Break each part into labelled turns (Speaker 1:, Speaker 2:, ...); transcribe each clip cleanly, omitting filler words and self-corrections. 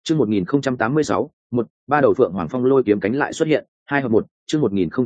Speaker 1: Chương 1086, ba đầu phượng hoàng phong lôi kiếm cánh lại xuất hiện, 2 hợp 1, chương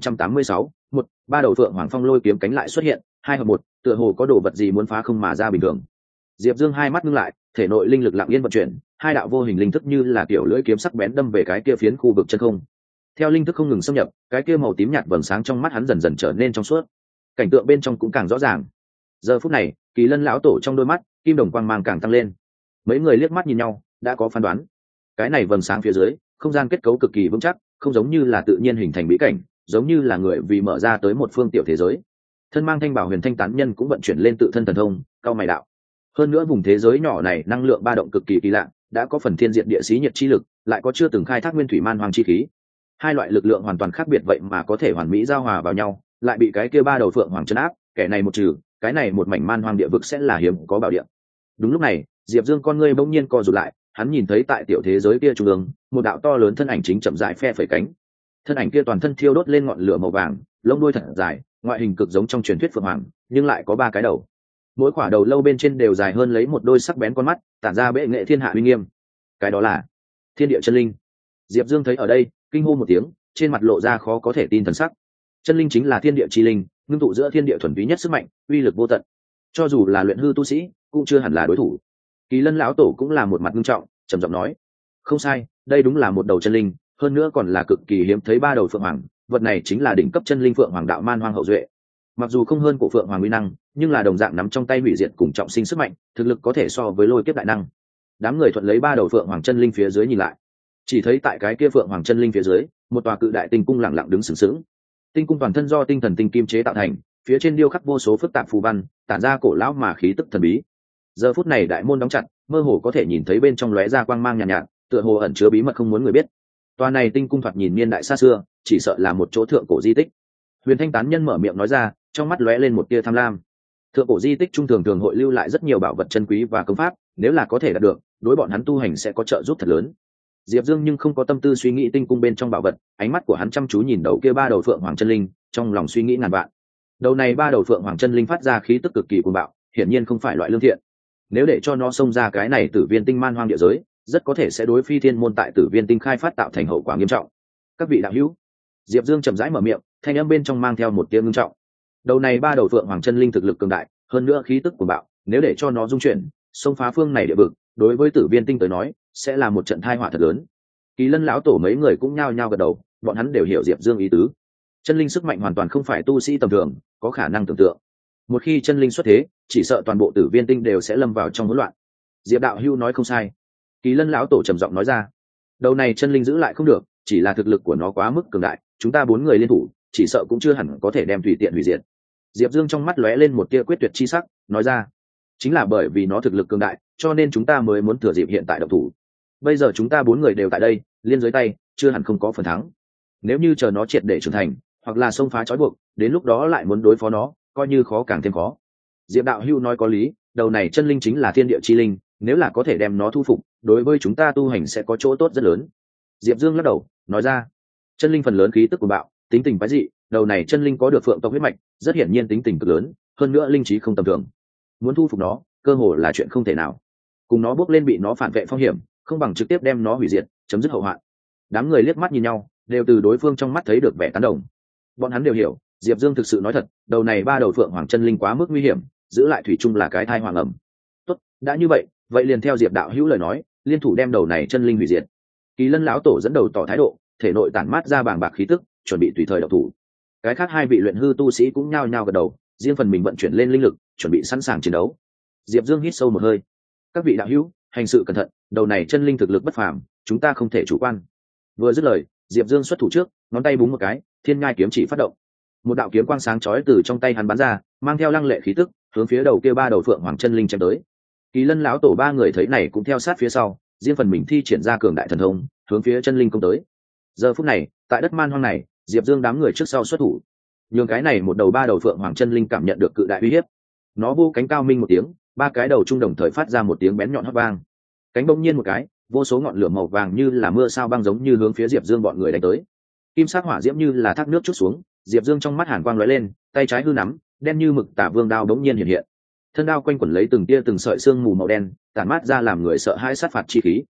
Speaker 1: 1086, ba đầu phượng hoàng phong lôi kiếm cánh lại xuất hiện, 2 hợp 1, tựa hồ có đồ vật gì muốn phá không mà ra bình thường. Diệp Dương hai mắt ngưng lại, thể nội linh lực lặng yên vận chuyển, hai đạo vô hình linh thức như là kiểu lưỡi kiếm sắc bén đâm về cái kia phiến khu vực chân không. Theo linh thức không ngừng xâm nhập, cái kia màu tím nhạt vầng sáng trong mắt hắn dần dần trở nên trong suốt. Cảnh tượng bên trong cũng càng rõ ràng. Giờ phút này, Kỳ Lân lão tổ trong đôi mắt, kim đồng quang mang càng tăng lên. Mấy người liếc mắt nhìn nhau, đã có phán đoán. Cái này vầng sáng phía dưới, không gian kết cấu cực kỳ vững chắc, không giống như là tự nhiên hình thành bí cảnh, giống như là người vì mở ra tới một phương tiểu thế giới. Thân mang thanh bảo huyền thanh tán nhân cũng vận chuyển lên tự thân thần thông, cao mày đạo. Hơn nữa vùng thế giới nhỏ này năng lượng ba động cực kỳ kỳ lạ, đã có phần thiên diện địa xí nhiệt chi lực, lại có chưa từng khai thác nguyên thủy man hoang chi khí. Hai loại lực lượng hoàn toàn khác biệt vậy mà có thể hoàn mỹ giao hòa vào nhau, lại bị cái kia ba đầu phượng hoàng trấn áp, kẻ này một trừ, cái này một mảnh man hoang địa vực sẽ là hiếm có bảo địa. Đúng lúc này, Diệp Dương con ngươi bỗng nhiên co rụt lại, hắn nhìn thấy tại tiểu thế giới kia trung ương, một đạo to lớn thân ảnh chính chậm rãi phe phẩy cánh. Thân ảnh kia toàn thân thiêu đốt lên ngọn lửa màu vàng, lông đuôi thật dài, ngoại hình cực giống trong truyền thuyết phượng hoàng, nhưng lại có ba cái đầu. Mỗi quả đầu lâu bên trên đều dài hơn lấy một đôi sắc bén con mắt, tản ra bệ nghệ thiên hạ uy nghiêm. Cái đó là Thiên Địa Chân Linh. Diệp Dương thấy ở đây, kinh hô một tiếng, trên mặt lộ ra khó có thể tin thần sắc. Chân linh chính là thiên địa chi linh, ngưng tụ giữa thiên địa thuần túy nhất sức mạnh, uy lực vô tận. Cho dù là luyện hư tu sĩ, cũng chưa hẳn là đối thủ. Kỳ Lân lão tổ cũng là một mặt nghiêm trọng, trầm giọng nói: "Không sai, đây đúng là một đầu chân linh, hơn nữa còn là cực kỳ hiếm thấy ba đầu phượng hoàng, vật này chính là đỉnh cấp chân linh phượng hoàng đạo man hoang hậu duệ. Mặc dù không hơn của phượng hoàng uy năng, nhưng là đồng dạng nắm trong tay hủy diệt cùng trọng sinh sức mạnh, thực lực có thể so với lôi kiếp đại năng." Đám người thuận lấy ba đầu phượng hoàng chân linh phía dưới nhìn lại, chỉ thấy tại cái kia phượng hoàng chân linh phía dưới, một tòa cự đại tinh cung lặng lặng đứng sừng sững. Tinh cung toàn thân do tinh thần tinh kim chế tạo thành, phía trên điêu khắc vô số phức tạp phù văn, tản ra cổ lão mà khí tức thần bí. Giờ phút này đại môn đóng chặt, mơ hồ có thể nhìn thấy bên trong lóe ra quang mang nhàn nhạt, tựa hồ ẩn chứa bí mật không muốn người biết. Tòa này tinh cung thoạt nhìn niên đại xa xưa, chỉ sợ là một chỗ thượng cổ di tích. Huyền Thanh tán nhân mở miệng nói ra, trong mắt lóe lên một tia tham lam. Thượng cổ di tích trung thường thường hội lưu lại rất nhiều bảo vật chân quý và công pháp, nếu là có thể đạt được, đối bọn hắn tu hành sẽ có trợ giúp thật lớn. Diệp Dương nhưng không có tâm tư suy nghĩ tinh cung bên trong bảo vật, ánh mắt của hắn chăm chú nhìn đầu kia ba đầu phượng hoàng chân linh, trong lòng suy nghĩ ngàn vạn. Đầu này ba đầu phượng hoàng chân linh phát ra khí tức cực kỳ cuồng bạo, hiển nhiên không phải loại lương thiện. Nếu để cho nó xông ra cái này Tử Viên Tinh man hoang địa giới, rất có thể sẽ đối Phi Thiên môn tại Tử Viên Tinh khai phát tạo thành hậu quả nghiêm trọng. Các vị đạo hữu, Diệp Dương chậm rãi mở miệng, thanh âm bên trong mang theo một tiếng ngưng trọng. Đầu này ba đầu phượng hoàng chân linh thực lực cường đại, hơn nữa khí tức cuồng bạo, nếu để cho nó dung chuyển, xông phá phương này địa vực, đối với Tử Viên Tinh tới nói, sẽ là một trận tai họa thật lớn. Kỳ Lân lão tổ mấy người cũng nhao nhao gật đầu, bọn hắn đều hiểu Diệp Dương ý tứ. Chân linh sức mạnh hoàn toàn không phải tu sĩ tầm thường có khả năng tưởng tượng. Một khi chân linh xuất thế, chỉ sợ toàn bộ Tử Viên Tinh đều sẽ lâm vào trong hỗn loạn. Diệp đạo hưu nói không sai. Kỳ Lân lão tổ trầm giọng nói ra. Đầu này chân linh giữ lại không được, chỉ là thực lực của nó quá mức cường đại, chúng ta 4 người liên thủ, chỉ sợ cũng chưa hẳn có thể đem tùy tiện hủy diệt. Diệp Dương trong mắt lóe lên một tia quyết tuyệt chi sắc, nói ra. Chính là bởi vì nó thực lực cường đại, cho nên chúng ta mới muốn thừa dịp hiện tại động thủ. Bây giờ chúng ta 4 người đều tại đây, liên dưới tay, chưa hẳn không có phần thắng. Nếu như chờ nó triệt để trưởng thành, hoặc là xông phá trói buộc, đến lúc đó lại muốn đối phó nó, coi như khó càng thêm khó. Diệp đạo hưu nói có lý, đầu này chân linh chính là thiên địa chi linh, nếu là có thể đem nó thu phục, đối với chúng ta tu hành sẽ có chỗ tốt rất lớn. Diệp Dương lắc đầu, nói ra, chân linh phần lớn khí tức của bạo, tính tình quái dị, đầu này chân linh có được phượng tộc huyết mạch, rất hiển nhiên tính tình cực lớn, hơn nữa linh trí không tầm thường. Muốn thu phục nó, cơ hồ là chuyện không thể nào. Cùng nó bước lên bị nó phản vệ phong hiểm, không bằng trực tiếp đem nó hủy diệt, chấm dứt hậu hoạn. Đám người liếc mắt nhìn nhau, đều từ đối phương trong mắt thấy được vẻ tán đồng. Bọn hắn đều hiểu, Diệp Dương thực sự nói thật, đầu này ba đầu phượng hoàng chân linh quá mức nguy hiểm, giữ lại thủy chung là cái thai hoàng ẩm. Tốt, đã như vậy, vậy liền theo Diệp đạo hữu lời nói, liên thủ đem đầu này chân linh hủy diệt. Kỳ Lân lão tổ dẫn đầu tỏ thái độ, thể nội tản mát ra bàng bạc khí tức, chuẩn bị tùy thời động thủ. Cái khác hai vị luyện hư tu sĩ cũng nhao nhao gật đầu, riêng phần mình vận chuyển lên linh lực, chuẩn bị sẵn sàng chiến đấu. Diệp Dương hít sâu một hơi. Các vị đạo hữu, hành sự cẩn thận, đầu này chân linh thực lực bất phàm, chúng ta không thể chủ quan. Vừa dứt lời, Diệp Dương xuất thủ trước, ngón tay búng một cái, thiên nhai kiếm chỉ phát động. Một đạo kiếm quang sáng chói từ trong tay hắn bắn ra, mang theo lăng lệ khí tức, hướng phía đầu kia ba đầu phượng hoàng chân linh chém tới. Kỳ Lân lão tổ ba người thấy này cũng theo sát phía sau, riêng phần mình thi triển ra cường đại thần thông, hướng phía chân linh công tới. Giờ phút này, tại đất man hoang này, Diệp Dương đám người trước sau xuất thủ. Nhưng cái này một đầu ba đầu phượng hoàng chân linh cảm nhận được cự đại uy hiếp. Nó vô cánh cao minh một tiếng, ba cái đầu trung đồng thời phát ra một tiếng bén nhọn hót vang. Cánh bỗng nhiên một cái, vô số ngọn lửa màu vàng như là mưa sao băng giống như hướng phía Diệp Dương bọn người đánh tới. Kim sắc hỏa diễm như là thác nước trút xuống, Diệp Dương trong mắt hàn quang lóe lên, tay trái hư nắm, đen như mực Tả Vương đao đống nhiên hiện hiện. Thân đao quanh quẩn lấy từng tia từng sợi xương mù màu đen, tản mát ra làm người sợ hãi sát phạt chi khí.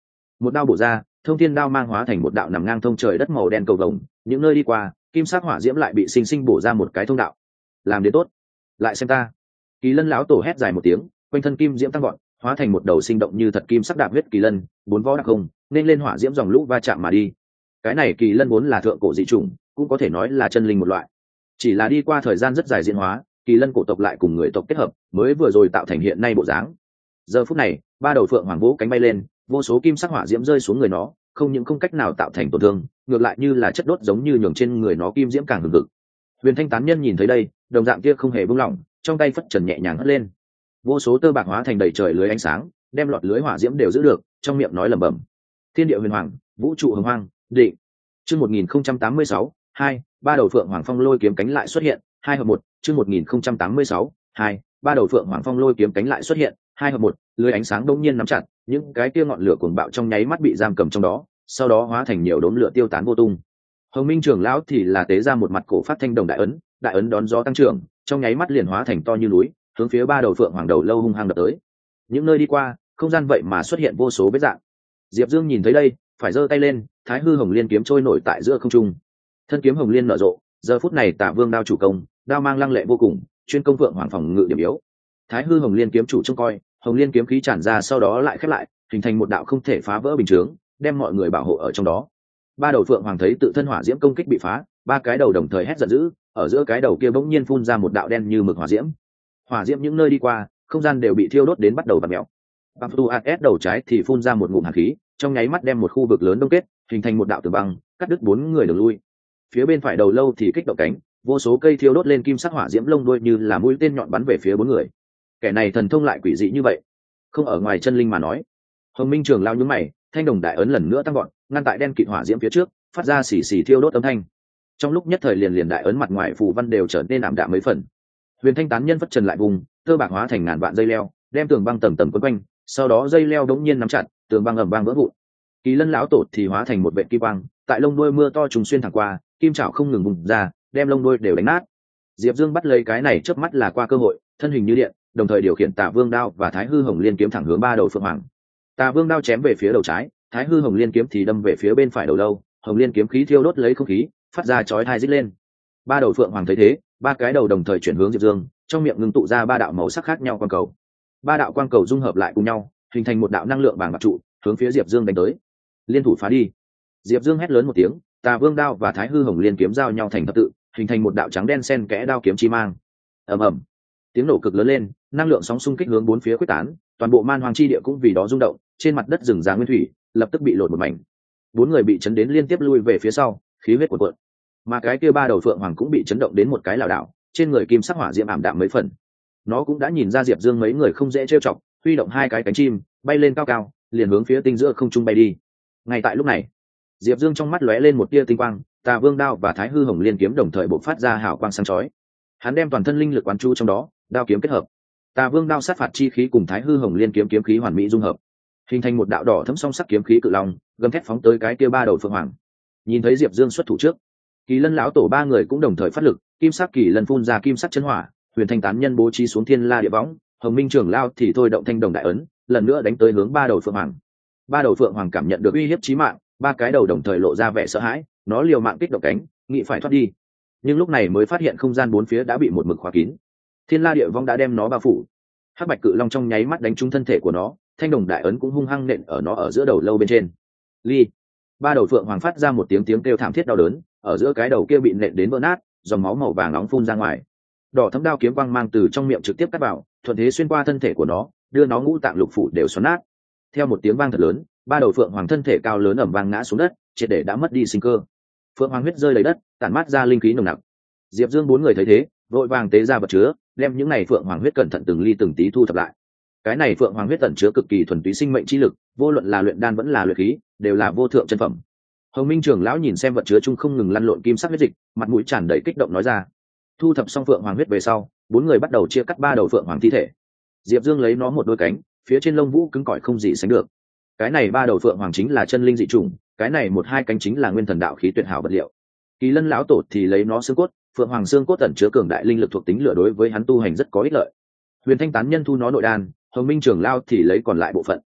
Speaker 1: một đao bổ ra, thông thiên đao mang hóa thành một đạo nằm ngang thông trời đất màu đen cầu vồng, những nơi đi qua kim sắc hỏa diễm lại bị sinh sinh bổ ra một cái thông đạo. Làm đến tốt, lại xem ta. Kỳ lân lão tổ hét dài một tiếng, quanh thân kim diễm tăng gọn, hóa thành một đầu sinh động như thật kim sắc đạp huyết kỳ lân, bốn vó đặc không nên lên hỏa diễm dòng lũ va chạm mà đi. Cái này kỳ lân vốn là thượng cổ dị chủng, cũng có thể nói là chân linh một loại, chỉ là đi qua thời gian rất dài diễn hóa, kỳ lân cổ tộc lại cùng người tộc kết hợp, mới vừa rồi tạo thành hiện nay bộ dáng. Giờ phút này, ba đầu phượng hoàng vũ cánh bay lên, vô số kim sắc hỏa diễm rơi xuống người nó, không những không cách nào tạo thành tổn thương, ngược lại như là chất đốt giống như nhường trên người nó kim diễm càng hừng hực. Huyền Thanh tán nhân nhìn thấy đây, đồng dạng kia không hề buông lỏng, trong tay phất trần nhẹ nhàng hất lên, vô số tơ bạc hóa thành đầy trời lưới ánh sáng, đem lọt lưới hỏa diễm đều giữ được, trong miệng nói lẩm bẩm: thiên địa huyền hoàng, vũ trụ hồng hoang, định. Chương 1086, 2, ba đầu phượng hoàng phong lôi kiếm cánh lại xuất hiện, 2 hợp 1, chương 1086, 2, ba đầu phượng hoàng phong lôi kiếm cánh lại xuất hiện, 2 hợp 1, lưới ánh sáng đột nhiên nắm chặt, những cái kia ngọn lửa cuồng bạo trong nháy mắt bị giam cầm trong đó, sau đó hóa thành nhiều đốm lửa tiêu tán vô tung. Hồng Minh trưởng lão thì là tế ra một mặt cổ phát thanh đồng đại ấn đón gió tăng trưởng, trong nháy mắt liền hóa thành to như núi, hướng phía ba đầu phượng hoàng đầu lâu hung hăng đập tới. Những nơi đi qua, không gian vậy mà xuất hiện vô số vết dạng. Diệp Dương nhìn thấy đây, phải giơ tay lên, Thái Hư Hồng Liên kiếm trôi nổi tại giữa không trung. Thân kiếm hồng liên nở rộ, giờ phút này Tả Vương đao chủ công, đao mang lăng lệ vô cùng, chuyên công phượng hoàng phòng ngự điểm yếu. Thái Hư Hồng Liên kiếm chủ trông coi, hồng liên kiếm khí tràn ra sau đó lại khép lại, hình thành một đạo không thể phá vỡ bình chướng, đem mọi người bảo hộ ở trong đó. Ba đầu phượng hoàng thấy tự thân hỏa diễm công kích bị phá, ba cái đầu đồng thời hét giận dữ, ở giữa cái đầu kia bỗng nhiên phun ra một đạo đen như mực hỏa diễm. Hỏa diễm những nơi đi qua, không gian đều bị thiêu đốt đến bắt đầu vặn mèo. Bamtu AS đầu trái thì phun ra một ngụm hàn khí, trong nháy mắt đem một khu vực lớn đông kết, hình thành một đạo tường băng, cắt đứt bốn người đường lui. Phía bên phải đầu lâu thì kích động cánh, vô số cây thiêu đốt lên kim sắc hỏa diễm lông đuôi như là mũi tên nhọn bắn về phía bốn người. Kẻ này thần thông lại quỷ dị như vậy, không ở ngoài chân linh mà nói. Hồng Minh trường lao nhướng mày, thanh đồng đại ấn lần nữa tăng gọn, ngăn tại đen kịt hỏa diễm phía trước, phát ra xì xì thiêu đốt âm thanh. Trong lúc nhất thời liền đại ấn mặt ngoài phù văn đều trở nên ảm đạm mấy phần. Huyền Thanh tán nhân phất trần lại vùng, tơ bạc hóa thành ngàn vạn dây leo, đem tường băng tầng tầng quấn quanh, sau đó dây leo đống nhiên nắm chặt, tường băng ầm vang vỡ vụn. Kỳ lân lão tổ thì hóa thành một vệt kim quang, tại lông đuôi mưa to trùng xuyên thẳng qua, kim chảo không ngừng vùng ra, đem lông đuôi đều đánh nát. Diệp Dương bắt lấy cái này chớp mắt là qua cơ hội, thân hình như điện, đồng thời điều khiển Tả Vương đao và Thái Hư Hồng Liên kiếm thẳng hướng ba đầu phượng hoàng. Tả Vương đao chém về phía đầu trái, Thái Hư Hồng Liên kiếm thì đâm về phía bên phải đầu lâu, Hồng Liên kiếm khí thiêu đốt lấy không khí, phát ra chói tai rít lên. Ba đầu phượng hoàng thấy thế, ba cái đầu đồng thời chuyển hướng Diệp Dương, trong miệng ngưng tụ ra ba đạo màu sắc khác nhau quang cầu. Ba đạo quang cầu dung hợp lại cùng nhau, hình thành một đạo năng lượng bàng bạc trụ, hướng phía Diệp Dương đánh tới. Liên thủ phá đi! Diệp Dương hét lớn một tiếng, Tà Vương đao và Thái Hư Hồng Liên kiếm giao nhau thành thập tự, hình thành một đạo trắng đen xen kẽ đao kiếm chi mang. Ầm ầm, tiếng nổ cực lớn lên, năng lượng sóng xung kích hướng bốn phía quyết tán, toàn bộ man hoang chi địa cũng vì đó rung động, trên mặt đất rừng già nguyên thủy lập tức bị lột một mảnh. Bốn người bị chấn đến liên tiếp lui về phía sau, khí huyết cuộn cuộn. Mà cái kia ba đầu phượng hoàng cũng bị chấn động đến một cái lảo đảo, trên người kim sắc hỏa diễm ảm đạm mấy phần. Nó cũng đã nhìn ra Diệp Dương mấy người không dễ trêu chọc, huy động hai cái cánh chim, bay lên cao cao, liền hướng phía tinh giữa không trung bay đi. Ngay tại lúc này, Diệp Dương trong mắt lóe lên một tia tinh quang, Tà Vương đao và Thái Hư Hồng Liên kiếm đồng thời bộc phát ra hào quang sáng chói. Hắn đem toàn thân linh lực quán chú trong đó, đao kiếm kết hợp. Tà Vương đao sát phạt chi khí cùng Thái Hư Hồng Liên kiếm kiếm khí hoàn mỹ dung hợp, hình thành một đạo đỏ thẫm song sắc kiếm khí cự long, gầm thét phóng tới cái kia ba đầu phượng hoàng. Nhìn thấy Diệp Dương xuất thủ trước, Kỳ Lân lão tổ ba người cũng đồng thời phát lực, kim sắc kỳ lân phun ra kim sắc chân hỏa, Huyền Thanh tán nhân bố trí xuống thiên la địa võng, Hồng Minh trưởng lao thì thôi động thanh đồng đại ấn, lần nữa đánh tới hướng ba đầu phượng hoàng. Ba đầu phượng hoàng cảm nhận được uy hiếp chí mạng, ba cái đầu đồng thời lộ ra vẻ sợ hãi, nó liều mạng kích động cánh, nghĩ phải thoát đi, nhưng lúc này mới phát hiện không gian bốn phía đã bị một mực khóa kín. Thiên la địa vong đã đem nó bao phủ. Hắc bạch cự long trong nháy mắt đánh trúng thân thể của nó, thanh đồng đại ấn cũng hung hăng nện ở nó ở giữa đầu lâu bên trên. Ly, ba đầu phượng hoàng phát ra một tiếng kêu thảm thiết đau đớn, ở giữa cái đầu kia bị nện đến vỡ nát, dòng máu màu vàng nóng phun ra ngoài. Đỏ thẫm đao kiếm quang mang từ trong miệng trực tiếp cắt vào, thuận thế xuyên qua thân thể của nó, đưa nó ngũ tạng lục phủ đều xoắn nát. Theo một tiếng vang thật lớn, ba đầu phượng hoàng thân thể cao lớn ầm vang ngã xuống đất, triệt để đã mất đi sinh cơ. Phượng hoàng huyết rơi lấy đất, tản mát ra linh khí nồng nặc. Diệp Dương bốn người thấy thế, vội vàng tế ra vật chứa, đem những này phượng hoàng huyết cẩn thận từng ly từng tí thu thập lại. Cái này phượng hoàng huyết tẩn chứa cực kỳ thuần túy sinh mệnh chi lực, vô luận là luyện đan vẫn là luyện khí, đều là vô thượng chân phẩm. Hồng Minh trưởng lão nhìn xem vật chứa chung không ngừng lăn lộn kim sắc huyết dịch, mặt mũi tràn đầy kích động nói ra. Thu thập xong phượng hoàng huyết về sau, bốn người bắt đầu chia cắt ba đầu phượng hoàng thi thể. Diệp Dương lấy nó một đôi cánh, phía trên lông vũ cứng cỏi không gì sánh được. Cái này ba đầu phượng hoàng chính là chân linh dị chủng, cái này một hai cánh chính là nguyên thần đạo khí tuyệt hảo vật liệu. Kỳ Lân lão tổ thì lấy nó xương cốt, phượng hoàng xương cốt ẩn chứa cường đại linh lực thuộc tính lửa, đối với hắn tu hành rất có ích lợi. Huyền Thanh tán nhân thu nó nội đan, Hồng Minh trưởng lao thì lấy còn lại bộ phận.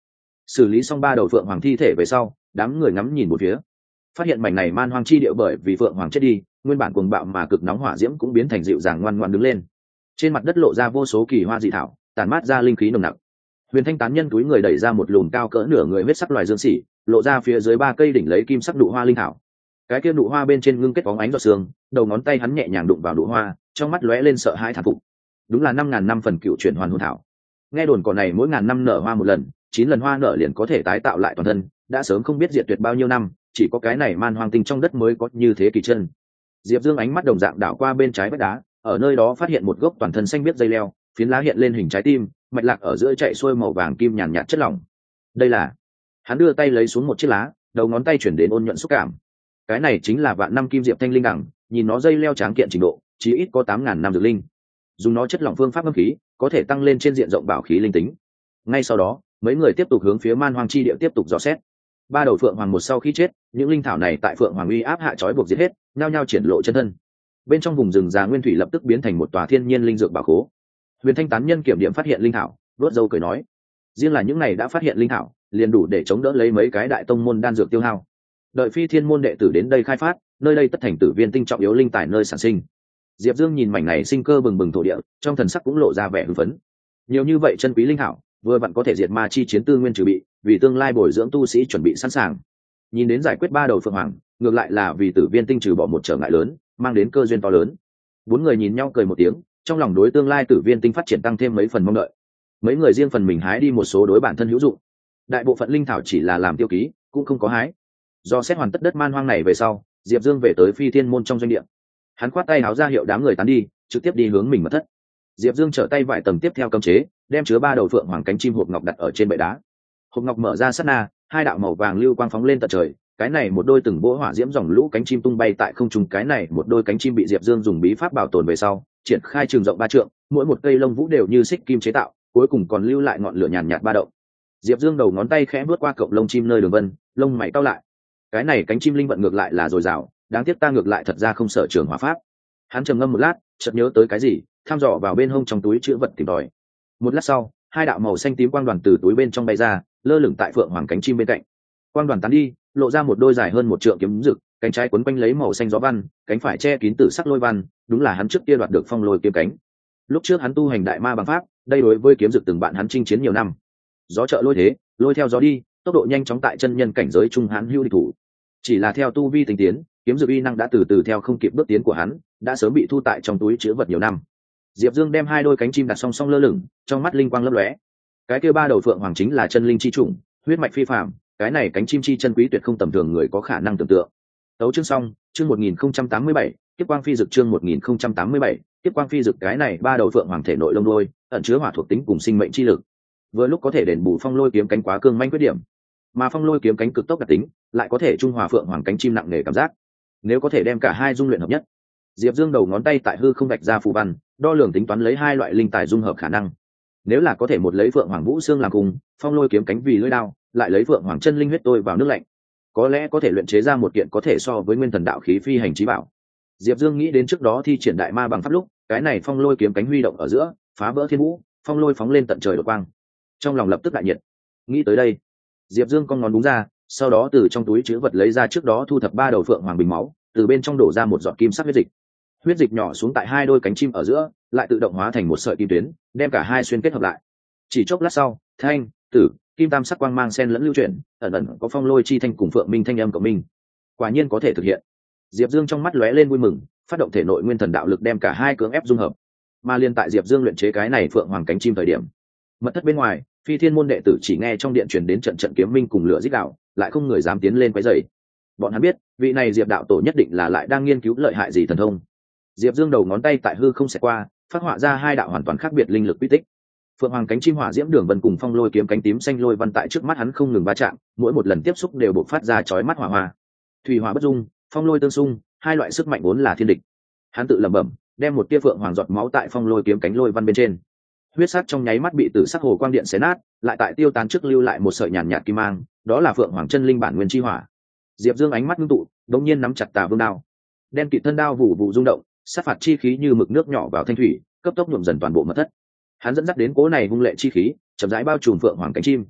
Speaker 1: xử lý xong ba đầu phượng hoàng thi thể về sau, đám người ngắm nhìn một phía, phát hiện mảnh này man hoang chi địa bởi vì phượng hoàng chết đi, nguyên bản cuồng bạo mà cực nóng hỏa diễm cũng biến thành dịu dàng ngoan ngoãn đứng lên. Trên mặt đất lộ ra vô số kỳ hoa dị thảo, tàn mát ra linh khí nồng nặc. Huyền Thanh tán nhân túi người đẩy ra một lùm cao cỡ nửa người huyết sắc loài dương xỉ, lộ ra phía dưới ba cây đỉnh lấy kim sắc nụ hoa linh thảo. Cái kia nụ hoa bên trên ngưng kết bóng ánh giọt sương, đầu ngón tay hắn nhẹ nhàng đụng vào nụ hoa, trong mắt lóe lên sợ hãi thán phục. Đúng là 5.000 năm phần cựu chuyển hoàn hồn thảo. Nghe đồn cỏ này mỗi ngàn năm nở hoa một lần, 9 lần hoa nở liền có thể tái tạo lại toàn thân, đã sớm không biết diệt tuyệt bao nhiêu năm, chỉ có cái này man hoang tinh trong đất mới có như thế kỳ chân. Diệp Dương ánh mắt đồng dạng đảo qua bên trái vách đá, ở nơi đó phát hiện một gốc toàn thân xanh biếc dây leo, phiến lá hiện lên hình trái tim, mạch lạc ở giữa chạy xuôi màu vàng kim nhàn nhạt chất lỏng. Đây là... Hắn đưa tay lấy xuống một chiếc lá, đầu ngón tay chuyển đến ôn nhuận xúc cảm. Cái này chính là vạn năm kim diệp thanh linh đẳng, nhìn nó dây leo tráng kiện trình độ, chí ít có 8.000 năm dược linh. Dùng nó chất lỏng phương pháp ngâm khí, có thể tăng lên trên diện rộng bảo khí linh tính. Ngay sau đó, mấy người tiếp tục hướng phía man hoang chi địa tiếp tục dò xét. Ba đầu phượng hoàng một sau khi chết, những linh thảo này tại phượng hoàng uy áp hạ trói buộc giết hết, nhao nhao triển lộ chân thân. Bên trong vùng rừng già nguyên thủy lập tức biến thành một tòa thiên nhiên linh dược bảo khố. Huyền Thanh tán nhân kiểm điểm phát hiện linh thảo, đốt dâu cười nói: riêng là những này đã phát hiện linh thảo, liền đủ để chống đỡ lấy mấy cái đại tông môn đan dược tiêu hao. Đợi phi thiên môn đệ tử đến đây khai phát, nơi đây tất thành tử viên tinh trọng yếu linh tài nơi sản sinh. Diệp Dương nhìn mảnh này sinh cơ bừng bừng thổ địa, trong thần sắc cũng lộ ra vẻ hưng phấn. Nhiều như vậy chân quý linh thảo, vừa vặn có thể diệt ma chi chiến tư nguyên trừ bị, vì tương lai bồi dưỡng tu sĩ chuẩn bị sẵn sàng. Nhìn đến giải quyết ba đầu phượng hoàng, ngược lại là vì tử viên tinh trừ bỏ một trở ngại lớn, mang đến cơ duyên to lớn. Bốn người nhìn nhau cười một tiếng, trong lòng đối tương lai tử viên tinh phát triển tăng thêm mấy phần mong đợi. Mấy người riêng phần mình hái đi một số đối bản thân hữu dụng, đại bộ phận linh thảo chỉ là làm tiêu ký, cũng không có hái. Do xét hoàn tất đất man hoang này về sau, Diệp Dương về tới phi thiên môn trong doanh địa. Hắn khoát tay áo ra hiệu đám người tán đi, trực tiếp đi hướng mình mật thất. Diệp Dương trở tay vài tầng tiếp theo cấm chế, đem chứa ba đầu phượng hoàng cánh chim hộp ngọc đặt ở trên bệ đá. Hộp ngọc mở ra sát na, hai đạo màu vàng lưu quang phóng lên tận trời, cái này một đôi từng vỗ hỏa diễm dòng lũ cánh chim tung bay tại không trung, cái này một đôi cánh chim bị Diệp Dương dùng bí pháp bảo tồn về sau, triển khai trường rộng 3 trượng, mỗi một cây lông vũ đều như xích kim chế tạo, cuối cùng còn lưu lại ngọn lửa nhàn nhạt ba động. Diệp Dương đầu ngón tay khẽ bước qua cọng lông chim nơi đường vân, lông mày cau lại. Cái này cánh chim linh vận ngược lại là dồi dào, đáng tiếc ta ngược lại thật ra không sở trường hỏa pháp. Hắn trầm ngâm một lát, chợt nhớ tới cái gì, thăm dò vào bên hông trong túi chữ vật tìm tòi. Một lát sau, hai đạo màu xanh tím quang đoàn từ túi bên trong bay ra, lơ lửng tại phượng hoàng cánh chim bên cạnh. Quang đoàn tán đi, lộ ra một đôi dài hơn 1 trượng kiếm rực, cánh trái quấn quanh lấy màu xanh gió văn, cánh phải che kín tử sắc lôi văn, đúng là hắn trước kia đoạt được phong lôi kiếm cánh. Lúc trước hắn tu hành đại ma bằng pháp, đây đối với kiếm rực từng bạn hắn chinh chiến nhiều năm. Gió trợ lôi thế, lôi theo gió đi, tốc độ nhanh chóng tại chân nhân cảnh giới trung hắn hưu địch thủ. Chỉ là theo tu vi tinh tiến, kiếm dược uy năng đã từ từ theo không kịp bước tiến của hắn, đã sớm bị thu tại trong túi chứa vật nhiều năm. Diệp Dương đem hai đôi cánh chim đặt song song lơ lửng, trong mắt linh quang lấp lóe. Cái kia ba đầu phượng hoàng chính là chân linh chi chủng, huyết mạch phi phàm, cái này cánh chim chi chân quý tuyệt không tầm thường người có khả năng tưởng tượng. Tấu chương xong, chương 1087, Kiếp Quang Phi Dực chương 1087, Kiếp Quang Phi Dực, cái này ba đầu phượng hoàng thể nội lông đuôi, ẩn chứa hỏa thuộc tính cùng sinh mệnh chi lực. Vừa lúc có thể đền bù phong lôi kiếm cánh quá cương manh khuyết điểm, mà phong lôi kiếm cánh cực tốc đặc tính lại có thể trung hòa phượng hoàng cánh chim nặng nề cảm giác. Nếu có thể đem cả hai dung luyện hợp nhất, Diệp Dương đầu ngón tay tại hư không vạch ra phù văn, đo lường tính toán lấy hai loại linh tài dung hợp khả năng. Nếu là có thể một lấy phượng hoàng vũ xương làm cùng, phong lôi kiếm cánh vì lưỡi đao, lại lấy phượng hoàng chân linh huyết tôi vào nước lạnh, có lẽ có thể luyện chế ra một kiện có thể so với nguyên thần đạo khí phi hành chí bảo. Diệp Dương nghĩ đến trước đó thi triển đại ma bằng pháp lúc, cái này phong lôi kiếm cánh huy động ở giữa, phá vỡ thiên vũ, phong lôi phóng lên tận trời đột quang. Trong lòng lập tức đại nhiệt. Nghĩ tới đây, Diệp Dương cong ngón đúng ra, sau đó từ trong túi trữ vật lấy ra trước đó thu thập ba đầu phượng hoàng bình máu, từ bên trong đổ ra một giọt kim sắc huyết dịch. Huyết dịch nhỏ xuống tại hai đôi cánh chim ở giữa, lại tự động hóa thành một sợi kim tuyến, đem cả hai xuyên kết hợp lại. Chỉ chốc lát sau, thanh, tử, kim tam sắc quang mang xen lẫn lưu chuyển, ẩn ẩn có phong lôi chi thanh cùng phượng minh thanh âm cộng minh. Quả nhiên có thể thực hiện. Diệp Dương trong mắt lóe lên vui mừng, phát động thể nội nguyên thần đạo lực đem cả hai cưỡng ép dung hợp. Mà liên tại Diệp Dương luyện chế cái này phượng hoàng cánh chim thời điểm, mật thất bên ngoài, phi thiên môn đệ tử chỉ nghe trong điện truyền đến trận trận kiếm minh cùng lửa rít đạo, lại không người dám tiến lên quấy rầy. Bọn hắn biết, vị này Diệp đạo tổ nhất định là lại đang nghiên cứu lợi hại gì thần thông. Diệp Dương đầu ngón tay tại hư không xẹt qua, phát họa ra hai đạo hoàn toàn khác biệt linh lực quy tích. Phượng hoàng cánh chim hỏa diễm đường vân cùng phong lôi kiếm cánh tím xanh lôi văn tại trước mắt hắn không ngừng va chạm, mỗi một lần tiếp xúc đều bộc phát ra chói mắt hỏa hoa. Thủy hỏa bất dung, phong lôi tương xung, hai loại sức mạnh vốn là thiên địch. Hắn tự lẩm bẩm, đem một tia phượng hoàng giọt máu tại phong lôi kiếm cánh lôi văn bên trên. Huyết sắc trong nháy mắt bị tử sắc hồ quang điện xé nát, lại tại tiêu tán trước lưu lại một sợi nhàn nhạt kim mang, đó là phượng hoàng chân linh bản nguyên chi hỏa. Diệp Dương ánh mắt ngưng tụ, đột nhiên nắm chặt tà vương đao. Đen kịt thân đao vụ vụ rung động, sát phạt chi khí như mực nước nhỏ vào thanh thủy, cấp tốc nhuộm dần toàn bộ mật thất. Hắn dẫn dắt đến cố này hung lệ chi khí, chậm rãi bao trùm phượng hoàng cánh chim.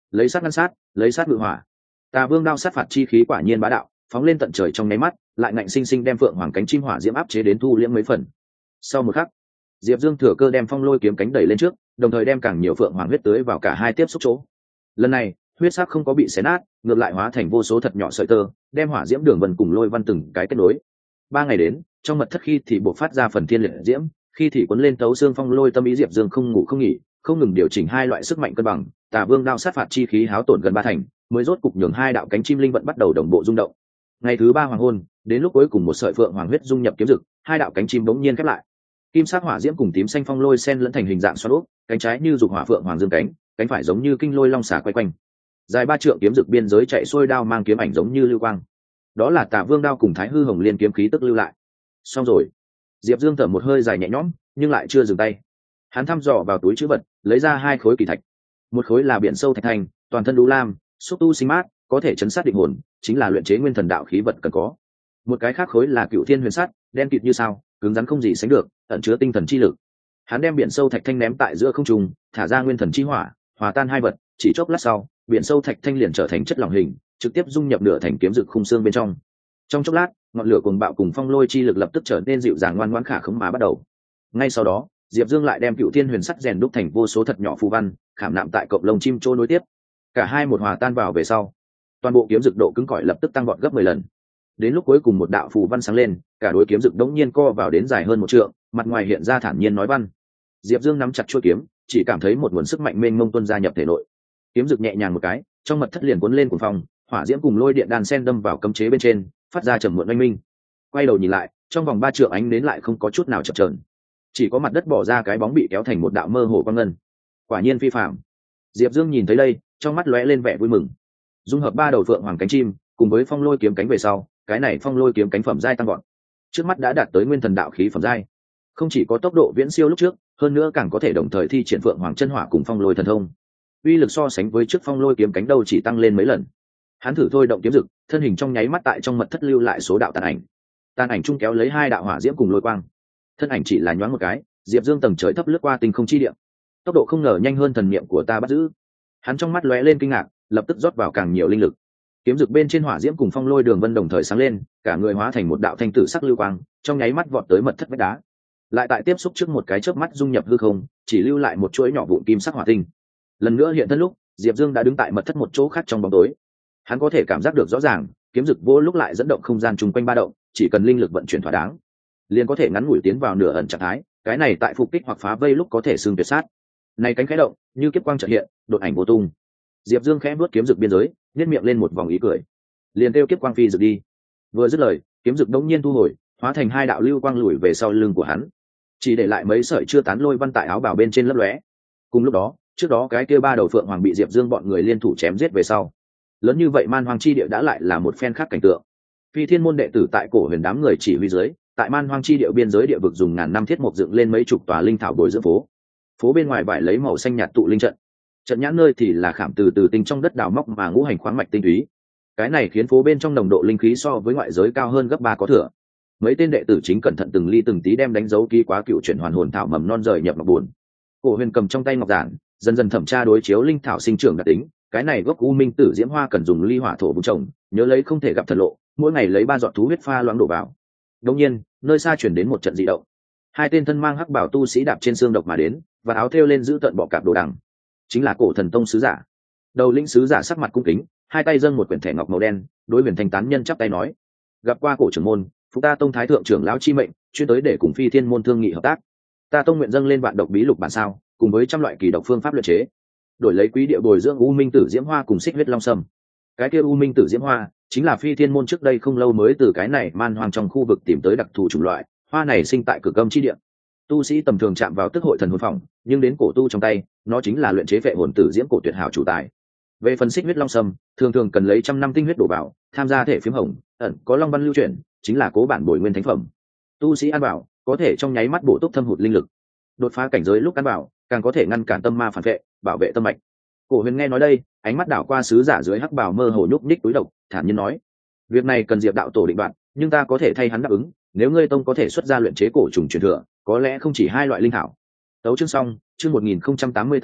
Speaker 1: lấy sát ngăn sát, lấy sát ngự hỏa. Tà Vương đao sát phạt chi khí quả nhiên bá đạo, phóng lên tận trời trong nháy mắt, lại ngạnh sinh sinh đem phượng hoàng cánh chim hỏa diễm áp chế đến thu liễm mấy phần. Sau một khắc, Diệp Dương thừa cơ đem phong lôi kiếm cánh đẩy lên trước, đồng thời đem càng nhiều phượng hoàng huyết tưới vào cả hai tiếp xúc chỗ. Lần này, huyết sắc không có bị xé nát, ngược lại hóa thành vô số thật nhỏ sợi tơ, đem hỏa diễm đường vân cùng lôi văn từng cái kết nối. 3 ngày đến, trong mật thất khi thì bộc phát ra phần thiên liệt diễm, khi thì cuốn lên tấu xương phong lôi tâm ý. Diệp Dương không ngủ không nghỉ, không ngừng điều chỉnh hai loại sức mạnh cân bằng. Tà Vương đao sát phạt chi khí háo tổn gần 3 thành, mới rốt cục nhường hai đạo cánh chim linh vận bắt đầu đồng bộ rung động. Ngày thứ 3 hoàng hôn, đến lúc cuối cùng một sợi phượng hoàng huyết dung nhập kiếm dực, hai đạo cánh chim bỗng nhiên khép lại. Kim sắc hỏa diễm cùng tím xanh phong lôi xen lẫn thành hình dạng xoắn ốc, cánh trái như dục hỏa phượng hoàng dương cánh, cánh phải giống như kinh lôi long xà quay quanh. Dài 3 trượng kiếm dực biên giới chạy xuôi đao mang kiếm ảnh giống như lưu quang. Đó là Tà Vương đao cùng Thái Hư Hồng Liên kiếm khí tức lưu lại. Xong rồi. Diệp Dương thở một hơi dài nhẹ nhõm, nhưng lại chưa dừng tay. Hắn thăm dò vào túi trữ vật, lấy ra 2 khối kỳ thạch. Một khối là biển sâu thạch thành, toàn thân đu lam, xúc tu sinh mát, có thể chấn sát định hồn, chính là luyện chế nguyên thần đạo khí vật cần có. Một cái khác khối là Cựu Thiên Huyền Sắt, đen kịt như sao, cứng rắn không gì sánh được, ẩn chứa tinh thần chi lực. Hắn đem biển sâu thạch thanh ném tại giữa không trung, thả ra nguyên thần chi hỏa, hòa tan hai vật, chỉ chốc lát sau, biển sâu thạch thanh liền trở thành chất lỏng hình, trực tiếp dung nhập nửa thành kiếm dực khung xương bên trong. Trong chốc lát, ngọn lửa cuồng bạo cùng phong lôi chi lực lập tức trở nên dịu dàng ngoan ngoãn khả khống mà bắt đầu. Ngay sau đó, Diệp Dương lại đem Cựu Thiên Huyền Sắt rèn đúc thành vô số thật nhỏ phù văn, khảm nạm tại cọng lông chim trô nối tiếp. Cả hai một hòa tan vào về sau, toàn bộ kiếm dực độ cứng cỏi lập tức tăng vọt gấp 10 lần. Đến lúc cuối cùng một đạo phù văn sáng lên, cả đối kiếm dực đống nhiên co vào đến dài hơn 1 trượng, mặt ngoài hiện ra thản nhiên nói văn. Diệp Dương nắm chặt chuôi kiếm, chỉ cảm thấy một nguồn sức mạnh mênh mông tuôn ra nhập thể nội. Kiếm dực nhẹ nhàng một cái, trong mật thất liền cuốn lên cuồng phong, hỏa diễm cùng lôi điện đan sen đâm vào cấm chế bên trên, phát ra trầm muộn oanh minh. Quay đầu nhìn lại, trong vòng 3 trượng ánh đến lại không có chút nào chập chờn, chỉ có mặt đất bỏ ra cái bóng bị kéo thành một đạo mơ hồ quang ngân. Quả nhiên phi phàm. Diệp Dương nhìn thấy đây, trong mắt lóe lên vẻ vui mừng. Dung hợp 3 đầu phượng hoàng cánh chim, cùng với phong lôi kiếm cánh về sau, cái này phong lôi kiếm cánh phẩm giai tăng vọt. Trước mắt đã đạt tới nguyên thần đạo khí phẩm giai, không chỉ có tốc độ viễn siêu lúc trước, hơn nữa càng có thể đồng thời thi triển phượng hoàng chân hỏa cùng phong lôi thần thông. Uy lực so sánh với trước phong lôi kiếm cánh đâu chỉ tăng lên mấy lần. Hắn thử thôi động kiếm dực, thân hình trong nháy mắt tại trong mật thất lưu lại số đạo tàn ảnh. Tàn ảnh chung kéo lấy 2 đạo hỏa diễm cùng lôi quang. Thân ảnh chỉ là nhoáng một cái, Diệp Dương tầng trời thấp lướt qua tinh không chi địa. Tốc độ không ngờ nhanh hơn thần niệm của ta bắt giữ. Hắn trong mắt lóe lên kinh ngạc, lập tức rót vào càng nhiều linh lực. Kiếm dực bên trên hỏa diễm cùng phong lôi đường vân đồng thời sáng lên, cả người hóa thành một đạo thanh tử sắc lưu quang, trong nháy mắt vọt tới mật thất vách đá. Lại tại tiếp xúc trước một cái chớp mắt dung nhập hư không, chỉ lưu lại một chuỗi nhỏ vụn kim sắc hỏa tinh. Lần nữa hiện thân lúc, Diệp Dương đã đứng tại mật thất một chỗ khác trong bóng tối. Hắn có thể cảm giác được rõ ràng, kiếm dực vô lúc lại dẫn động không gian chung quanh ba động, chỉ cần linh lực vận chuyển thỏa đáng, liền có thể ngắn ngủi tiến vào nửa ẩn trạng thái. Cái này tại phục kích hoặc phá vây lúc có thể xương tuyệt sát. Này cánh khẽ động, như kiếp quang chợt hiện, đột ảnh vô tung. Diệp Dương khẽ nuốt kiếm dực biên giới, nhếch miệng lên một vòng ý cười, liền kêu kiếp quang phi dực đi. Vừa dứt lời, kiếm dực đống nhiên thu hồi, hóa thành 2 đạo lưu quang lùi về sau lưng của hắn, chỉ để lại mấy sợi chưa tán lôi văn tại áo bào bên trên lấp lóe. Cùng lúc đó, trước đó cái kia 3 đầu phượng hoàng bị Diệp Dương bọn người liên thủ chém giết về sau, lớn như vậy man hoang chi địa đã lại là một phen khác cảnh tượng. Phi Thiên môn đệ tử tại Cổ Huyền đám người chỉ huy dưới, tại man hoang chi địa biên giới địa vực dùng ngàn năm thiết mục dựng lên mấy chục tòa linh thảo bồi dưỡng phố. Phố bên ngoài vải lấy màu xanh nhạt tụ linh trận, trận nhãn nơi thì là khảm từ tinh trong đất đào móc mà ngũ hành khoáng mạch tinh túy. Cái này khiến phố bên trong nồng độ linh khí so với ngoại giới cao hơn gấp 3 có thừa. Mấy tên đệ tử chính cẩn thận từng ly từng tí đem đánh dấu ký quá cựu chuyển hoàn hồn thảo mầm non rời nhập ngọc buồn. Cổ Huyền cầm trong tay ngọc giản, dần dần thẩm tra đối chiếu linh thảo sinh trưởng đặc tính. Cái này gốc u minh tử diễm hoa cần dùng ly hỏa thổ vun trồng, nhớ lấy không thể gặp thần lộ, mỗi ngày lấy 3 giọt thú huyết pha loãng đổ vào. Đột nhiên, nơi xa chuyển đến một trận dị động. 2 tên thân mang hắc bảo tu sĩ đạp trên xương độc mà đến, và áo thêu lên giữ tận bọ cạp đồ đằng, chính là Cổ Thần Tông sứ giả. Đầu lĩnh sứ giả sắc mặt cung kính, 2 tay dâng một quyển thẻ ngọc màu đen, đối Huyền Thanh tán nhân chắp tay nói: gặp qua Cổ trưởng môn, phụ ta tông thái thượng trưởng lão chi mệnh, chuyên tới để cùng Phi Thiên môn thương nghị hợp tác. Ta tông nguyện dâng lên vạn độc bí lục bản sao, cùng với trăm loại kỳ độc phương pháp luyện chế, đổi lấy quý địa bồi dưỡng u minh tử diễm hoa cùng xích huyết long sâm. Cái kia u minh tử diễm hoa chính là Phi Thiên môn trước đây không lâu mới từ cái này man hoang trong khu vực tìm tới đặc thù chủng loại, hoa này sinh tại Cực Âm chi địa. Tu sĩ tầm thường chạm vào tức hội thần hồn phòng, nhưng đến cổ tu trong tay, nó chính là luyện chế vệ hồn tử diễm cổ tuyệt hảo chủ tài. Về phần xích huyết long sâm, thường thường cần lấy 100 năm tinh huyết đổ vào, tham gia thể phiếm hồng, ẩn có long văn lưu chuyển, chính là cố bản bồi nguyên thánh phẩm. Tu sĩ ăn bảo, có thể trong nháy mắt bổ túc thâm hụt linh lực. Đột phá cảnh giới lúc ăn bảo, càng có thể ngăn cản tâm ma phản vệ, bảo vệ tâm mạch. Cổ Huyền nghe nói đây, ánh mắt đảo qua sứ giả dưới hắc bào mơ hồ nhúc nhích túi độc, thản nhiên nói: việc này cần Diệp đạo tổ định đoạt, nhưng ta có thể thay hắn đáp ứng. Nếu ngươi tông có thể xuất ra luyện chế cổ trùng truyền thừa, có lẽ không chỉ 2 loại linh thảo. Tấu chương xong, chương 1088,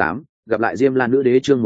Speaker 1: gặp lại Diêm La nữ đế chương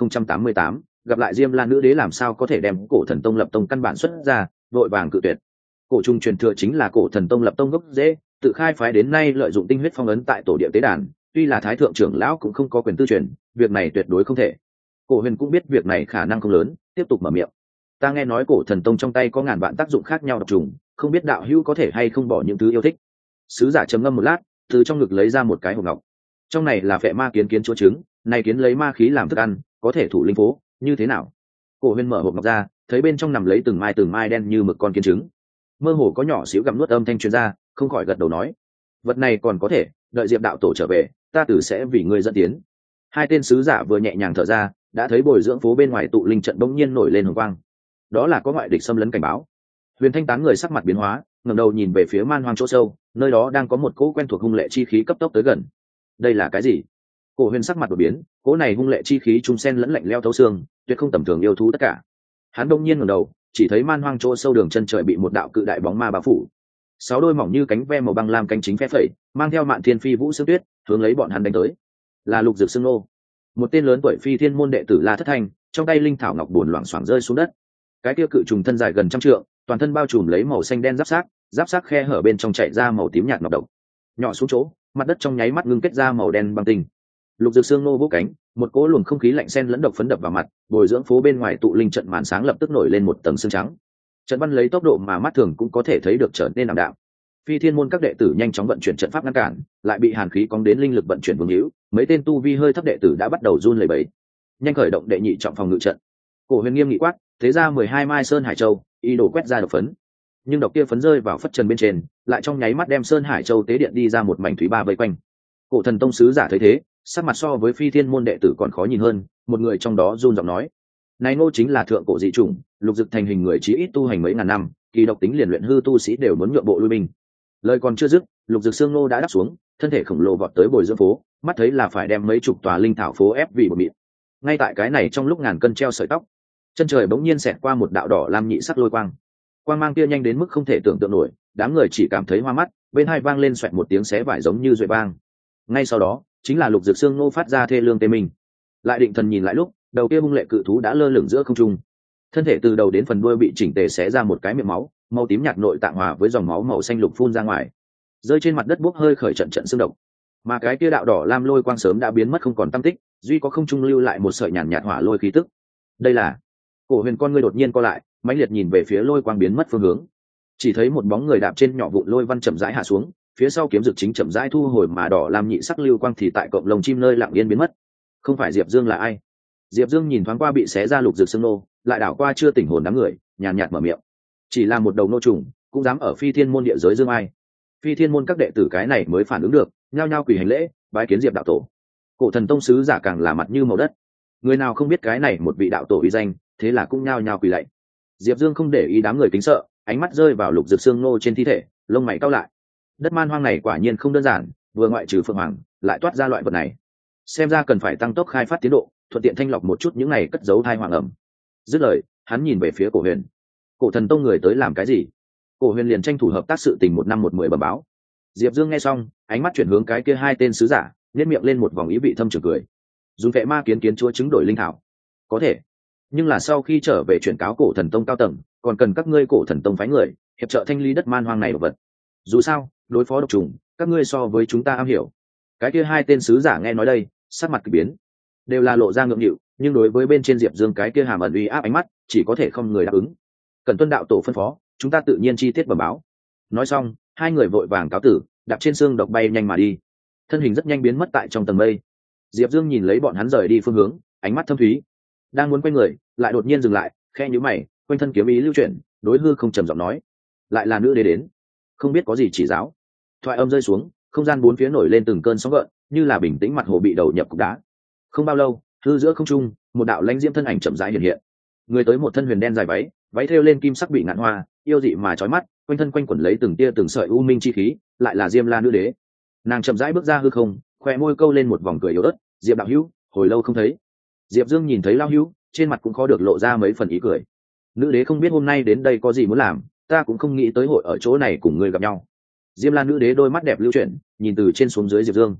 Speaker 1: 1088, gặp lại Diêm La nữ đế làm sao có thể đem Cổ Thần Tông lập tông căn bản xuất ra, vội vàng cự tuyệt. Cổ trung truyền thừa chính là Cổ Thần Tông lập tông gốc rễ, tự khai phái đến nay lợi dụng tinh huyết phong ấn tại tổ địa tế đàn, tuy là thái thượng trưởng lão cũng không có quyền tư truyền, việc này tuyệt đối không thể. Cổ Huyền cũng biết việc này khả năng không lớn, tiếp tục mở miệng. Ta nghe nói Cổ Thần Tông trong tay có ngàn vạn tác dụng khác nhau độc trùng, không biết đạo hữu có thể hay không bỏ những thứ yêu thích. Sứ giả trầm ngâm một lát, từ trong ngực lấy ra một cái hộp ngọc. Trong này là phệ ma kiến kiến chúa trứng, này kiến lấy ma khí làm thức ăn, có thể thủ linh phố, như thế nào? Cổ Huyền mở hộp ngọc ra, thấy bên trong nằm lấy từng mai đen như mực con kiến trứng. Mơ hồ có nhỏ xíu gặm nuốt âm thanh truyền ra, không khỏi gật đầu nói: vật này còn có thể, đợi Diệp đạo tổ trở về, ta tử sẽ vì ngươi dẫn tiến. Hai tên sứ giả vừa nhẹ nhàng thở ra, đã thấy bồi dưỡng phố bên ngoài tụ linh trận bỗng nhiên nổi lên hồng quang. Đó là có ngoại địch xâm lấn cảnh báo. Huyền Thanh tán người sắc mặt biến hóa, ngẩng đầu nhìn về phía man hoang chỗ sâu, nơi đó đang có một cỗ quen thuộc hung lệ chi khí cấp tốc tới gần. Đây là cái gì? Cổ Huyền sắc mặt đột biến, cỗ này hung lệ chi khí trung sen lẫn lạnh lẽo thấu xương, tuyệt không tầm thường yêu thú tất cả. Hắn bỗng nhiên ngẩng đầu, chỉ thấy man hoang chỗ sâu đường chân trời bị một đạo cự đại bóng ma bao phủ. Sáu đôi mỏng như cánh ve màu băng lam cánh chính phe phẩy, mang theo mạn thiên phi vũ sương tuyết, hướng lấy bọn hắn đánh tới. Là Lục Dược Sương Nô, một tên lớn tuổi phi thiên môn đệ tử La Thất Thanh, trong tay linh thảo ngọc buồn loảng xoảng rơi xuống đất. Cái kia cự trùng thân dài gần trăm trượng, toàn thân bao trùm lấy màu xanh đen giáp xác khe hở bên trong chảy ra màu tím nhạt ngọc độc. Nhỏ xuống chỗ, mặt đất trong nháy mắt ngưng kết ra màu đen băng tinh. Lục Dược Sương Nô vỗ cánh, một cỗ luồng không khí lạnh xen lẫn độc phấn đập vào mặt, bồi dưỡng phố bên ngoài tụ linh trận màn sáng lập tức nổi lên một tầng sương trắng. Trận văn lấy tốc độ mà mắt thường cũng có thể thấy được trở nên ảm đạm. Phi thiên môn các đệ tử nhanh chóng vận chuyển trận pháp ngăn cản, lại bị hàn khí cóng đến linh lực vận chuyển vương hữu, mấy tên tu vi hơi thấp đệ tử đã bắt đầu run lẩy bẩy. Nhanh khởi động đệ nhị trọng phòng ngự trận. Cổ Huyền nghiêm nghị quát, thế ra 12 mai sơn hải châu, ý đồ quét ra độc phấn. Nhưng độc kia phấn rơi vào phất trần bên trên, lại trong nháy mắt đem sơn hải châu tế điện đi ra một mảnh thủy ba vây quanh. Cổ Thần Tông sứ giả thấy thế, sắc mặt so với phi thiên môn đệ tử còn khó nhìn hơn, một người trong đó run giọng nói: này Ngô chính là thượng cổ dị chủng, lục dực thành hình người chí ít tu hành mấy ngàn năm, kỳ độc tính liền luyện hư tu sĩ đều muốn nhượng bộ lui binh. Lời còn chưa dứt, Lục Dực Xương Nô đã đáp xuống, thân thể khổng lồ vọt tới bồi dưỡng phố, mắt thấy là phải đem mấy chục tòa linh thảo phố ép vì một mịn. Ngay tại cái này trong lúc ngàn cân treo sợi tóc, chân trời bỗng nhiên xẹt qua một đạo đỏ lam nhị sắc lôi quang. Quang mang kia nhanh đến mức không thể tưởng tượng nổi, đám người chỉ cảm thấy hoa mắt, bên hai vang lên xoẹt một tiếng xé vải giống như duệ vang. Ngay sau đó, chính là Lục Dực Xương Nô phát ra thê lương tê mình. Lại định thần nhìn lại lúc, đầu kia hung lệ cự thú đã lơ lửng giữa không trung. Thân thể từ đầu đến phần đuôi bị chỉnh tề xé ra một cái miệng máu, màu tím nhạt nội tạng hòa với dòng máu màu xanh lục phun ra ngoài, rơi trên mặt đất bốc hơi khởi trận trận xương độc. Mà cái kia đạo đỏ lam lôi quang sớm đã biến mất không còn tăm tích, duy có không trung lưu lại một sợi nhàn nhạt hỏa lôi khí tức. Đây là... Cổ Huyền con ngươi đột nhiên co lại, mãnh liệt nhìn về phía lôi quang biến mất phương hướng. Chỉ thấy một bóng người đạp trên nhỏ vụn lôi văn chậm rãi hạ xuống, phía sau kiếm dược chính chậm rãi thu hồi mà đỏ lam nhị sắc lưu quang thì tại cộng lồng chim nơi lặng yên biến mất. Không phải Diệp Dương là ai? Diệp Dương nhìn thoáng qua bị xé ra Lục Dực Xương Nô, lại đảo qua chưa tỉnh hồn đám người, nhàn nhạt mở miệng: chỉ là một đầu nô trùng, cũng dám ở phi thiên môn địa giới dương ai? Phi thiên môn các đệ tử cái này mới phản ứng được, nhao nhao quỳ hành lễ, bái kiến Diệp đạo tổ. Cổ Thần Tông sứ giả càng là mặt như màu đất, người nào không biết cái này một vị đạo tổ uy danh, thế là cũng nhao nhao quỳ lạy. Diệp Dương không để ý đám người kính sợ, ánh mắt rơi vào Lục Dực Xương Nô trên thi thể, lông mày cau lại. Đất man hoang này quả nhiên không đơn giản, vừa ngoại trừ phượng hoàng, lại toát ra loại vật này. Xem ra cần phải tăng tốc khai phát tiến độ, thuận tiện thanh lọc một chút những này cất giấu thai hoàng ẩm. Dứt lời, hắn nhìn về phía Cổ Huyền. Cổ Thần Tông người tới làm cái gì? Cổ Huyền liền tranh thủ hợp tác sự tình 1 năm 1 10 bẩm báo. Diệp Dương nghe xong, ánh mắt chuyển hướng cái kia hai tên sứ giả, nhếch miệng lên một vòng ý vị thâm trường cười. Dùng vệ ma kiến kiến chúa chứng đổi linh thảo, có thể, nhưng là sau khi trở về chuyển cáo Cổ Thần Tông cao tầng, còn cần các ngươi Cổ Thần Tông phái người hiệp trợ thanh lý đất man hoang này đồ vật. Dù sao, đối phó độc trùng, các ngươi so với chúng ta am hiểu. Cái kia hai tên sứ giả nghe nói đây, sắc mặt kỳ biến, đều là lộ ra ngượng nghịu, nhưng đối với bên trên Diệp Dương cái kia hàm ẩn uy áp ánh mắt, chỉ có thể không người đáp ứng. Cần tuân đạo tổ phân phó, chúng ta tự nhiên chi tiết bẩm báo. Nói xong, hai người vội vàng cáo tử, đạp trên xương độc bay nhanh mà đi, thân hình rất nhanh biến mất tại trong tầng mây. Diệp Dương nhìn lấy bọn hắn rời đi phương hướng, ánh mắt thâm thúy, đang muốn quay người, lại đột nhiên dừng lại, khe nhíu mày, quanh thân kiếm ý lưu chuyển, đối hư không trầm giọng nói: lại là nữ đế đến, không biết có gì chỉ giáo. Thoại âm rơi xuống, không gian bốn phía nổi lên từng cơn sóng gợn, như là bình tĩnh mặt hồ bị đầu nhập cục đá. Không bao lâu, hư giữa không trung, một đạo lãnh diễm thân ảnh chậm rãi hiện hiện. Người tới một thân huyền đen dài váy, váy thêu lên kim sắc bị ngạn hoa, yêu dị mà chói mắt, quanh thân quanh quẩn lấy từng tia từng sợi u minh chi khí, lại là Diêm La nữ đế. Nàng chậm rãi bước ra hư không, khoe môi câu lên một vòng cười yếu ớt: Diệp đạo hữu, hồi lâu không thấy. Diệp Dương nhìn thấy Lao hữu, trên mặt cũng khó được lộ ra mấy phần ý cười. Nữ đế không biết hôm nay đến đây có gì muốn làm, ta cũng không nghĩ tới hội ở chỗ này cùng người gặp nhau. Diêm La nữ đế đôi mắt đẹp lưu chuyển, nhìn từ trên xuống dưới Diệp Dương.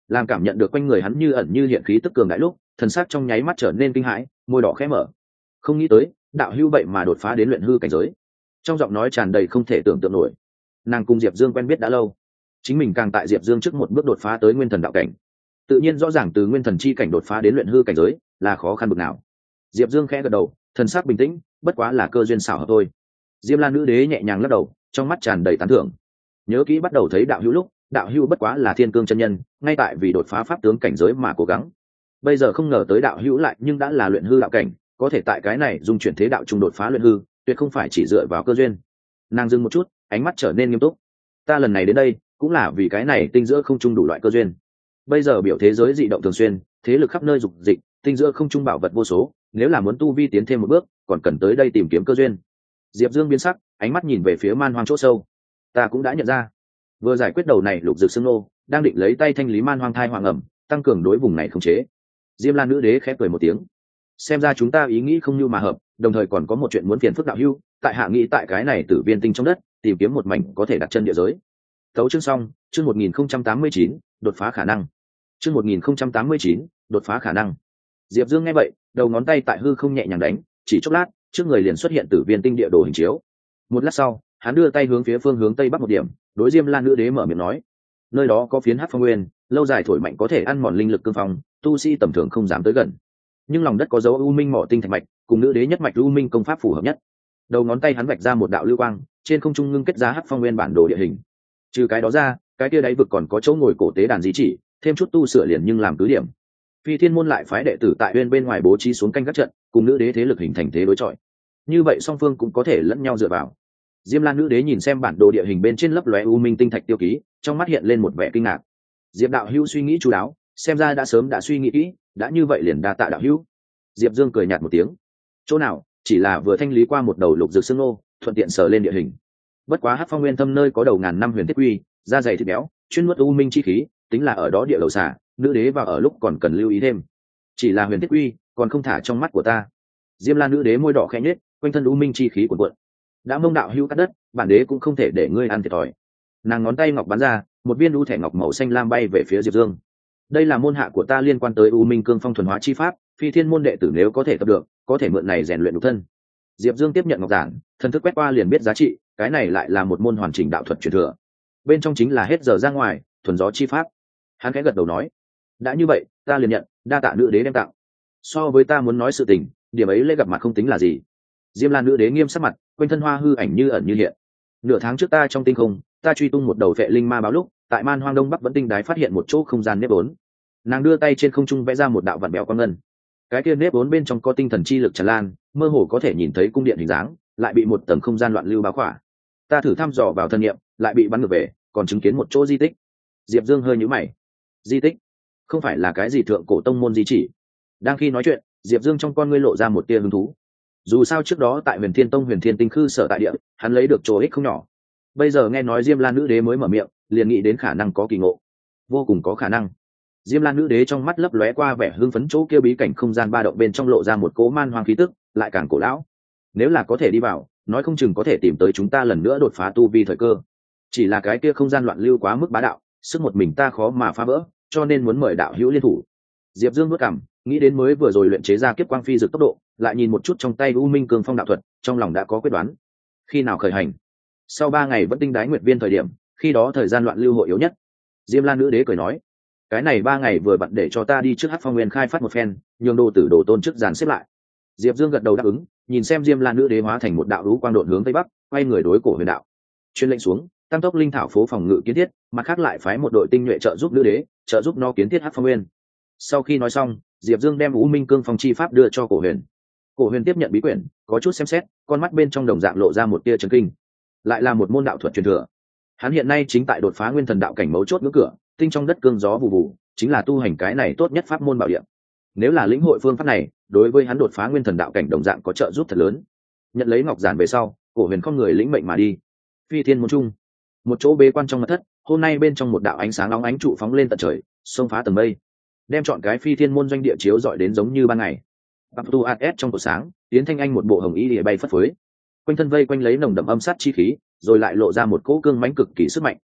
Speaker 1: làm cảm nhận được quanh người hắn như ẩn như hiện khí tức cường đại lúc thần sắc trong nháy mắt trở nên kinh hãi, môi đỏ khẽ mở. Không nghĩ tới đạo hưu vậy mà đột phá đến luyện hư cảnh giới. Trong giọng nói tràn đầy không thể tưởng tượng nổi. Nàng cùng Diệp Dương quen biết đã lâu, chính mình càng tại Diệp Dương trước một bước đột phá tới nguyên thần đạo cảnh, tự nhiên rõ ràng từ nguyên thần chi cảnh đột phá đến luyện hư cảnh giới là khó khăn bực nào. Diệp Dương khẽ gật đầu, thần sắc bình tĩnh, bất quá là cơ duyên xảo hợp thôi. Diêm La nữ đế nhẹ nhàng lắc đầu, trong mắt tràn đầy tán thưởng. Nhớ kỹ bắt đầu thấy đạo hữu lúc, đạo hữu bất quá là thiên cương chân nhân, ngay tại vì đột phá pháp tướng cảnh giới mà cố gắng. Bây giờ không ngờ tới đạo hữu lại nhưng đã là luyện hư đạo cảnh, có thể tại cái này dung chuyển thế đạo trung đột phá luyện hư, tuyệt không phải chỉ dựa vào cơ duyên. Nàng dừng một chút, ánh mắt trở nên nghiêm túc. Ta lần này đến đây, cũng là vì cái này tinh giữa không trung đủ loại cơ duyên. Bây giờ biểu thế giới dị động thường xuyên, thế lực khắp nơi dục dịch, tinh giữa không trung bảo vật vô số, nếu là muốn tu vi tiến thêm một bước, còn cần tới đây tìm kiếm cơ duyên. Diệp Dương biến sắc, ánh mắt nhìn về phía man hoang chỗ sâu. Ta cũng đã nhận ra, vừa giải quyết đầu này lục dược xương nô, đang định lấy tay thanh lý man hoang thai hoàng ẩm, tăng cường đối vùng này khống chế. Diêm La nữ đế khẽ cười một tiếng. Xem ra chúng ta ý nghĩ không như mà hợp, đồng thời còn có một chuyện muốn phiền phức đạo hưu, tại hạ nghĩ tại cái này tử viên tinh trong đất, tìm kiếm một mảnh có thể đặt chân địa giới. Tấu chương xong, chương 1089, đột phá khả năng. Chương 1089, đột phá khả năng. Diệp Dương nghe vậy, đầu ngón tay tại hư không nhẹ nhàng đánh, chỉ chốc lát, trước người liền xuất hiện tử viên tinh địa đồ hình chiếu. Một lát sau, hắn đưa tay hướng phía phương hướng tây bắc một điểm, đối Diêm La nữ đế mở miệng nói: nơi đó có phiến hắc phong nguyên, lâu dài thổi mạnh có thể ăn mòn linh lực cương phong, tu sĩ tầm thường không dám tới gần. Nhưng lòng đất có dấu u minh mỏ tinh thạch mạch, cùng nữ đế nhất mạch u minh công pháp phù hợp nhất. Đầu ngón tay hắn vạch ra một đạo lưu quang, trên không trung ngưng kết ra hắc phong nguyên bản đồ địa hình. Trừ cái đó ra, cái kia đáy vực còn có chỗ ngồi cổ tế đàn di chỉ, thêm chút tu sửa liền nhưng làm cứ điểm. Phi Thiên môn lại phái đệ tử tại bên ngoài bố trí xuống canh các trận, cùng nữ đế thế lực hình thành thế đối chọi. Như vậy song phương cũng có thể lẫn nhau dựa vào. Diêm La nữ đế nhìn xem bản đồ địa hình bên trên lấp lóe u minh tinh thạch tiêu ký, trong mắt hiện lên một vẻ kinh ngạc. Diệp đạo hữu suy nghĩ chu đáo, xem ra đã sớm đã suy nghĩ kỹ, đã như vậy liền đa tạ đạo hữu. Diệp Dương cười nhạt một tiếng. Chỗ nào, chỉ là vừa thanh lý qua một đầu lục dược xương nô, thuận tiện sờ lên địa hình. Bất quá hắc phong nguyên thâm nơi có đầu ngàn năm huyền thiết quy, da dày thịt béo, chuyên nuốt u minh chi khí, tính là ở đó địa đầu xả, nữ đế vào ở lúc còn cần lưu ý thêm. Chỉ là huyền thiết quy, còn không thả trong mắt của ta. Diêm La nữ đế môi đỏ khẽ nhếch, quanh thân u minh chi khí cuộn cuộn. Đã mông đạo hữu cắt đất, bản đế cũng không thể để ngươi ăn thiệt thòi. Nàng ngón tay ngọc bắn ra, một viên u thẻ ngọc màu xanh lam bay về phía Diệp Dương. Đây là môn hạ của ta liên quan tới u minh cương phong thuần hóa chi pháp, Phi Thiên môn đệ tử nếu có thể tập được, có thể mượn này rèn luyện nhục thân. Diệp Dương tiếp nhận ngọc giản, thần thức quét qua liền biết giá trị, cái này lại là một môn hoàn chỉnh đạo thuật truyền thừa. Bên trong chính là hết giờ ra ngoài, thuần gió chi pháp. Hắn khẽ gật đầu nói: đã như vậy, ta liền nhận, đa tạ nữ đế đem tặng. So với ta muốn nói sự tình, điểm ấy lễ gặp mặt không tính là gì. Diêm La nữ đế nghiêm sắc mặt, quanh thân hoa hư ảnh như ẩn như hiện. Nửa tháng trước ta trong tinh không, ta truy tung một đầu vệ linh ma báo lúc, tại man hoang đông bắc vẫn tinh đái phát hiện một chỗ không gian nếp vốn. Nàng đưa tay trên không trung vẽ ra một đạo vặn bẹo quang ngân. Cái kia nếp vốn bên trong có tinh thần chi lực tràn lan, mơ hồ có thể nhìn thấy cung điện hình dáng, lại bị một tầng không gian loạn lưu bao khỏa. Ta thử thăm dò vào thân nghiệm, lại bị bắn ngược về, còn chứng kiến một chỗ di tích. Diệp Dương hơi nhíu mày. Di tích? Không phải là cái gì thượng cổ tông môn di chỉ? Đang khi nói chuyện, Diệp Dương trong con ngươi lộ ra một tia hứng thú. Dù sao trước đó tại Huyền Thiên Tông Huyền Thiên Tinh Khư sở tại địa, hắn lấy được chỗ ích không nhỏ. Bây giờ nghe nói Diêm La nữ đế mới mở miệng, liền nghĩ đến khả năng có kỳ ngộ. Vô cùng có khả năng. Diêm La nữ đế trong mắt lấp lóe qua vẻ hưng phấn, chỗ kia bí cảnh không gian ba động bên trong lộ ra một cỗ man hoang khí tức, lại càng cổ lão. Nếu là có thể đi vào, nói không chừng có thể tìm tới chúng ta lần nữa đột phá tu vi thời cơ. Chỉ là cái kia không gian loạn lưu quá mức bá đạo, sức một mình ta khó mà phá vỡ, cho nên muốn mời đạo hữu liên thủ. Diệp Dương nuốt cằm, nghĩ đến mới vừa rồi luyện chế ra kiếp quang phi dược tốc độ, lại nhìn một chút trong tay u minh cường phong đạo thuật, trong lòng đã có quyết đoán. Khi nào khởi hành? Sau 3 ngày vẫn tinh đái nguyệt viên thời điểm, khi đó thời gian loạn lưu hội yếu nhất. Diêm La nữ đế cười nói: cái này 3 ngày vừa bận để cho ta đi trước Hắc Phong Nguyên khai phát một phen, nhường đồ tử đồ tôn trước dàn xếp lại. Diệp Dương gật đầu đáp ứng, nhìn xem Diêm La nữ đế hóa thành một đạo lũ quang độn hướng tây bắc, quay người đối cổ huyền đạo. Truyền lệnh xuống, tăng tốc linh thảo phố phòng ngự kiến thiết, mặt khác lại phái một đội tinh nhuệ trợ giúp nữ đế, trợ giúp nó kiến thiết Hắc Phong Nguyên. Sau khi nói xong, Diệp Dương đem U Minh Cương Phong chi pháp đưa cho cổ huyền. Cổ huyền tiếp nhận bí quyển, có chút xem xét, con mắt bên trong đồng dạng lộ ra một tia chấn kinh. Lại là một môn đạo thuật truyền thừa. Hắn hiện nay chính tại đột phá nguyên thần đạo cảnh mấu chốt ngưỡng cửa, tinh trong đất cương gió vụ vụ, chính là tu hành cái này tốt nhất pháp môn bảo địa. Nếu là lĩnh hội phương pháp này, đối với hắn đột phá nguyên thần đạo cảnh đồng dạng có trợ giúp thật lớn. Nhận lấy ngọc giản về sau, cổ huyền không người lĩnh mệnh mà đi. Phi Thiên môn trung, một chỗ bế quan trong mật thất, hôm nay bên trong một đạo ánh sáng nóng ánh trụ phóng lên tận trời, xông phá tầng mây, đem chọn cái Phi Thiên môn doanh địa chiếu rọi đến giống như ban ngày. Abtu As trong cổ sáng, Yến Thanh Anh một bộ hồng y lìa bay phất phới, quanh thân vây quanh lấy nồng đậm âm sát chi khí, rồi lại lộ ra một cỗ cương mãnh cực kỳ sức mạnh.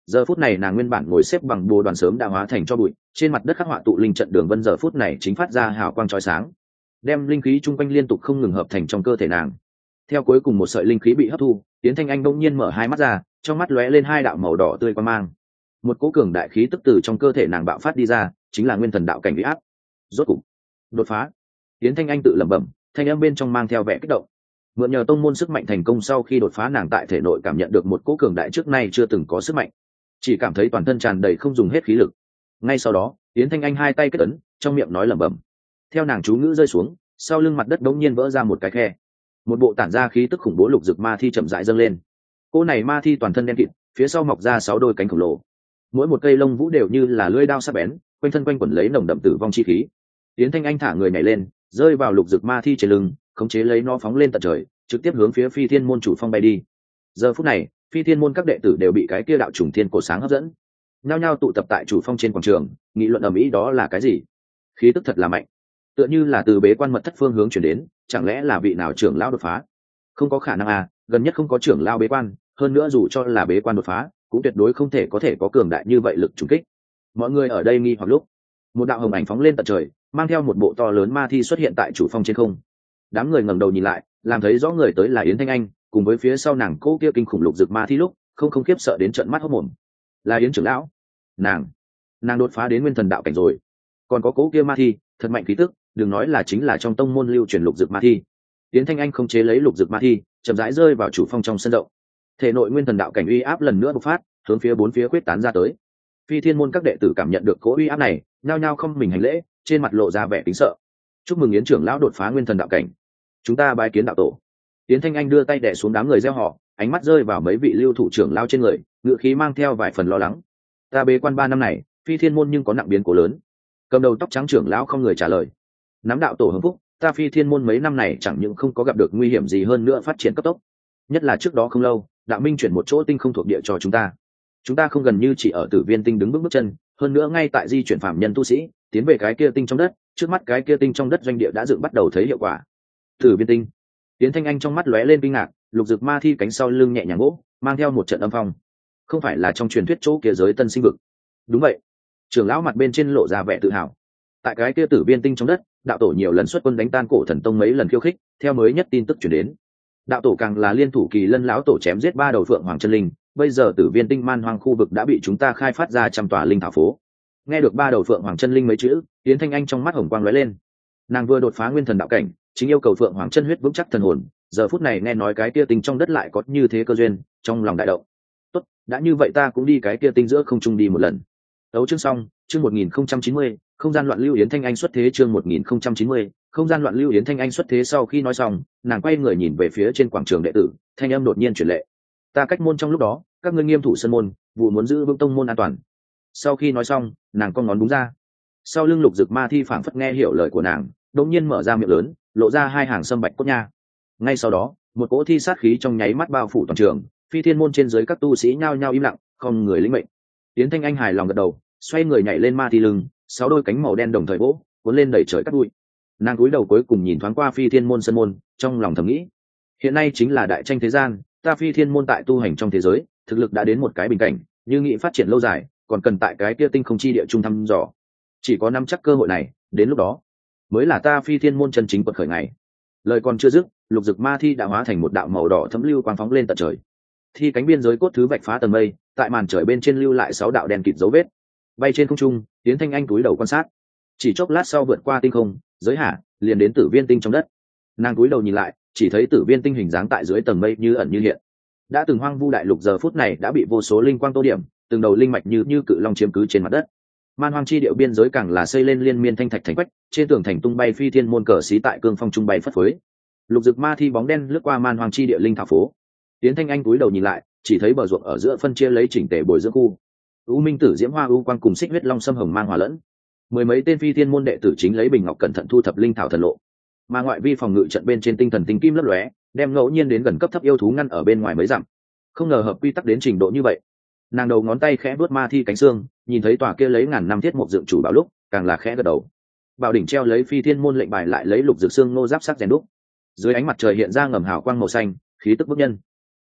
Speaker 1: Giờ phút này nàng nguyên bản ngồi xếp bằng bồ đoàn sớm đã hóa thành cho bụi, trên mặt đất khắc họa tụ linh trận đường vân giờ phút này chính phát ra hào quang chói sáng, đem linh khí chung quanh liên tục không ngừng hợp thành trong cơ thể nàng. Theo cuối cùng một sợi linh khí bị hấp thu, Yến Thanh Anh bỗng nhiên mở hai mắt ra, trong mắt lóe lên hai đạo màu đỏ tươi quang mang. Một cỗ cường đại khí tức từ trong cơ thể nàng bạo phát đi ra, chính là nguyên thần đạo cảnh uy áp. Rốt cục đột phá. Yến Thanh Anh tự lẩm bẩm, thanh âm bên trong mang theo vẻ kích động. Mượn nhờ tông môn sức mạnh thành công sau khi đột phá, nàng tại thể nội cảm nhận được một cỗ cường đại trước nay chưa từng có sức mạnh, chỉ cảm thấy toàn thân tràn đầy không dùng hết khí lực. Ngay sau đó, Yến Thanh Anh hai tay kết ấn, trong miệng nói lẩm bẩm. Theo nàng chú ngữ rơi xuống, sau lưng mặt đất đống nhiên vỡ ra một cái khe, một bộ tản ra khí tức khủng bố lục dực ma thi chậm rãi dâng lên. Cô này ma thi toàn thân đen kịt, phía sau mọc ra 6 đôi cánh khổng lồ, mỗi một cây lông vũ đều như là lưỡi dao sắc bén, quanh thân quanh quẩn lấy nồng đậm tử vong chi khí. Yến Thanh Anh thả người nhảy lên, rơi vào lục dực ma thi trên lưng, khống chế lấy nó phóng lên tận trời, trực tiếp hướng phía Phi Thiên môn chủ phong bay đi. Giờ phút này, Phi Thiên môn các đệ tử đều bị cái kia đạo trùng thiên cổ sáng hấp dẫn, nhao nhao tụ tập tại chủ phong trên quảng trường, nghị luận ầm ĩ đó là cái gì? Khí tức thật là mạnh, tựa như là từ bế quan mật thất phương hướng chuyển đến, chẳng lẽ là vị nào trưởng lão đột phá? Không có khả năng à, gần nhất không có trưởng lão bế quan, hơn nữa dù cho là bế quan đột phá, cũng tuyệt đối không thể có cường đại như vậy lực trùng kích. Mọi người ở đây nghi hoặc lúc, một đạo hồng ảnh phóng lên tận trời, mang theo một bộ to lớn ma thi xuất hiện tại chủ phong trên không. Đám người ngẩng đầu nhìn lại, làm thấy rõ người tới là Yến Thanh Anh, cùng với phía sau nàng cô kia kinh khủng lục dực ma thi lúc, không khiếp sợ đến trợn mắt hốt mồm. Là Yến trưởng lão, nàng đột phá đến nguyên thần đạo cảnh rồi. Còn có cố kia ma thi, thật mạnh khí tức, đừng nói là chính là trong tông môn lưu truyền lục dực ma thi. Yến Thanh Anh không chế lấy lục dực ma thi, chậm rãi rơi vào chủ phong trong sân rộng. Thể nội nguyên thần đạo cảnh uy áp lần nữa bộc phát, hướng phía bốn phía quyết tán ra tới. Phi Thiên môn các đệ tử cảm nhận được cỗ uy áp này, nhao nhao không mình hành lễ, trên mặt lộ ra vẻ kính sợ. Chúc mừng Yến trưởng lão đột phá nguyên thần đạo cảnh, chúng ta bái kiến đạo tổ. Yến Thanh Anh đưa tay đè xuống đám người reo hò, ánh mắt rơi vào mấy vị lưu thủ trưởng lão trên người, ngựa khí mang theo vài phần lo lắng. Ta bế quan 3 năm này, Phi Thiên môn nhưng có nặng biến cố lớn. Cầm đầu tóc trắng trưởng lão không người trả lời. Nắm đạo tổ hưng phúc, ta Phi Thiên môn mấy năm này chẳng những không có gặp được nguy hiểm gì, hơn nữa phát triển cấp tốc. Nhất là trước đó không lâu, đạo minh chuyển một chỗ tinh không thuộc địa cho chúng ta không gần như chỉ ở Tử Viên tinh đứng bước chân, hơn nữa ngay tại di chuyển phạm nhân tu sĩ tiến về cái kia tinh trong đất, trước mắt cái kia tinh trong đất doanh địa đã dựng bắt đầu thấy hiệu quả. Tử Viên tinh. Yến Thanh Anh trong mắt lóe lên kinh ngạc, lục dực ma thi cánh sau lưng nhẹ nhàng gỗ, mang theo một trận âm phong. Không phải là trong truyền thuyết chỗ kia giới tân sinh vực? Đúng vậy. Trưởng lão mặt bên trên lộ ra vẻ tự hào. Tại cái kia Tử Viên tinh trong đất, đạo tổ nhiều lần xuất quân đánh tan cổ thần tông mấy lần khiêu khích, theo mới nhất tin tức truyền đến, đạo tổ càng là liên thủ Kỳ Lân lão tổ chém giết 3 đầu phượng hoàng chân linh. Bây giờ Tử Viên tinh man hoang khu vực đã bị chúng ta khai phát ra 100 tòa linh thảo phố. Nghe được 3 đầu phượng hoàng chân linh mấy chữ, Yến Thanh Anh trong mắt hồng quang lóe lên. Nàng vừa đột phá nguyên thần đạo cảnh, chính yêu cầu phượng hoàng chân huyết vững chắc thần hồn, giờ phút này nghe nói cái kia tinh trong đất lại có như thế cơ duyên, trong lòng đại động. Tốt, đã như vậy ta cũng đi cái kia tinh giữa không trung đi một lần. Đấu chương xong, chương 1090, không gian loạn lưu. Yến Thanh Anh xuất thế. Chương 1090, không gian loạn lưu. Yến Thanh Anh xuất thế. Sau khi nói xong, nàng quay người nhìn về phía trên quảng trường đệ tử, thanh âm đột nhiên chuyển lệ. Ta cách môn trong lúc đó, các ngươi nghiêm thủ sân môn, vụ muốn giữ vững tông môn an toàn. Sau khi nói xong, nàng con ngón đúng ra. Sau lưng lục dực ma thi phảng phất nghe hiểu lời của nàng, đột nhiên mở ra miệng lớn, lộ ra 2 hàng sâm bạch cốt nha. Ngay sau đó, một cỗ thi sát khí trong nháy mắt bao phủ toàn trường, Phi Thiên môn trên dưới các tu sĩ nhao nhao im lặng, không người lĩnh mệnh. Yến Thanh Anh hài lòng gật đầu, xoay người nhảy lên ma thi lưng, 6 đôi cánh màu đen đồng thời vỗ, cuốn lên đẩy trời cắt bụi. Nàng cúi đầu cuối cùng nhìn thoáng qua Phi Thiên môn sân môn, trong lòng thầm nghĩ, hiện nay chính là đại tranh thế gian, ta Phi Thiên môn tại tu hành trong thế giới, thực lực đã đến một cái bình cảnh, như nghĩ phát triển lâu dài, còn cần tại cái kia tinh không chi địa trung thăm dò. Chỉ có nắm chắc cơ hội này, đến lúc đó mới là ta Phi Thiên môn chân chính quật khởi ngày. Lời còn chưa dứt, lục dực ma thi đã hóa thành một đạo màu đỏ thấm lưu quang phóng lên tận trời. Thi cánh biên giới cốt thứ vạch phá tầng mây, tại màn trời bên trên lưu lại 6 đạo đen kịt dấu vết. Bay trên không trung, Yến Thanh Anh cúi đầu quan sát. Chỉ chốc lát sau vượt qua tinh không, giới hạ, liền đến Tử Viên tinh trong đất. Nàng cúi đầu nhìn lại, chỉ thấy Tử Viên tinh hình dáng tại dưới tầng mây như ẩn như hiện. Đã từng hoang vu đại lục giờ phút này đã bị vô số linh quang tô điểm, từng đầu linh mạch như cự long chiếm cứ trên mặt đất. Man hoang chi điệu biên giới càng là xây lên liên miên thanh thạch thành quách, trên tường thành tung bay Phi Thiên môn cờ xí tại cương phong trung bay phất phới. Lục dực ma thi bóng đen lướt qua man hoang chi địa linh thảo phố. Yến Thanh Anh cúi đầu nhìn lại, chỉ thấy bờ ruộng ở giữa phân chia lấy chỉnh tề bồi dưỡng khu. U Minh Tử Diễm Hoa U Quang cùng Xích Huyết Long Sâm Hồng mang hòa lẫn. 10 mấy tên Phi Thiên môn đệ tử chính lấy bình ngọc cẩn thận thu thập linh thảo thần lộ. Mà ngoại vi phòng ngự trận bên trên tinh thần tinh kim lấp lóe, đem ngẫu nhiên đến gần cấp thấp yêu thú ngăn ở bên ngoài mấy dặm. Không ngờ hợp quy tắc đến trình độ như vậy. Nàng đầu ngón tay khẽ vuốt ma thi cánh xương, nhìn thấy tòa kia lấy ngàn năm thiết mục dựng chủ bảo lúc, càng là khẽ gật đầu. Bảo đỉnh treo lấy Phi Thiên môn lệnh bài lại lấy lục dược xương ngô giáp sắc rèn đúc. Dưới ánh mặt trời hiện ra ngầm hào quang màu xanh, khí tức bức nhân.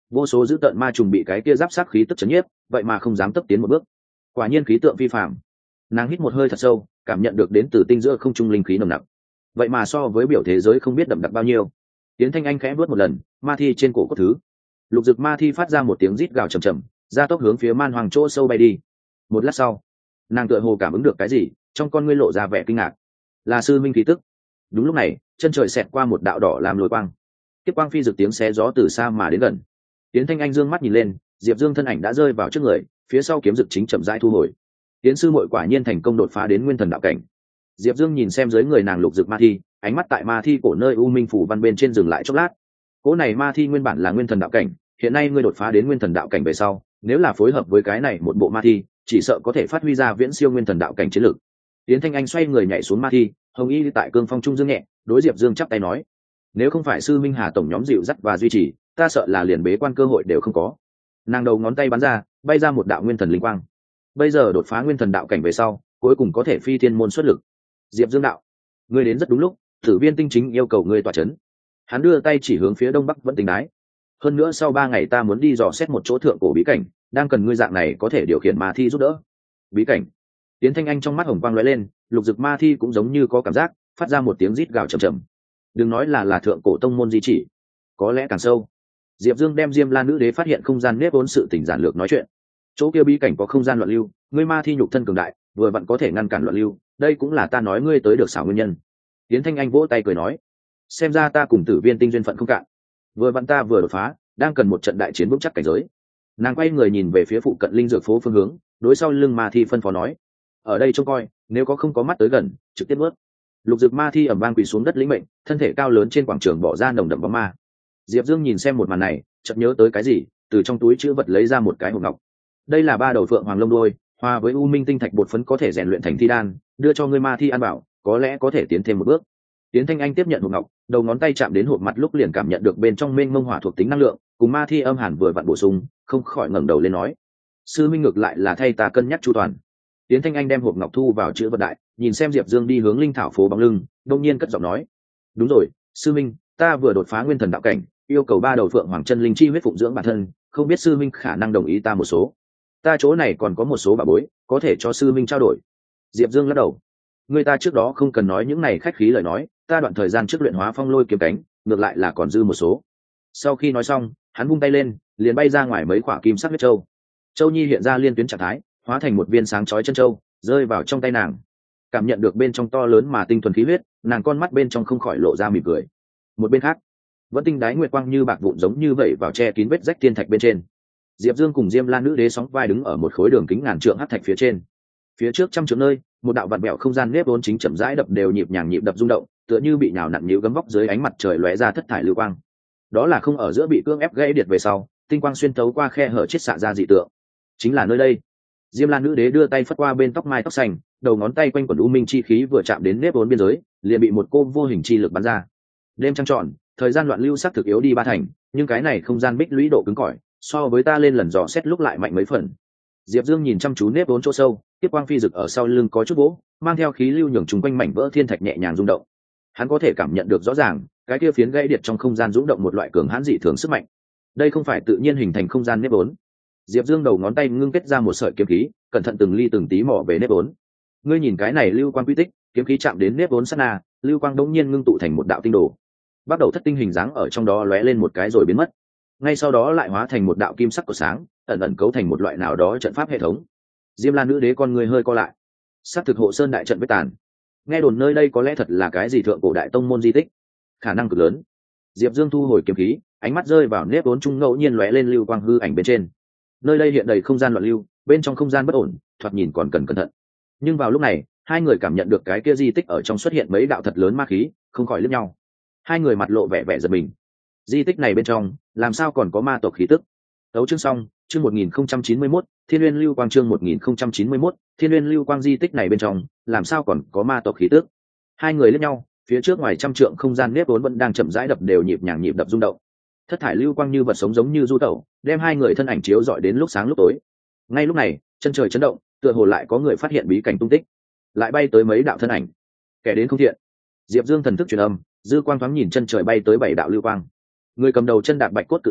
Speaker 1: vô số dữ tợn ma trùng bị cái kia giáp sát khí tức chấn nhiếp, vậy mà không dám tấp tiến một bước. Quả nhiên khí tượng vi phạm. Nàng hít một hơi thật sâu, cảm nhận được đến từ tinh giữa không trung linh khí nồng nặc, vậy mà so với biểu thế giới không biết đậm đặc bao nhiêu. Tiến Thanh Anh khẽ vuốt một lần ma thi trên cổ có thứ, lục dực ma thi phát ra một tiếng rít gào trầm trầm, ra tốc hướng phía man hoàng chỗ sâu bay đi. Một lát sau, nàng tựa hồ cảm ứng được cái gì, trong con ngươi lộ ra vẻ kinh ngạc. Là sư minh khí tức. Đúng lúc này, chân trời xẹt qua một đạo đỏ làm lôi quang, tiếp quang phi rực tiếng xé gió từ xa mà đến gần. Tiến Thanh Anh dương mắt nhìn lên, Diệp Dương thân ảnh đã rơi vào trước người, phía sau kiếm rực chính chậm rãi thu hồi. Tiến sư muội quả nhiên thành công đột phá đến nguyên thần đạo cảnh. Diệp Dương nhìn xem dưới người nàng lục dực ma thi, ánh mắt tại ma thi cổ nơi u minh phủ văn bên trên dừng lại chốc lát. Cỗ này ma thi nguyên bản là nguyên thần đạo cảnh, hiện nay ngươi đột phá đến nguyên thần đạo cảnh về sau, nếu là phối hợp với cái này một bộ ma thi, chỉ sợ có thể phát huy ra viễn siêu nguyên thần đạo cảnh chiến lược. Tiến Thanh Anh xoay người nhảy xuống ma thi, hồng y đi tại cương phong trung dương nhẹ, đối Diệp Dương chắp tay nói: nếu không phải sư minh hà tổng nhóm dịu dắt và duy trì, ta sợ là liền bế quan cơ hội đều không có. Nàng đầu ngón tay bắn ra, bay ra một đạo nguyên thần linh quang. Bây giờ đột phá nguyên thần đạo cảnh về sau, cuối cùng có thể phi thiên môn xuất lực. Diệp Dương đạo: ngươi đến rất đúng lúc, Tử Viên Tinh chính yêu cầu ngươi tọa chấn. Hắn đưa tay chỉ hướng phía đông bắc vẫn tính đái. Hơn nữa sau 3 ngày ta muốn đi dò xét một chỗ thượng cổ bí cảnh, đang cần ngươi dạng này có thể điều khiển ma thi giúp đỡ. Bí cảnh? Tiến Thanh Anh trong mắt hồng quang lóe lên, lục dực ma thi cũng giống như có cảm giác, phát ra một tiếng rít gào trầm trầm. Đừng nói là thượng cổ tông môn di chỉ, có lẽ càng sâu. Diệp Dương đem Diêm La nữ đế phát hiện không gian nếp vốn sự tình giản lược nói chuyện. Chỗ kia bí cảnh có không gian loạn lưu, ngươi ma thi nhục thân cường đại, vừa vặn có thể ngăn cản loạn lưu, đây cũng là ta nói ngươi tới được xảo nguyên nhân. Tiến Thanh Anh vỗ tay cười nói: xem ra ta cùng Tử Viên Tinh duyên phận không cạn. Vừa vặn ta vừa đột phá, đang cần một trận đại chiến vững chắc cảnh giới. Nàng quay người nhìn về phía phụ cận linh dược phố phương hướng, đối sau lưng ma thi phân phó nói: ở đây trông coi, nếu có không có mắt tới gần, trực tiếp bước. Lục dực ma thi ầm vang quỳ xuống đất lĩnh mệnh, thân thể cao lớn trên quảng trường bỏ ra nồng đậm bóng ma. Diệp Dương nhìn xem một màn này, chợt nhớ tới cái gì, từ trong túi chữ vật lấy ra một cái hộp ngọc. Đây là 3 đầu phượng hoàng lông đuôi, hòa với u minh tinh thạch bột phấn có thể rèn luyện thành thi đan, đưa cho ngươi ma thi ăn bảo, có lẽ có thể tiến thêm một bước. Tiến Thanh Anh tiếp nhận hộp ngọc, đầu ngón tay chạm đến hộp mặt lúc liền cảm nhận được bên trong mênh mông hỏa thuộc tính năng lượng, cùng ma thi âm hàn vừa vặn bổ sung, không khỏi ngẩng đầu lên nói: sư minh ngược lại là thay ta cân nhắc chu toàn. Tiến Thanh Anh đem hộp ngọc thu vào chữ vật đại, nhìn xem Diệp Dương đi hướng linh thảo phố bóng lưng, đông nhiên cất giọng nói: đúng rồi, sư minh, ta vừa đột phá nguyên thần đạo cảnh, yêu cầu 3 đầu phượng hoàng chân linh chi huyết phụng dưỡng bản thân, không biết sư minh khả năng đồng ý ta một số. Ta chỗ này còn có một số bảo bối, có thể cho sư minh trao đổi. Diệp Dương lắc đầu: người ta trước đó không cần nói những này khách khí lời nói, ta đoạn thời gian trước luyện hóa phong lôi kiếm cánh, ngược lại là còn dư một số. Sau khi nói xong, hắn vung tay lên, liền bay ra ngoài mấy quả kim sắc huyết châu. Châu Nhi hiện ra liên tuyến trạng thái, hóa thành một viên sáng chói chân châu, rơi vào trong tay nàng. Cảm nhận được bên trong to lớn mà tinh thuần khí huyết, nàng con mắt bên trong không khỏi lộ ra mỉm cười. Một bên khác, vẫn tinh đái nguyệt quang như bạc vụn giống như vậy vào che kín vết rách thiên thạch bên trên. Diệp Dương cùng Diêm La nữ đế sóng vai đứng ở một khối đường kính ngàn trượng hắc thạch phía trên. Phía trước trăm trượng nơi, một đạo vặn bẹo không gian nếp vốn chính chậm rãi đập đều nhịp nhàng nhịp đập rung động, tựa như bị nhào nặn nhíu gấm vóc dưới ánh mặt trời lóe ra thất thải lưu quang. Đó là không ở giữa bị cưỡng ép gãy điệt về sau, tinh quang xuyên tấu qua khe hở chết xạ ra dị tượng. Chính là nơi đây. Diêm La nữ đế đưa tay phất qua bên tóc mai tóc xanh, đầu ngón tay quanh quẩn u minh chi khí vừa chạm đến nếp vốn biên giới, liền bị một cô vô hình chi lực bắn ra. Đêm trăng tròn, thời gian loạn lưu sắc thực yếu đi 3 thành, nhưng cái này không gian bích lũy độ cứng cỏi, so với ta lên lần dò xét lúc lại mạnh mấy phần. Diệp Dương nhìn chăm chú nếp vốn chỗ sâu, tiếp quang phi rực ở sau lưng có chút vỗ, mang theo khí lưu nhường chúng quanh mảnh vỡ thiên thạch nhẹ nhàng rung động. Hắn có thể cảm nhận được rõ ràng, cái kia phiến gãy điệt trong không gian rung động một loại cường hãn dị thường sức mạnh. Đây không phải tự nhiên hình thành không gian nếp vốn. Diệp Dương đầu ngón tay ngưng kết ra một sợi kiếm khí, cẩn thận từng ly từng tí mò về nếp vốn. Ngươi nhìn cái này lưu quang quy tích, kiếm khí chạm đến nếp vốn sát na, lưu quang đống nhiên ngưng tụ thành một đạo tinh đồ. Bắt đầu thất tinh hình dáng ở trong đó lóe lên một cái rồi biến mất. Ngay sau đó lại hóa thành một đạo kim sắc của sáng, ẩn ẩn cấu thành một loại nào đó trận pháp hệ thống. Diêm La nữ đế con người hơi co lại. Sát thực hộ sơn đại trận với tàn. Nghe đồn nơi đây có lẽ thật là cái gì thượng cổ đại tông môn di tích, khả năng cực lớn. Diệp Dương thu hồi kiếm khí, ánh mắt rơi vào nếp vốn trung ngẫu nhiên lóe lên lưu quang hư ảnh bên trên. Nơi đây hiện đầy không gian loạn lưu, bên trong không gian bất ổn, thoạt nhìn còn cần cẩn thận. Nhưng vào lúc này, hai người cảm nhận được cái kia di tích ở trong xuất hiện mấy đạo thật lớn ma khí, không khỏi liếc nhau. Hai người mặt lộ vẻ vẻ giật mình. Di tích này bên trong, làm sao còn có ma tộc khí tức? Tấu chương xong, chương 1091, Thiên Nguyên Lưu Quang chương 1091, Thiên Nguyên Lưu Quang di tích này bên trong, làm sao còn có ma tộc khí tức? Hai người liếc nhau, phía trước ngoài trăm trượng không gian nếp vốn vẫn đang chậm rãi đập đều nhịp nhàng nhịp đập rung động. Thất thải lưu quang như vật sống giống như du tẩu, đem hai người thân ảnh chiếu rọi đến lúc sáng lúc tối. Ngay lúc này, chân trời chấn động, tựa hồ lại có người phát hiện bí cảnh tung tích, lại bay tới mấy đạo thân ảnh. Kẻ đến không thiện. Diệp Dương thần thức truyền âm, dư quang thoáng nhìn chân trời bay tới 7 đạo lưu quang. Người cầm đầu chân đạp bạch cốt cự thuyền,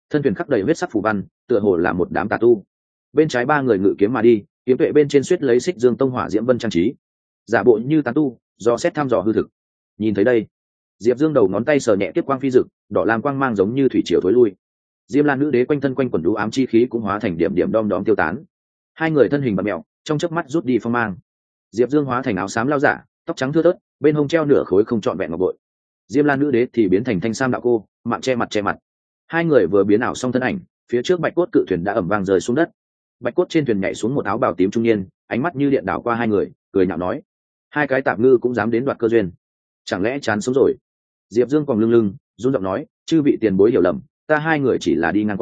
Speaker 1: thân thuyền khắc đầy huyết sắc phù văn, tựa hồ là một đám tà tu. Bên trái ba người ngự kiếm mà đi, kiếm tuệ bên trên suýt lấy xích dương tông hỏa diễm vân trang trí, giả bộ như tán tu do xét thăm dò hư thực. Nhìn thấy đây, Diệp Dương đầu ngón tay sờ nhẹ tiếp quang phi dực, đỏ lam quang mang giống như thủy triều thối lui. Diêm Lan nữ đế quanh thân quanh quần đũ ám chi khí cũng hóa thành điểm điểm đom đóm tiêu tán. Hai người thân hình bặm mèo, trong chớp mắt rút đi phong mang. Diệp Dương hóa thành áo xám lao giả, tóc trắng thưa thớt, bên hông treo nửa khối không trọn vẹn ngọc bội. Diêm Lan nữ đế thì biến thành thanh sam đạo cô, mạng che mặt. Hai người vừa biến ảo xong thân ảnh, phía trước bạch cốt cự thuyền đã ẩm vang rơi xuống đất. Bạch cốt trên thuyền nhảy xuống một áo bào tím trung niên, ánh mắt như điện đảo qua hai người, cười nhạo nói: hai cái tạp ngư cũng dám đến đoạt cơ duyên, chẳng lẽ chán sống rồi? Diệp Dương còn lưng run giọng nói: chư vị tiền bối hiểu lầm, ta hai người chỉ là đi ngang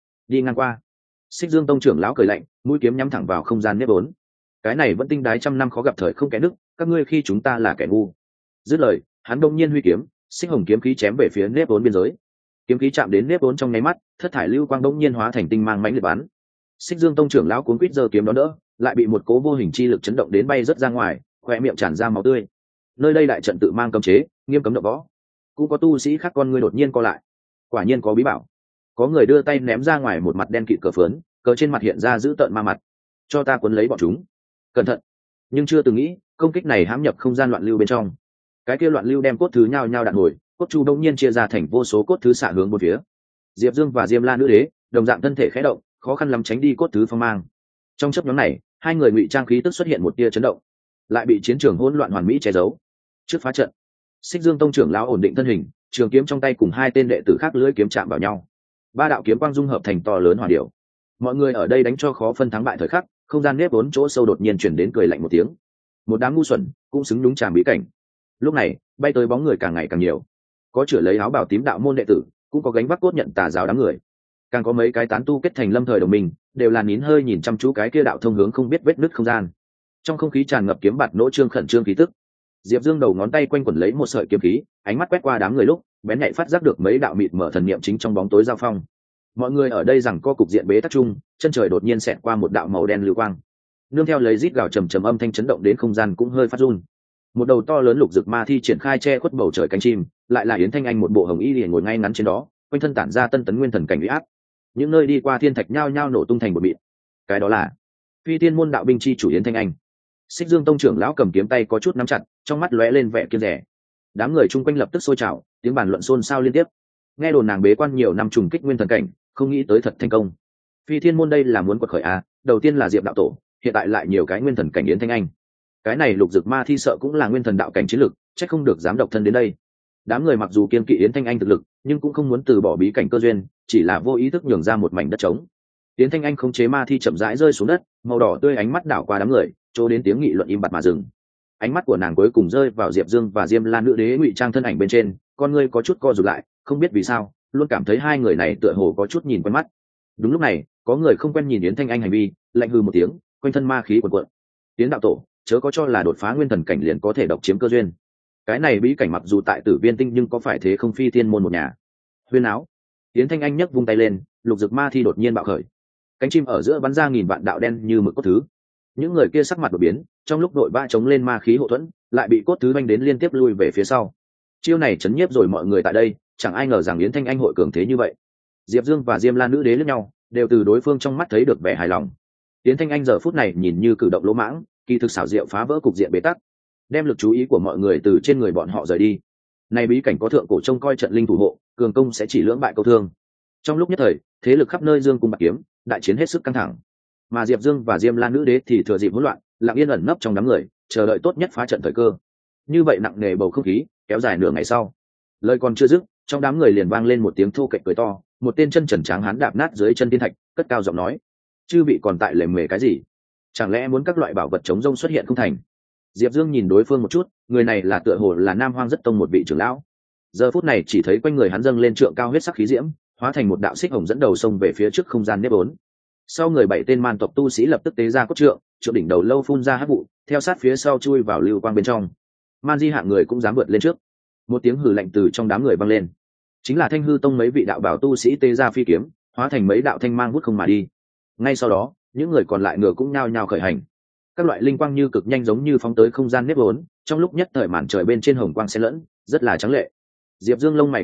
Speaker 1: qua. Xích Dương tông trưởng lão cười lạnh, mũi kiếm nhắm thẳng vào không gian nếp vốn. Cái này vẫn tinh đái trăm năm khó gặp thời không kẻ nước, các ngươi khi chúng ta là kẻ ngu. Dứt lời, hắn đông nhiên huy kiếm, xích hồng kiếm khí chém về phía nếp vốn biên giới. Kiếm khí chạm đến nếp vốn trong nháy mắt, thất thải lưu quang đông nhiên hóa thành tinh mang mãnh liệt bắn. Xích Dương tông trưởng lão cuống quýt giơ kiếm đó đỡ, lại bị một cố vô hình chi lực chấn động đến bay rất ra ngoài, khoe miệng tràn ra máu tươi. Nơi đây đại trận tự mang cấm chế, nghiêm cấm động võ. Cũng có tu sĩ khác con ngươi đột nhiên co lại, quả nhiên có bí bảo. Có người đưa tay ném ra ngoài một mặt đen kịt cờ phớn, cờ trên mặt hiện ra dữ tợn ma mặt. Cho ta cuốn lấy bọn chúng, cẩn thận. Nhưng chưa từng nghĩ công kích này hãm nhập không gian loạn lưu bên trong. Cái kia loạn lưu đem cốt thứ nhao nhao đạn hồi, cốt chu đông nhiên chia ra thành vô số cốt thứ xạ hướng bốn phía. Diệp Dương và Diêm La nữ đế đồng dạng thân thể khẽ động, khó khăn lắm tránh đi cốt thứ phong mang. Trong chớp nhoáng này, hai người ngụy trang khí tức xuất hiện một tia chấn động, lại bị chiến trường hỗn loạn hoàn mỹ che giấu. Trước phá trận, Xích Dương tông trưởng lão ổn định thân hình, trường kiếm trong tay cùng hai tên đệ tử khác lưỡi kiếm chạm vào nhau. Ba đạo kiếm quang dung hợp thành to lớn hỏa điệu. Mọi người ở đây đánh cho khó phân thắng bại thời khắc, không gian nếp vốn chỗ sâu đột nhiên chuyển đến cười lạnh một tiếng. Một đám ngu xuẩn cũng xứng đúng tràng bí cảnh. Lúc này, bay tới bóng người càng ngày càng nhiều. Có chửa lấy áo bào tím đạo môn đệ tử, cũng có gánh vác cốt nhận tà giáo đám người. Càng có mấy cái tán tu kết thành lâm thời đồng minh, đều là nín hơi nhìn chăm chú cái kia đạo thông hướng không biết vết nứt không gian. Trong không khí tràn ngập kiếm bạt nỗ trương khẩn trương khí tức. Diệp Dương đầu ngón tay quanh quẩn lấy một sợi kiếm khí, ánh mắt quét qua đám người lúc, bén nhạy phát giác được mấy đạo mịt mở thần niệm chính trong bóng tối giao phong. Mọi người ở đây rằng co cục diện bế tắc chung, chân trời đột nhiên xẹt qua một đạo màu đen lưu quang. Nương theo lấy rít gào trầm trầm âm thanh chấn động đến không gian cũng hơi phát run. Một đầu to lớn lục dực ma thi triển khai che khuất bầu trời cánh chim, lại là Yến Thanh Anh một bộ hồng y liền ngồi ngay ngắn trên đó, quanh thân tản ra tân tấn nguyên thần cảnh uy áp. Những nơi đi qua thiên thạch nhao nhao nổ tung thành một mịn. Cái đó là Phi Thiên môn đạo binh chi chủ Yến Thanh Anh. Xích Dương tông trưởng lão cầm kiếm tay có chút nắm chặt, trong mắt lóe lên vẻ kiêng dè. Đám người chung quanh lập tức sôi trào, tiếng bàn luận xôn xao liên tiếp. Nghe đồn nàng bế quan nhiều năm trùng kích nguyên thần cảnh, không nghĩ tới thật thành công. Phi Thiên môn đây là muốn quật khởi à? Đầu tiên là Diệp đạo tổ, hiện tại lại nhiều cái nguyên thần cảnh Yến Thanh Anh. Cái này lục dực ma thi sợ cũng là nguyên thần đạo cảnh chiến lực, chắc không được dám độc thân đến đây. Đám người mặc dù kiên kỵ Yến Thanh Anh thực lực, nhưng cũng không muốn từ bỏ bí cảnh cơ duyên, chỉ là vô ý thức nhường ra một mảnh đất trống. Yến Thanh Anh khống chế ma thi chậm rãi rơi xuống đất, màu đỏ tươi ánh mắt đảo qua đám người, chỗ đến tiếng nghị luận im bặt mà dừng. Ánh mắt của nàng cuối cùng rơi vào Diệp Dương và Diêm Lan nữ đế ngụy trang thân ảnh bên trên, con ngươi có chút co rụt lại, không biết vì sao, luôn cảm thấy hai người này tựa hồ có chút nhìn quen mắt. Đúng lúc này, có người không quen nhìn Yến Thanh Anh hành vi, lạnh hừ một tiếng, quanh thân ma khí cuồn cuộn. Yến đạo tổ, chớ có cho là đột phá nguyên thần cảnh liền có thể độc chiếm cơ duyên. Cái này bí cảnh mặc dù tại Tử Viên Tinh nhưng có phải thế không Phi Thiên môn một nhà. Huyên áo. Yến Thanh Anh nhấc vung tay lên, lục dực ma thi đột nhiên bạo khởi. Cánh chim ở giữa bắn ra nghìn vạn đạo đen như mực cốt thứ. Những người kia sắc mặt đột biến, trong lúc đội ba chống lên ma khí hộ thuẫn, lại bị cốt thứ vanh đến liên tiếp lui về phía sau. Chiêu này chấn nhiếp rồi mọi người tại đây, chẳng ai ngờ rằng Yến Thanh Anh hội cường thế như vậy. Diệp Dương và Diêm Lan nữ đế liếc nhau, đều từ đối phương trong mắt thấy được vẻ hài lòng. Yến Thanh Anh giờ phút này nhìn như cử động lỗ mãng, kỳ thực xảo diệu phá vỡ cục diện bế tắc, đem lực chú ý của mọi người từ trên người bọn họ rời đi. Này bí cảnh có thượng cổ trông coi trận linh thủ hộ, cường công sẽ chỉ lưỡng bại câu thương. Trong lúc nhất thời, thế lực khắp nơi dương cung bạc kiếm, đại chiến hết sức căng thẳng. Mà Diệp Dương và Diêm Lan nữ đế thì thừa dịp hỗn loạn, lặng yên ẩn nấp trong đám người, chờ đợi tốt nhất phá trận thời cơ. Như vậy nặng nề bầu không khí kéo dài nửa ngày sau, lời còn chưa dứt, trong đám người liền vang lên một tiếng thô kệch cười to, một tên chân trần tráng hán đạp nát dưới chân thiên thạch, cất cao giọng nói: chư vị còn tại lề mề cái gì? Chẳng lẽ muốn các loại bảo vật chống rông xuất hiện không thành? Diệp Dương nhìn đối phương một chút, người này là tựa hồ là Nam Hoang Rất Tông một vị trưởng lão. Giờ phút này chỉ thấy quanh người hắn dâng lên trượng cao huyết sắc khí diễm, hóa thành một đạo xích hồng dẫn đầu sông về phía trước không gian nếp vốn. Sau người 7 tên man tộc tu sĩ lập tức tế ra cốt trượng, trượng đỉnh đầu lâu phun ra hắc vụ, theo sát phía sau chui vào lưu quang bên trong. Man Di hạng người cũng dám vượt lên trước. Một tiếng hừ lạnh từ trong đám người vang lên. Chính là Thanh Hư Tông mấy vị đạo bảo tu sĩ tế ra phi kiếm, hóa thành mấy đạo thanh mang hút không mà đi. Ngay sau đó, những người còn lại ngựa cũng nhao nhao khởi hành. Các loại linh quang như cực nhanh giống như phóng tới không gian nếp vốn, trong lúc nhất thời màn trời bên trên hồng quang xen lẫn, rất là trắng lệ. Diệp Dương lông mày cau lại,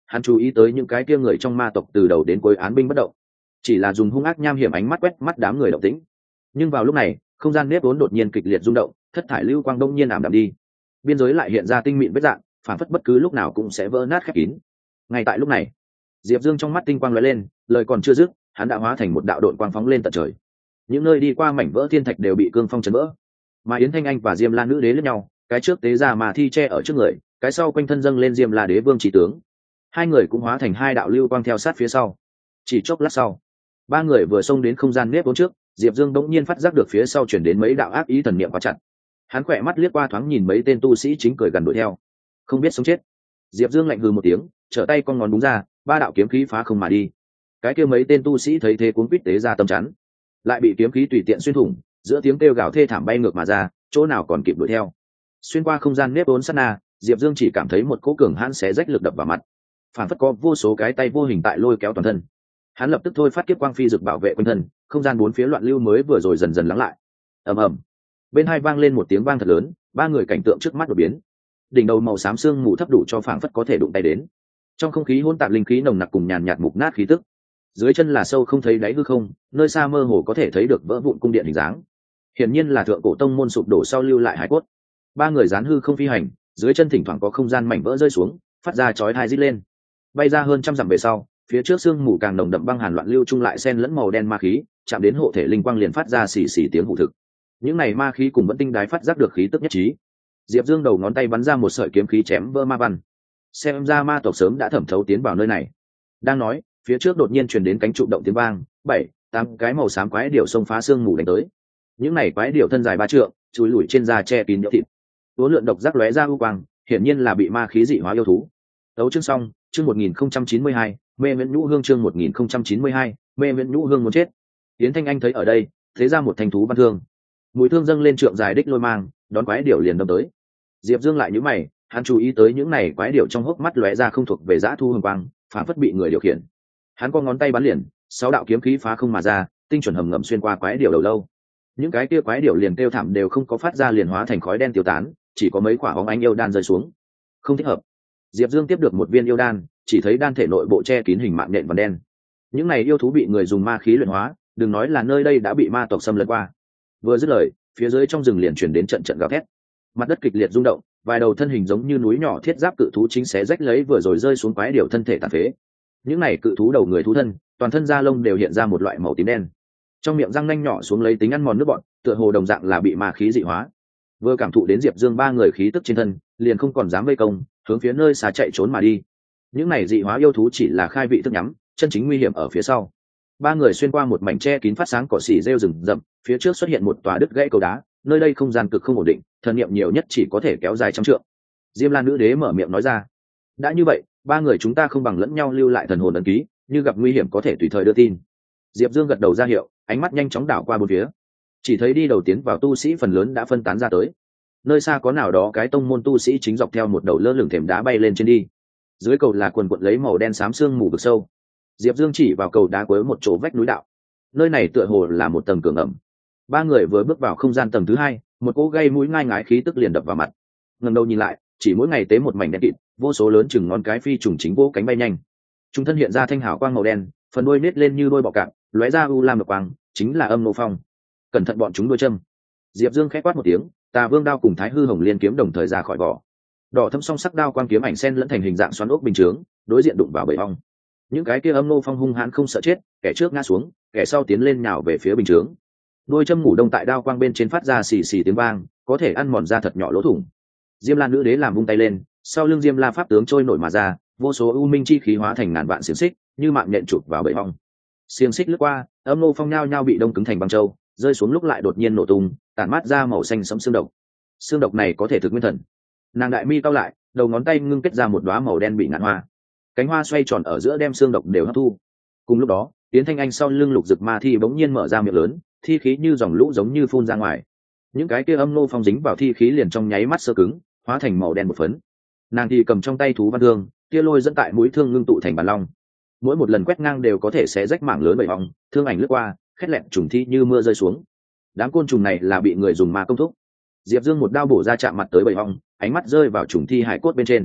Speaker 1: Hắn chú ý tới những cái kia người trong ma tộc từ đầu đến cuối án binh bất động, chỉ là dùng hung ác nham hiểm ánh mắt quét mắt đám người động tĩnh. Nhưng vào lúc này, không gian nếp vốn đột nhiên kịch liệt rung động, thất thải lưu quang đông nhiên ảm đạm đi, biên giới lại hiện ra tinh mịn vết dạng, phản phất bất cứ lúc nào cũng sẽ vỡ nát khép kín. Ngay tại lúc này, Diệp Dương trong mắt tinh quang lóe lên, lời còn chưa dứt, hắn đã hóa thành một đạo đội quang phóng lên tận trời. Những nơi đi qua mảnh vỡ thiên thạch đều bị cương phong chấn vỡ. Mà Yến Thanh Anh và Diêm La nữ đế lẫn nhau, cái trước tế ra mà thi che ở trước người, cái sau quanh thân dâng lên Diêm La đế vương chỉ tướng. Hai người cũng hóa thành hai đạo lưu quang theo sát phía sau. Chỉ chốc lát sau, ba người vừa xông đến không gian nếp vốn trước, Diệp Dương đống nhiên phát giác được phía sau chuyển đến mấy đạo ác ý thần niệm quá chặt. Hắn khỏe mắt liếc qua thoáng nhìn mấy tên tu sĩ chính cười gần đuổi theo, không biết sống chết. Diệp Dương lạnh hừ một tiếng, trở tay con ngón đúng ra, ba đạo kiếm khí phá không mà đi. Cái kia mấy tên tu sĩ thấy thế cuống quýt tế ra tâm chắn, lại bị kiếm khí tùy tiện xuyên thủng, giữa tiếng kêu gào thê thảm bay ngược mà ra, chỗ nào còn kịp đuổi theo. Xuyên qua không gian nếp vốn sát na, Diệp Dương chỉ cảm thấy một cỗ cường hãn xé rách lực đập vào mặt, phản phất có vô số cái tay vô hình tại lôi kéo toàn thân. Hắn lập tức thôi phát kiếp quang phi dực bảo vệ quanh thân, không gian bốn phía loạn lưu mới vừa rồi dần dần lắng lại. Ầm ầm, bên hai vang lên một tiếng vang thật lớn, ba người cảnh tượng trước mắt đột biến. Đỉnh đầu màu xám sương mù thấp đủ cho phảng phất có thể đụng tay đến, trong không khí hỗn tạp linh khí nồng nặc cùng nhàn nhạt mục nát khí tức. Dưới chân là sâu không thấy đáy hư không, nơi xa mơ hồ có thể thấy được vỡ vụn cung điện hình dáng, hiển nhiên là thượng cổ tông môn sụp đổ sau lưu lại hải cốt. Ba người dán hư không phi hành, dưới chân thỉnh thoảng có không gian mảnh vỡ rơi xuống, phát ra chói tai rít lên. Bay ra hơn trăm dặm về sau, phía trước sương mù càng nồng đậm băng hàn loạn lưu chung lại xen lẫn màu đen ma khí, chạm đến hộ thể linh quang liền phát ra xì xì tiếng hụ thực. Những này ma khí cùng vẫn tinh đái phát giác được khí tức nhất trí. Diệp Dương đầu ngón tay bắn ra một sợi kiếm khí chém vỡ ma văn. Xem ra ma tộc sớm đã thẩm thấu tiến vào nơi này. Đang nói, phía trước đột nhiên truyền đến cánh trụ động tiếng vang, 7-8 cái màu xám quái điểu xông phá sương mù đánh tới. Những này quái điểu thân dài 3 trượng, chui lủi trên da che kín nhũ thịt. Uốn lượn độc giác lóe ra u quang, hiển nhiên là bị ma khí dị hóa yêu thú. Đấu chương xong, chương 1092, mê miễn nhũ hương chương 1092, mê miễn nhũ hương muốn chết. Yến Thanh Anh thấy ở đây, thế ra một thanh thú văn thương. Mũi thương dâng lên trượng dài đích lôi mang, đón quái điểu liền đâm tới. Diệp Dương lại nhíu mày, hắn chú ý tới những này quái điểu trong hốc mắt lóe ra không thuộc về dã thu hương quang, phản phất bị người điều khiển. Hắn co ngón tay bắn liền, 6 đạo kiếm khí phá không mà ra, tinh chuẩn hầm ngầm xuyên qua quái điểu đầu lâu. Những cái kia quái điểu liền kêu thảm đều không có phát ra, liền hóa thành khói đen tiêu tán, chỉ có mấy quả bóng ánh yêu đan rơi xuống. Không thích hợp. Diệp Dương tiếp được một viên yêu đan, chỉ thấy đan thể nội bộ che kín hình mạng nhện vằn đen. Những này yêu thú bị người dùng ma khí luyện hóa, đừng nói là nơi đây đã bị ma tộc xâm lấn qua. Vừa dứt lời, phía dưới trong rừng liền truyền đến trận trận gào thét. Mặt đất kịch liệt rung động, vài đầu thân hình giống như núi nhỏ thiết giáp cự thú chính xé rách lấy vừa rồi rơi xuống quái điểu thân thể tàn phế. Những này cự thú đầu người thú thân, toàn thân da lông đều hiện ra một loại màu tím đen. Trong miệng răng nanh nhỏ xuống lấy tính ăn mòn nước bọn, tựa hồ đồng dạng là bị ma khí dị hóa. Vừa cảm thụ đến Diệp Dương ba người khí tức trên thân, liền không còn dám vây công, hướng phía nơi xa chạy trốn mà đi. Những này dị hóa yêu thú chỉ là khai vị thức nhắm, chân chính nguy hiểm ở phía sau. Ba người xuyên qua một mảnh tre kín phát sáng cỏ xỉ rêu rừng rậm, phía trước xuất hiện một tòa đứt gãy cầu đá, nơi đây không gian cực không ổn định, thần niệm nhiều nhất chỉ có thể kéo dài trăm trượng. Diêm La nữ đế mở miệng nói ra, đã như vậy, ba người chúng ta không bằng lẫn nhau lưu lại thần hồn ấn ký, như gặp nguy hiểm có thể tùy thời đưa tin. Diệp Dương gật đầu ra hiệu, ánh mắt nhanh chóng đảo qua bốn phía, chỉ thấy đi đầu tiến vào tu sĩ phần lớn đã phân tán ra tới. Nơi xa có nào đó cái tông môn tu sĩ chính dọc theo một đầu lơ lửng thềm đá bay lên trên đi. Dưới cầu là quần quật lấy màu đen xám sương mù vực sâu. Diệp Dương chỉ vào cầu đá cuối một chỗ vách núi đạo, nơi này tựa hồ là một tầng cường ẩm. Ba người vừa bước vào không gian tầng thứ hai, một cỗ gây mũi ngai ngái khí tức liền đập vào mặt. Ngẩng đầu nhìn lại, chỉ mỗi ngày tế một mảnh đen kịt, vô số lớn chừng ngón cái phi trùng chính vỗ cánh bay nhanh. Trung thân hiện ra thanh hào quang màu đen, phần đuôi nết lên như đuôi bọ cạp, lóe ra u lam độc quang, chính là Âm Nô Phong. Cẩn thận bọn chúng đuôi châm. Diệp Dương khẽ quát một tiếng, Tà Vương đao cùng Thái Hư Hồng Liên kiếm đồng thời ra khỏi vỏ. Đỏ thâm song sắc đao quang kiếm ảnh sen lẫn thành hình dạng xoắn ốc bình chướng, đối diện đụng vào bầy ong. Những cái kia Âm Nô Phong hung hãn không sợ chết, kẻ trước ngã xuống, kẻ sau tiến lên nhào về phía bình chướng. Đôi châm ngủ đông tại đao quang bên trên phát ra xì xì tiếng vang, có thể ăn mòn ra thật nhỏ lỗ thủng. Diêm La nữ đế làm vung tay lên, sau lưng Diêm La pháp tướng trôi nổi mà ra, vô số u minh chi khí hóa thành ngàn vạn xiềng xích, như mạng nhện chụp vào bầy ong. Xiềng xích lướt qua, Âm Nô Phong nhao nhao bị đông cứng thành băng châu, rơi xuống lúc lại đột nhiên nổ tung, tản mát ra màu xanh sẫm xương độc. Xương độc này có thể thực nguyên thần. Nàng đại mi cau lại, đầu ngón tay ngưng kết ra một đóa màu đen bị ngạn hoa, cánh hoa xoay tròn ở giữa đem xương độc đều hấp thu. Cùng lúc đó, Yến Thanh Anh sau lưng Lục Dực Ma Thi bỗng nhiên mở ra miệng lớn, thi khí như dòng lũ giống như phun ra ngoài. Những cái kia Âm Nô Phong dính vào thi khí liền trong nháy mắt sơ cứng, hóa thành màu đen một phấn. Nàng thì cầm trong tay thú văn thương, tia lôi dẫn tại mũi thương ngưng tụ thành bàn long. Mỗi một lần quét ngang đều có thể xé rách mảng lớn bầy ong, thương ảnh lướt qua, khét lẹn trùng thi như mưa rơi xuống. Đám côn trùng này là bị người dùng ma công thúc. Diệp Dương một đao bổ ra chạm mặt tới bầy ong, ánh mắt rơi vào trùng thi hải cốt bên trên.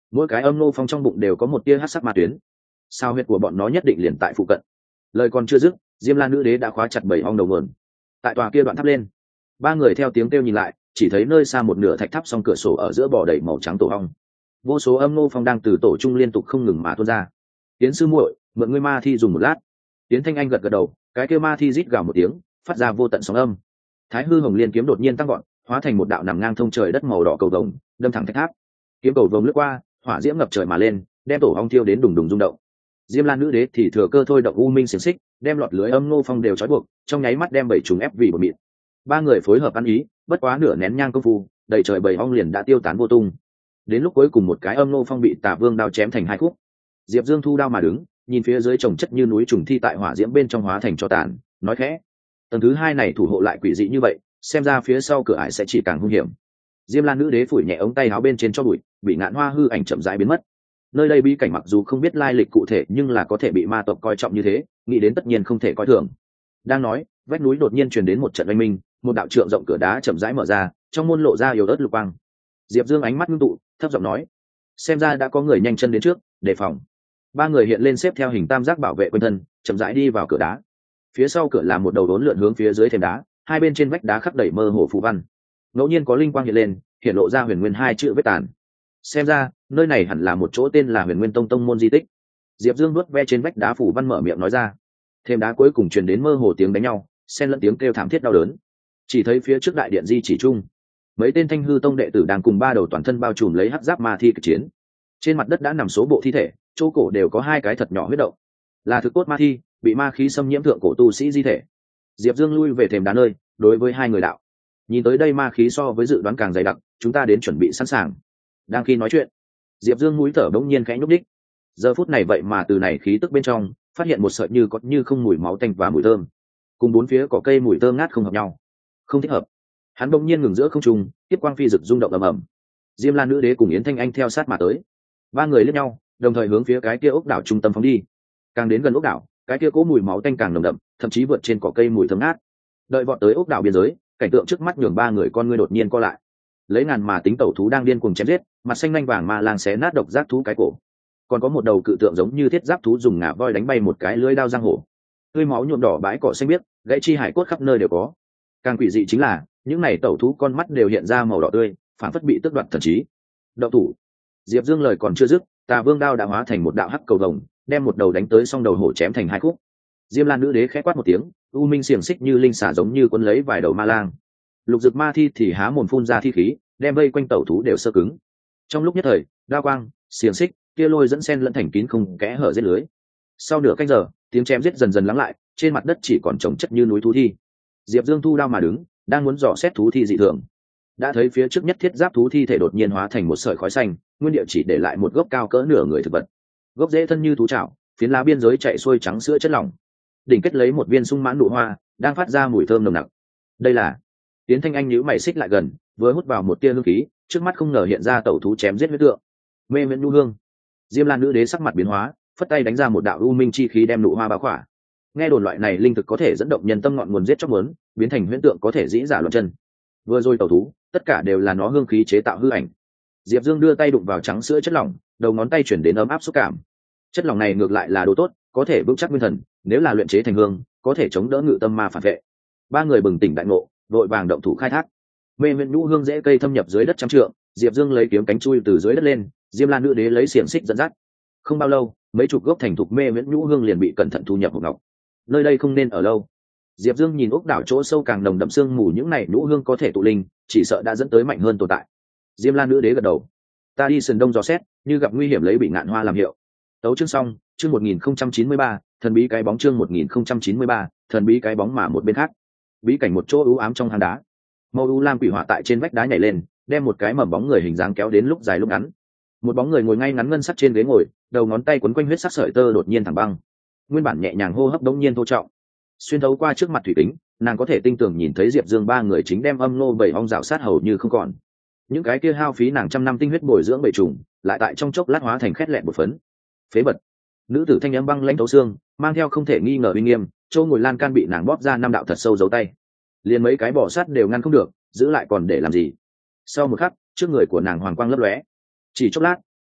Speaker 1: mỗi cái âm nô phong trong bụng đều có một tia hắc sắc ma tuyến, sao huyết của bọn nó nhất định liền tại phụ cận. Lời còn chưa dứt, Diêm La nữ đế đã khóa chặt bảy ong đầu nguồn. Tại tòa kia đoạn tháp lên, ba người theo tiếng kêu nhìn lại, chỉ thấy nơi xa một nửa thạch tháp song cửa sổ ở giữa bò đầy màu trắng tổ ong. Vô số âm nô phong đang từ tổ trung liên tục không ngừng mà tuôn ra. Tiến sư muội, mượn ngươi ma thi dùng một lát. Tiến Thanh Anh gật gật đầu, cái kêu ma thi rít gào một tiếng, phát ra vô tận sóng âm. Thái hư hồng liên kiếm đột nhiên tăng gọn, hóa thành một đạo nằm ngang thông trời đất màu đỏ cầu vồng, đâm thẳng thạch tháp. Kiếm cầu vồng lướt qua, hỏa diễm ngập trời mà lên, đem tổ ong thiêu đến đùng đùng rung động. Diêm La nữ đế thì thừa cơ thôi động u minh xiềng xích, đem lọt lưới âm nô phong đều trói buộc, trong nháy mắt đem bảy trùng ép vì một mịn. Ba người phối hợp ăn ý, bất quá nửa nén nhang công phu, đầy trời bầy ong liền đã tiêu tán vô tung. Đến lúc cuối cùng một cái âm nô phong bị Tả Vương đao chém thành hai khúc. Diệp Dương thu đao mà đứng, nhìn phía dưới chồng chất như núi trùng thi tại hỏa diễm bên trong hóa thành tro tàn, nói khẽ: tầng thứ hai này thủ hộ lại quỷ dị như vậy, xem ra phía sau cửa ải sẽ chỉ càng hung hiểm. Diêm La nữ đế phủi nhẹ ống tay áo bên trên cho bụi, bị ngạn hoa hư ảnh chậm rãi biến mất. Nơi đây bí cảnh mặc dù không biết lai lịch cụ thể, nhưng là có thể bị ma tộc coi trọng như thế, nghĩ đến tất nhiên không thể coi thường. Đang nói, vách núi đột nhiên truyền đến một trận oanh minh, một đạo trượng rộng cửa đá chậm rãi mở ra, trong môn lộ ra yếu ớt lục quang. Diệp Dương ánh mắt ngưng tụ, thấp giọng nói: xem ra đã có người nhanh chân đến trước, đề phòng. Ba người hiện lên xếp theo hình tam giác bảo vệ quanh thân, chậm rãi đi vào cửa đá. Phía sau cửa là một đầu đốn lượn hướng phía dưới thềm đá, hai bên trên vách đá khắc đầy mơ hồ phù văn. Ngẫu nhiên có linh quang hiện lên, hiện lộ ra huyền nguyên hai chữ vết tàn. Xem ra nơi này hẳn là một chỗ tên là Huyền Nguyên Tông tông môn di tích. Diệp Dương nuốt ve trên vách đá phủ văn mở miệng nói ra. Thềm đá cuối cùng truyền đến mơ hồ tiếng đánh nhau, xen lẫn tiếng kêu thảm thiết đau đớn. Chỉ thấy phía trước đại điện di chỉ trung, mấy tên Thanh hư tông đệ tử đang cùng ba đầu toàn thân bao trùm lấy hắc giáp ma thi kịch chiến. Trên mặt đất đã nằm số bộ thi thể, chỗ cổ đều có hai cái thật nhỏ huyết động, là thực cốt ma thi, bị ma khí xâm nhiễm thượng cổ tu sĩ di thể. Diệp Dương lui về thềm đá nơi, đối với hai người đạo: nhìn tới đây ma khí so với dự đoán càng dày đặc, chúng ta đến chuẩn bị sẵn sàng. Đang khi nói chuyện, Diệp Dương mũi thở bỗng nhiên khẽ nhúc đích. Giờ phút này vậy mà từ này khí tức bên trong phát hiện một sợi như có như không mùi máu tanh và mùi thơm, cùng bốn phía cỏ cây mùi thơm ngát không hợp nhau, không thích hợp. Hắn bỗng nhiên ngừng giữa không trung, tiếp quang phi rực rung động ầm ầm. Diêm La nữ đế cùng Yến Thanh Anh theo sát mà tới, ba người liếc nhau, đồng thời hướng phía cái kia ốc đảo trung tâm phóng đi. Càng đến gần ốc đảo, cái kia cố mùi máu tanh càng nồng đậm, thậm chí vượt trên cỏ cây mùi thơm ngát. Đợi vọt tới ốc đảo biên giới, cảnh tượng trước mắt nhường ba người con ngươi đột nhiên co lại. Lấy ngàn mà tính tẩu thú đang điên cuồng chém giết, mặt xanh lanh vàng ma lang xé nát độc giác thú cái cổ, còn có một đầu cự tượng giống như thiết giáp thú dùng ngà voi đánh bay một cái lưỡi đao giang hổ, tươi máu nhuộm đỏ bãi cỏ xanh biếc, gãy chi hải cốt khắp nơi đều có. Càng quỷ dị chính là những này tẩu thú con mắt đều hiện ra màu đỏ tươi, phản phất bị tước đoạt thần trí. Động thủ! Diệp Dương lời còn chưa dứt, Tà Vương đao đã hóa thành một đạo hắc cầu vồng, đem một đầu đánh tới, song đầu hổ chém thành hai khúc. Diêm Lan nữ đế khẽ quát một tiếng, u minh xiềng xích như linh xả giống như cuốn lấy vài đầu ma lang. Lục Dực ma thi thì há mồm phun ra thi khí, đem vây quanh tẩu thú đều sơ cứng. Trong lúc nhất thời, đao quang, xiềng xích, kia lôi dẫn sen lẫn thành kín không kẽ hở giết lưới. Sau nửa canh giờ, tiếng chém giết dần dần lắng lại, trên mặt đất chỉ còn chồng chất như núi thú thi. Diệp Dương thu đao mà đứng, đang muốn dò xét thú thi dị thường, đã thấy phía trước nhất thiết giáp thú thi thể đột nhiên hóa thành một sợi khói xanh, nguyên địa chỉ để lại một gốc cao cỡ nửa người thực vật. Gốc rễ thân như thú chảo, phiến lá biên giới chạy xuôi trắng sữa chất lỏng, đỉnh kết lấy một viên sung mãn nụ hoa, đang phát ra mùi thơm nồng nặc. Đây là... Tiến Thanh Anh nhíu mày xích lại gần, vừa hút vào một tia hương khí, trước mắt không ngờ hiện ra tẩu thú chém giết huyết tượng. Mê miễn nụ hương. Diêm Lan nữ đế sắc mặt biến hóa, phất tay đánh ra một đạo u minh chi khí đem nụ hoa bao khỏa. Nghe đồn loại này linh thực có thể dẫn động nhân tâm ngọn nguồn giết chóc muốn, biến thành huyễn tượng có thể dĩ giả loạn chân. Vừa rồi tẩu thú, tất cả đều là nó hương khí chế tạo hư ảnh. Diệp Dương đưa tay đụng vào trắng sữa chất lỏng, đầu ngón tay chuyển đến ấm áp xúc cảm. Chất lỏng này ngược lại là đồ tốt, có thể vững chắc nguyên thần, nếu là luyện chế thành hương, có thể chống đỡ ngự tâm ma phản vệ. Ba người bừng tỉnh đại ngộ, vội vàng động thủ khai thác. Mê miễn nhũ hương dễ cây thâm nhập dưới đất trăm trượng, Diệp Dương lấy kiếm cánh chui từ dưới đất lên, Diêm Lan nữ đế lấy xiềng xích dẫn dắt. Không bao lâu, mấy chục gốc thành thục mê miễn nhũ hương liền bị cẩn thận thu nhập hộp ngọc. Nơi đây không nên ở lâu. Diệp Dương nhìn ốc đảo chỗ sâu càng nồng đậm sương mù, những này nhũ hương có thể tụ linh, chỉ sợ đã dẫn tới mạnh hơn tồn tại. Diêm Lan nữ đế gật đầu. Ta đi sườn đông dò xét, như gặp nguy hiểm lấy bị ngạn hoa làm hiệu. Tấu chương xong, chương 1093, thần bí cái bóng, chương 1093, thần bí cái bóng. Mà một bên khác, bí cảnh một chỗ u ám trong hang đá, màu u lam quỷ hỏa tại trên vách đá nhảy lên, đem một cái mầm bóng người hình dáng kéo đến lúc dài lúc ngắn. Một bóng người ngồi ngay ngắn ngân sắc trên ghế ngồi, đầu ngón tay quấn quanh huyết sắc sợi tơ đột nhiên thẳng băng, nguyên bản nhẹ nhàng hô hấp đống nhiên thô trọng. Xuyên thấu qua trước mặt thủy kính, nàng có thể tinh tường nhìn thấy Diệp Dương ba người chính đem âm nô bảy ong rào sát hầu như không còn. Những cái kia hao phí nàng trăm năm tinh huyết bồi dưỡng bầy trùng, lại tại trong chốc lát hóa thành khét lẹn một phấn. Phế vật. Nữ tử thanh âm băng lãnh thấu xương, mang theo không thể nghi ngờ uy nghiêm, châu ngồi lan can bị nàng bóp ra năm đạo thật sâu dấu tay. Liền mấy cái bỏ sát đều ngăn không được, giữ lại còn để làm gì? Sau một khắc, trước người của nàng hoàng quang lấp lóe. Chỉ chốc lát,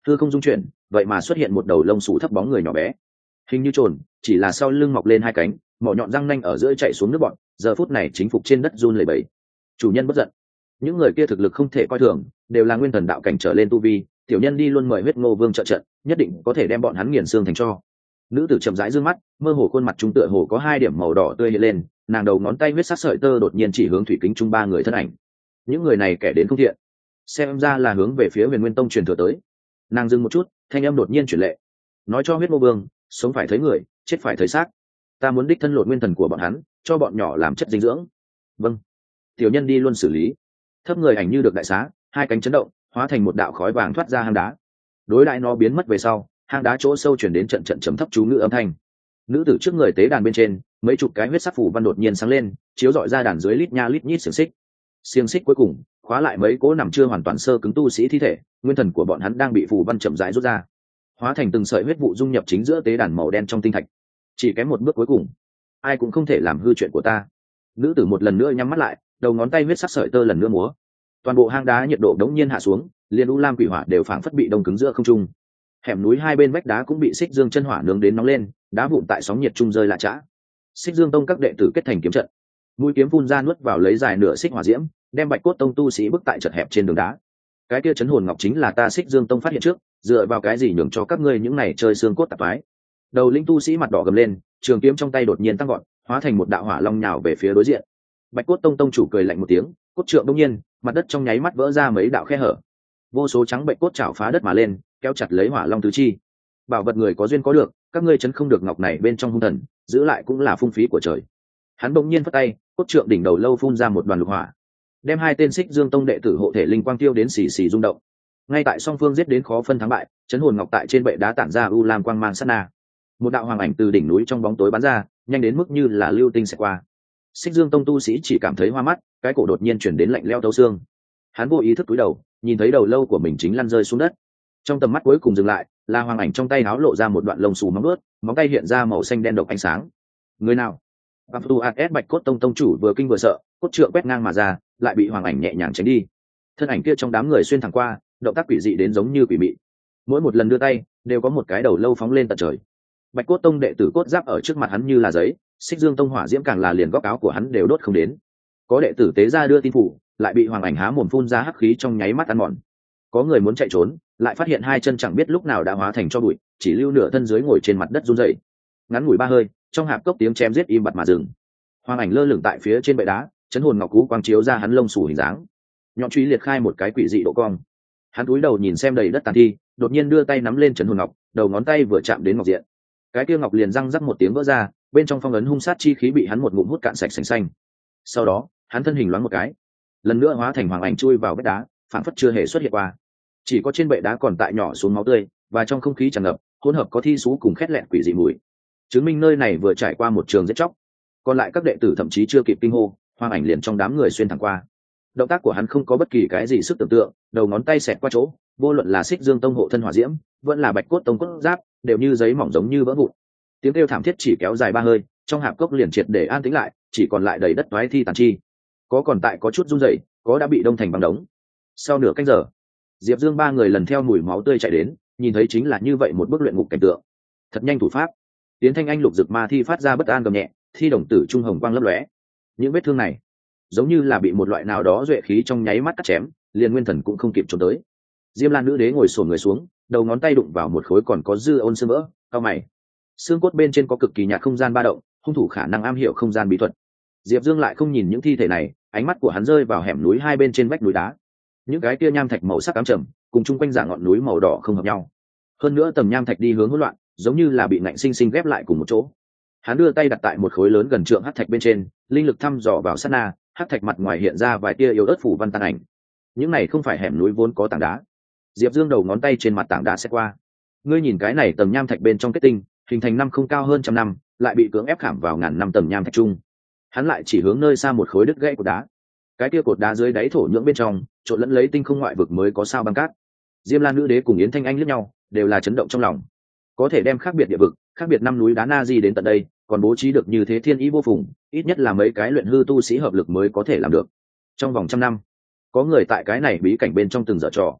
Speaker 1: hư không dung chuyển, vậy mà xuất hiện một đầu lông xù thấp bóng người nhỏ bé, hình như trồn, chỉ là sau lưng mọc lên hai cánh, mỏ nhọn răng nanh ở giữa chạy xuống nước bọn, giờ phút này chính phục trên đất run lẩy bẩy. Chủ nhân bất giận. Những người kia thực lực không thể coi thường, đều là nguyên thần đạo cảnh trở lên tu vi, tiểu nhân đi luôn mời huyết ngô vương trợ trận, nhất định có thể đem bọn hắn nghiền xương thành tro. Nữ tử chậm rãi dương mắt, mơ hồ khuôn mặt trung tựa hồ có hai điểm màu đỏ tươi hiện lên, nàng đầu ngón tay huyết sắc sợi tơ đột nhiên chỉ hướng thủy kính trung ba người thân ảnh. Những người này kẻ đến không thiện, xem ra là hướng về phía Huyền Nguyên Tông truyền thừa tới. Nàng dừng một chút, thanh âm đột nhiên chuyển lệ, nói cho huyết ngô vương, sống phải thấy người, chết phải thấy xác. Ta muốn đích thân lột nguyên thần của bọn hắn, cho bọn nhỏ làm chất dinh dưỡng. Vâng, tiểu nhân đi luôn xử lý. Thấp người ảnh như được đại xá, hai cánh chấn động, hóa thành một đạo khói vàng thoát ra hang đá. Đối đại nó biến mất về sau, hang đá chỗ sâu chuyển đến trận trận trầm thấp chú ngữ âm thanh. Nữ tử trước người tế đàn bên trên, mấy chục cái huyết sắc phủ văn đột nhiên sáng lên, chiếu rọi ra đàn dưới lít nha lít nhít xiềng xích cuối cùng khóa lại mấy cố nằm chưa hoàn toàn sơ cứng tu sĩ thi thể, nguyên thần của bọn hắn đang bị phủ văn chậm rãi rút ra, hóa thành từng sợi huyết vụ dung nhập chính giữa tế đàn màu đen trong tinh thạch. Chỉ kém một bước cuối cùng, ai cũng không thể làm hư chuyện của ta. Nữ tử một lần nữa nhắm mắt lại, đầu ngón tay huyết sắc sợi tơ lần nữa múa, toàn bộ hang đá nhiệt độ đống nhiên hạ xuống, liền u lam quỷ hỏa đều phảng phất bị đông cứng giữa không trung. Hẻm núi hai bên vách đá cũng bị xích dương chân hỏa nướng đến nóng lên, đá vụn tại sóng nhiệt trung rơi lạ chã. Xích dương tông các đệ tử kết thành kiếm trận, mũi kiếm phun ra nuốt vào lấy dài nửa xích hỏa diễm, đem bạch cốt tông tu sĩ bức tại trận hẹp trên đường đá. Cái kia chấn hồn ngọc chính là ta xích dương tông phát hiện trước, dựa vào cái gì nhường cho các ngươi những này chơi xương cốt tạp ái. Đầu linh tu sĩ mặt đỏ gầm lên, trường kiếm trong tay đột nhiên tăng gọn, hóa thành một đạo hỏa long nhào về phía đối diện. Bạch cốt tông tông chủ cười lạnh một tiếng, cốt trượng đông nhiên, mặt đất trong nháy mắt vỡ ra mấy đạo khe hở, vô số trắng bệnh cốt chảo phá đất mà lên, kéo chặt lấy hỏa long tứ chi. Bảo vật người có duyên có được, các ngươi chấn không được ngọc này bên trong hung thần, giữ lại cũng là phung phí của trời. Hắn bỗng nhiên phất tay, cốt trượng đỉnh đầu lâu phun ra một đoàn lục hỏa, đem hai tên xích dương tông đệ tử hộ thể linh quang tiêu đến xì xì rung động. Ngay tại song phương giết đến khó phân thắng bại, chấn hồn ngọc tại trên bệ đá tản ra u lam quang mang sát na. Một đạo hoàng ảnh từ đỉnh núi trong bóng tối bắn ra, nhanh đến mức như là lưu tinh xẹt qua. Xích dương tông tu sĩ chỉ cảm thấy hoa mắt, cái cổ đột nhiên chuyển đến lạnh leo thấu xương. Hắn vô ý thức cúi đầu, nhìn thấy đầu lâu của mình chính lăn rơi xuống đất. Trong tầm mắt cuối cùng dừng lại, là hoàng ảnh trong tay áo lộ ra một đoạn lông xù móng ướt, móng tay hiện ra màu xanh đen độc ánh sáng. Người nào? Abdu As Bạch cốt tông tông chủ vừa kinh vừa sợ, cốt trượng quét ngang mà ra, lại bị hoàng ảnh nhẹ nhàng tránh đi. Thân ảnh kia trong đám người xuyên thẳng qua, động tác quỷ dị đến giống như quỷ mị. Mỗi một lần đưa tay, đều có một cái đầu lâu phóng lên tận trời. Bạch cốt tông đệ tử cốt giáp ở trước mặt hắn như là giấy, xích dương tông hỏa diễm càng là liền góc áo của hắn đều đốt không đến. Có đệ tử tế ra đưa tin phủ, lại bị hoàng ảnh há mồm phun ra hắc khí trong nháy mắt ăn mòn. Có người muốn chạy trốn, lại phát hiện hai chân chẳng biết lúc nào đã hóa thành tro bụi, chỉ lưu nửa thân dưới ngồi trên mặt đất run rẩy. Ngắn ngủi ba hơi, trong hạp cốc tiếng chém giết im bặt mà dừng. Hoàng ảnh lơ lửng tại phía trên bệ đá, chấn hồn ngọc cú quang chiếu ra hắn lông xù hình dáng, nhọn truy liệt khai một cái quỷ dị độ cong. Hắn cúi đầu nhìn xem đầy đất tàn thi, đột nhiên đưa tay nắm lên chấn hồn ngọc, đầu ngón tay vừa chạm đến ngọc diện, cái kia ngọc liền răng rắc một tiếng vỡ ra, bên trong phong ấn hung sát chi khí bị hắn một ngụm hút cạn sạch sành xanh. Sau đó, hắn thân hình loáng một cái, lần nữa hóa thành hoàng ảnh chui vào vách đá, phản phất chưa hề xuất hiện qua. Chỉ có trên bệ đá còn tại nhỏ xuống máu tươi, và trong không khí tràn ngập hỗn hợp có thi sú cùng khét lẹn quỷ dị mùi, chứng minh nơi này vừa trải qua một trường giết chóc. Còn lại các đệ tử thậm chí chưa kịp kinh hô, hoàng ảnh liền trong đám người xuyên thẳng qua. Động tác của hắn không có bất kỳ cái gì sức tưởng tượng, đầu ngón tay xẹt qua chỗ, vô luận là xích dương tông hộ thân hỏa diễm, vẫn là bạch cốt tông cốt giáp, đều như giấy mỏng giống như vỡ vụn. Tiếng kêu thảm thiết chỉ kéo dài ba hơi, trong hạp cốc liền triệt để an tĩnh lại, chỉ còn lại đầy đất toái thi tàn chi. Có còn tại có chút run rẩy, có đã bị đông thành băng đống. Sau nửa canh giờ, Diệp Dương ba người lần theo mùi máu tươi chạy đến, nhìn thấy chính là như vậy một bức luyện ngục cảnh tượng. Thật nhanh thủ pháp. Tiến Thanh Anh lục dực ma thi phát ra bất an gầm nhẹ, thi đồng tử trung hồng quang lấp lóe. Những vết thương này, giống như là bị một loại nào đó duệ khí trong nháy mắt cắt chém, liền nguyên thần cũng không kịp trốn tới. Diêm Lan nữ đế ngồi xổm người xuống, đầu ngón tay đụng vào một khối còn có dư ôn xương vỡ, cau mày. Xương cốt bên trên có cực kỳ nhạt không gian ba động, hung thủ khả năng am hiểu không gian bí thuật. Diệp Dương lại không nhìn những thi thể này, ánh mắt của hắn rơi vào hẻm núi hai bên trên vách núi đá. Những cái kia nham thạch màu sắc ám trầm, cùng chung quanh dạng ngọn núi màu đỏ không hợp nhau. Hơn nữa tầm nham thạch đi hướng hỗn loạn, giống như là bị ngạnh sinh sinh ghép lại cùng một chỗ. Hắn đưa tay đặt tại một khối lớn gần trượng hắc thạch bên trên, linh lực thăm dò vào sát na, hắc thạch mặt ngoài hiện ra vài tia yếu ớt phủ văn tàn ảnh. Những này không phải hẻm núi vốn có tảng đá. Diệp Dương đầu ngón tay trên mặt tảng đá xét qua. Ngươi nhìn cái này tầm nham thạch bên trong kết tinh, hình thành năm không cao hơn trăm năm, lại bị cưỡng ép khảm vào ngàn năm tầm nham thạch chung. Hắn lại chỉ hướng nơi xa một khối đứt gãy của đá. Cái kia cột đá dưới đáy thổ nhưỡng bên trong, trộn lẫn lấy tinh không ngoại vực mới có sao băng cát. Diêm Lan nữ đế cùng Yến Thanh Anh liếc nhau, đều là chấn động trong lòng. Có thể đem khác biệt địa vực, khác biệt năm núi đá na di đến tận đây, còn bố trí được như thế thiên ý vô phùng, ít nhất là mấy cái luyện hư tu sĩ hợp lực mới có thể làm được. Trong vòng trăm năm, có người tại cái này bí cảnh bên trong từng dở trò.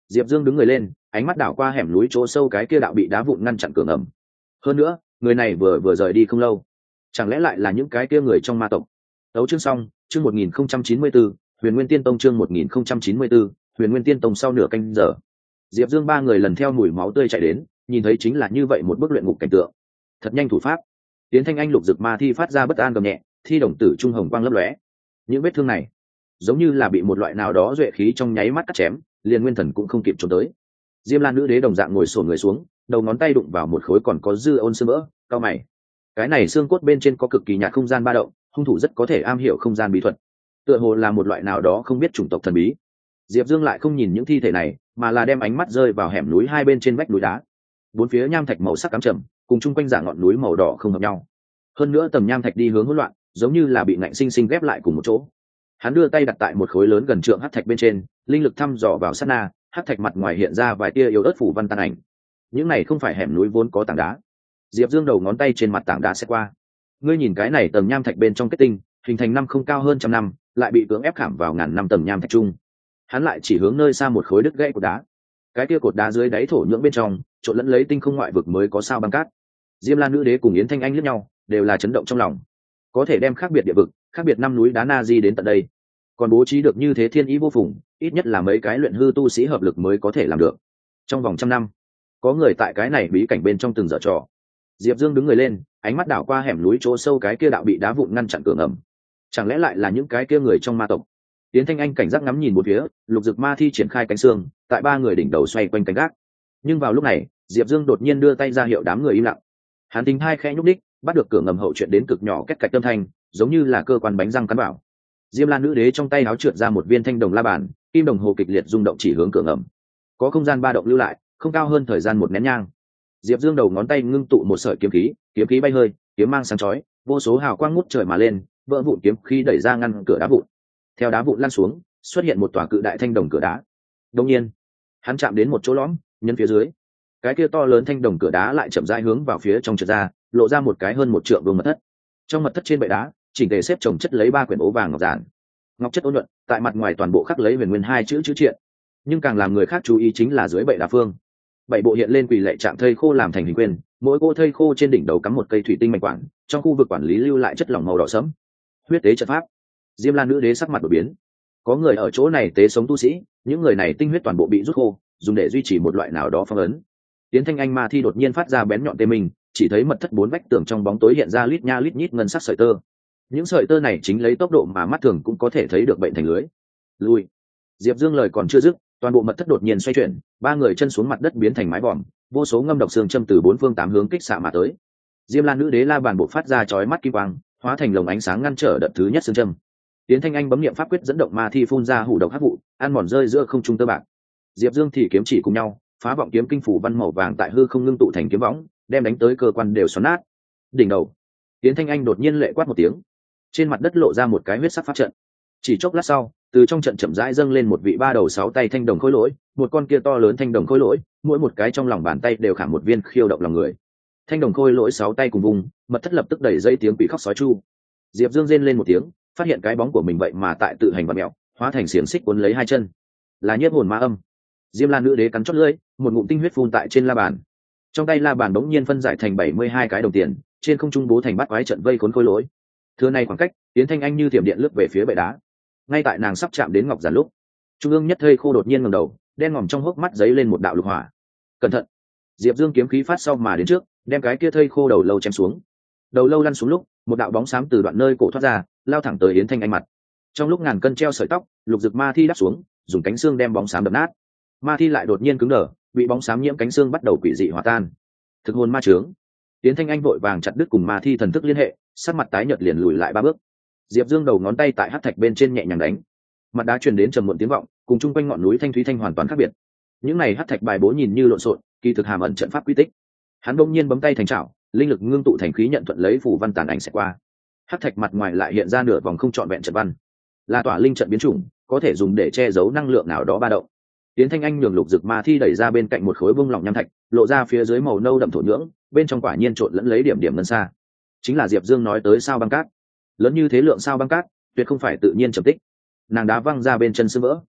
Speaker 1: Diệp Dương đứng người lên, ánh mắt đảo qua hẻm núi chỗ sâu cái kia đạo bị đá vụn ngăn chặn cửa ngầm. Hơn nữa, người này vừa rời đi không lâu, chẳng lẽ lại là những cái kia người trong ma tộc? Đấu chương xong, chương 1094, Huyền Nguyên Tiên Tông chương 1094, Huyền Nguyên Tiên Tông sau nửa canh giờ. Diệp Dương ba người lần theo mùi máu tươi chạy đến, nhìn thấy chính là như vậy một bức luyện ngục cảnh tượng. Thật nhanh thủ pháp. Tiến Thanh Anh lục dực ma thi phát ra bất an gầm nhẹ, thi đồng tử trung hồng quang lấp lóe. Những vết thương này, giống như là bị một loại nào đó duệ khí trong nháy mắt cắt chém, liền nguyên thần cũng không kịp trốn tới. Diêm Lan nữ đế đồng dạng ngồi xổm người xuống, đầu ngón tay đụng vào một khối còn có dư ôn xương vỡ, cau mày. Cái này xương cốt bên trên có cực kỳ nhạt không gian ba động, hung thủ rất có thể am hiểu không gian bí thuật, tựa hồ là một loại nào đó không biết chủng tộc thần bí. Diệp Dương lại không nhìn những thi thể này, mà là đem ánh mắt rơi vào hẻm núi hai bên trên vách núi đá. Bốn phía nham thạch màu sắc cám trầm, cùng chung quanh giả ngọn núi màu đỏ không hợp nhau. Hơn nữa tầm nham thạch đi hướng hỗn loạn, giống như là bị ngạnh sinh sinh ghép lại cùng một chỗ. Hắn đưa tay đặt tại một khối lớn gần trượng hắc thạch bên trên, linh lực thăm dò vào sát na, hắc thạch mặt ngoài hiện ra vài tia yếu ớt phủ văn tàn ảnh. Những này không phải hẻm núi vốn có tảng đá. Diệp Dương đầu ngón tay trên mặt tảng đá sẽ qua. Ngươi nhìn cái này tầng nham thạch bên trong kết tinh, hình thành năm không cao hơn trăm năm, lại bị cưỡng ép khảm vào ngàn năm tầng nham thạch chung. Hắn lại chỉ hướng nơi xa một khối đứt gãy của đá. Cái kia cột đá dưới đáy thổ nhưỡng bên trong, trộn lẫn lấy tinh không ngoại vực mới có sao băng cát. Diêm Lan nữ đế cùng Yến Thanh Anh liếc nhau, đều là chấn động trong lòng. Có thể đem khác biệt địa vực, khác biệt năm núi đá na di đến tận đây, còn bố trí được như thế thiên ý vô phùng, ít nhất là mấy cái luyện hư tu sĩ hợp lực mới có thể làm được. Trong vòng trăm năm, có người tại cái này bí cảnh bên trong từng dở trò. Diệp Dương đứng người lên, ánh mắt đảo qua hẻm núi chỗ sâu cái kia đạo bị đá vụn ngăn chặn cửa ngầm. Chẳng lẽ lại là những cái kia người trong ma tộc? Tiến Thanh Anh cảnh giác ngắm nhìn một phía, lục dực ma thi triển khai cánh xương, tại ba người đỉnh đầu xoay quanh cánh gác. Nhưng vào lúc này, Diệp Dương đột nhiên đưa tay ra hiệu đám người im lặng. Hắn tính hai khẽ nhúc đích, bắt được cửa ngầm hậu chuyện đến cực nhỏ kết cạch âm thanh, giống như là cơ quan bánh răng cắn vào. Diêm Lan nữ đế trong tay áo trượt ra một viên thanh đồng la bàn, kim đồng hồ kịch liệt rung động chỉ hướng cửa ngầm. Có không gian ba động lưu lại, không cao hơn thời gian một nén nhang. Diệp Dương đầu ngón tay ngưng tụ một sợi kiếm khí bay hơi, kiếm mang sáng chói, vô số hào quang ngút trời mà lên, vỡ vụn kiếm khí đẩy ra ngăn cửa đá vụn. Theo đá vụn lăn xuống, xuất hiện một tòa cự đại thanh đồng cửa đá. Đương nhiên, hắn chạm đến một chỗ lõm, nhân phía dưới, cái kia to lớn thanh đồng cửa đá lại chậm rãi hướng vào phía trong trượt ra, lộ ra một cái hơn một trượng vuông mật thất. Trong mật thất trên bệ đá, chỉnh tề xếp chồng chất lấy ba quyển ố vàng ngọc giản. Ngọc chất ôn nhuận, tại mặt ngoài toàn bộ khắc lấy huyền nguyên hai chữ triện. Nhưng càng làm người khác chú ý chính là dưới bệ đá phương, bảy bộ hiện lên quỳ lệ trạng thây khô làm thành hình quyền, mỗi cô thây khô trên đỉnh đầu cắm một cây thủy tinh mạch quản, trong khu vực quản lý lưu lại chất lỏng màu đỏ sẫm. Huyết tế trận pháp. Diêm Lan nữ đế sắc mặt đổi biến. Có người ở chỗ này tế sống tu sĩ, những người này tinh huyết toàn bộ bị rút khô, dùng để duy trì một loại nào đó phong ấn. Tiến Thanh Anh ma thi đột nhiên phát ra bén nhọn tê mình, chỉ thấy mật thất bốn vách tường trong bóng tối hiện ra lít nha lít nhít ngân sắc sợi tơ. Những sợi tơ này chính lấy tốc độ mà mắt thường cũng có thể thấy được bệnh thành lưới. Lui. Diệp Dương lời còn chưa dứt, toàn bộ mật thất đột nhiên xoay chuyển, ba người chân xuống mặt đất biến thành mái vòm, vô số ngâm độc xương châm từ bốn phương tám hướng kích xạ mà tới. Diêm Lan nữ đế la bàn bộ phát ra chói mắt kim quang, hóa thành lồng ánh sáng ngăn trở đợt thứ nhất xương châm. Tiến Thanh Anh bấm niệm pháp quyết dẫn động ma thi phun ra hủ độc hắc vụ, ăn mòn rơi giữa không trung tơ bạc. Diệp Dương thì kiếm chỉ cùng nhau, phá vọng kiếm kinh phủ văn màu vàng tại hư không ngưng tụ thành kiếm võng, đem đánh tới cơ quan đều xoắn nát. Đỉnh đầu, Tiến Thanh Anh đột nhiên lệ quát một tiếng, trên mặt đất lộ ra một cái huyết sắc pháp trận. Chỉ chốc lát sau, từ trong trận chậm rãi dâng lên một vị ba đầu sáu tay thanh đồng khối lỗi, một con kia to lớn thanh đồng khối lỗi, mỗi một cái trong lòng bàn tay đều khảm một viên khiêu động lòng người. Thanh đồng khôi lỗi sáu tay cùng vùng, mật thất lập tức đẩy dây tiếng quỷ khóc sói chu. Diệp Dương rên lên một tiếng, phát hiện cái bóng của mình vậy mà tại tự hành vặn mèo, hóa thành xiềng xích cuốn lấy hai chân, là nhiếp hồn ma âm. Diêm Lan nữ đế cắn chót lưỡi, một ngụm tinh huyết phun tại trên la bàn. Trong tay la bàn đống nhiên phân giải thành 72 cái đồng tiền, trên không trung bố thành bát quái trận vây khốn khôi lỗi. Thưa này khoảng cách, Tiến Thanh Anh như thiểm điện lướt về phía bệ đá. Ngay tại nàng sắp chạm đến ngọc giản lúc, trung ương nhất thây khô đột nhiên ngẩng đầu, đen ngòm trong hốc mắt giấy lên một đạo lục hỏa. Cẩn thận! Diệp Dương kiếm khí phát sau mà đến trước, đem cái kia thây khô đầu lâu chém xuống. Đầu lâu lăn xuống lúc, một đạo bóng xám từ đoạn nơi cổ thoát ra, lao thẳng tới Yến Thanh Anh mặt. Trong lúc ngàn cân treo sợi tóc, lục dực ma thi đáp xuống, dùng cánh xương đem bóng xám đập nát. Ma thi lại đột nhiên cứng đờ, bị bóng xám nhiễm cánh xương bắt đầu quỷ dị hòa tan. Thực hồn ma trướng. Yến Thanh Anh vội vàng chặt đứt cùng ma thi thần thức liên hệ, sắc mặt tái nhợt liền lùi lại ba bước. Diệp Dương đầu ngón tay tại hắc thạch bên trên nhẹ nhàng đánh, mặt đá truyền đến trầm muộn tiếng vọng, cùng chung quanh ngọn núi thanh thúy thanh hoàn toàn khác biệt. Những này hắc thạch bài bố nhìn như lộn xộn, kỳ thực hàm ẩn trận pháp quy tích. Hắn bỗng nhiên bấm tay thành chảo, linh lực ngưng tụ thành khí nhận thuận lấy phủ văn tàn ảnh sẽ qua. Hắc thạch mặt ngoài lại hiện ra nửa vòng không trọn vẹn trận văn, là tỏa linh trận biến chủng, có thể dùng để che giấu năng lượng nào đó ba động. Tiến Thanh Anh nhường lục dực ma thi đẩy ra bên cạnh một khối bung lỏng nham thạch, lộ ra phía dưới màu nâu đậm thổ nhưỡng, bên trong quả nhiên trộn lẫn lấy điểm điểm ngân xa. Chính là Diệp Dương nói tới sao băng cát. Lớn như thế lượng sao băng cát, tuyệt không phải tự nhiên trầm tích. Nàng đá văng ra bên chân sưng vỡ.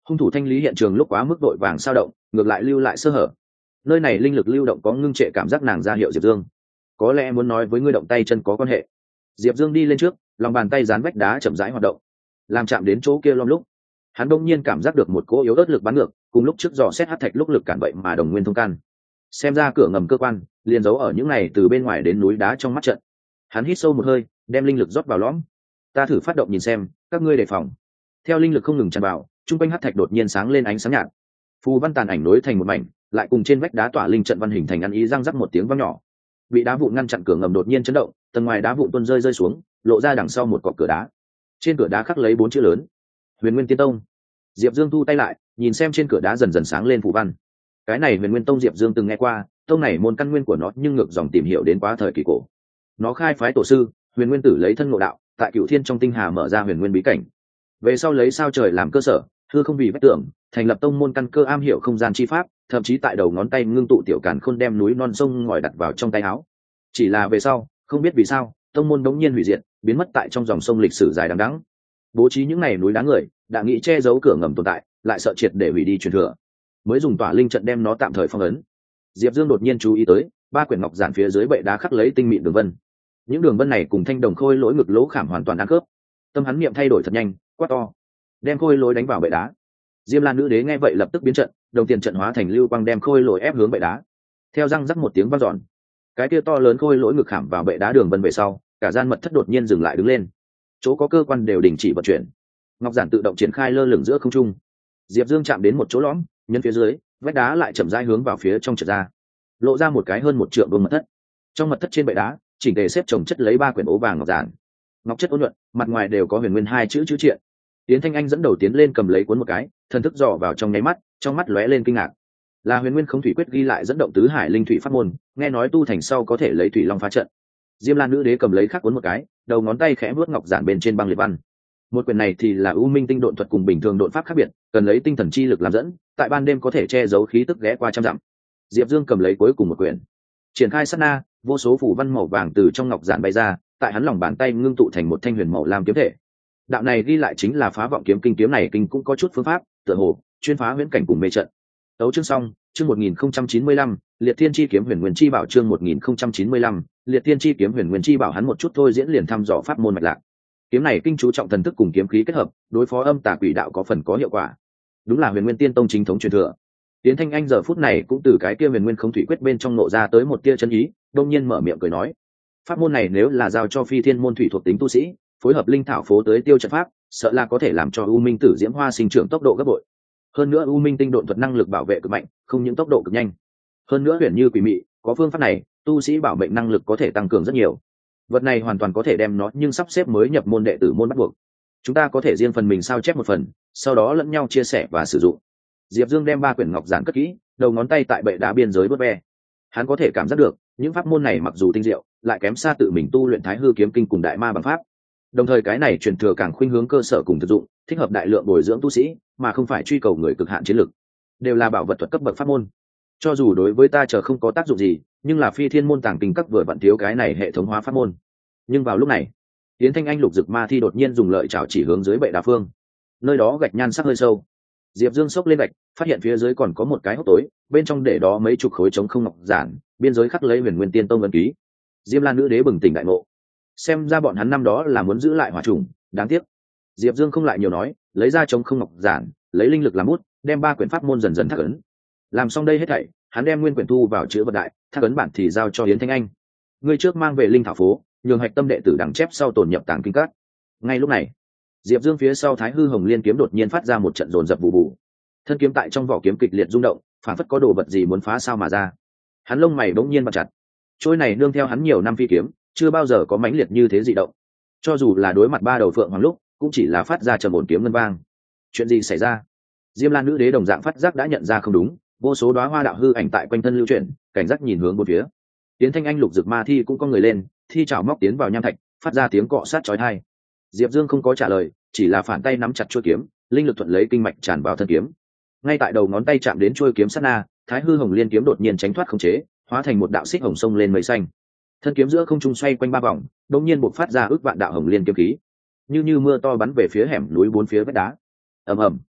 Speaker 1: Hung thủ thanh lý hiện trường lúc quá mức vội vàng sao động, ngược lại lưu lại sơ hở. Nơi này linh lực lưu động có ngưng trệ cảm giác, nàng ra hiệu Diệp Dương. Có lẽ muốn nói với ngươi động tay chân có quan hệ. Diệp Dương đi lên trước, lòng bàn tay dán vách đá chậm rãi hoạt động, làm chạm đến chỗ kia lom lúc, hắn đông nhiên cảm giác được một cỗ yếu ớt lực bắn ngược, cùng lúc trước dò xét hắc thạch lúc lực cản vậy mà đồng nguyên thông can. Xem ra cửa ngầm cơ quan liền giấu ở những này từ bên ngoài đến núi đá trong mắt trận. Hắn hít sâu một hơi, đem linh lực rót vào lõm. Ta thử phát động nhìn xem, các ngươi đề phòng. Theo linh lực không ngừng tràn vào, trung quanh hắc thạch đột nhiên sáng lên ánh sáng nhạt. Phù văn tàn ảnh nối thành một mảnh, lại cùng trên vách đá tỏa linh trận văn hình thành ăn ý răng rắc một tiếng vang nhỏ. Bị đá vụn ngăn chặn cửa ngầm đột nhiên chấn động, tầng ngoài đá vụn tuôn rơi xuống, lộ ra đằng sau một cọc cửa đá. Trên cửa đá khắc lấy 4 chữ lớn: Huyền Nguyên Tiên Tông. Diệp Dương thu tay lại, nhìn xem trên cửa đá dần dần sáng lên phù văn. Cái này Huyền Nguyên Tông Diệp Dương từng nghe qua, tông này môn căn nguyên của nó nhưng ngược dòng tìm hiểu đến quá thời kỳ cổ. Nó khai phái tổ sư Huyền Nguyên Tử lấy thân ngộ đạo, tại Cửu Thiên trong tinh hà mở ra Huyền Nguyên bí cảnh. Về sau lấy sao trời làm cơ sở, hư không vì vách tường, thành lập tông môn căn cơ am hiểu không gian chi pháp, thậm chí tại đầu ngón tay ngưng tụ tiểu càn khôn đem núi non sông ngòi đặt vào trong tay áo. Chỉ là về sau, không biết vì sao, tông môn đống nhiên hủy diệt, biến mất tại trong dòng sông lịch sử dài đằng đẵng. Bố trí những này núi đá người, đã nghĩ che giấu cửa ngầm tồn tại, lại sợ triệt để hủy đi truyền thừa, mới dùng tỏa linh trận đem nó tạm thời phong ấn. Diệp Dương đột nhiên chú ý tới, 3 quyển ngọc giản phía dưới bệ đá khắc lấy tinh mịn đường vân. Những đường vân này cùng thanh đồng khôi lỗi ngực lỗ khảm hoàn toàn ăn khớp. Tâm hắn niệm thay đổi thật nhanh, quát to, đem khôi lỗi đánh vào bệ đá. Diêm Lan nữ đế nghe vậy lập tức biến trận, đồng tiền trận hóa thành lưu quang đem khôi lỗi ép hướng bệ đá. Theo răng rắc một tiếng vang dọn, cái kia to lớn khôi lỗi ngực khảm vào bệ đá đường vân về sau, cả gian mật thất đột nhiên dừng lại đứng lên. Chỗ có cơ quan đều đình chỉ vận chuyển. Ngọc giản tự động triển khai lơ lửng giữa không trung. Diệp Dương chạm đến một chỗ lõm, nhân phía dưới, vách đá lại chậm rãi hướng vào phía trong trượt ra, lộ ra một cái hơn 1 trượng vuông mật thất. Trong mật thất trên bệ đá, chỉnh tề xếp chồng chất lấy 3 quyển ố vàng ngọc giản. Ngọc chất ôn nhuận, mặt ngoài đều có huyền nguyên 2 chữ chữ triện. Tiến Thanh Anh dẫn đầu tiến lên cầm lấy cuốn một cái, thần thức dò vào trong nháy mắt, trong mắt lóe lên kinh ngạc. Là Huyền Nguyên Không Thủy Quyết ghi lại dẫn động tứ hải linh thủy pháp môn, nghe nói tu thành sau có thể lấy thủy long phá trận. Diêm Lan nữ đế cầm lấy khắc cuốn một cái, đầu ngón tay khẽ vuốt ngọc giản bên trên băng liệt văn. Một quyển này thì là U Minh tinh độn thuật cùng bình thường độn pháp khác biệt, cần lấy tinh thần chi lực làm dẫn, tại ban đêm có thể che giấu khí tức ghé qua trăm dặm. Diệp Dương cầm lấy cuối cùng một quyển, triển khai sát na, vô số phù văn màu vàng từ trong ngọc giản bay ra, tại hắn lòng bàn tay ngưng tụ thành một thanh huyền màu lam kiếm thể. Đạo này ghi lại chính là Phá Vọng Kiếm Kinh, kiếm này kinh cũng có chút phương pháp, tựa hồ chuyên phá huyễn cảnh cùng mê trận. Tấu chương xong, chương 1095, Liệt Thiên Chi kiếm Huyền Nguyên Chi bảo, chương 1095, Liệt Thiên Chi kiếm Huyền Nguyên Chi bảo. Hắn một chút thôi diễn liền thăm dò pháp môn mạch lạc. Kiếm này kinh chú trọng thần thức cùng kiếm khí kết hợp, đối phó âm tà quỷ đạo có phần có hiệu quả. Đúng là Huyền Nguyên Tiên Tông chính thống truyền thừa. Tiến Thanh Anh giờ phút này cũng từ cái kia Huyền Nguyên Không Thủy Quyết bên trong nộ ra tới một tia chân ý, đột nhiên mở miệng cười nói: pháp môn này nếu là giao cho Phi Thiên môn thủy thuộc tính tu sĩ, phối hợp linh thảo phố tới tiêu trận pháp, sợ là có thể làm cho U Minh Tử Diễm Hoa sinh trưởng tốc độ gấp bội. Hơn nữa U Minh tinh độn thuật năng lực bảo vệ cực mạnh, không những tốc độ cực nhanh, hơn nữa huyền như quỷ mị, có phương pháp này, tu sĩ bảo mệnh năng lực có thể tăng cường rất nhiều. Vật này hoàn toàn có thể đem nó nhưng sắp xếp mới nhập môn đệ tử môn bắt buộc. Chúng ta có thể riêng phần mình sao chép một phần, sau đó lẫn nhau chia sẻ và sử dụng. Diệp Dương đem 3 quyển ngọc giản cất kỹ, đầu ngón tay tại bệ đá biên giới vớt ve. Hắn có thể cảm giác được, những pháp môn này mặc dù tinh diệu, lại kém xa tự mình tu luyện Thái Hư kiếm kinh cùng Đại Ma bằng pháp. Đồng thời cái này truyền thừa càng khuynh hướng cơ sở cùng thực dụng, thích hợp đại lượng bồi dưỡng tu sĩ, mà không phải truy cầu người cực hạn chiến lực. Đều là bảo vật thuật cấp bậc pháp môn. Cho dù đối với ta chờ không có tác dụng gì, nhưng là Phi Thiên môn tàng kinh các vừa vặn thiếu cái này hệ thống hóa pháp môn. Nhưng vào lúc này, Tiến Thanh Anh lục dực ma thi đột nhiên dùng lợi chảo chỉ hướng dưới bệ đá phương. Nơi đó gạch nhan sắc hơi sâu. Diệp Dương xốc lên gạch, phát hiện phía dưới còn có một cái hốc tối, bên trong để đó mấy chục khối trống không ngọc giản, biên giới khắc lấy Huyền Nguyên Tiên Tông ấn ký. Diêm Lan nữ đế bừng tỉnh đại ngộ. Xem ra bọn hắn năm đó là muốn giữ lại hỏa trùng, đáng tiếc. Diệp Dương không lại nhiều nói, lấy ra trống không ngọc giản, lấy linh lực làm bút, đem 3 quyển pháp môn dần dần thác ấn. Làm xong đây hết thảy, hắn đem nguyên quyển thu vào chữ vật đại, thác ấn bản thì giao cho Yến Thanh Anh. Ngươi trước mang về linh thảo phố, nhường hạch tâm đệ tử đằng chép sau tồn nhập tàng kinh các. Ngay lúc này, Diệp Dương phía sau Thái Hư Hồng Liên kiếm đột nhiên phát ra một trận dồn dập vụ vụ. Thân kiếm tại trong vỏ kiếm kịch liệt rung động, phản phất có đồ vật gì muốn phá sao mà ra. Hắn lông mày bỗng nhiên bật chặt. Trôi này nương theo hắn nhiều năm phi kiếm, chưa bao giờ có mãnh liệt như thế dị động. Cho dù là đối mặt 3 đầu phượng hoàng lúc, cũng chỉ là phát ra trầm ổn kiếm ngân vang. Chuyện gì xảy ra? Diêm Lan nữ đế đồng dạng phát giác đã nhận ra không đúng, vô số đóa hoa đạo hư ảnh tại quanh thân lưu chuyển, cảnh giác nhìn hướng bốn phía. Tiến Thanh Anh lục dực ma thi cũng có người lên, thi chảo móc tiến vào nham thạch, phát ra tiếng cọ sát chói tai. Diệp Dương không có trả lời, chỉ là phản tay nắm chặt chuôi kiếm, linh lực thuận lấy kinh mạch tràn vào thân kiếm. Ngay tại đầu ngón tay chạm đến chuôi kiếm sát na, Thái Hư Hồng Liên kiếm đột nhiên tránh thoát khống chế, hóa thành một đạo xích hồng sông lên mây xanh. Thân kiếm giữa không trung xoay quanh 3 vòng, đột nhiên bộc phát ra ước vạn đạo hồng liên kiếm khí, như mưa to bắn về phía hẻm núi 4 phía vách đá. Ầm ầm.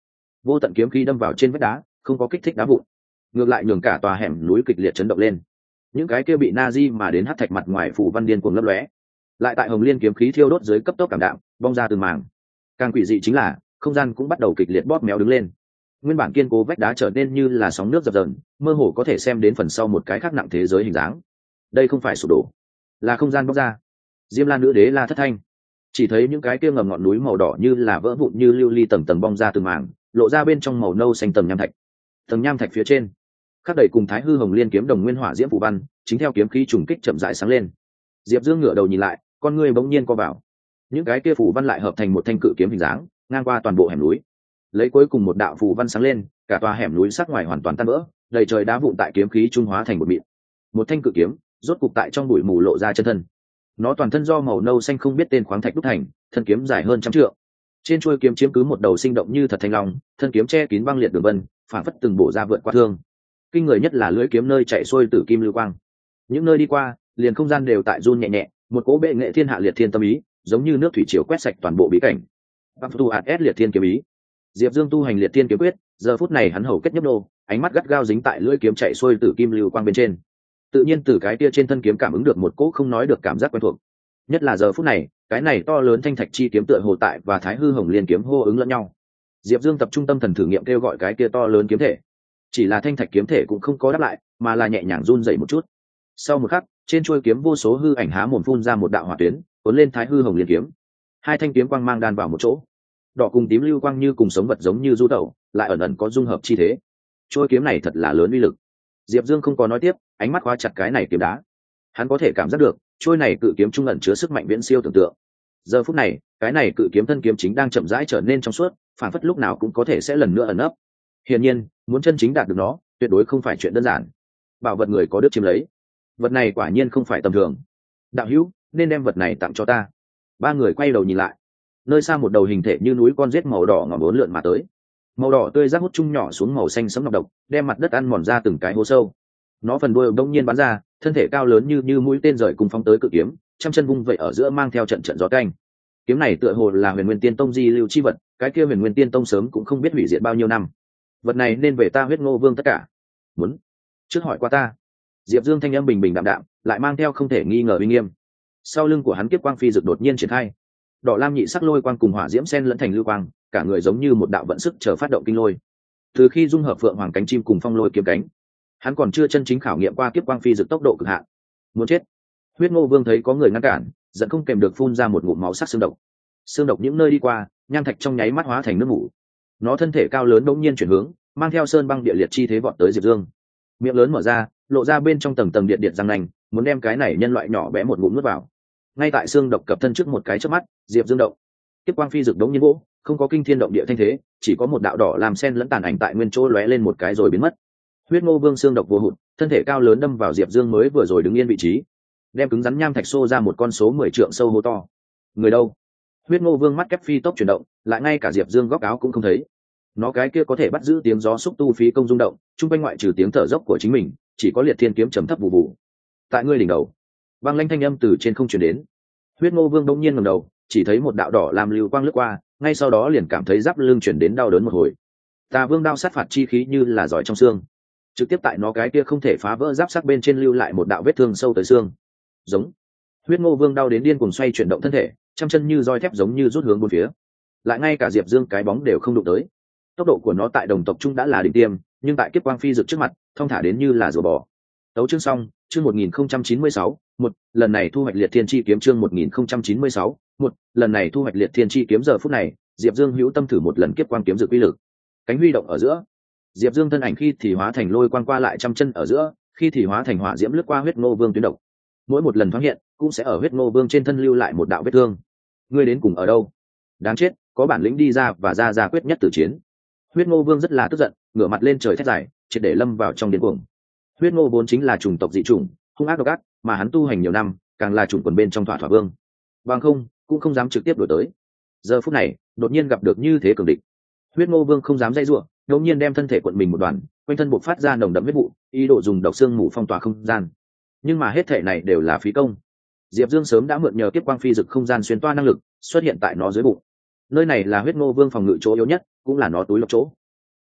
Speaker 1: vô tận kiếm khí đâm vào trên vách đá, không có kích thích đá vụn, ngược lại nhường cả tòa hẻm núi kịch liệt chấn động lên. Những cái kia bị Nazi mà đến hắc thạch mặt ngoài phủ văn điên cuồng lấp lóe, lại tại hồng liên kiếm khí thiêu đốt dưới cấp tốc cảm đạm, bong ra từng mảng. Càng quỷ dị chính là không gian cũng bắt đầu kịch liệt bóp méo đứng lên, nguyên bản kiên cố vách đá trở nên như là sóng nước dập dờn, mơ hồ có thể xem đến phần sau một cái khác nặng thế giới hình dáng. Đây không phải sụp đổ, là không gian bóc ra. Diêm La nữ đế la thất thanh, chỉ thấy những cái kia ngầm ngọn núi màu đỏ như là vỡ vụn như lưu ly tầng tầng bong ra từng mảng, lộ ra bên trong màu nâu xanh tầng nham thạch. Tầng nham thạch phía trên khắc đầy cùng Thái Hư Hồng Liên kiếm đồng nguyên hỏa diễm phù văn, chính theo kiếm khí trùng kích chậm rãi sáng lên. Diệp Dương ngửa đầu nhìn lại, con ngươi bỗng nhiên co vào. Những cái kia phù văn lại hợp thành một thanh cự kiếm hình dáng, ngang qua toàn bộ hẻm núi. Lấy cuối cùng một đạo phù văn sáng lên, cả tòa hẻm núi sắc ngoài hoàn toàn tan vỡ, đầy trời đá vụn tại kiếm khí trung hóa thành một mịn. Một thanh cự kiếm, rốt cục tại trong bụi mù lộ ra chân thân. Nó toàn thân do màu nâu xanh không biết tên khoáng thạch đúc thành, thân kiếm dài hơn trăm trượng. Trên chuôi kiếm chiếm cứ một đầu sinh động như thật thanh long, thân kiếm che kín băng liệt đường vân, phản phất từng bổ ra vượt qua thương. Kinh người nhất là lưỡi kiếm nơi chạy xuôi tử kim lưu quang. Những nơi đi qua, liền không gian đều tại run nhẹ nhẹ, một cỗ bệ nghệ thiên hạ liệt thiên tâm ý, giống như nước thủy triều quét sạch toàn bộ bí cảnh. Băng tu hạt s liệt thiên kiếm ý. Diệp Dương tu hành liệt thiên kiếm quyết, giờ phút này hắn hầu kết nhấp nô, ánh mắt gắt gao dính tại lưỡi kiếm chạy xuôi tử kim lưu quang bên trên. Tự nhiên từ cái tia trên thân kiếm cảm ứng được một cỗ không nói được cảm giác quen thuộc. Nhất là giờ phút này, cái này to lớn thanh thạch chi kiếm tựa hồ tại và Thái Hư Hồng Liên kiếm hô ứng lẫn nhau. Diệp Dương tập trung tâm thần thử nghiệm kêu gọi cái kia to lớn kiếm thể. Chỉ là thanh thạch kiếm thể cũng không có đáp lại, mà là nhẹ nhàng run dậy một chút. Sau một khắc, trên chuôi kiếm vô số hư ảnh há mồm phun ra một đạo hỏa tuyến, cuốn lên Thái Hư Hồng Liên kiếm. Hai thanh kiếm quang mang đan vào một chỗ, đỏ cùng tím lưu quang như cùng sống vật giống như du tẩu, lại ẩn ẩn có dung hợp chi thế. Chuôi kiếm này thật là lớn uy lực. Diệp Dương không có nói tiếp, ánh mắt khóa chặt cái này kiếm đá. Hắn có thể cảm giác được, chuôi này cự kiếm trung ẩn chứa sức mạnh viễn siêu tưởng tượng. Giờ phút này, cái này cự kiếm thân kiếm chính đang chậm rãi trở nên trong suốt, phản phất lúc nào cũng có thể sẽ lần nữa ẩn nấp. Hiển nhiên, muốn chân chính đạt được nó, tuyệt đối không phải chuyện đơn giản. Bảo vật người có đức chiếm lấy, vật này quả nhiên không phải tầm thường. Đạo hữu, nên đem vật này tặng cho ta. Ba người quay đầu nhìn lại, nơi xa một đầu hình thể như núi con rết màu đỏ ngòm bốn lượn mà tới. Màu đỏ tươi rác hút chung nhỏ xuống màu xanh sẫm nọc độc, đem mặt đất ăn mòn ra từng cái hố sâu. Nó phần đuôi đông nhiên bắn ra, thân thể cao lớn như mũi tên rời cùng phóng tới cự kiếm, trăm chân vung vậy ở giữa mang theo trận trận gió canh. Kiếm này tựa hồ là Huyền Nguyên Tiên Tông di lưu chi vật, cái kia Huyền Nguyên Tiên Tông sớm cũng không biết hủy diệt bao nhiêu năm. Vật này nên về ta Huyết Ngô Vương tất cả. Muốn trước hỏi qua ta. Diệp Dương thanh âm bình bình đạm đạm, lại mang theo không thể nghi ngờ uy nghiêm. Sau lưng của hắn kiếp quang phi dực đột nhiên triển khai, đỏ lam nhị sắc lôi quang cùng hỏa diễm sen lẫn thành lưu quang, cả người giống như một đạo vận sức chờ phát động kinh lôi. Từ khi dung hợp phượng hoàng cánh chim cùng phong lôi kiếm cánh, hắn còn chưa chân chính khảo nghiệm qua kiếp quang phi dực tốc độ cực hạn. Muốn chết. Huyết Ngô Vương thấy có người ngăn cản, giận không kèm được phun ra một ngụm máu sắc xương độc. Xương độc những nơi đi qua, nham thạch trong nháy mắt hóa thành nước mủ. Nó thân thể cao lớn đột nhiên chuyển hướng, mang theo sơn băng địa liệt chi thế vọt tới Diệp Dương. Miệng lớn mở ra, lộ ra bên trong tầng tầng điện điện răng nanh, muốn đem cái này nhân loại nhỏ bé một ngụm nuốt vào. Ngay tại xương độc cập thân trước một cái chớp mắt, Diệp Dương động. Kiếp quang phi dực đống nhiên vỗ, không có kinh thiên động địa thanh thế, chỉ có một đạo đỏ làm sen lẫn tàn ảnh tại nguyên chỗ lóe lên một cái rồi biến mất. Huyết Ngô Vương xương độc vô hụt, thân thể cao lớn đâm vào Diệp Dương mới vừa rồi đứng yên vị trí, đem cứng rắn nham thạch xô ra một con số 10 trượng sâu hố to. Người đâu? Huyết Ngô Vương mắt kép phi tốc chuyển động, lại ngay cả Diệp Dương góc áo cũng không thấy. Nó cái kia có thể bắt giữ tiếng gió xúc tu phí công rung động, trung quanh ngoại trừ tiếng thở dốc của chính mình, chỉ có liệt thiên kiếm trầm thấp vụ vụ. Tại ngươi đỉnh đầu, băng lãnh thanh âm từ trên không truyền đến. Huyết Ngô Vương đột nhiên ngẩng đầu, chỉ thấy một đạo đỏ làm lưu quang lướt qua, ngay sau đó liền cảm thấy giáp lưng chuyển đến đau đớn một hồi. Tà Vương đao sát phạt chi khí như là giỏi trong xương, trực tiếp tại nó cái kia không thể phá vỡ giáp sắc bên trên lưu lại một đạo vết thương sâu tới xương. Giống. Huyết Ngô Vương đau đến điên cuồng xoay chuyển động thân thể, trăm chân như roi thép giống như rút hướng bốn phía. Lại ngay cả Diệp Dương cái bóng đều không đụng tới. Tốc độ của nó tại đồng tộc trung đã là đỉnh tiêm, nhưng tại kiếp quang phi dực trước mặt, thông thả đến như là rùa bò. Tấu chương xong, chương 1096, một lần này thu hoạch liệt thiên chi kiếm chương 1096, một lần này thu hoạch liệt thiên chi kiếm giờ phút này, Diệp Dương hữu tâm thử một lần kiếp quang kiếm dược uy lực. Cánh huy động ở giữa, Diệp Dương thân ảnh khi thì hóa thành lôi quang qua lại trăm chân ở giữa, khi thì hóa thành hỏa diễm lướt qua Huyết Ngô Vương tuyến độc. Mỗi một lần thoáng hiện, cũng sẽ ở Huyết Ngô Vương trên thân lưu lại một đạo vết thương. Ngươi đến cùng ở đâu? Đáng chết, có bản lĩnh đi ra và ra quyết nhất tử chiến. Huyết Ngô Vương rất là tức giận, ngửa mặt lên trời thét dài, triệt để lâm vào trong điên cuồng. Huyết Ngô vốn chính là chủng tộc dị chủng, hung ác độc ác, mà hắn tu hành nhiều năm, càng là chủng quần bên trong thỏa vương. Bằng không, cũng không dám trực tiếp đuổi tới. Giờ phút này, đột nhiên gặp được như thế cường địch. Huyết Ngô Vương không dám dây rủa, đột nhiên đem thân thể cuộn mình một đoàn, quanh thân bộc phát ra nồng đậm huyết vụ, ý đồ dùng độc xương mù phong tỏa không gian. Nhưng mà hết thể này đều là phí công. Diệp Dương sớm đã mượn nhờ kiếp quang phi dực không gian xuyên toa năng lực, xuất hiện tại nó dưới bụng. Nơi này là Huyết Ngô Vương phòng ngự chỗ yếu nhất, cũng là nó túi lọc chỗ.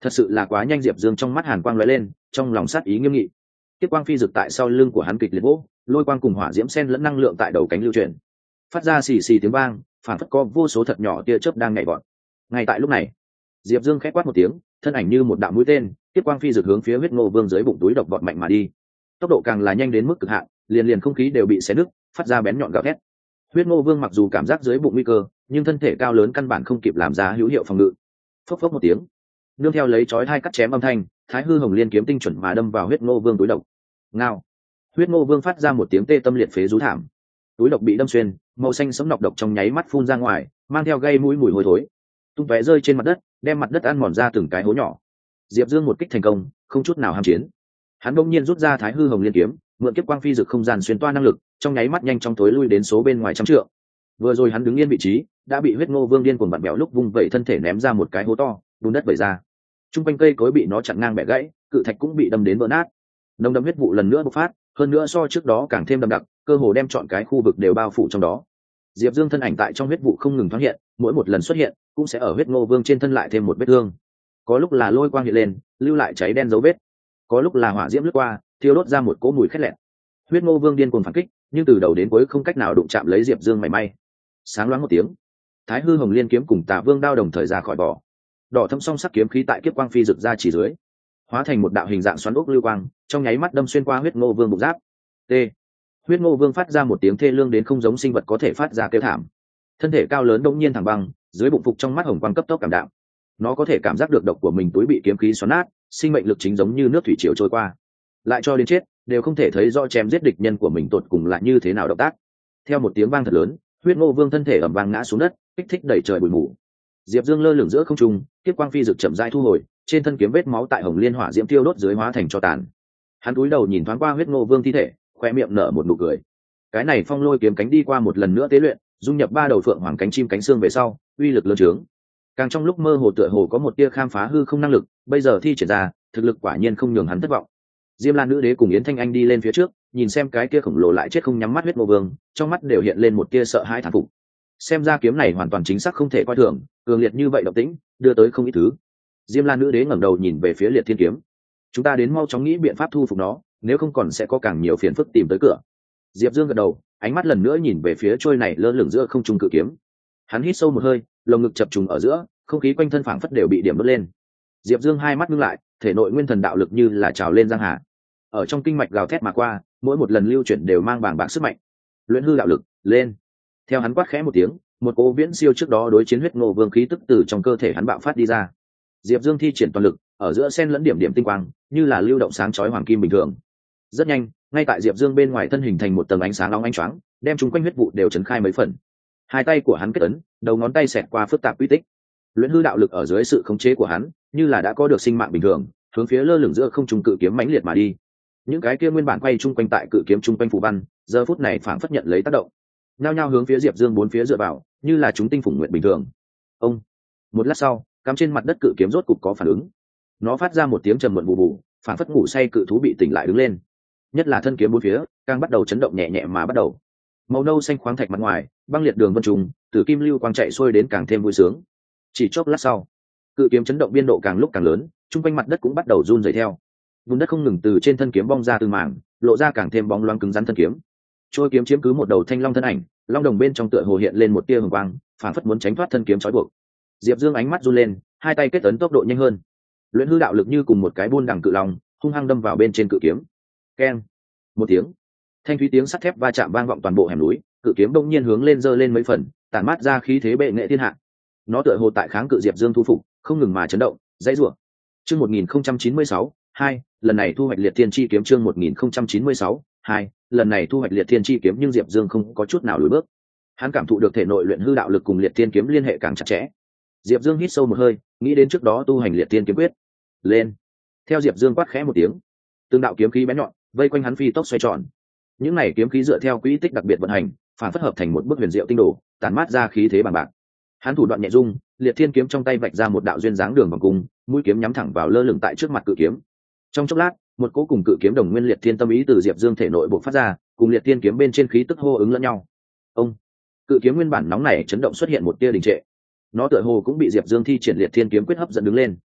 Speaker 1: Thật sự là quá nhanh. Diệp Dương trong mắt hàn quang lóe lên, trong lòng sát ý nghiêm nghị. Tiếp quang phi dực tại sau lưng của hắn kịch liệt vỗ, lôi quang cùng hỏa diễm sen lẫn năng lượng tại đầu cánh lưu chuyển, phát ra xì xì tiếng vang, phản phất có vô số thật nhỏ tia chớp đang nhảy vọt. Ngay tại lúc này, Diệp Dương khẽ quát một tiếng, thân ảnh như một đạo mũi tên, tiếp quang phi dực hướng phía huyết ngô vương dưới bụng túi độc vọt mạnh mà đi. Tốc độ càng là nhanh đến mức cực hạn, liền liền không khí đều bị xé nứt, phát ra bén nhọn gào thét. Huyết ngô vương mặc dù cảm giác dưới bụng nguy cơ, nhưng thân thể cao lớn căn bản không kịp làm ra hữu hiệu phòng ngự. Phốc phốc một tiếng, nương theo lấy chói hai cắt chém âm thanh, Thái Hư Hồng Liên kiếm tinh chuẩn mà đâm vào huyết ngô vương túi độc. Ngao! Huyết ngô vương phát ra một tiếng tê tâm liệt phế rú thảm. Túi độc bị đâm xuyên, màu xanh sẫm nọc độc trong nháy mắt phun ra ngoài, mang theo gây mũi mùi hôi thối, tung tóe rơi trên mặt đất, đem mặt đất ăn mòn ra từng cái hố nhỏ. Diệp Dương một kích thành công, không chút nào ham chiến. Hắn bỗng nhiên rút ra Thái Hư Hồng Liên kiếm, mượn kiếp quang phi dực không gian xuyên toa năng lực, trong nháy mắt nhanh chóng tối lui đến số bên ngoài trăm trượng. Vừa rồi hắn đứng yên vị trí, đã bị huyết ngô vương điên cuồng vặn bẹo lúc vung vẩy thân thể ném ra một cái hố to, bùn đất vẩy ra. Trung quanh cây cối bị nó chặn ngang bẻ gãy, cự thạch cũng bị đâm đến vỡ nát. Nồng đậm huyết vụ lần nữa bộc phát, hơn nữa so trước đó càng thêm đậm đặc, cơ hồ đem trọn cái khu vực đều bao phủ trong đó. Diệp Dương thân ảnh tại trong huyết vụ không ngừng thoáng hiện, mỗi một lần xuất hiện cũng sẽ ở huyết ngô vương trên thân lại thêm một vết thương. Có lúc là lôi quang hiện lên, lưu lại cháy đen dấu vết; có lúc là hỏa diễm lướt qua, thiêu đốt ra một cỗ mùi khét lẹt. Huyết ngô vương điên cuồng phản kích, nhưng từ đầu đến cuối không cách nào đụng chạm lấy Diệp Dương mảy may. Sáng loáng một tiếng, Thái Hư Hồng Liên kiếm cùng Tà Vương đao đồng thời ra khỏi vỏ. Đỏ thâm song sắc kiếm khí tại kiếp quang phi rực ra chỉ dưới, hóa thành một đạo hình dạng xoắn ốc lưu quang, trong nháy mắt đâm xuyên qua huyết ngô vương bụng giáp. T. Huyết ngô vương phát ra một tiếng thê lương đến không giống sinh vật có thể phát ra kêu thảm. Thân thể cao lớn đông nhiên thẳng băng, dưới bụng phục trong mắt hồng quang cấp tốc cảm đạm. Nó có thể cảm giác được độc của mình túi bị kiếm khí xoắn nát, sinh mệnh lực chính giống như nước thủy triều trôi qua. Lại cho đến chết, đều không thể thấy rõ chém giết địch nhân của mình tột cùng là như thế nào động tác. Theo một tiếng vang thật lớn, huyết ngô vương thân thể ầm vang ngã xuống đất, kích thích đẩy trời bụi mù. Diệp Dương lơ lửng giữa không trung, tiếp quang phi rực chậm rãi thu hồi, trên thân kiếm vết máu tại hồng liên hỏa diễm tiêu đốt dưới hóa thành tro tàn. Hắn cúi đầu nhìn thoáng qua huyết ngô vương thi thể, khoe miệng nở một nụ cười. Cái này phong lôi kiếm cánh đi qua một lần nữa tế luyện, dung nhập ba đầu phượng hoàng cánh chim cánh xương về sau, uy lực lớn trướng. Càng trong lúc mơ hồ tựa hồ có một tia khám phá hư không năng lực, bây giờ thi triển ra, thực lực quả nhiên không nhường hắn thất vọng. Diêm Lan nữ đế cùng Yến Thanh Anh đi lên phía trước, nhìn xem cái kia khổng lồ lại chết không nhắm mắt huyết ngô vương, trong mắt đều hiện lên một tia sợ hãi thán phục. Xem ra kiếm này hoàn toàn chính xác không thể coi thường, cường liệt như vậy động tĩnh, đưa tới không ít thứ. Diêm Lan nữ đế ngẩng đầu nhìn về phía Liệt Thiên kiếm. Chúng ta đến mau chóng nghĩ biện pháp thu phục nó, nếu không còn sẽ có càng nhiều phiền phức tìm tới cửa. Diệp Dương gật đầu, ánh mắt lần nữa nhìn về phía trôi này lơ lửng giữa không trung cự kiếm. Hắn hít sâu một hơi, lồng ngực chập trùng ở giữa, không khí quanh thân phảng phất đều bị điểm đốt lên. Diệp Dương hai mắt ngưng lại, thể nội nguyên thần đạo lực như là trào lên giang hà. Ở trong kinh mạch gào thét mà qua, mỗi một lần lưu chuyển đều mang bàng bạc sức mạnh. Luyện hư đạo lực, lên. Theo hắn quát khẽ một tiếng, một cỗ viễn siêu trước đó đối chiến huyết ngô vương khí tức từ trong cơ thể hắn bạo phát đi ra. Diệp Dương thi triển toàn lực, ở giữa sen lẫn điểm điểm tinh quang, như là lưu động sáng chói hoàng kim bình thường. Rất nhanh, ngay tại Diệp Dương bên ngoài thân hình thành một tầng ánh sáng long ánh choáng, đem chúng quanh huyết vụ đều chấn khai mấy phần. Hai tay của hắn kết ấn, đầu ngón tay xẹt qua phức tạp quy tích. Luyện hư đạo lực ở dưới sự khống chế của hắn, như là đã có được sinh mạng bình thường, hướng phía lơ lửng giữa không trung cự kiếm mãnh liệt mà đi. Những cái kia nguyên bản quay chung quanh tại cự kiếm chung quanh phù văn, giờ phút này phảng phất nhận lấy tác động, nhao nhao hướng phía Diệp Dương bốn phía dựa vào, như là chúng tinh phủng nguyện bình thường. Ông. Một lát sau, cắm trên mặt đất cự kiếm rốt cục có phản ứng. Nó phát ra một tiếng trầm muộn bù bù, phảng phất ngủ say cự thú bị tỉnh lại đứng lên. Nhất là thân kiếm bốn phía, càng bắt đầu chấn động nhẹ nhẹ mà bắt đầu. Màu nâu xanh khoáng thạch mặt ngoài, băng liệt đường vân trùng, từ kim lưu quang chạy xuôi đến càng thêm vui sướng. Chỉ chốc lát sau, cự kiếm chấn động biên độ càng lúc càng lớn, trung quanh mặt đất cũng bắt đầu run rẩy theo. Bùn đất không ngừng từ trên thân kiếm bong ra từng mảng, lộ ra càng thêm bóng loáng cứng rắn thân kiếm. Trôi kiếm chiếm cứ một đầu thanh long thân ảnh, long đồng bên trong tựa hồ hiện lên một tia hồng quang, phản phất muốn tránh thoát thân kiếm trói buộc. Diệp Dương ánh mắt run lên, hai tay kết ấn tốc độ nhanh hơn. Luyện hư đạo lực như cùng một cái buôn đằng cự long, hung hăng đâm vào bên trên cự kiếm. Keng! Một tiếng, thanh thúy tiếng sắt thép va chạm vang vọng toàn bộ hẻm núi, cự kiếm đông nhiên hướng lên giơ lên mấy phần, tản mát ra khí thế bệ nghệ thiên hạ. Nó tựa hồ tại kháng cự Diệp Dương thu phục, không ngừng mà chấn động, dãy rủa. Chương 1096, 2, lần này thu hoạch liệt thiên chi kiếm. Chương 1096, 2, lần này thu hoạch liệt thiên chi kiếm, nhưng Diệp Dương không có chút nào lùi bước. Hắn cảm thụ được thể nội luyện hư đạo lực cùng liệt thiên kiếm liên hệ càng chặt chẽ. Diệp Dương hít sâu một hơi, nghĩ đến trước đó tu hành liệt thiên kiếm quyết. Lên. Theo Diệp Dương quát khẽ một tiếng, từng đạo kiếm khí bén nhọn vây quanh hắn phi tốc xoay tròn. Những này kiếm khí dựa theo quỹ tích đặc biệt vận hành, phản phất hợp thành một bức huyền diệu tinh đồ, tản mát ra khí thế bằng bạc. Hắn thủ đoạn nhẹ dung, liệt thiên kiếm trong tay vạch ra một đạo duyên dáng đường vòng cung, mũi kiếm nhắm thẳng vào lơ lửng tại trước mặt cự kiếm. Trong chốc lát, một cỗ cùng cự kiếm đồng nguyên liệt thiên tâm ý từ Diệp Dương thể nội bộc phát ra, cùng liệt thiên kiếm bên trên khí tức hô ứng lẫn nhau. Ông. Cự kiếm nguyên bản nóng này chấn động xuất hiện một tia đình trệ. Nó tựa hồ cũng bị Diệp Dương thi triển liệt thiên kiếm quyết hấp dẫn đứng lên.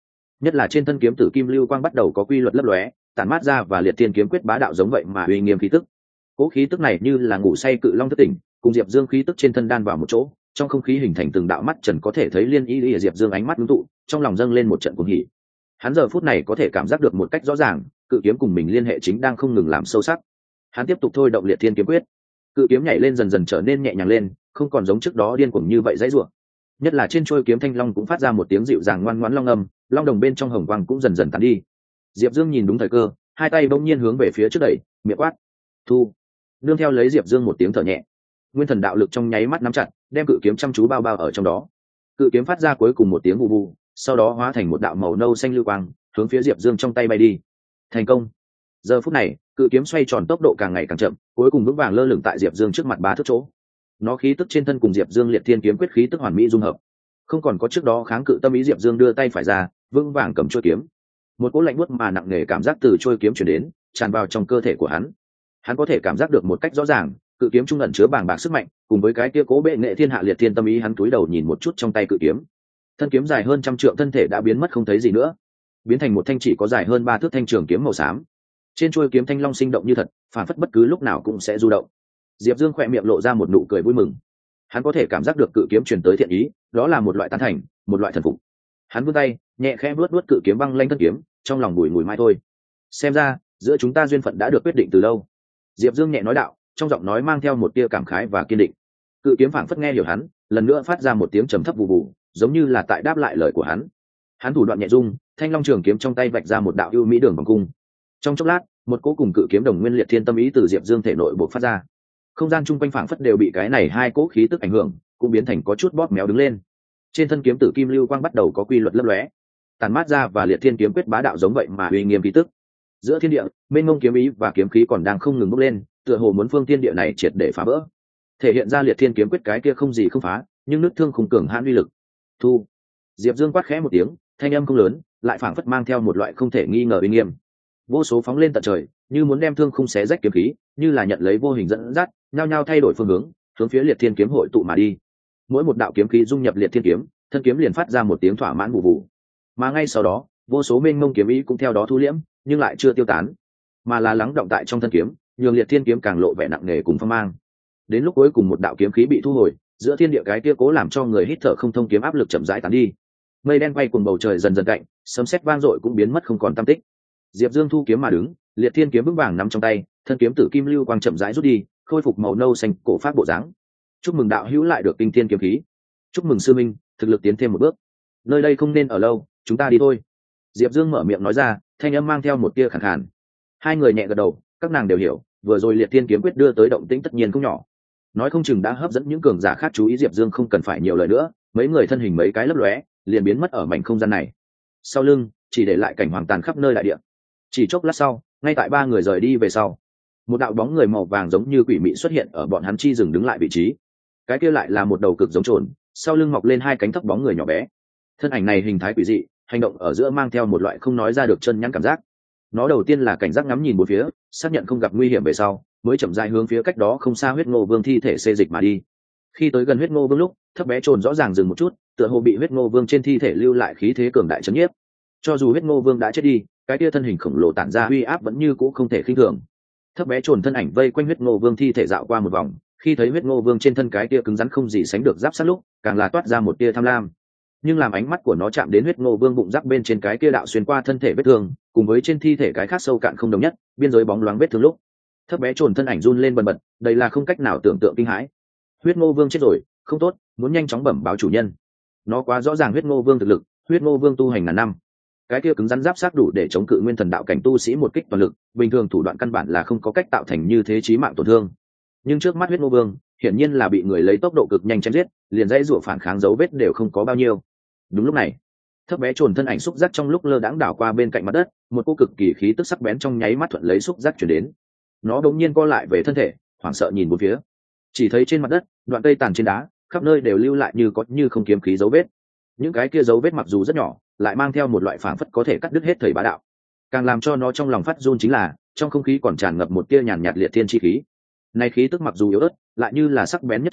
Speaker 1: nhất là trên thân kiếm tử kim lưu quang bắt đầu có quy luật lấp lóe, tản mát ra và liệt thiên kiếm quyết bá đạo giống vậy mà uy nghiêm khí tức. Cố khí tức này như là ngủ say cự long thức tỉnh, cùng Diệp Dương khí tức trên thân đan vào một chỗ, trong không khí hình thành từng đạo mắt trần có thể thấy liên y. Diệp Dương ánh mắt ngưng tụ, trong lòng dâng lên một trận cuồng hỉ. Hắn giờ phút này có thể cảm giác được một cách rõ ràng, cự kiếm cùng mình liên hệ chính đang không ngừng làm sâu sắc. Hắn tiếp tục thôi động liệt thiên kiếm quyết, cự kiếm nhảy lên dần dần trở nên nhẹ nhàng lên, không còn giống trước đó điên cuồng như vậy dãy rủa. Nhất là trên trôi kiếm thanh long cũng phát ra một tiếng dịu dàng ngoan ngoãn long âm, long đồng bên trong hồng quang cũng dần dần tán đi. Diệp Dương nhìn đúng thời cơ, hai tay bỗng nhiên hướng về phía trước đẩy, miệng quát: "Thu!" Nương theo lấy Diệp Dương một tiếng thở nhẹ, nguyên thần đạo lực trong nháy mắt nắm chặt, đem cự kiếm chăm chú bao bao ở trong đó. Cự kiếm phát ra cuối cùng một tiếng vù vù, sau đó hóa thành một đạo màu nâu xanh lưu quang, hướng phía Diệp Dương trong tay bay đi. Thành công! Giờ phút này, cự kiếm xoay tròn tốc độ càng ngày càng chậm, cuối cùng vững vàng lơ lửng tại Diệp Dương trước mặt 3 thước chỗ. Nó khí tức trên thân cùng Diệp Dương liệt thiên kiếm quyết khí tức hoàn mỹ dung hợp, không còn có trước đó kháng cự tâm ý. Diệp Dương đưa tay phải ra, vững vàng cầm chuôi kiếm. Một cỗ lạnh buốt mà nặng nề cảm giác từ chuôi kiếm truyền đến, tràn vào trong cơ thể của hắn. Hắn có thể cảm giác được một cách rõ ràng, cự kiếm trung ẩn chứa bàng bạc sức mạnh, cùng với cái kia cố bệ nghệ thiên hạ liệt thiên tâm ý. Hắn cúi đầu nhìn một chút trong tay cự kiếm, thân kiếm dài hơn 100 trượng thân thể đã biến mất không thấy gì nữa, biến thành một thanh chỉ có dài hơn 3 thước thanh trường kiếm màu xám. Trên chuôi kiếm thanh long sinh động như thật, phản phất bất cứ lúc nào cũng sẽ du động. Diệp Dương khỏe miệng lộ ra một nụ cười vui mừng. Hắn có thể cảm giác được cự kiếm truyền tới thiện ý, đó là một loại tán thành, một loại thần phục. Hắn vươn tay, nhẹ khẽ vuốt cự kiếm băng lanh thân kiếm, trong lòng bùi ngùi mai thôi. Xem ra, giữa chúng ta duyên phận đã được quyết định từ lâu. Diệp Dương nhẹ nói đạo, trong giọng nói mang theo một tia cảm khái và kiên định. Cự kiếm phảng phất nghe hiểu hắn, lần nữa phát ra một tiếng trầm thấp vù vù, giống như là tại đáp lại lời của hắn. Hắn thủ đoạn nhẹ rung, thanh long trường kiếm trong tay vạch ra một đạo ưu mỹ đường vòng cung. Trong chốc lát, một cỗ cùng cự kiếm đồng nguyên liệt thiên tâm ý từ Diệp Dương thể nội bộc phát ra. Không gian chung quanh phảng phất đều bị cái này hai cỗ khí tức ảnh hưởng, cũng biến thành có chút bóp méo đứng lên. Trên thân kiếm tử kim lưu quang bắt đầu có quy luật lấp lóe, tàn mát ra và liệt thiên kiếm quyết bá đạo giống vậy mà uy nghiêm khí tức. Giữa thiên địa, mênh mông kiếm ý và kiếm khí còn đang không ngừng bốc lên, tựa hồ muốn phương thiên địa này triệt để phá vỡ. Thể hiện ra liệt thiên kiếm quyết cái kia không gì không phá, nhưng nứt thương khủng cường hãn uy lực. Thu! Diệp Dương quát khẽ một tiếng, thanh âm không lớn, lại phảng phất mang theo một loại không thể nghi ngờ uy nghiêm. Vô số phóng lên tận trời, như muốn đem thương khung xé rách kiếm khí, như là nhận lấy vô hình dẫn dắt, nhao nhao thay đổi phương hướng phía liệt thiên kiếm hội tụ mà đi. Mỗi một đạo kiếm khí dung nhập liệt thiên kiếm, thân kiếm liền phát ra một tiếng thỏa mãn vụ vụ. Mà ngay sau đó, vô số mênh mông kiếm ý cũng theo đó thu liễm, nhưng lại chưa tiêu tán, mà là lắng động tại trong thân kiếm, nhường liệt thiên kiếm càng lộ vẻ nặng nề cùng phong mang. Đến lúc cuối cùng một đạo kiếm khí bị thu hồi, giữa thiên địa cái kia cố làm cho người hít thở không thông kiếm áp lực chậm rãi tán đi. Mây đen quay cuồng bầu trời dần dần cạnh, sấm sét vang dội cũng biến mất không còn tăm tích. Diệp Dương thu kiếm mà đứng, liệt thiên kiếm vững vàng nắm trong tay, thân kiếm tử kim lưu quang chậm rãi rút đi, khôi phục màu nâu xanh cổ phát bộ dáng. Chúc mừng đạo hữu lại được kinh thiên kiếm khí. Chúc mừng sư minh, thực lực tiến thêm một bước. Nơi đây không nên ở lâu, chúng ta đi thôi. Diệp Dương mở miệng nói ra, thanh âm mang theo một tia khàn khàn. Hai người nhẹ gật đầu, các nàng đều hiểu, vừa rồi liệt thiên kiếm quyết đưa tới động tĩnh tất nhiên không nhỏ. Nói không chừng đã hấp dẫn những cường giả khác chú ý. Diệp Dương không cần phải nhiều lời nữa, mấy người thân hình mấy cái lấp lóe, liền biến mất ở mảnh không gian này. Sau lưng chỉ để lại cảnh hoàng tàn khắp nơi đại địa. Chỉ chốc lát sau, ngay tại ba người rời đi về sau, một đạo bóng người màu vàng giống như quỷ mị xuất hiện ở bọn hắn chi dừng đứng lại vị trí. Cái kia lại là một đầu cực giống trồn, sau lưng mọc lên hai cánh thấp bóng người nhỏ bé. Thân ảnh này hình thái quỷ dị, hành động ở giữa mang theo một loại không nói ra được chân nhắn cảm giác. Nó đầu tiên là cảnh giác ngắm nhìn bốn phía, xác nhận không gặp nguy hiểm về sau, mới chậm rãi hướng phía cách đó không xa huyết ngô vương thi thể xê dịch mà đi. Khi tới gần huyết ngô vương lúc, thấp bé trồn rõ ràng dừng một chút, tựa hồ bị huyết ngô vương trên thi thể lưu lại khí thế cường đại chấn nhiếp. Cho dù huyết ngô vương đã chết đi, cái kia thân hình khổng lồ tản ra uy áp vẫn như cũ không thể khinh thường. Thấp bé trồn thân ảnh vây quanh huyết ngô vương thi thể dạo qua một vòng, khi thấy huyết ngô vương trên thân cái kia cứng rắn không gì sánh được giáp sắt lúc, càng là toát ra một tia tham lam. Nhưng làm ánh mắt của nó chạm đến huyết ngô vương bụng giáp bên trên cái kia đạo xuyên qua thân thể vết thương, cùng với trên thi thể cái khác sâu cạn không đồng nhất, biên giới bóng loáng vết thương lúc, thấp bé trồn thân ảnh run lên bần bật, đây là không cách nào tưởng tượng kinh hãi. Huyết ngô vương chết rồi, không tốt, muốn nhanh chóng bẩm báo chủ nhân. Nó quá rõ ràng huyết ngô vương thực lực, huyết ngô vương tu hành ngàn năm, cái kia cứng rắn giáp sát đủ để chống cự nguyên thần đạo cảnh tu sĩ một kích toàn lực, bình thường thủ đoạn căn bản là không có cách tạo thành như thế chí mạng tổn thương. Nhưng trước mắt huyết ngô vương hiển nhiên là bị người lấy tốc độ cực nhanh chém giết, liền dãy rủa phản kháng dấu vết đều không có bao nhiêu. Đúng lúc này, thấp bé trồn thân ảnh xúc giác trong lúc lơ đãng đảo qua bên cạnh mặt đất, một cô cực kỳ khí tức sắc bén trong nháy mắt thuận lấy xúc giác chuyển đến. Nó đột nhiên co lại về thân thể, hoảng sợ nhìn bốn phía, chỉ thấy trên mặt đất, đoạn cây tàn trên đá, khắp nơi đều lưu lại như có như không kiếm khí dấu vết. Những cái kia dấu vết mặc dù rất nhỏ, lại mang theo một loại phảng phất có thể cắt đứt hết thảy bá đạo. Càng làm cho nó trong lòng phát run chính là, trong không khí còn tràn ngập một tia nhàn nhạt liệt thiên chi khí. Này khí tức mặc dù yếu ớt, lại như là sắc bén nhất châm,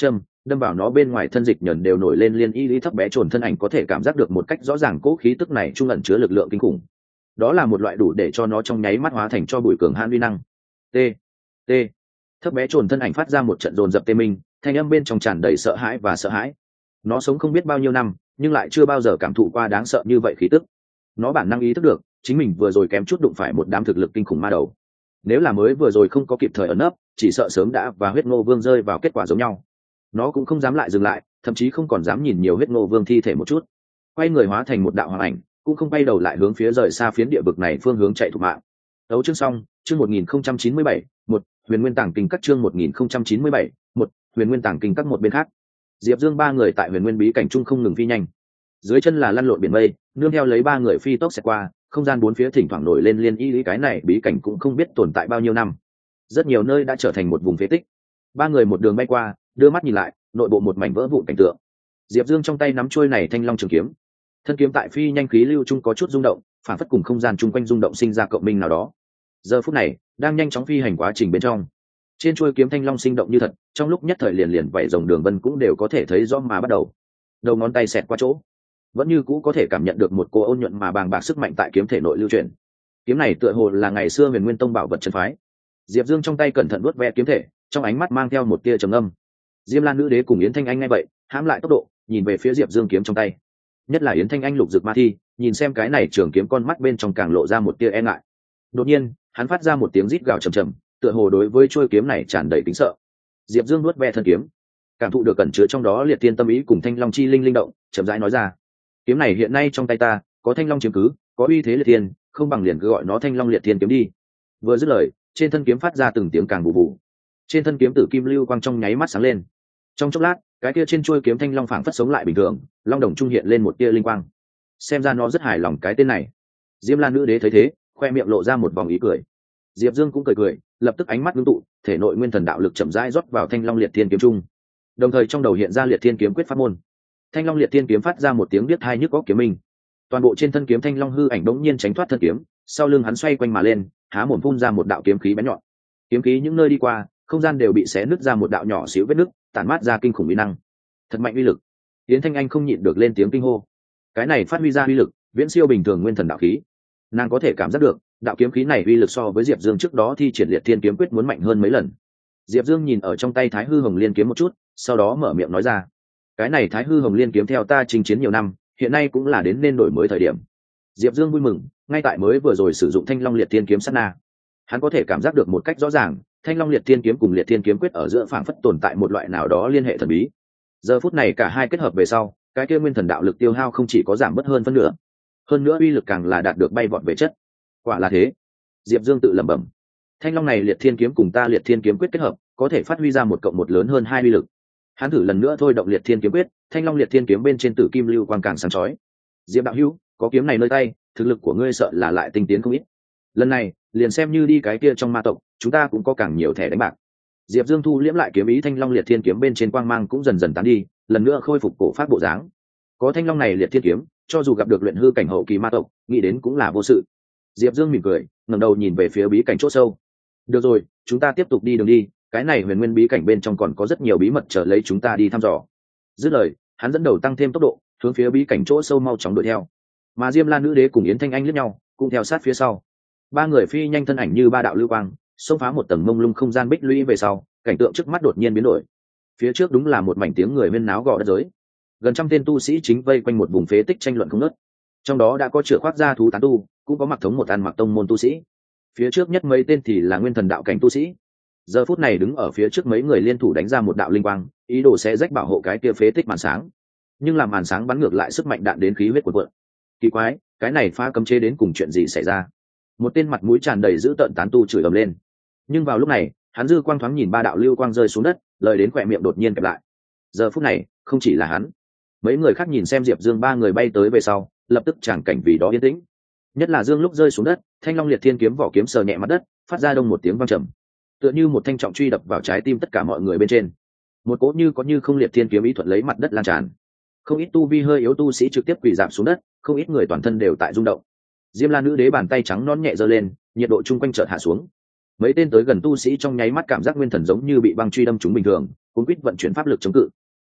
Speaker 1: đâm vào nó bên ngoài thân dịch nhẫn đều nổi lên liên y lý thấp bé trồn thân ảnh có thể cảm giác được một cách rõ ràng cỗ khí tức này trung ẩn chứa lực lượng kinh khủng. Đó là một loại đủ để cho nó trong nháy mắt hóa thành cho bụi cường hãn uy năng. T T thấp bé trồn thân ảnh phát ra một trận dồn dập tê minh, thanh âm bên trong tràn đầy sợ hãi và sợ hãi. Nó sống không biết bao nhiêu năm, nhưng lại chưa bao giờ cảm thụ qua đáng sợ như vậy khí tức. Nó bản năng ý thức được chính mình vừa rồi kém chút đụng phải một đám thực lực kinh khủng ma đầu. Nếu là mới vừa rồi không có kịp thời ẩn nấp, chỉ sợ sớm đã và huyết ngô vương rơi vào kết quả giống nhau. Nó cũng không dám lại dừng lại, thậm chí không còn dám nhìn nhiều huyết ngô vương thi thể một chút. Quay người hóa thành một đạo hoàng ảnh, cũng không quay đầu lại hướng phía rời xa phiến địa vực này phương hướng chạy thục mạng. Đấu chương xong, chương 1097, một Huyền Nguyên Tàng Kinh các chương 1097, một Huyền Nguyên Tàng Kinh các một bên khác. Diệp Dương ba người tại Huyền Nguyên bí cảnh trung không ngừng phi nhanh. Dưới chân là lăn lộn biển mây, nương theo lấy ba người phi tốc xẹt qua, không gian bốn phía thỉnh thoảng nổi lên liên y lý cái này bí cảnh cũng không biết tồn tại bao nhiêu năm. Rất nhiều nơi đã trở thành một vùng phế tích. Ba người một đường bay qua, đưa mắt nhìn lại, nội bộ một mảnh vỡ vụn cảnh tượng. Diệp Dương trong tay nắm chuôi này thanh long trường kiếm, thân kiếm tại phi nhanh khí lưu trung có chút rung động, phản phất cùng không gian chung quanh rung động sinh ra cộng minh nào đó. Giờ phút này đang nhanh chóng phi hành quá trình bên trong, trên chuôi kiếm thanh long sinh động như thật, trong lúc nhất thời liền liền vảy rồng đường vân cũng đều có thể thấy rõ mà bắt đầu. Đầu ngón tay xẹt qua chỗ, vẫn như cũ có thể cảm nhận được một cô ôn nhuận mà bàng bạc sức mạnh tại kiếm thể nội lưu chuyển. Kiếm này tựa hồ là ngày xưa Huyền Nguyên Tông bảo vật chân phái. Diệp Dương trong tay cẩn thận vuốt ve kiếm thể, trong ánh mắt mang theo một tia trầm âm. Diêm Lan nữ đế cùng Yến Thanh Anh nghe vậy, hãm lại tốc độ, nhìn về phía Diệp Dương kiếm trong tay. Nhất là Yến Thanh Anh lục dực ma thi, nhìn xem cái này trường kiếm con mắt bên trong càng lộ ra một tia e ngại. Đột nhiên, hắn phát ra một tiếng rít gào trầm trầm, tựa hồ đối với chuôi kiếm này tràn đầy kính sợ. Diệp Dương vuốt ve thân kiếm, cảm thụ được cẩn chứa trong đó liệt tiên tâm ý cùng thanh long chi linh linh động, chậm rãi nói ra: kiếm này hiện nay trong tay ta, có thanh long chiếm cứ, có uy thế liệt tiên, không bằng liền cứ gọi nó thanh long liệt tiên kiếm đi. Vừa dứt lời, trên thân kiếm phát ra từng tiếng càng bù bù. Trên thân kiếm tử kim lưu quang trong nháy mắt sáng lên. Trong chốc lát, cái kia trên chuôi kiếm thanh long phảng phất sống lại bình thường, long đồng trung hiện lên một tia linh quang. Xem ra nó rất hài lòng cái tên này. Diêm Lan nữ đế thấy thế, khoe miệng lộ ra một vòng ý cười. Diệp Dương cũng cười cười, lập tức ánh mắt ngưng tụ, thể nội nguyên thần đạo lực chậm rãi rót vào thanh long liệt thiên kiếm trung. Đồng thời trong đầu hiện ra liệt thiên kiếm quyết pháp môn. Thanh long liệt thiên kiếm phát ra một tiếng biết tai nhức óc kiếm minh. Toàn bộ trên thân kiếm thanh long hư ảnh bỗng nhiên tránh thoát thân kiếm, sau lưng hắn xoay quanh mà lên, há mồm phun ra một đạo kiếm khí bén nhọn. Kiếm khí những nơi đi qua, không gian đều bị xé nứt ra một đạo nhỏ xíu vết nứt, tản mát ra kinh khủng uy năng. Thật mạnh uy lực. Yến Thanh Anh không nhịn được lên tiếng kinh hô. Cái này phát huy ra uy lực, viễn siêu bình thường nguyên thần đạo khí. Nàng có thể cảm giác được, đạo kiếm khí này uy lực so với Diệp Dương trước đó thi triển liệt thiên kiếm quyết muốn mạnh hơn mấy lần. Diệp Dương nhìn ở trong tay Thái Hư Hồng Liên kiếm một chút, sau đó mở miệng nói ra: cái này Thái Hư Hồng Liên kiếm theo ta chinh chiến nhiều năm, hiện nay cũng là đến nên đổi mới thời điểm. Diệp Dương vui mừng, ngay tại mới vừa rồi sử dụng Thanh Long Liệt Thiên kiếm sát na, hắn có thể cảm giác được một cách rõ ràng, Thanh Long Liệt Thiên kiếm cùng Liệt Thiên kiếm quyết ở giữa phảng phất tồn tại một loại nào đó liên hệ thần bí. Giờ phút này cả hai kết hợp về sau, cái kia nguyên thần đạo lực tiêu hao không chỉ có giảm bớt hơn phân nửa, hơn nữa uy lực càng là đạt được bay vọt về chất. Quả là thế. Diệp Dương tự lẩm bẩm. Thanh Long này Liệt Thiên kiếm cùng ta Liệt Thiên kiếm quyết kết hợp, có thể phát huy ra một cộng một lớn hơn hai uy lực. Hắn thử lần nữa thôi động Liệt Thiên kiếm quyết, Thanh Long Liệt Thiên kiếm bên trên tử kim lưu quang càng sáng chói. Diệp đạo hữu, có kiếm này nơi tay, thực lực của ngươi sợ là lại tinh tiến không ít. Lần này, liền xem như đi cái kia trong ma tộc, chúng ta cũng có càng nhiều thẻ đánh bạc. Diệp Dương thu liễm lại kiếm ý Thanh Long Liệt Thiên kiếm bên trên quang mang cũng dần dần tán đi, lần nữa khôi phục cổ phát bộ dáng. Có Thanh Long này Liệt Thiên kiếm, cho dù gặp được luyện hư cảnh hậu kỳ ma tộc, nghĩ đến cũng là vô sự. Diệp Dương mỉm cười, ngẩng đầu nhìn về phía bí cảnh chỗ sâu. Được rồi, chúng ta tiếp tục đi đường đi, cái này Huyền Nguyên bí cảnh bên trong còn có rất nhiều bí mật chờ lấy chúng ta đi thăm dò. Dứt lời, hắn dẫn đầu tăng thêm tốc độ, hướng phía bí cảnh chỗ sâu mau chóng đuổi theo. Mà Diêm Lan nữ đế cùng Yến Thanh Anh liếc nhau, cũng theo sát phía sau. Ba người phi nhanh thân ảnh như ba đạo lưu quang, xông phá một tầng mông lung không gian bích lũy về sau, cảnh tượng trước mắt đột nhiên biến đổi. Phía trước đúng là một mảnh tiếng người huyên náo gò đất giới. Gần trăm tên tu sĩ chính vây quanh một vùng phế tích tranh luận không ngớt. Trong đó đã có chửa khoác da thú tán tu, cũng có mặc thống một ăn mặc tông môn tu sĩ. Phía trước nhất mấy tên thì là nguyên thần đạo cảnh tu sĩ. Giờ phút này đứng ở phía trước mấy người liên thủ đánh ra một đạo linh quang, ý đồ sẽ rách bảo hộ cái kia phế tích màn sáng. Nhưng làm màn sáng bắn ngược lại sức mạnh đạn đến khí huyết cuồn cuộn. Kỳ quái, cái này phá cấm chế đến cùng chuyện gì xảy ra? Một tên mặt mũi tràn đầy dữ tợn tán tu chửi ầm lên. Nhưng vào lúc này, hắn dư quang thoáng nhìn ba đạo lưu quang rơi xuống đất, lời đến khỏe miệng đột nhiên kẹp lại. Giờ phút này, không chỉ là hắn, mấy người khác nhìn xem Diệp Dương ba người bay tới về sau, lập tức tràng cảnh vì đó yên tĩnh. Nhất là Dương lúc rơi xuống đất, Thanh Long Liệt Thiên kiếm vỏ kiếm sờ nhẹ mặt đất, phát ra đông một tiếng vang trầm, tựa như một thanh trọng truy đập vào trái tim tất cả mọi người bên trên. Một cỗ như có như không Liệt Thiên kiếm ý thuận lấy mặt đất lan tràn. Không ít tu vi hơi yếu tu sĩ trực tiếp quỳ rạp xuống đất, không ít người toàn thân đều tại rung động. Diêm Lan nữ đế bàn tay trắng nõn nhẹ giơ lên, nhiệt độ chung quanh chợt hạ xuống. Mấy tên tới gần tu sĩ trong nháy mắt cảm giác nguyên thần giống như bị băng truy đâm trúng bình thường, cuốn quýt vận chuyển pháp lực chống cự.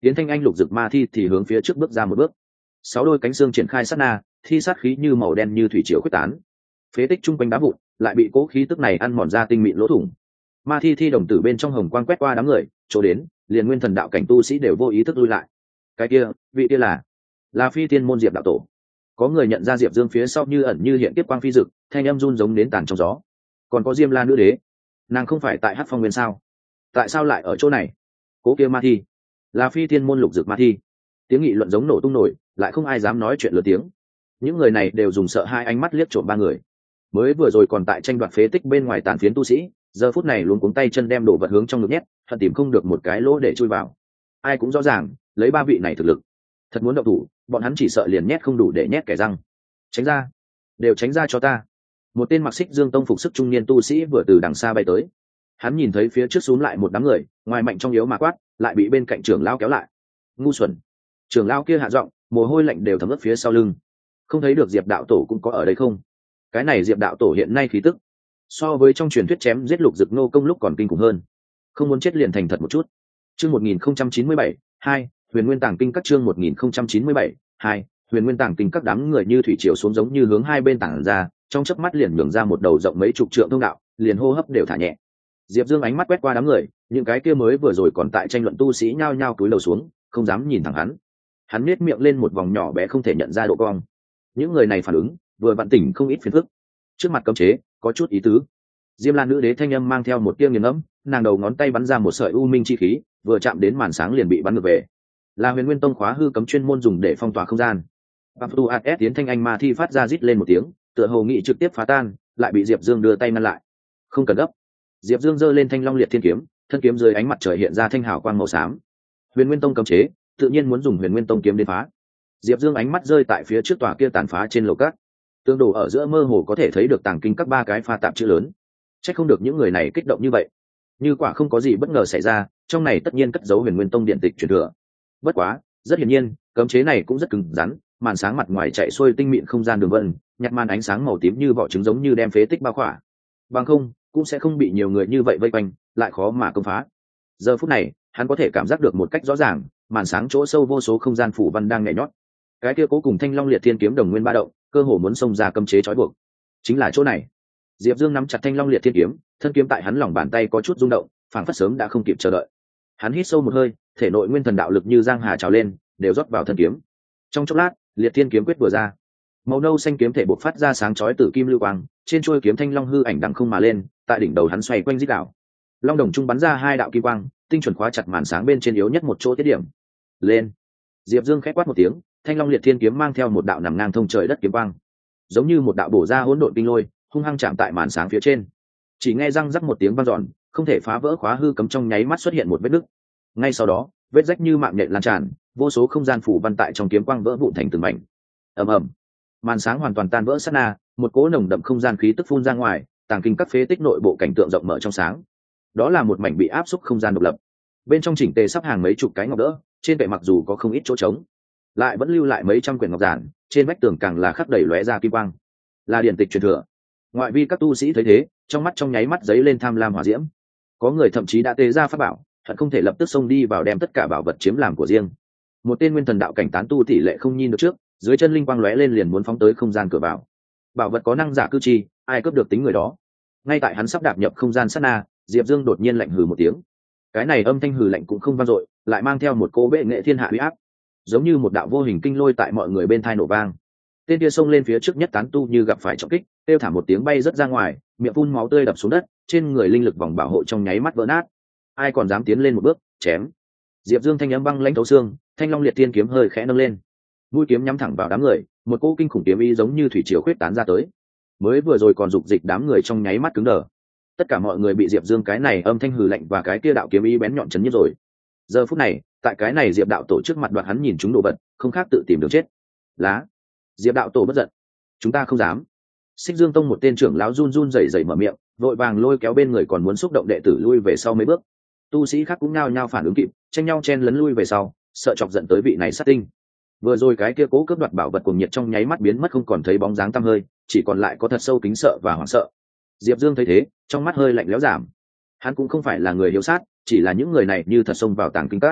Speaker 1: Tiến Thanh Anh lục dực ma thi thì hướng phía trước bước ra một bước. 6 đôi cánh xương triển khai sát na, thi sát khí như màu đen như thủy triều quyết tán. Phế tích trung quanh đá vụn lại bị cố khí tức này ăn mòn ra tinh mịn lỗ thủng. Ma thi thi đồng tử bên trong hồng quang quét qua đám người, chỗ đến, liền nguyên thần đạo cảnh tu sĩ đều vô ý thức lui lại. Cái kia, vị kia là Phi Tiên môn Diệp đạo tổ. Có người nhận ra Diệp Dương phía sau như ẩn như hiện tiếp quang phi dực, thanh âm run giống đến tàn trong gió. Còn có Diêm La nữ đế, nàng không phải tại Hắc Phong Nguyên sao? Tại sao lại ở chỗ này? Cố kia ma thi, là Phi Tiên môn lục dực ma thi. Tiếng nghị luận giống nổ tung nổi, lại không ai dám nói chuyện lớn tiếng. Những người này đều dùng sợ hai ánh mắt liếc trộm ba người. Mới vừa rồi còn tại tranh đoạt phế tích bên ngoài tàn phiến tu sĩ, giờ phút này luống cuống tay chân đem đổ vật hướng trong ngực nhét, thật tìm không được một cái lỗ để chui vào. Ai cũng rõ ràng, lấy ba vị này thực lực, thật muốn động thủ, bọn hắn chỉ sợ liền nhét không đủ để nhét kẻ răng. Tránh ra, đều tránh ra cho ta. Một tên mặc xích dương tông phục sức trung niên tu sĩ vừa từ đằng xa bay tới. Hắn nhìn thấy phía trước xúm lại một đám người, ngoài mạnh trong yếu mà quát, lại bị bên cạnh trưởng lão kéo lại. Ngu xuẩn! Trưởng lão kia hạ giọng, mồ hôi lạnh đều thấm ướt phía sau lưng. Không thấy được Diệp đạo tổ cũng có ở đây không? Cái này Diệp đạo tổ hiện nay khí tức, so với trong truyền thuyết chém giết lục dực nô công lúc còn kinh khủng hơn. Không muốn chết liền thành thật một chút. Chương 1097, 2, Huyền Nguyên Tàng Kinh các chương 1097, 2, Huyền Nguyên Tàng Kinh các đám người như thủy triều xuống giống như hướng hai bên tảng ra, trong chớp mắt liền nhường ra một đầu rộng mấy chục trượng thông đạo, liền hô hấp đều thả nhẹ. Diệp Dương ánh mắt quét qua đám người, những cái kia mới vừa rồi còn tại tranh luận tu sĩ nhao nhao cúi đầu xuống, không dám nhìn thẳng hắn. Hắn nhếch miệng lên một vòng nhỏ bé không thể nhận ra độ cong. Những người này phản ứng, vừa vặn tỉnh không ít phiền phức. Trước mặt cấm chế, có chút ý tứ. Diêm La nữ đế thanh âm mang theo một tia nghiền ngẫm, nàng đầu ngón tay bắn ra một sợi u minh chi khí, vừa chạm đến màn sáng liền bị bắn ngược về. Là Huyền Nguyên Tông khóa hư cấm chuyên môn dùng để phong tỏa không gian. Abdu As tiến Thanh Anh ma thi phát ra rít lên một tiếng, tựa hồ nghị trực tiếp phá tan, lại bị Diệp Dương đưa tay ngăn lại. Không cần gấp. Diệp Dương giơ lên Thanh Long Liệt Thiên kiếm, thân kiếm dưới ánh mặt trời hiện ra thanh hào quang màu xám. Huyền Nguyên Tông cấm chế, tự nhiên muốn dùng Huyền Nguyên Tông kiếm đến phá. Diệp Dương ánh mắt rơi tại phía trước tòa kia tàn phá trên lầu cát. Tương đồ ở giữa mơ hồ có thể thấy được tàng kinh các ba cái pha tạp chữ lớn. Chắc không được những người này kích động như vậy. Như quả không có gì bất ngờ xảy ra, trong này tất nhiên cất giấu Huyền Nguyên Tông điện tịch truyền thừa. Bất quá, rất hiển nhiên, cấm chế này cũng rất cứng rắn, màn sáng mặt ngoài chạy xuôi tinh mịn không gian đường vân, nhạt màn ánh sáng màu tím như vỏ trứng giống như đem phế tích bao khỏa. Bằng không, cũng sẽ không bị nhiều người như vậy vây quanh, lại khó mà công phá. Giờ phút này, hắn có thể cảm giác được một cách rõ ràng, màn sáng chỗ sâu vô số không gian phủ văn đang nhảy nhót. Cái kia cố cùng Thanh Long Liệt Thiên kiếm đồng nguyên ba động, cơ hồ muốn xông ra cấm chế trói buộc. Chính là chỗ này. Diệp Dương nắm chặt Thanh Long Liệt Thiên kiếm, thân kiếm tại hắn lòng bàn tay có chút rung động, phảng phất sớm đã không kịp chờ đợi. Hắn hít sâu một hơi, thể nội nguyên thần đạo lực như giang hà trào lên, đều rót vào thân kiếm. Trong chốc lát, Liệt Thiên kiếm quyết vừa ra, màu nâu xanh kiếm thể bộc phát ra sáng chói tử kim lưu quang, trên chuôi kiếm thanh long hư ảnh đằng không mà lên, tại đỉnh đầu hắn xoay quanh rít đảo. Long đồng trung bắn ra hai đạo kim quang, tinh chuẩn khóa chặt màn sáng bên trên yếu nhất một chỗ tiết điểm. Lên! Diệp Dương khẽ quát một tiếng, Thanh Long Liệt Thiên kiếm mang theo một đạo nằm ngang thông trời đất kiếm quang, giống như một đạo bổ ra hỗn độn kinh lôi, hung hăng chạm tại màn sáng phía trên. Chỉ nghe răng rắc một tiếng vang dọn, không thể phá vỡ khóa hư cấm trong nháy mắt xuất hiện một vết nứt. Ngay sau đó, vết rách như mạng nhện lan tràn, vô số không gian phủ văn tại trong kiếm quang vỡ vụn thành từng mảnh. Ầm ầm, màn sáng hoàn toàn tan vỡ sát na, một cỗ nồng đậm không gian khí tức phun ra ngoài, tàng kinh các phế tích nội bộ cảnh tượng rộng mở trong sáng. Đó là một mảnh bị áp xúc không gian độc lập, bên trong chỉnh tề sắp hàng mấy chục cái ngọc đỡ, trên bệ mặc dù có không ít chỗ trống, lại vẫn lưu lại mấy trăm quyển ngọc giản, trên vách tường càng là khắc đầy lóe ra kim quang, là điển tịch truyền thừa. Ngoại vi các tu sĩ thấy thế, trong mắt trong nháy mắt giấy lên tham lam hỏa diễm. Có người thậm chí đã tế ra pháp bảo, thật không thể lập tức xông đi vào đem tất cả bảo vật chiếm làm của riêng. Một tên nguyên thần đạo cảnh tán tu tỷ lệ không nhìn được trước, dưới chân linh quang lóe lên liền muốn phóng tới không gian cửa vào. Bảo vật có năng giả cư chi, ai cướp được tính người đó. Ngay tại hắn sắp đạp nhập không gian sát na, Diệp Dương đột nhiên lạnh hừ một tiếng. Cái này âm thanh hừ lạnh cũng không vang dội, lại mang theo một cỗ bệ nghệ thiên hạ uy áp, giống như một đạo vô hình kinh lôi tại mọi người bên tai nổ vang. Tên kia xông lên phía trước nhất tán tu như gặp phải trọng kích, kêu thảm một tiếng bay rất ra ngoài, miệng phun máu tươi đập xuống đất, trên người linh lực vòng bảo hộ trong nháy mắt vỡ nát. Ai còn dám tiến lên một bước, chém. Diệp Dương thanh âm băng lãnh thấu xương, Thanh Long Liệt Thiên kiếm hơi khẽ nâng lên, mũi kiếm nhắm thẳng vào đám người, một cỗ kinh khủng kiếm ý giống như thủy triều khuyết tán ra tới. Mới vừa rồi còn dục dịch đám người trong nháy mắt cứng đờ. Tất cả mọi người bị Diệp Dương cái này âm thanh hừ lạnh và cái kia đạo kiếm ý bén nhọn chấn nhiếp rồi. Giờ phút này, tại cái này Diệp đạo tổ trước mặt đoạt hắn nhìn chúng đồ vật, không khác tự tìm đường chết. Lá. Diệp đạo tổ bất giận. Chúng ta không dám. Xích Dương Tông một tên trưởng lão run run rẩy rẩy mở miệng, vội vàng lôi kéo bên người còn muốn xúc động đệ tử lui về sau mấy bước. Tu sĩ khác cũng nhao nhao phản ứng kịp, tranh nhau chen lấn lui về sau, sợ chọc giận tới vị này sát tinh. Vừa rồi cái kia cố cướp đoạt bảo vật cùng nhiệt trong nháy mắt biến mất không còn thấy bóng dáng tăm hơi, chỉ còn lại có thật sâu kính sợ và hoảng sợ. Diệp Dương thấy thế, trong mắt hơi lạnh lẽo giảm. Hắn cũng không phải là người hiếu sát, chỉ là những người này như thật xông vào tàng kinh các.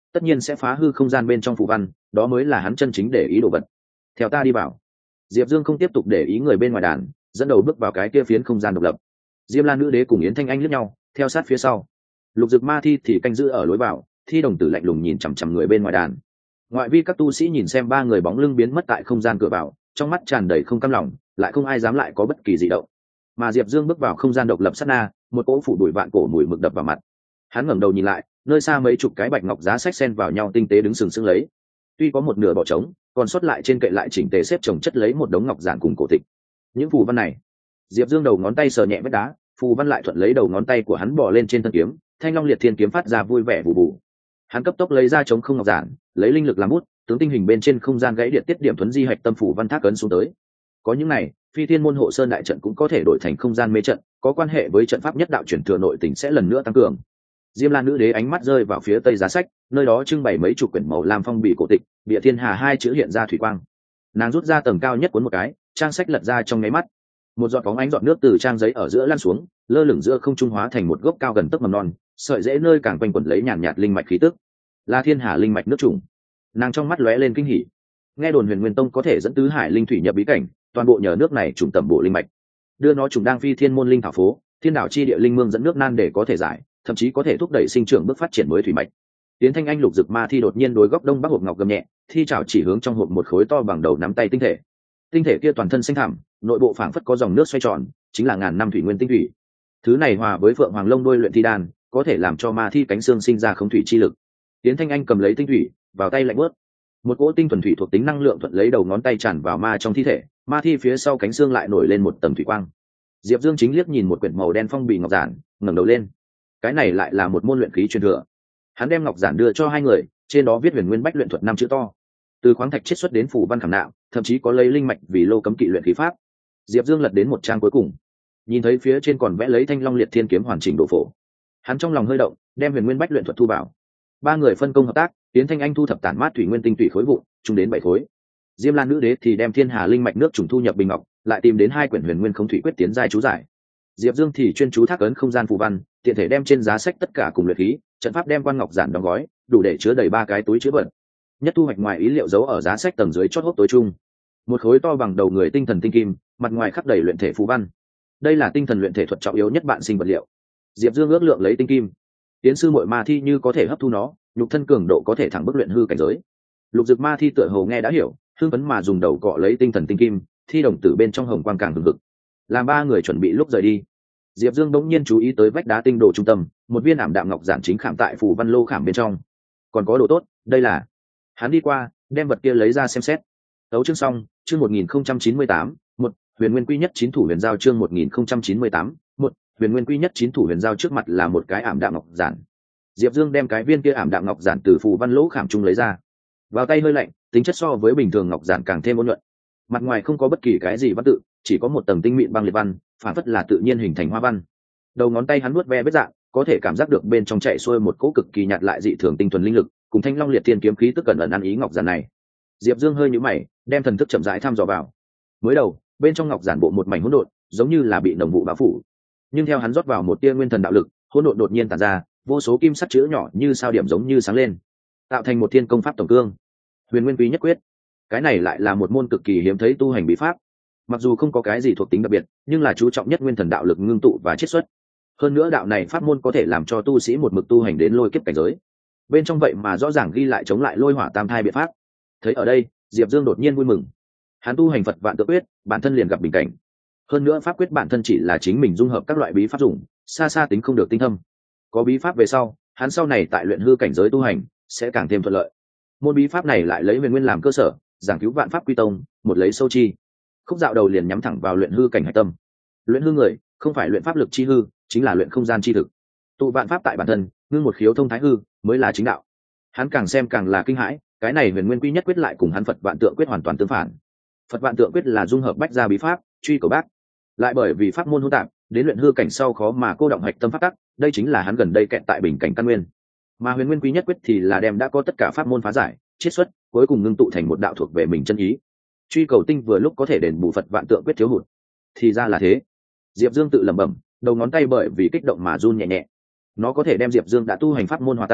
Speaker 1: tất nhiên sẽ phá hư không gian bên trong phù văn, đó mới là hắn chân chính để ý đồ vật. Theo ta đi vào. Diệp Dương không tiếp tục để ý người bên ngoài đàn, dẫn đầu bước vào cái kia phiến không gian độc lập. Diêm La nữ đế cùng Yến Thanh Anh liếc nhau, theo sát phía sau. Lục Dực Ma Thi thì canh giữ ở lối vào, Thi đồng tử lạnh lùng nhìn chằm chằm người bên ngoài đàn. Ngoại vi các tu sĩ nhìn xem ba người bóng lưng biến mất tại không gian cửa vào, trong mắt tràn đầy không cam lòng, lại không ai dám lại có bất kỳ dị động. Mà Diệp Dương bước vào không gian độc lập sát na, một cỗ phủ đuổi vạn cổ mùi mực đập vào mặt. Hắn ngẩng đầu nhìn lại, nơi xa mấy chục cái bạch ngọc giá sách xen vào nhau tinh tế đứng sừng sững lấy. Tuy có một nửa bỏ trống, còn sót lại trên kệ lại chỉnh tề xếp chồng chất lấy một đống ngọc giản cùng cổ tịch. Những phù văn này, Diệp Dương đầu ngón tay sờ nhẹ vết đá, phù văn lại thuận lấy đầu ngón tay của hắn bỏ lên trên thân kiếm, Thanh Long Liệt Thiên kiếm phát ra vui vẻ vụ vụ. Hắn cấp tốc lấy ra trống không ngọc giản, lấy linh lực làm bút, tướng tinh hình bên trên không gian gãy điện tiết điểm thuấn di hạch tâm phủ văn thác ấn xuống tới. Có những này, Phi Thiên môn hộ sơn đại trận cũng có thể đổi thành không gian mê trận, có quan hệ với trận pháp nhất đạo truyền thừa nội tình sẽ lần nữa tăng cường. Diêm La nữ đế ánh mắt rơi vào phía tây giá sách, nơi đó trưng bày mấy chục quyển màu lam phong bì cổ tịch, bìa thiên hà hai chữ hiện ra thủy quang. Nàng rút ra tầng cao nhất cuốn một cái, trang sách lật ra trong nháy mắt. Một giọt bóng ánh giọt nước từ trang giấy ở giữa lăn xuống, lơ lửng giữa không trung hóa thành một gốc cao gần tấc mầm non, sợi rễ nơi càng quanh quẩn lấy nhàn nhạt linh mạch khí tức. Là thiên hà linh mạch nước trùng. Nàng trong mắt lóe lên kinh hỉ. Nghe đồn Huyền Nguyên Tông có thể dẫn tứ hải linh thủy nhập bí cảnh, toàn bộ nhờ nước này trùng tẩm bộ linh mạch. Đưa nó trùng đang Phi Thiên môn linh thảo phố, thiên đảo chi địa linh mương dẫn nước nan để có thể giải, thậm chí có thể thúc đẩy sinh trưởng bước phát triển mới thủy mạch. Tiến Thanh Anh Lục Dực Ma Thi đột nhiên đối góc đông bắc hộp ngọc gầm nhẹ, thi chảo chỉ hướng trong hộp một khối to bằng đầu nắm tay tinh thể. Tinh thể kia toàn thân xanh thẳm, nội bộ phảng phất có dòng nước xoay tròn, chính là ngàn năm thủy nguyên tinh thủy. Thứ này hòa với phượng hoàng lông đôi luyện thi đan, có thể làm cho ma thi cánh xương sinh ra không thủy chi lực. Tiến Thanh Anh cầm lấy tinh thủy, vào tay lạnh bớt. Một cỗ tinh thuần thủy thuộc tính năng lượng thuận lấy đầu ngón tay tràn vào ma trong thi thể, ma thi phía sau cánh xương lại nổi lên một tầng thủy quang. Diệp Dương chính liếc nhìn một quyển màu đen phong bì ngọc giản, ngẩng đầu lên. Cái này lại là một môn luyện khí truyền thừa. Hắn đem ngọc giản đưa cho hai người, trên đó viết Huyền Nguyên Bách luyện thuật 5 chữ to. Từ khoáng thạch chiết xuất đến phủ văn khảm nạm, thậm chí có lấy linh mạch vì lô cấm kỵ luyện khí pháp. Diệp Dương lật đến một trang cuối cùng, nhìn thấy phía trên còn vẽ lấy Thanh Long Liệt Thiên kiếm hoàn chỉnh độ phổ. Hắn trong lòng hơi động, đem Huyền Nguyên Bách luyện thuật thu vào. Ba người phân công hợp tác, Tiến Thanh Anh thu thập tản mát thủy nguyên tinh tụy khối vụn, chung đến 7 khối. Diêm Lan nữ đế thì đem thiên hà linh mạch nước trùng thu nhập bình ngọc, lại tìm đến 2 quyển Huyền Nguyên không thủy quyết tiến giai chú giải. Diệp Dương thì chuyên chú thác ấn không gian phù văn, tiện thể đem trên giá sách tất cả cùng luyện khí, trận pháp đem quan ngọc giản đóng gói, đủ để chứa đầy 3 cái túi chứa vật. Nhất thu hoạch ngoài ý liệu giấu ở giá sách tầng dưới chót hốc tối trung. Một khối to bằng đầu người tinh thần tinh kim, mặt ngoài khắc đầy luyện thể phù văn. Đây là tinh thần luyện thể thuật trọng yếu nhất bạn sinh vật liệu. Diệp Dương ước lượng lấy tinh kim. Tiến sư muội ma thi như có thể hấp thu nó, nhục thân cường độ có thể thẳng bước luyện hư cảnh giới. Lục Dực Ma Thi tựa hồ nghe đã hiểu, hưng phấn mà dùng đầu cọ lấy tinh thần tinh kim, thi đồng tử bên trong hồng quang càng hừng hực. Làm ba người chuẩn bị lúc rời đi, Diệp Dương bỗng nhiên chú ý tới vách đá tinh đồ trung tâm, một viên ảm đạm ngọc giản chính khảm tại phù văn lô khảm bên trong. Còn có đồ tốt, đây là. Hắn đi qua, đem vật kia lấy ra xem xét. Tấu chương xong, chương 1098, một Huyền Nguyên Quy Nhất Chín Thủ Huyền Giao chương 1098, một Huyền Nguyên Quy Nhất Chín Thủ Huyền Giao trước mặt là một cái ảm đạm ngọc giản. Diệp Dương đem cái viên kia ảm đạm ngọc giản từ phù văn lỗ khảm trung lấy ra. Vào tay hơi lạnh, tính chất so với bình thường ngọc giản càng thêm ôn nhuận. Mặt ngoài không có bất kỳ cái gì văn tự, chỉ có một tầng tinh mịn băng liệt văn, phản phất là tự nhiên hình thành hoa văn. Đầu ngón tay hắn nuốt ve vết dạng, có thể cảm giác được bên trong chạy xuôi một cỗ cực kỳ nhạt lại dị thường tinh thuần linh lực, cùng Thanh Long Liệt Thiên kiếm khí tức cẩn ẩn ăn ý ngọc giản này. Diệp Dương hơi nhíu mày, đem thần thức chậm rãi thăm dò vào. Mới đầu, bên trong ngọc giản bộ một mảnh hỗn độn, giống như là bị nồng vụ bao phủ. Nhưng theo hắn rót vào một tia nguyên thần đạo lực, hỗn độn đột nhiên tản ra, vô số kim sắc chữ nhỏ như sao điểm giống như sáng lên, tạo thành một thiên công pháp tổng cương. Huyền Nguyên Quý Nhất Quyết. Cái này lại là một môn cực kỳ hiếm thấy tu hành bí pháp. Mặc dù không có cái gì thuộc tính đặc biệt, nhưng là chú trọng nhất nguyên thần đạo lực ngưng tụ và chiết xuất. Hơn nữa đạo này pháp môn có thể làm cho tu sĩ một mực tu hành đến lôi kiếp cảnh giới. Bên trong vậy mà rõ ràng ghi lại chống lại lôi hỏa tam thai biện pháp. Thấy ở đây, Diệp Dương đột nhiên vui mừng. Hắn tu hành Phật Vạn Tự Quyết, bản thân liền gặp bình cảnh. Hơn nữa pháp quyết bản thân chỉ là chính mình dung hợp các loại bí pháp dùng, xa xa tính không được tinh thâm. Có bí pháp về sau, hắn sau này tại luyện hư cảnh giới tu hành sẽ càng thêm thuận lợi. Môn bí pháp này lại lấy Huyền Nguyên làm cơ sở, giảng cứu vạn pháp quy tông, một lấy sâu chi. Khúc dạo đầu liền nhắm thẳng vào luyện hư cảnh hải tâm. Luyện hư người, không phải luyện pháp lực chi hư, chính là luyện không gian chi thực. Tụ vạn pháp tại bản thân, ngưng một khiếu thông thái hư, mới là chính đạo. Hắn càng xem càng là kinh hãi, cái này Huyền Nguyên Quy Nhất Quyết lại cùng hắn Phật Vạn Tượng Quyết hoàn toàn tương phản. Phật Vạn Tượng Quyết là dung hợp bách gia bí pháp, truy cầu bác. Lại bởi vì pháp môn hỗn tạp, đến luyện hư cảnh sau khó mà cô động hạch tâm pháp tắc, đây chính là hắn gần đây kẹt tại bình cảnh căn nguyên. Mà Huyền Nguyên Quy Nhất Quyết thì là đem đã có tất cả pháp môn phá giải, chiết xuất, cuối cùng ngưng tụ thành một đạo thuộc về mình chân ý. Truy cầu tinh vừa lúc có thể đền bù Phật Vạn Tượng Quyết thiếu hụt. Thì ra là thế. Diệp Dương tự lẩm bẩm, đầu ngón tay bởi vì kích động mà run nhẹ nhẹ. Nó có thể đem Diệp Dương đã tu hành pháp môn hòa tan,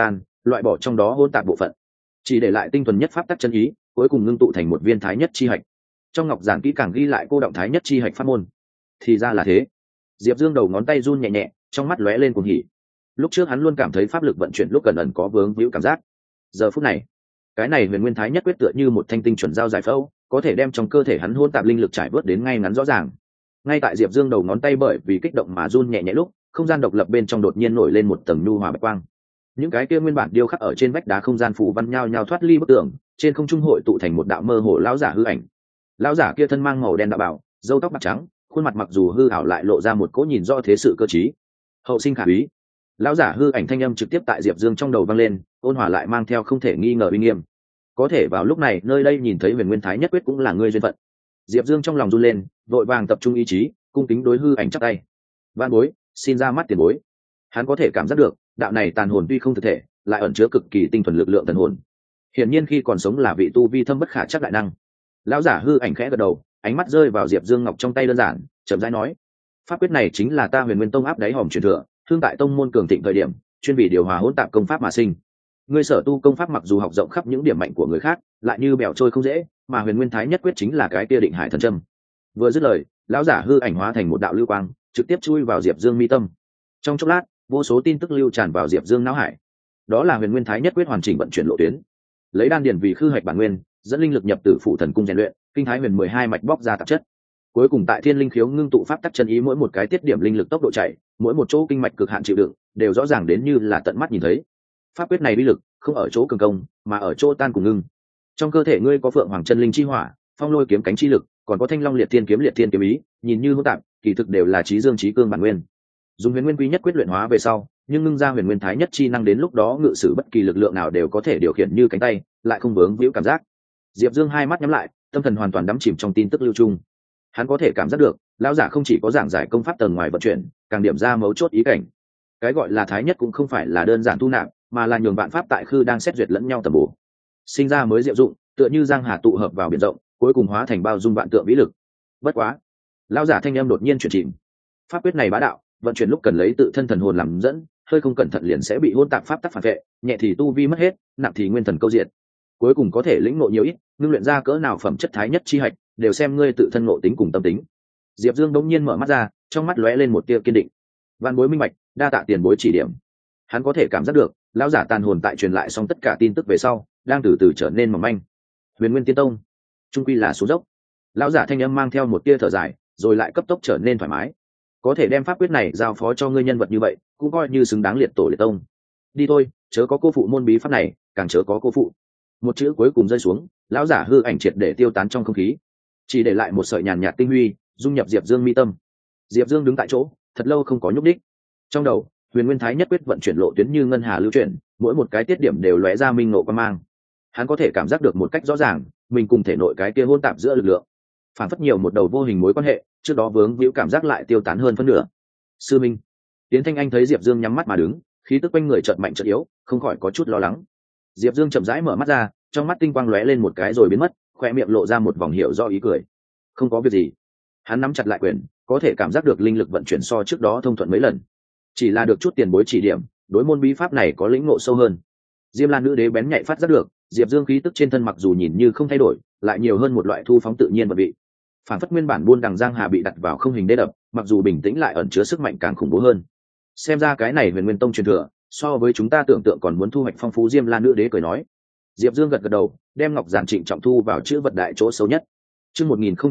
Speaker 1: loại bỏ trong đó hôn tạp bộ phận, chỉ để lại tinh thuần nhất pháp tắc chân ý, cuối cùng ngưng tụ thành một viên thái nhất chi hạch. Trong ngọc giản kỹ càng ghi lại cô động thái nhất chi hạch pháp môn. Thì ra là thế. Diệp Dương đầu ngón tay run nhẹ nhẹ, trong mắt lóe lên cuồng hỉ. Lúc trước hắn luôn cảm thấy pháp lực vận chuyển lúc gần ẩn có vướng víu cảm giác. Giờ phút này, cái này huyền nguyên thái nhất quyết tựa như một thanh tinh chuẩn dao giải phẫu, có thể đem trong cơ thể hắn hôn tạp linh lực trải bớt đến ngay ngắn rõ ràng. Ngay tại Diệp Dương đầu ngón tay bởi vì kích động mà run nhẹ nhẹ lúc, không gian độc lập bên trong đột nhiên nổi lên một tầng nhu hòa bạch quang. Những cái kia nguyên bản điêu khắc ở trên vách đá không gian phù văn nhao nhao thoát ly bức tường, trên không trung hội tụ thành một đạo mơ hồ lão giả hư ảnh. Lão giả kia thân mang màu đen đạo bào, râu tóc bạc trắng, khuôn mặt mặc dù hư ảo lại lộ ra một cỗ nhìn rõ thế sự cơ trí. Hậu sinh khả úy. Lão giả hư ảnh thanh âm trực tiếp tại Diệp Dương trong đầu vang lên, ôn hòa lại mang theo không thể nghi ngờ uy nghiêm. Có thể vào lúc này nơi đây nhìn thấy huyền nguyên thái nhất quyết cũng là ngươi duyên phận. Diệp Dương trong lòng run lên, vội vàng tập trung ý chí, cung kính đối hư ảnh chắp tay. Vạn bối, xin ra mắt tiền bối. Hắn có thể cảm giác được, đạo này tàn hồn tuy không thực thể, lại ẩn chứa cực kỳ tinh thuần lực lượng thần hồn. Hiển nhiên khi còn sống là vị tu vi thâm bất khả chắc đại năng. Lão giả hư ảnh khẽ gật đầu, ánh mắt rơi vào Diệp Dương ngọc trong tay đơn giản, chậm rãi nói: pháp quyết này chính là ta Huyền Nguyên Tông áp đáy hòm truyền thừa, thương tại tông môn cường thịnh thời điểm, chuyên vì điều hòa hỗn tạp công pháp mà sinh. Ngươi sở tu công pháp mặc dù học rộng khắp những điểm mạnh của người khác, lại như bèo trôi không dễ, mà Huyền Nguyên Thái Nhất quyết chính là cái kia định hải thần châm. Vừa dứt lời, lão giả hư ảnh hóa thành một đạo lưu quang, trực tiếp chui vào Diệp Dương mi tâm. Trong chốc lát, vô số tin tức lưu tràn vào Diệp Dương não hải. Đó là Huyền Nguyên Thái Nhất quyết hoàn chỉnh vận chuyển lộ tuyến. Lấy đan điền vì khư hạch bản nguyên, dẫn linh lực nhập tử phụ thần cung rèn luyện, kinh thái huyền 12 mạch bóc ra tạp chất. Cuối cùng tại thiên linh khiếu ngưng tụ pháp tắc chân ý, mỗi một cái tiết điểm linh lực tốc độ chạy, mỗi một chỗ kinh mạch cực hạn chịu đựng, đều rõ ràng đến như là tận mắt nhìn thấy. Pháp quyết này uy lực không ở chỗ cường công, mà ở chỗ tan cùng ngưng. Trong cơ thể ngươi có phượng hoàng chân linh chi hỏa, phong lôi kiếm cánh chi lực, còn có thanh long liệt thiên kiếm ý, nhìn như hỗn tạp, kỳ thực đều là trí dương trí cương bản nguyên. Dùng huyền nguyên quy nhất quyết luyện hóa về sau, nhưng ngưng ra huyền nguyên thái nhất chi năng, đến lúc đó ngự sử bất kỳ lực lượng nào đều có thể điều khiển như cánh tay, lại không vướng víu cảm giác. Diệp Dương hai mắt nhắm lại, tâm thần hoàn toàn đắm chìm trong tin tức lưu trung. Hắn có thể cảm giác được, lão giả không chỉ có giảng giải công pháp tầng ngoài vận chuyển, càng điểm ra mấu chốt ý cảnh. Cái gọi là thái nhất cũng không phải là đơn giản thu nạp, mà là nhường vạn pháp tại khư đang xét duyệt lẫn nhau tầm bổ, sinh ra mới diệu dụng, tựa như giang hà tụ hợp vào biển rộng, cuối cùng hóa thành bao dung vạn tượng vĩ lực. Bất quá, lão giả thanh âm đột nhiên chuyển chìm. Pháp quyết này bá đạo, vận chuyển lúc cần lấy tự thân thần hồn làm dẫn, hơi không cẩn thận liền sẽ bị hôn tạp pháp tắc phản vệ, nhẹ thì tu vi mất hết, nặng thì nguyên thần câu diện. Cuối cùng có thể lĩnh ngộ nhiều ít, ngưng luyện ra cỡ nào phẩm chất thái nhất chi hạch, đều xem ngươi tự thân ngộ tính cùng tâm tính. Diệp Dương đống nhiên mở mắt ra, trong mắt lóe lên một tia kiên định. Văn bối minh bạch, đa tạ tiền bối chỉ điểm. Hắn có thể cảm giác được, lão giả tàn hồn tại truyền lại xong tất cả tin tức về sau, đang từ từ trở nên mỏng manh. Huyền Nguyên Tiên Tông, trung quy là số dốc. Lão giả thanh âm mang theo một tia thở dài, rồi lại cấp tốc trở nên thoải mái. Có thể đem pháp quyết này giao phó cho ngươi nhân vật như vậy, cũng coi như xứng đáng liệt tổ liệt tông. Đi thôi, chớ có cô phụ môn bí pháp này, càng chớ có cô phụ. Một chữ cuối cùng rơi xuống, lão giả hư ảnh triệt để tiêu tán trong không khí, chỉ để lại một sợi nhàn nhạt tinh huy dung nhập Diệp Dương mi tâm. Diệp Dương đứng tại chỗ thật lâu không có nhúc đích. Trong đầu huyền nguyên thái nhất quyết vận chuyển lộ tuyến như ngân hà lưu chuyển, mỗi một cái tiết điểm đều lóe ra minh ngộ quan mang. Hắn có thể cảm giác được một cách rõ ràng, mình cùng thể nội cái kia hỗn tạp giữa lực lượng phản phất nhiều một đầu vô hình mối quan hệ, trước đó vướng víu cảm giác lại tiêu tán hơn phân nửa. Sư minh. Tiến Thanh Anh thấy Diệp Dương nhắm mắt mà đứng, khí tức quanh người chợt mạnh chợt yếu, không khỏi có chút lo lắng. Diệp Dương chậm rãi mở mắt ra, trong mắt tinh quang lóe lên một cái rồi biến mất, khoe miệng lộ ra một vòng hiểu do ý cười. Không có việc gì. Hắn nắm chặt lại quyền, có thể cảm giác được linh lực vận chuyển so trước đó thông thuận mấy lần. Chỉ là được chút tiền bối chỉ điểm, đối môn bí pháp này có lĩnh ngộ sâu hơn. Diêm Lan nữ đế bén nhạy phát giác được, Diệp Dương khí tức trên thân mặc dù nhìn như không thay đổi, lại nhiều hơn một loại thu phóng tự nhiên vận vị. Phản phất nguyên bản buôn đằng giang hà bị đặt vào không hình đê đập, mặc dù bình tĩnh lại ẩn chứa sức mạnh càng khủng bố hơn. Xem ra cái này Huyền Nguyên Tông truyền thừa, so với chúng ta tưởng tượng còn muốn thu hoạch phong phú. Diêm Lan nữ đế cười nói. Diệp Dương gật gật đầu, đem ngọc giản trịnh trọng thu vào chữ vật đại chỗ xấu nhất. Chương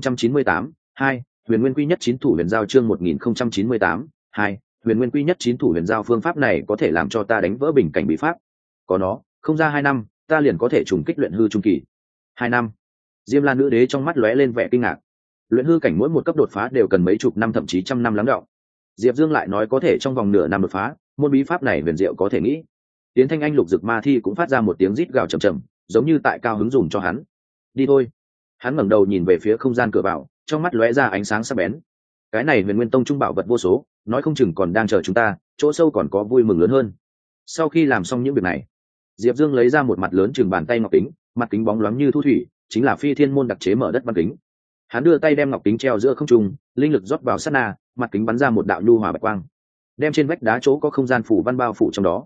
Speaker 1: 1098, 2, Huyền Nguyên Quy Nhất Chín Thủ Huyền Giao. Chương 1098, 2, Huyền Nguyên Quy Nhất Chín Thủ Huyền Giao. Phương pháp này có thể làm cho ta đánh vỡ bình cảnh bí pháp. Có nó, không ra 2 năm, ta liền có thể trùng kích luyện hư trung kỳ. 2 năm? Diêm Lan nữ đế trong mắt lóe lên vẻ kinh ngạc. Luyện hư cảnh mỗi một cấp đột phá đều cần mấy chục năm thậm chí trăm năm lắng đọng. Diệp Dương lại nói có thể trong vòng nửa năm đột phá, môn bí pháp này huyền diệu có thể nghĩ. Tiến Thanh Anh lục dực ma thi cũng phát ra một tiếng rít gào trầm trầm, giống như tại cao hứng dùng cho hắn. Đi thôi. Hắn ngẩng đầu nhìn về phía không gian cửa vào, trong mắt lóe ra ánh sáng sắc bén. Cái này Huyền Nguyên Tông trung bảo vật vô số, nói không chừng còn đang chờ chúng ta, chỗ sâu còn có vui mừng lớn hơn. Sau khi làm xong những việc này, Diệp Dương lấy ra một mặt lớn chừng bàn tay ngọc kính, mặt kính bóng loáng như thu thủy, chính là Phi Thiên môn đặc chế mở đất văn kính. Hắn đưa tay đem ngọc kính treo giữa không trung, linh lực rót vào sát na, mặt kính bắn ra một đạo nhu hòa bạch quang, đem trên vách đá chỗ có không gian phủ văn bao phủ trong đó.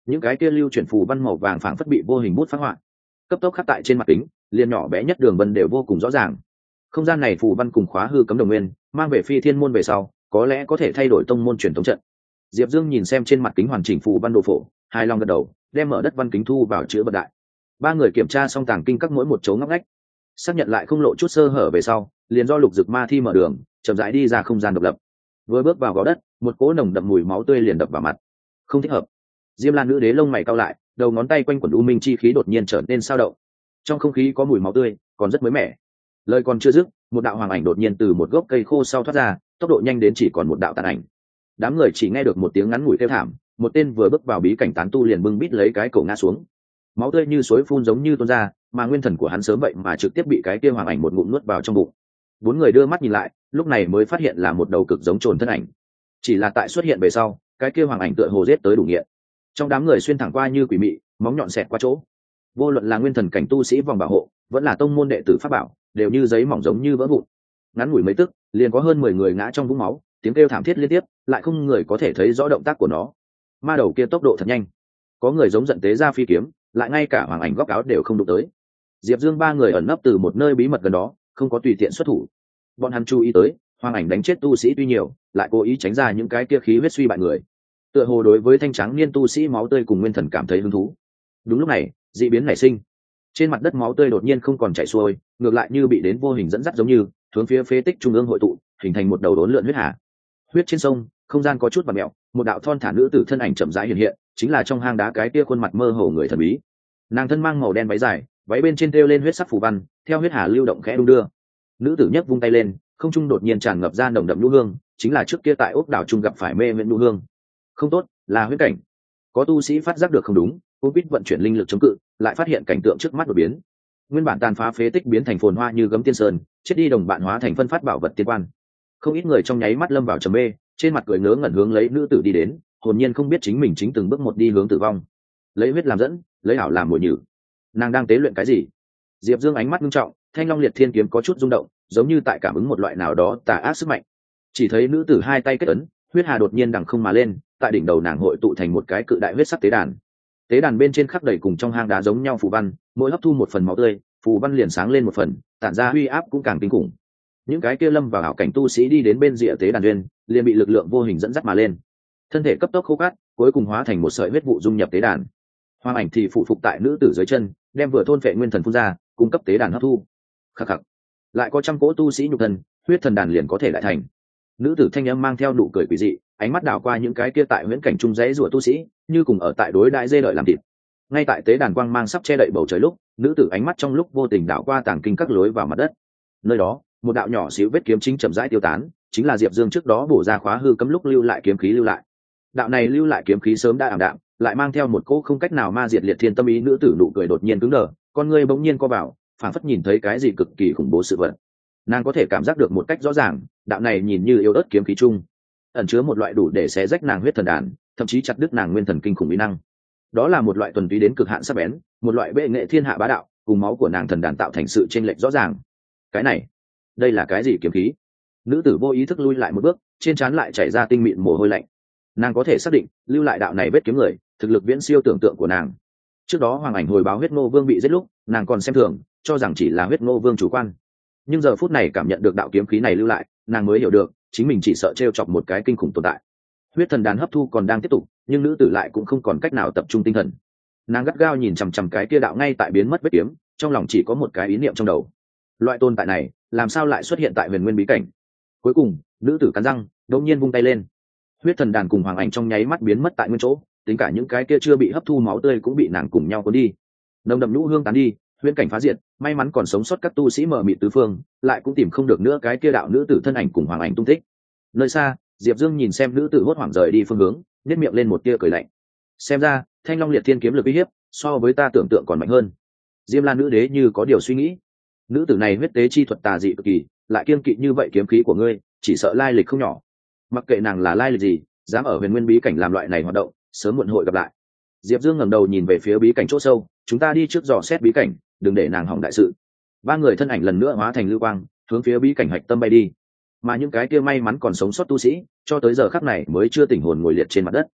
Speaker 1: những cái kia lưu chuyển phù văn màu vàng phảng phất bị vô hình bút phát họa, cấp tốc khắc tại trên mặt kính, liền nhỏ bé nhất đường vân đều vô cùng rõ ràng. Không gian này phù văn cùng khóa hư cấm đồng nguyên, mang về phi thiên môn về sau có lẽ có thể thay đổi tông môn truyền thống trận. Diệp Dương nhìn xem trên mặt kính hoàn chỉnh phù văn đồ phổ, hài lòng gật đầu, đem mở đất văn kính thu vào chứa vật đại. Ba người kiểm tra xong tàng kinh các mỗi một chỗ ngóc ngách, xác nhận lại không lộ chút sơ hở về sau, liền do Lục Dực Ma Thi mở đường, chậm rãi đi ra không gian độc lập. Vừa bước vào gò đất, một cỗ nồng đậm mùi máu tươi liền đập vào mặt. Không thích hợp. Diêm Lan nữ đế lông mày cau lại, đầu ngón tay quanh quẩn u minh chi khí đột nhiên trở nên sao động. Trong không khí có mùi máu tươi, còn rất mới mẻ. Lời còn chưa dứt, một đạo hoàng ảnh đột nhiên từ một gốc cây khô sau thoát ra, tốc độ nhanh đến chỉ còn một đạo tàn ảnh. Đám người chỉ nghe được một tiếng ngắn ngủi kêu thảm, một tên vừa bước vào bí cảnh tán tu liền bưng bít lấy cái cổ ngã xuống. Máu tươi như suối phun giống như tuôn ra, mà nguyên thần của hắn sớm vậy mà trực tiếp bị cái kia hoàng ảnh một ngụm nuốt vào trong bụng. Bốn người đưa mắt nhìn lại, lúc này mới phát hiện là một đầu cực giống trồn thân ảnh. Chỉ là tại xuất hiện về sau, cái kia hoàng ảnh tựa hồ giết tới đủ nghiện. Trong đám người xuyên thẳng qua như quỷ mị, móng nhọn xẹt qua chỗ. Vô luận là nguyên thần cảnh tu sĩ vòng bảo hộ, vẫn là tông môn đệ tử pháp bảo, đều như giấy mỏng giống như vỡ vụn. Ngắn ngủi mấy tức, liền có hơn 10 người ngã trong vũng máu, tiếng kêu thảm thiết liên tiếp, lại không người có thể thấy rõ động tác của nó. Ma đầu kia tốc độ thật nhanh, có người giống giận tế ra phi kiếm, lại ngay cả hoàng ảnh góc áo đều không đụng tới. Diệp Dương ba người ẩn nấp từ một nơi bí mật gần đó, không có tùy tiện xuất thủ. Bọn hắn chú ý tới, hoàng ảnh đánh chết tu sĩ tuy nhiều, lại cố ý tránh ra những cái kia khí huyết suy bại người. Tựa hồ đối với thanh trắng niên tu sĩ máu tươi cùng nguyên thần cảm thấy hứng thú. Đúng lúc này, dị biến nảy sinh. Trên mặt đất máu tươi đột nhiên không còn chảy xuôi, ngược lại như bị đến vô hình dẫn dắt giống như hướng phía phế tích trung ương hội tụ, hình thành một đầu đốn lượn huyết hà. Huyết trên sông, không gian có chút vặn mèo, một đạo thon thả nữ tử thân ảnh chậm rãi hiện hiện, chính là trong hang đá cái kia khuôn mặt mơ hồ người thần bí. Nàng thân mang màu đen váy dài, váy bên trên thêu lên huyết sắc phù văn, theo huyết hà lưu động khẽ đung đưa. Nữ tử nhấc vung tay lên, không trung đột nhiên tràn ngập ra nồng đậm nhu hương, chính là trước kia tại ốc đảo trung gặp phải mê miễn nhu hương. Không tốt, là huyết cảnh. Có tu sĩ phát giác được không đúng, cô biết vận chuyển linh lực chống cự, lại phát hiện cảnh tượng trước mắt đột biến. Nguyên bản tàn phá phế tích biến thành phồn hoa như gấm tiên sơn, chết đi đồng bạn hóa thành phân phát bảo vật tiên quan. Không ít người trong nháy mắt lâm vào trầm mê, trên mặt cười ngớ ngẩn hướng lấy nữ tử đi đến, hồn nhiên không biết chính mình chính từng bước một đi hướng tử vong. Lấy huyết làm dẫn, lấy ảo làm mồi nhử. Nàng đang tế luyện cái gì? Diệp Dương ánh mắt nghiêm trọng, Thanh Long Liệt Thiên kiếm có chút rung động, giống như tại cảm ứng một loại nào đó tà ác sức mạnh. Chỉ thấy nữ tử hai tay kết ấn, huyết hà đột nhiên đằng không mà lên, tại đỉnh đầu nàng hội tụ thành một cái cự đại huyết sắc tế đàn. Tế đàn bên trên khắc đầy cùng trong hang đá giống nhau phù văn, mỗi hấp thu một phần máu tươi, phù văn liền sáng lên một phần, tản ra uy áp cũng càng kinh khủng. Những cái kia lâm vào ảo cảnh tu sĩ đi đến bên rìa tế đàn duyên, liền bị lực lượng vô hình dẫn dắt mà lên. Thân thể cấp tốc khô cát, cuối cùng hóa thành một sợi huyết vụ dung nhập tế đàn. Hoàng ảnh thì phụ phục tại nữ tử dưới chân, đem vừa thôn phệ nguyên thần phun ra, cung cấp tế đàn hấp thu. Khắc khắc. Lại có trăm cỗ tu sĩ nhục thân, huyết thần đàn liền có thể lại thành. Nữ tử thanh âm mang theo nụ cười quỷ dị, ánh mắt đảo qua những cái kia tại huyễn cảnh trung rẽ rủa tu sĩ, như cùng ở tại đối đại dê đợi làm thịt. Ngay tại tế đàn quang mang sắp che đậy bầu trời lúc, nữ tử ánh mắt trong lúc vô tình đảo qua tàng kinh các lối vào mặt đất. Nơi đó, một đạo nhỏ xíu vết kiếm chính chậm rãi tiêu tán, chính là Diệp Dương trước đó bổ ra khóa hư cấm lúc lưu lại kiếm khí lưu lại. Đạo này lưu lại kiếm khí sớm đã ảm đạm, lại mang theo một cỗ không cách nào ma diệt liệt thiên tâm ý. Nữ tử nụ cười đột nhiên cứng đờ, con ngươi bỗng nhiên co vào, phảng phất nhìn thấy cái gì cực kỳ khủng bố sự vật. Nàng có thể cảm giác được một cách rõ ràng, đạo này nhìn như yếu ớt kiếm khí chung ẩn chứa một loại đủ để xé rách nàng huyết thần đàn, thậm chí chặt đứt nàng nguyên thần kinh khủng mỹ năng. Đó là một loại thuần túy đến cực hạn sắc bén, một loại bệ nghệ thiên hạ bá đạo, cùng máu của nàng thần đàn tạo thành sự chênh lệch rõ ràng. Cái này, đây là cái gì kiếm khí? Nữ tử vô ý thức lui lại một bước, trên trán lại chảy ra tinh mịn mồ hôi lạnh. Nàng có thể xác định, lưu lại đạo này vết kiếm người, thực lực viễn siêu tưởng tượng của nàng. Trước đó hoàng ảnh hồi báo huyết ngô vương bị giết lúc, nàng còn xem thường, cho rằng chỉ là huyết ngô vương chủ quan. Nhưng giờ phút này cảm nhận được đạo kiếm khí này lưu lại, nàng mới hiểu được, chính mình chỉ sợ trêu chọc một cái kinh khủng tồn tại. Huyết thần đàn hấp thu còn đang tiếp tục, nhưng nữ tử lại cũng không còn cách nào tập trung tinh thần. Nàng gắt gao nhìn chằm chằm cái kia đạo ngay tại biến mất vết kiếm, trong lòng chỉ có một cái ý niệm trong đầu. Loại tồn tại này, làm sao lại xuất hiện tại huyền nguyên bí cảnh? Cuối cùng, nữ tử cắn răng, đột nhiên vung tay lên. Huyết thần đàn cùng hoàng ảnh trong nháy mắt biến mất tại nguyên chỗ, tính cả những cái kia chưa bị hấp thu máu tươi cũng bị nàng cùng nhau cuốn đi. Nồng đậm nhũ hương tán đi, huyễn cảnh phá diệt, may mắn còn sống sót các tu sĩ mờ mịt tứ phương, lại cũng tìm không được nữa cái kia đạo nữ tử thân ảnh cùng hoàng ảnh tung tích. Nơi xa, Diệp Dương nhìn xem nữ tử hốt hoảng rời đi phương hướng, nhếch miệng lên một tia cười lạnh. Xem ra, Thanh Long Liệt Thiên kiếm lực uy hiếp, so với ta tưởng tượng còn mạnh hơn. Diêm Lan nữ đế như có điều suy nghĩ. Nữ tử này huyết tế chi thuật tà dị cực kỳ, lại kiên kỵ như vậy kiếm khí của ngươi, chỉ sợ lai lịch không nhỏ. Mặc kệ nàng là lai lịch gì, dám ở huyền nguyên bí cảnh làm loại này hoạt động, sớm muộn hội gặp lại. Diệp Dương ngẩng đầu nhìn về phía bí cảnh chỗ sâu, chúng ta đi trước dò xét bí cảnh, đừng để nàng hỏng đại sự. Ba người thân ảnh lần nữa hóa thành lưu quang, hướng phía bí cảnh hạch tâm bay đi. Mà những cái kia may mắn còn sống sót tu sĩ, cho tới giờ khắc này mới chưa tỉnh hồn ngồi liệt trên mặt đất.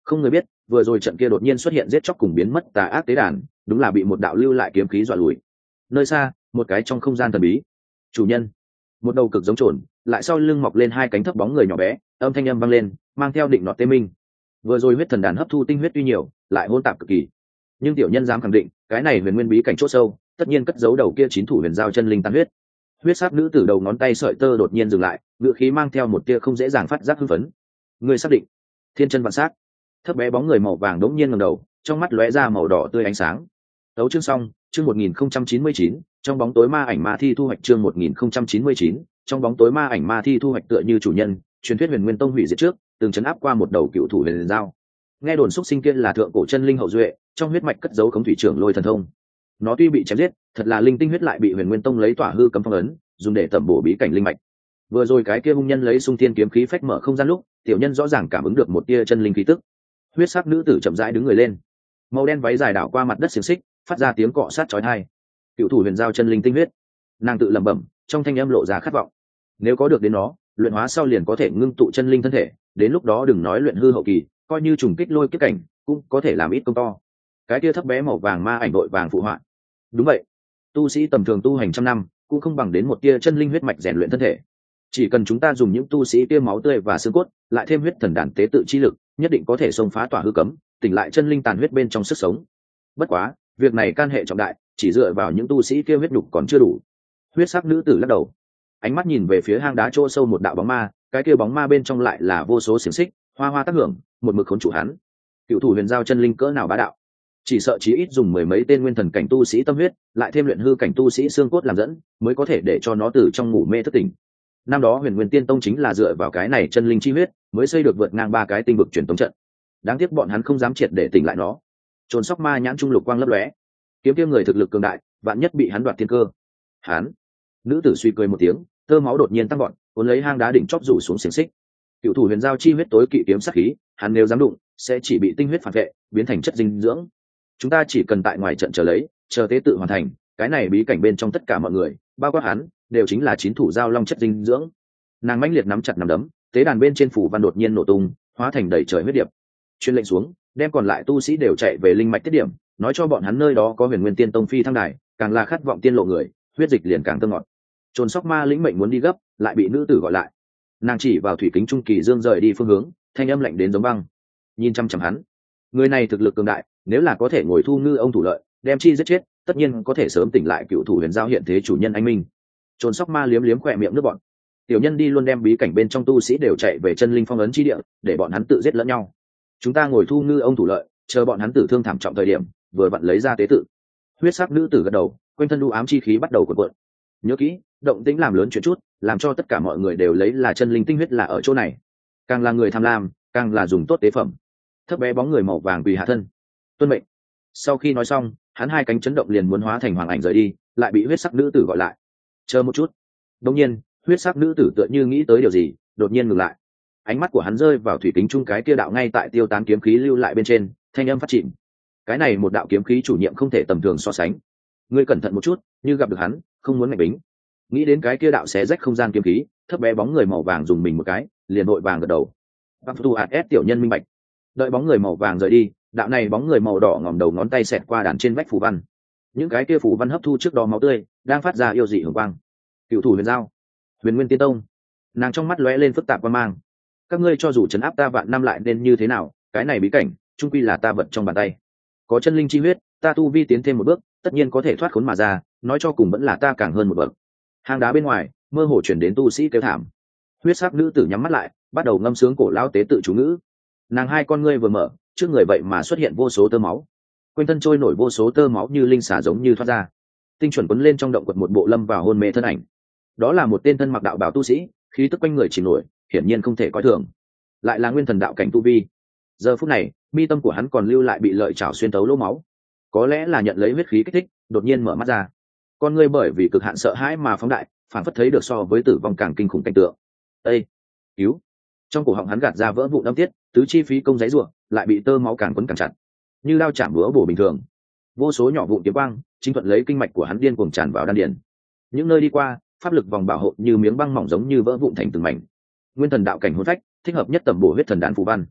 Speaker 1: Không người biết vừa rồi trận kia đột nhiên xuất hiện giết chóc cùng biến mất tà ác tế đàn, đúng là bị một đạo lưu lại kiếm khí dọa lùi. Nơi xa một cái trong không gian thần bí, chủ nhân, một đầu cực giống trồn lại sau lưng mọc lên hai cánh thấp bóng người nhỏ bé, âm thanh âm vang lên mang theo định nọt tê minh. Vừa rồi huyết thần đàn hấp thu tinh huyết tuy nhiều lại hỗn tạp cực kỳ, nhưng tiểu nhân dám khẳng định cái này huyền nguyên bí cảnh chỗ sâu tất nhiên cất giấu đầu kia chín thủ huyền giao chân linh tan huyết. Huyết sắc nữ tử đầu ngón tay sợi tơ đột nhiên dừng lại, ngựa khí mang theo một tia không dễ dàng phát giác hưng phấn. Người xác định? Thiên chân vạn sát. Thấp bé bóng người màu vàng đống nhiên ngẩng đầu, trong mắt lóe ra màu đỏ tươi ánh sáng. Đấu chương xong, chương 1099, trong bóng tối ma ảnh ma thi thu hoạch chương 1099, trong bóng tối ma ảnh ma thi thu hoạch tựa như chủ nhân, truyền thuyết Huyền Nguyên Tông hủy diệt trước, từng chấn áp qua một đầu cựu thủ huyền giao. Nghe đồn xúc sinh kia là thượng cổ chân linh hậu duệ, trong huyết mạch cất giấu Khống Thủy Trưởng Lôi thần thông. Nó tuy bị chém giết, thật là linh tinh huyết lại bị Huyền Nguyên Tông lấy tỏa hư cấm phong ấn, dùng để tẩm bổ bí cảnh linh mạch. Vừa rồi cái kia hung nhân lấy Xung Thiên kiếm khí phách mở không gian lúc, tiểu nhân rõ ràng cảm ứng được một tia chân linh khí tức. Huyết sắc nữ tử chậm rãi đứng người lên, màu đen váy dài đảo qua mặt đất xiềng xích, phát ra tiếng cọ sát chói tai. Cựu thủ huyền giao chân linh tinh huyết, nàng tự lẩm bẩm, trong thanh âm lộ ra khát vọng. Nếu có được đến nó, luyện hóa sau liền có thể ngưng tụ chân linh thân thể, đến lúc đó đừng nói luyện hư hậu kỳ, coi như trùng kích lôi kiếp cảnh, cũng có thể làm ít công to. Cái kia thấp bé màu vàng ma ảnh đội vàng phụ họa. Đúng vậy, tu sĩ tầm thường tu hành trăm năm, cũng không bằng đến một tia chân linh huyết mạch rèn luyện thân thể. Chỉ cần chúng ta dùng những tu sĩ kia máu tươi và xương cốt, lại thêm huyết thần đàn tế tự chi lực, nhất định có thể xông phá tỏa hư cấm, tỉnh lại chân linh tàn huyết bên trong sức sống. Bất quá, việc này can hệ trọng đại, chỉ dựa vào những tu sĩ kia huyết nhục còn chưa đủ. Huyết sắc nữ tử lắc đầu, ánh mắt nhìn về phía hang đá chỗ sâu một đạo bóng ma, cái kia bóng ma bên trong lại là vô số xiềng xích, hoa hoa tác hưởng, một mực khốn chủ hắn. Cựu thủ huyền giao chân linh cỡ nào bá đạo, chỉ sợ chí ít dùng mười mấy tên nguyên thần cảnh tu sĩ tâm huyết, lại thêm luyện hư cảnh tu sĩ xương cốt làm dẫn, mới có thể để cho nó từ trong ngủ mê thức tỉnh. Năm đó Huyền Nguyên Tiên Tông chính là dựa vào cái này chân linh chi huyết, mới xây được vượt ngang ba cái tinh vực truyền tống trận. Đáng tiếc bọn hắn không dám triệt để tỉnh lại nó. Trồn sóc ma nhãn trung lục quang lấp lóe, kiếm kia người thực lực cường đại, vạn nhất bị hắn đoạt tiên cơ. Hắn, nữ tử suy cười một tiếng, tơ máu đột nhiên tăng gọn, cuốn lấy hang đá đỉnh chóp rủ xuống xiềng xích. Cựu thủ huyền giao chi huyết tối kỵ kiếm sát khí, hắn nếu dám đụng, sẽ chỉ bị tinh huyết phản vệ, biến thành chất dinh dưỡng. Chúng ta chỉ cần tại ngoài trận chờ lấy, chờ tế tự hoàn thành, cái này bí cảnh bên trong tất cả mọi người, bao quát hắn, đều chính là chín thủ giao long chất dinh dưỡng. Nàng mãnh liệt nắm chặt nắm đấm, tế đàn bên trên phủ văn đột nhiên nổ tung, hóa thành đầy trời huyết điệp. Truyền lệnh xuống, đem còn lại tu sĩ đều chạy về linh mạch tiết điểm, nói cho bọn hắn nơi đó có Huyền Nguyên Tiên Tông phi thăng đài, càng là khát vọng tiên lộ người, huyết dịch liền càng thơm ngọt. Trồn sóc ma lĩnh mệnh muốn đi gấp, lại bị nữ tử gọi lại. Nàng chỉ vào thủy kính trung kỳ dương rời đi phương hướng, thanh âm lạnh đến giống băng. Nhìn chăm chăm hắn, người này thực lực cường đại, nếu là có thể ngồi thu ngư ông thủ lợi, đem chi giết chết, tất nhiên có thể sớm tỉnh lại cựu thủ huyền giao hiện thế chủ nhân anh minh. Trồn sóc ma liếm liếm khỏe miệng nước bọn. Tiểu nhân đi luôn đem bí cảnh bên trong tu sĩ đều chạy về chân linh phong ấn chi địa, để bọn hắn tự giết lẫn nhau. Chúng ta ngồi thu ngư ông thủ lợi, chờ bọn hắn tử thương thảm trọng thời điểm, vừa vặn lấy ra tế tự. Huyết sắc nữ tử gật đầu, quanh thân u ám chi khí bắt đầu cuộn cuộn. Nhớ kỹ, động tĩnh làm lớn chuyện chút, làm cho tất cả mọi người đều lấy là chân linh tinh huyết là ở chỗ này. Càng là người tham lam, càng là dùng tốt tế phẩm. Thấp bé bóng người màu vàng quỳ hạ thân. Tuân mệnh. Sau khi nói xong, hắn hai cánh chấn động liền muốn hóa thành hoàng ảnh rời đi, lại bị huyết sắc nữ tử gọi lại. Chờ một chút. Đột nhiên, huyết sắc nữ tử tựa như nghĩ tới điều gì, đột nhiên ngừng lại. Ánh mắt của hắn rơi vào thủy kính trung cái kia đạo ngay tại tiêu tán kiếm khí lưu lại bên trên, thanh âm phát chìm. Cái này một đạo kiếm khí chủ nhiệm không thể tầm thường so sánh. Ngươi cẩn thận một chút, như gặp được hắn, không muốn ngạch bính. Nghĩ đến cái kia đạo xé rách không gian kiếm khí, thấp bé bóng người màu vàng dùng mình một cái, liền vội vàng gật đầu. Bác tu hạt ép tiểu nhân minh bạch. Đợi bóng người màu vàng rời đi, đạo này bóng người màu đỏ ngòm đầu ngón tay xẹt qua đàn trên vách phù văn. Những cái kia phù văn hấp thu trước đó máu tươi, đang phát ra yêu dị hường quang. Cựu thủ huyền giao, Huyền Nguyên Tiên Tông. Nàng trong mắt lóe lên phức tạp quan mang. Các ngươi cho dù trấn áp ta vạn năm lại nên như thế nào, cái này bí cảnh, trung quy là ta vật trong bàn tay. Có chân linh chi huyết, ta tu vi tiến thêm một bước, tất nhiên có thể thoát khốn mà ra, nói cho cùng vẫn là ta càng hơn một bậc. Hang đá bên ngoài, mơ hồ chuyển đến tu sĩ kêu thảm. Huyết sắc nữ tử nhắm mắt lại, bắt đầu ngâm sướng cổ lão tế tự chú ngữ. Nàng hai con ngươi vừa mở, trước người vậy mà xuất hiện vô số tơ máu. Quanh thân trôi nổi vô số tơ máu như linh xà giống như thoát ra. Tinh chuẩn quấn lên trong động quật một bộ lâm vào hôn mê thân ảnh. Đó là một tên thân mặc đạo bào tu sĩ, khí tức quanh người chìm nổi, hiển nhiên không thể coi thường. Lại là nguyên thần đạo cảnh tu vi. Giờ phút này, mi tâm của hắn còn lưu lại bị lợi chảo xuyên tấu lỗ máu. Có lẽ là nhận lấy huyết khí kích thích, đột nhiên mở mắt ra. Con ngươi bởi vì cực hạn sợ hãi mà phóng đại, phản phất thấy được so với tử vong càng kinh khủng cảnh tượng. Ê! Cứu! Trong cổ họng hắn gạt ra vỡ vụn âm tiết, tứ chi phí công giấy rủa, lại bị tơ máu càng quấn càng chặt, như lao chạm búa bổ bình thường. Vô số nhỏ vụn kiếm quang, chính thuận lấy kinh mạch của hắn điên cuồng tràn vào đan điền. Những nơi đi qua, pháp lực vòng bảo hộ như miếng băng mỏng giống như vỡ vụn thành từng mảnh. Nguyên thần đạo cảnh hồn phách, thích hợp nhất tầm bổ huyết thần đan phù văn.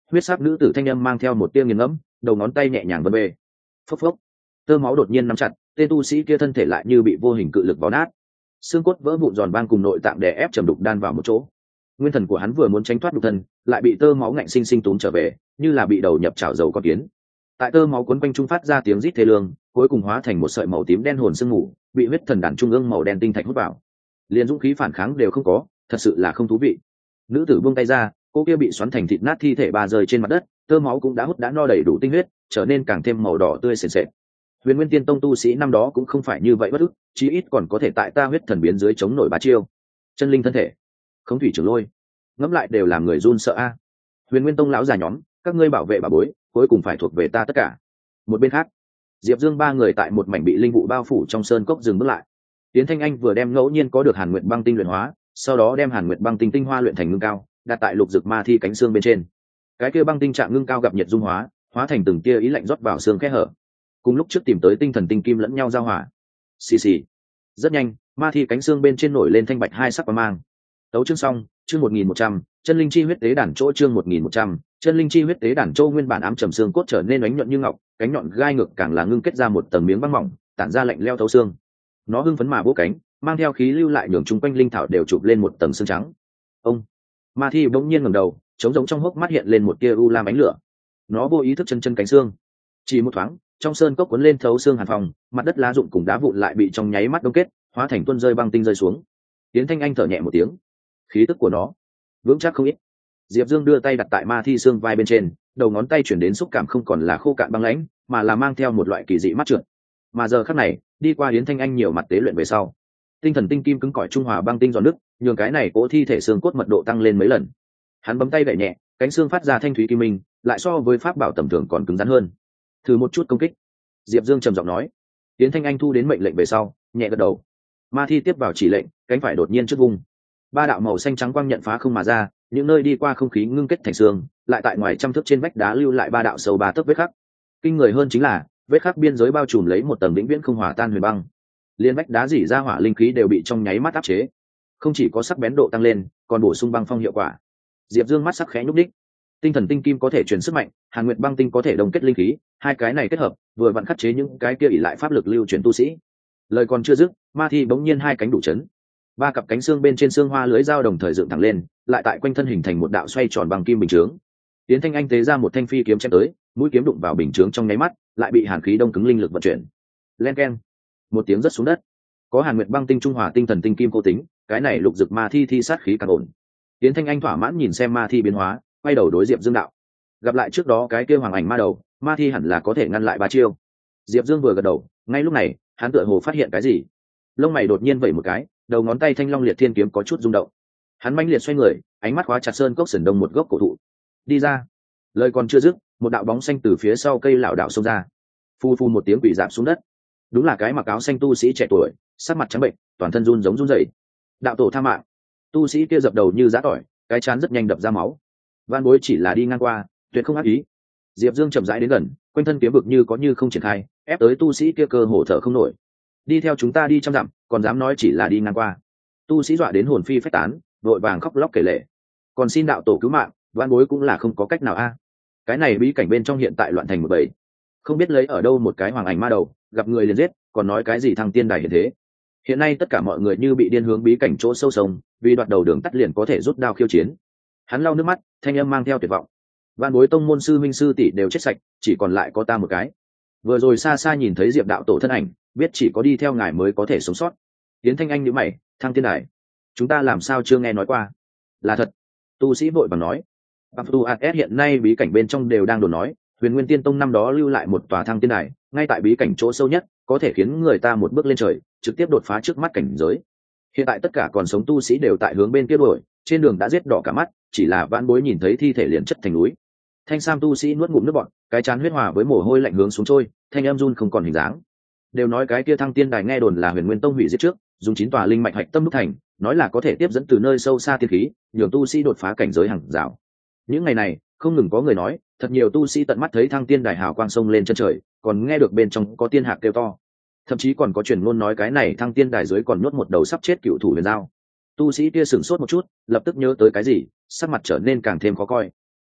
Speaker 1: huyết sắc nữ tử thanh âm mang theo một tia nghiền ngẫm, đầu ngón tay nhẹ nhàng vân bê. Phốc phốc, tơ máu đột nhiên nắm chặt, tên tu sĩ kia thân thể lại như bị vô hình cự lực vò nát, xương cốt vỡ vụn giòn vang cùng nội tạng đè ép trầm đục đan vào một chỗ. Nguyên thần của hắn vừa muốn tránh thoát đục thân, lại bị tơ máu ngạnh sinh sinh túm trở về, như là bị đầu nhập chảo dầu con kiến. Tại tơ máu cuốn quanh trung phát ra tiếng rít thê lương, cuối cùng hóa thành một sợi màu tím đen hồn sương mù, bị huyết thần đàn trung ương màu đen tinh thạch hút vào. Liền dũng khí phản kháng đều không có, thật sự là không thú vị. Nữ tử buông tay ra, cô kia bị xoắn thành thịt nát thi thể bà rơi trên mặt đất, tơ máu cũng đã hút đã no đầy đủ tinh huyết, trở nên càng thêm màu đỏ tươi sền sệt. Huyền Nguyên Tiên Tông tu sĩ năm đó cũng không phải như vậy bất ức, chí ít còn có thể tại ta huyết thần biến dưới chống nổi bá chiêu. Chân linh thân thể, không thủy trưởng lôi, ngẫm lại đều làm người run sợ a. Huyền Nguyên Tông lão già nhóm, các ngươi bảo vệ bà bối, cuối cùng phải thuộc về ta tất cả. Một bên khác, Diệp Dương ba người tại một mảnh bị linh vụ bao phủ trong sơn cốc dừng bước lại. Tiến Thanh Anh vừa đem ngẫu nhiên có được Hàn Nguyệt băng tinh luyện hóa, sau đó đem Hàn Nguyệt băng tinh tinh hoa luyện thành ngưng cao, đặt tại lục dực ma thi cánh xương bên trên. Cái kia băng tinh trạng ngưng cao gặp nhiệt dung hóa, hóa thành từng tia ý lạnh rót vào xương kẽ hở. Cùng lúc trước tìm tới tinh thần tinh kim lẫn nhau giao hòa. Xì xì. Rất nhanh, ma thi cánh xương bên trên nổi lên thanh bạch hai sắc quang mang. Tấu chương xong, chương 1100, chân linh chi huyết tế đàn chỗ chương 1100, chân linh chi huyết tế đàn châu nguyên bản ám trầm xương cốt trở nên ánh nhuận như ngọc, cánh nhọn gai ngược càng là ngưng kết ra một tầng miếng băng mỏng, tản ra lạnh lẽo thấu xương. Nó hưng phấn mà vỗ cánh, mang theo khí lưu lại nhường chung quanh linh thảo đều chụp lên một tầng xương trắng. Ông, ma thi bỗng nhiên ngẩng đầu, trống rỗng trong hốc mắt hiện lên một tia u lam ánh lửa. Nó vô ý thức chân chân cánh xương. Chỉ một thoáng, trong sơn cốc cuốn lên thấu xương hàn phòng, mặt đất lá rụng cùng đá vụn lại bị trong nháy mắt đông kết, hóa thành tuôn rơi băng tinh rơi xuống. Tiến Thanh Anh thở nhẹ một tiếng, khí tức của nó vững chắc không ít. Diệp Dương đưa tay đặt tại ma thi xương vai bên trên, đầu ngón tay chuyển đến xúc cảm không còn là khô cạn băng lãnh, mà là mang theo một loại kỳ dị mắt trượt. Mà giờ khắc này, đi qua Yến Thanh Anh nhiều mặt tế luyện về sau, tinh thần tinh kim cứng cỏi trung hòa băng tinh giòn nước, nhường cái này cỗ thi thể xương cốt mật độ tăng lên mấy lần. Hắn bấm tay gậy nhẹ, cánh xương phát ra thanh thúy kim minh, lại so với pháp bảo tầm thường còn cứng rắn hơn. Thử một chút công kích. Diệp Dương trầm giọng nói. Yến Thanh Anh thu đến mệnh lệnh về sau, nhẹ gật đầu. Ma thi tiếp vào chỉ lệnh, cánh phải đột nhiên trước vùng. Ba đạo màu xanh trắng quang nhận phá không mà ra, những nơi đi qua không khí ngưng kết thành xương, lại tại ngoài trăm thước trên vách đá lưu lại ba đạo sâu ba tấc vết khắc. Kinh người hơn chính là, vết khắc biên giới bao trùm lấy một tầng vĩnh viễn không hòa tan huyền băng. Liên vách đá dỉ ra hỏa linh khí đều bị trong nháy mắt áp chế. Không chỉ có sắc bén độ tăng lên, còn bổ sung băng phong hiệu quả. Diệp Dương mắt sắc khẽ nhúc đích. Tinh thần tinh kim có thể truyền sức mạnh, Hàn Nguyệt băng tinh có thể đồng kết linh khí, hai cái này kết hợp, vừa vặn khắc chế những cái kia ỷ lại pháp lực lưu truyền tu sĩ. Lời còn chưa dứt, ma thi bỗng nhiên hai cánh đủ chấn. Ba cặp cánh xương bên trên xương hoa lưới dao đồng thời dựng thẳng lên, lại tại quanh thân hình thành một đạo xoay tròn bằng kim bình chướng. Tiến Thanh Anh tế ra một thanh phi kiếm chém tới, mũi kiếm đụng vào bình chướng trong nháy mắt, lại bị hàn khí đông cứng linh lực vận chuyển. Len keng, một tiếng rất xuống đất. Có Hàn Nguyệt băng tinh trung hòa tinh thần tinh kim cô tính, cái này lục dực ma thi sát khí càng ổn. Tiến Thanh Anh thỏa mãn nhìn xem ma thi biến hóa, quay đầu đối Diệp Dương đạo: gặp lại trước đó cái kia hoàng ảnh ma đầu, ma thi hẳn là có thể ngăn lại ba chiêu. Diệp Dương vừa gật đầu, ngay lúc này, hắn tựa hồ phát hiện cái gì. Lông mày đột nhiên vẩy một cái, đầu ngón tay thanh long liệt thiên kiếm có chút rung động. Hắn mãnh liệt xoay người, ánh mắt khóa chặt sơn cốc sườn đông một gốc cổ thụ. Đi ra. Lời còn chưa dứt, một đạo bóng xanh từ phía sau cây lảo đảo xông ra. Phu phu một tiếng quỷ rạp xuống đất. Đúng là cái mặc áo xanh tu sĩ trẻ tuổi, sắc mặt trắng bệnh, toàn thân run giống run rẩy. Đạo tổ tha mạng. Tu sĩ kia dập đầu như giã tỏi, cái trán rất nhanh đập ra máu. Van Bối chỉ là đi ngang qua, tuyệt không ác ý. Diệp Dương chậm rãi đến gần, quanh thân kiếm vực như có như không triển khai, ép tới tu sĩ kia cơ hồ thở không nổi. Đi theo chúng ta đi trăm dặm, còn dám nói chỉ là đi ngang qua. Tu sĩ dọa đến hồn phi phách tán, vội vàng khóc lóc kể lể. Còn xin đạo tổ cứu mạng, Van Bối cũng là không có cách nào a. Cái này bí cảnh bên trong hiện tại loạn thành một bầy, không biết lấy ở đâu một cái hoàng ảnh ma đầu, gặp người liền giết, còn nói cái gì thăng tiên đài hiện thế. Hiện nay tất cả mọi người như bị điên hướng bí cảnh chỗ sâu sông, vì đoạt đầu đường tắt liền có thể rút đao khiêu chiến. Hắn lau nước mắt, thanh âm mang theo tuyệt vọng. Van Bối tông môn sư minh sư tỷ đều chết sạch, chỉ còn lại có ta một cái. Vừa rồi xa xa nhìn thấy Diệp đạo tổ thân ảnh, biết chỉ có đi theo ngài mới có thể sống sót. Tiến Thanh Anh nhíu mày, thăng tiên đài, chúng ta làm sao chưa nghe nói qua? Là thật. Tu sĩ vội vàng nói. Abtu-as hiện nay bí cảnh bên trong đều đang đồn nói, Huyền Nguyên Tiên Tông năm đó lưu lại một tòa thăng tiên đài, ngay tại bí cảnh chỗ sâu nhất, có thể khiến người ta một bước lên trời, trực tiếp đột phá trước mắt cảnh giới. Hiện tại tất cả còn sống tu sĩ đều tại hướng bên kia đuổi, trên đường đã giết đỏ cả mắt, chỉ là Vãn Bối nhìn thấy thi thể liền chất thành núi. Thanh sam tu sĩ nuốt ngụm nước bọt, cái chán huyết hòa với mồ hôi lạnh hướng xuống trôi, thanh em run không còn hình dáng. Đều nói cái kia thăng tiên đài nghe đồn là Huyền Nguyên Tông hủy diệt trước, dùng 9 tòa linh mạch hạch tâm đúc thành, nói là có thể tiếp dẫn từ nơi sâu xa tiên khí, nhường tu sĩ đột phá cảnh giới hàng rào. Những ngày này, không ngừng có người nói, thật nhiều tu sĩ tận mắt thấy thăng tiên đài hào quang sông lên chân trời, còn nghe được bên trong có tiên hạc kêu to. Thậm chí còn có truyền ngôn nói cái này thăng tiên đài dưới còn nhốt một đầu sắp chết cựu thủ huyền giao. Tu sĩ kia sửng sốt một chút, lập tức nhớ tới cái gì, sắc mặt trở nên càng thêm khó coi.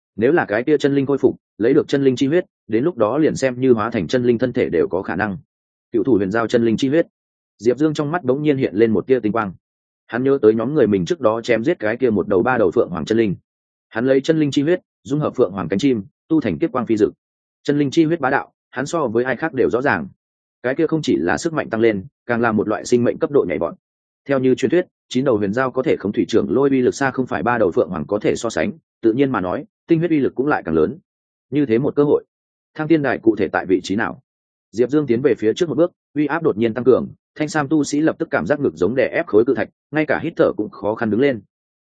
Speaker 1: Nếu là cái kia chân linh khôi phục, lấy được chân linh chi huyết, đến lúc đó liền xem như hóa thành chân linh thân thể đều có khả năng. Cựu thủ huyền giao chân linh chi huyết. Diệp Dương trong mắt bỗng nhiên hiện lên một tia tinh quang. Hắn nhớ tới nhóm người mình trước đó chém giết cái kia một đầu ba đầu phượng hoàng chân linh. Hắn lấy chân linh chi huyết, dung hợp phượng hoàng cánh chim, tu thành kiếp quang phi dực. Chân linh chi huyết bá đạo, hắn so với ai khác đều rõ ràng. Cái kia không chỉ là sức mạnh tăng lên, càng là một loại sinh mệnh cấp độ nhảy vọt. Theo như truyền thuyết, 9 đầu huyền giao có thể khống thủy trưởng lôi uy lực xa không phải ba đầu phượng hoàng có thể so sánh, tự nhiên mà nói, tinh huyết uy lực cũng lại càng lớn. Như thế một cơ hội, Thăng Tiên Đài cụ thể tại vị trí nào? Diệp Dương tiến về phía trước một bước, uy áp đột nhiên tăng cường, thanh sam tu sĩ lập tức cảm giác ngực giống đè ép khối cự thạch, ngay cả hít thở cũng khó khăn đứng lên.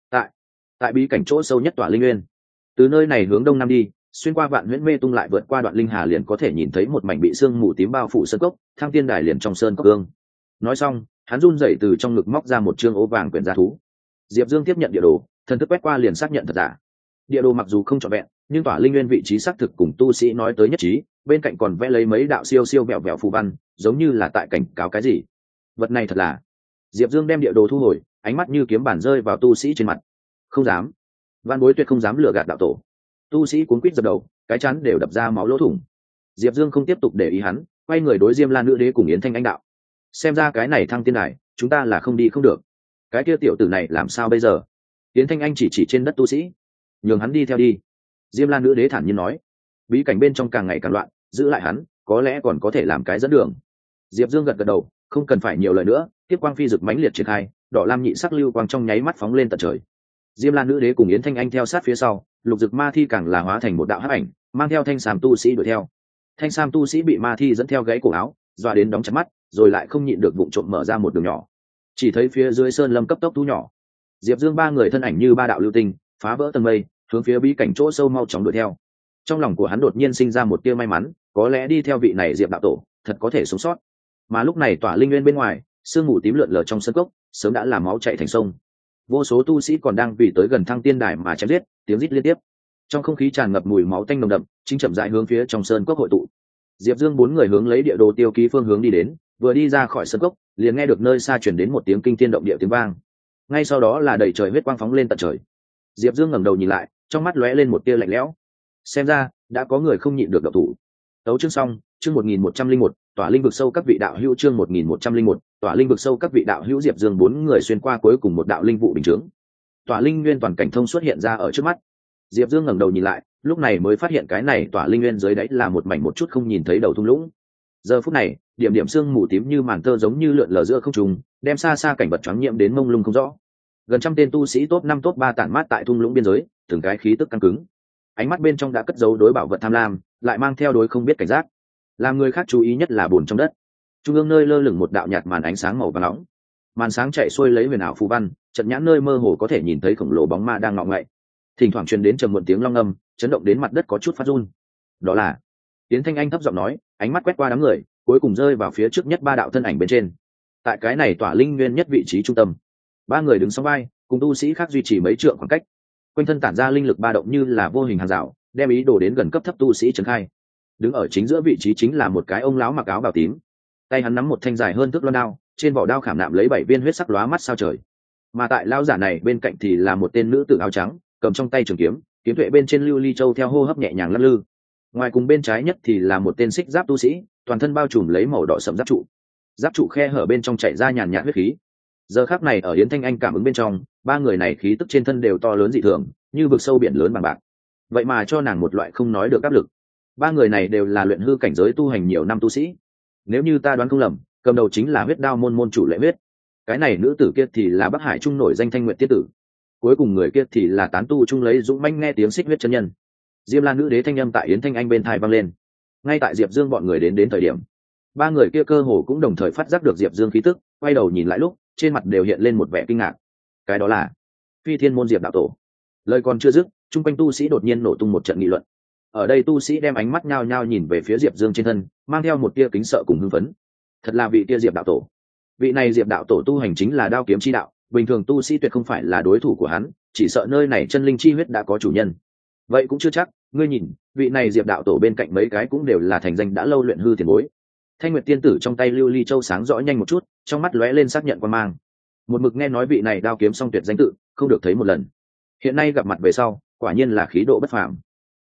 Speaker 1: Tại bí cảnh chỗ sâu nhất tỏa linh nguyên, từ nơi này hướng đông nam đi, xuyên qua vạn huyễn mê tung lại vượt qua đoạn linh hà liền có thể nhìn thấy một mảnh bị sương mù tím bao phủ sơn cốc, Thăng Tiên Đài liền trong sơn cốc cương. Nói xong, hắn run rẩy từ trong ngực móc ra một chương ố vàng quyển gia thú. Diệp Dương tiếp nhận địa đồ, thần thức quét qua liền xác nhận thật giả. Địa đồ mặc dù không trọn vẹn, nhưng tỏa linh nguyên vị trí xác thực cùng tu sĩ nói tới nhất trí, bên cạnh còn vẽ lấy mấy đạo siêu siêu vẹo vẹo phù văn, giống như là tại cảnh cáo cái gì. Vật này thật là. Diệp Dương đem địa đồ thu hồi, ánh mắt như kiếm bản rơi vào tu sĩ trên mặt. Không dám. Văn Bối tuyệt không dám lừa gạt đạo tổ. Tu sĩ cuống quýt dập đầu, cái chán đều đập ra máu lỗ thủng. Diệp Dương không tiếp tục để ý hắn, quay người đối Diêm La nữ đế cùng Yến Thanh Anh đạo. Xem ra cái này Thăng Tiên Đài, chúng ta là không đi không được. Cái kia tiểu tử này làm sao bây giờ? Yến Thanh Anh chỉ trên đất tu sĩ, nhường hắn đi theo đi. Diêm La nữ đế thản nhiên nói. Bí cảnh bên trong càng ngày càng loạn, giữ lại hắn, có lẽ còn có thể làm cái dẫn đường. Diệp Dương gật gật đầu, không cần phải nhiều lời nữa, tiếp quang phi rực mãnh liệt triển khai, đỏ lam nhị sắc lưu quang trong nháy mắt phóng lên tận trời. Diêm La nữ đế cùng Yến Thanh Anh theo sát phía sau, lục dực ma thi càng là hóa thành một đạo hắc ảnh, mang theo thanh sam tu sĩ đuổi theo. Thanh sam tu sĩ bị ma thi dẫn theo gãy cổ áo, dọa đến đóng chặt mắt, rồi lại không nhịn được vụng trộm mở ra một đường nhỏ. Chỉ thấy phía dưới sơn lâm cấp tốc thu nhỏ. Diệp Dương ba người thân ảnh như ba đạo lưu tinh, phá vỡ tầng mây, hướng phía bí cảnh chỗ sâu mau chóng đuổi theo. Trong lòng của hắn đột nhiên sinh ra một tia may mắn, có lẽ đi theo vị này Diệp đạo tổ, thật có thể sống sót. Mà lúc này tỏa linh nguyên bên ngoài, sương mù tím lượn lờ trong sân cốc, sớm đã làm máu chảy thành sông. Vô số tu sĩ còn đang vì tới gần Thăng Tiên Đài mà chém giết, tiếng rít liên tiếp. Trong không khí tràn ngập mùi máu tanh nồng đậm, chính chậm rãi hướng phía trong sơn cốc hội tụ. Diệp Dương bốn người hướng lấy địa đồ tiêu ký phương hướng đi đến, vừa đi ra khỏi sơn cốc, liền nghe được nơi xa truyền đến một tiếng kinh thiên động địa tiếng vang. Ngay sau đó là đầy trời huyết quang phóng lên tận trời. Diệp Dương ngẩng đầu nhìn lại, trong mắt lóe lên một tia lạnh lẽo. Xem ra đã có người không nhịn được động thủ. Tấu chương xong, chương 1101, tỏa linh vực sâu các vị đạo hữu, chương 1101, tỏa linh vực sâu các vị đạo hữu. Diệp Dương bốn người xuyên qua cuối cùng một đạo linh vụ bình chướng. Tỏa linh nguyên toàn cảnh thông xuất hiện ra ở trước mắt. Diệp Dương ngẩng đầu nhìn lại, lúc này mới phát hiện cái này tỏa linh nguyên dưới đáy là một mảnh một chút không nhìn thấy đầu thung lũng. Giờ phút này, điểm điểm sương mù tím như màn tơ giống như lượn lờ giữa không trung, đem xa xa cảnh vật choáng nhiễm đến mông lung không rõ. Gần trăm tên tu sĩ top 5 top 3 tản mát tại thung lũng biên giới, từng cái khí tức căng cứng. Ánh mắt bên trong đã cất giấu đối bảo vật tham lam, lại mang theo đối không biết cảnh giác. Làm người khác chú ý nhất là bùn trong đất. Trung ương nơi lơ lửng một đạo nhạt màn ánh sáng màu vàng nóng. Màn sáng chạy xuôi lấy huyền ảo phù văn, trận nhãn nơi mơ hồ có thể nhìn thấy khổng lồ bóng ma đang ngọ ngậy. Thỉnh thoảng truyền đến trầm muộn tiếng long ngâm, chấn động đến mặt đất có chút phát run. Đó là Tiến Thanh Anh thấp giọng nói, ánh mắt quét qua đám người, cuối cùng rơi vào phía trước nhất ba đạo thân ảnh bên trên. Tại cái này tỏa linh nguyên nhất vị trí trung tâm, ba người đứng song vai, cùng tu sĩ khác duy trì mấy trượng khoảng cách. Quanh thân tản ra linh lực ba động như là vô hình hàng rào, đem ý đồ đến gần cấp thấp tu sĩ trấn khai. Đứng ở chính giữa vị trí chính là một cái ông lão mặc áo bào tím, tay hắn nắm một thanh dài hơn thước loan đao, trên vỏ đao khảm nạm lấy 7 viên huyết sắc lóa mắt sao trời. Mà tại lão giả này bên cạnh thì là một tên nữ tử áo trắng, cầm trong tay trường kiếm, kiếm tuệ bên trên lưu ly châu theo hô hấp nhẹ nhàng lắc lư. Ngoài cùng bên trái nhất thì là một tên xích giáp tu sĩ, toàn thân bao trùm lấy màu đỏ sẫm giáp trụ. Giáp trụ khe hở bên trong chảy ra nhàn nhạt huyết khí. Giờ khắc này ở Yến Thanh Anh cảm ứng bên trong, ba người này khí tức trên thân đều to lớn dị thường, như vực sâu biển lớn bằng bạc. Vậy mà cho nàng một loại không nói được áp lực. Ba người này đều là luyện hư cảnh giới tu hành nhiều năm tu sĩ. Nếu như ta đoán không lầm, cầm đầu chính là huyết đao môn môn chủ Lệ Huyết. Cái này nữ tử kia thì là Bắc Hải trung nổi danh Thanh Nguyệt Tiết tử. Cuối cùng người kia thì là tán tu trung lấy dũng mãnh nghe tiếng xích huyết chân nhân. Diêm La nữ đế thanh âm tại Yến Thanh Anh bên tai vang lên. Ngay tại Diệp Dương bọn người đến thời điểm, ba người kia cơ hồ cũng đồng thời phát giác được Diệp Dương khí tức, quay đầu nhìn lại lúc, trên mặt đều hiện lên một vẻ kinh ngạc. Cái đó là Phi Thiên môn Diệp đạo tổ. Lời còn chưa dứt, trung quanh tu sĩ đột nhiên nổ tung một trận nghị luận. Ở đây tu sĩ đem ánh mắt nhao nhao nhìn về phía Diệp Dương trên thân, mang theo một tia kính sợ cùng hưng phấn. Thật là vị tia Diệp đạo tổ. Vị này Diệp đạo tổ tu hành chính là đao kiếm chi đạo, bình thường tu sĩ tuyệt không phải là đối thủ của hắn, chỉ sợ nơi này chân linh chi huyết đã có chủ nhân. Vậy cũng chưa chắc, ngươi nhìn, vị này Diệp đạo tổ bên cạnh mấy cái cũng đều là thành danh đã lâu luyện hư tiền bối. Thanh Nguyệt tiên tử trong tay lưu ly châu sáng rõ nhanh một chút, trong mắt lóe lên xác nhận quan mang. Một mực nghe nói vị này đao kiếm song tuyệt danh tự, không được thấy một lần. Hiện nay gặp mặt về sau, quả nhiên là khí độ bất phàm.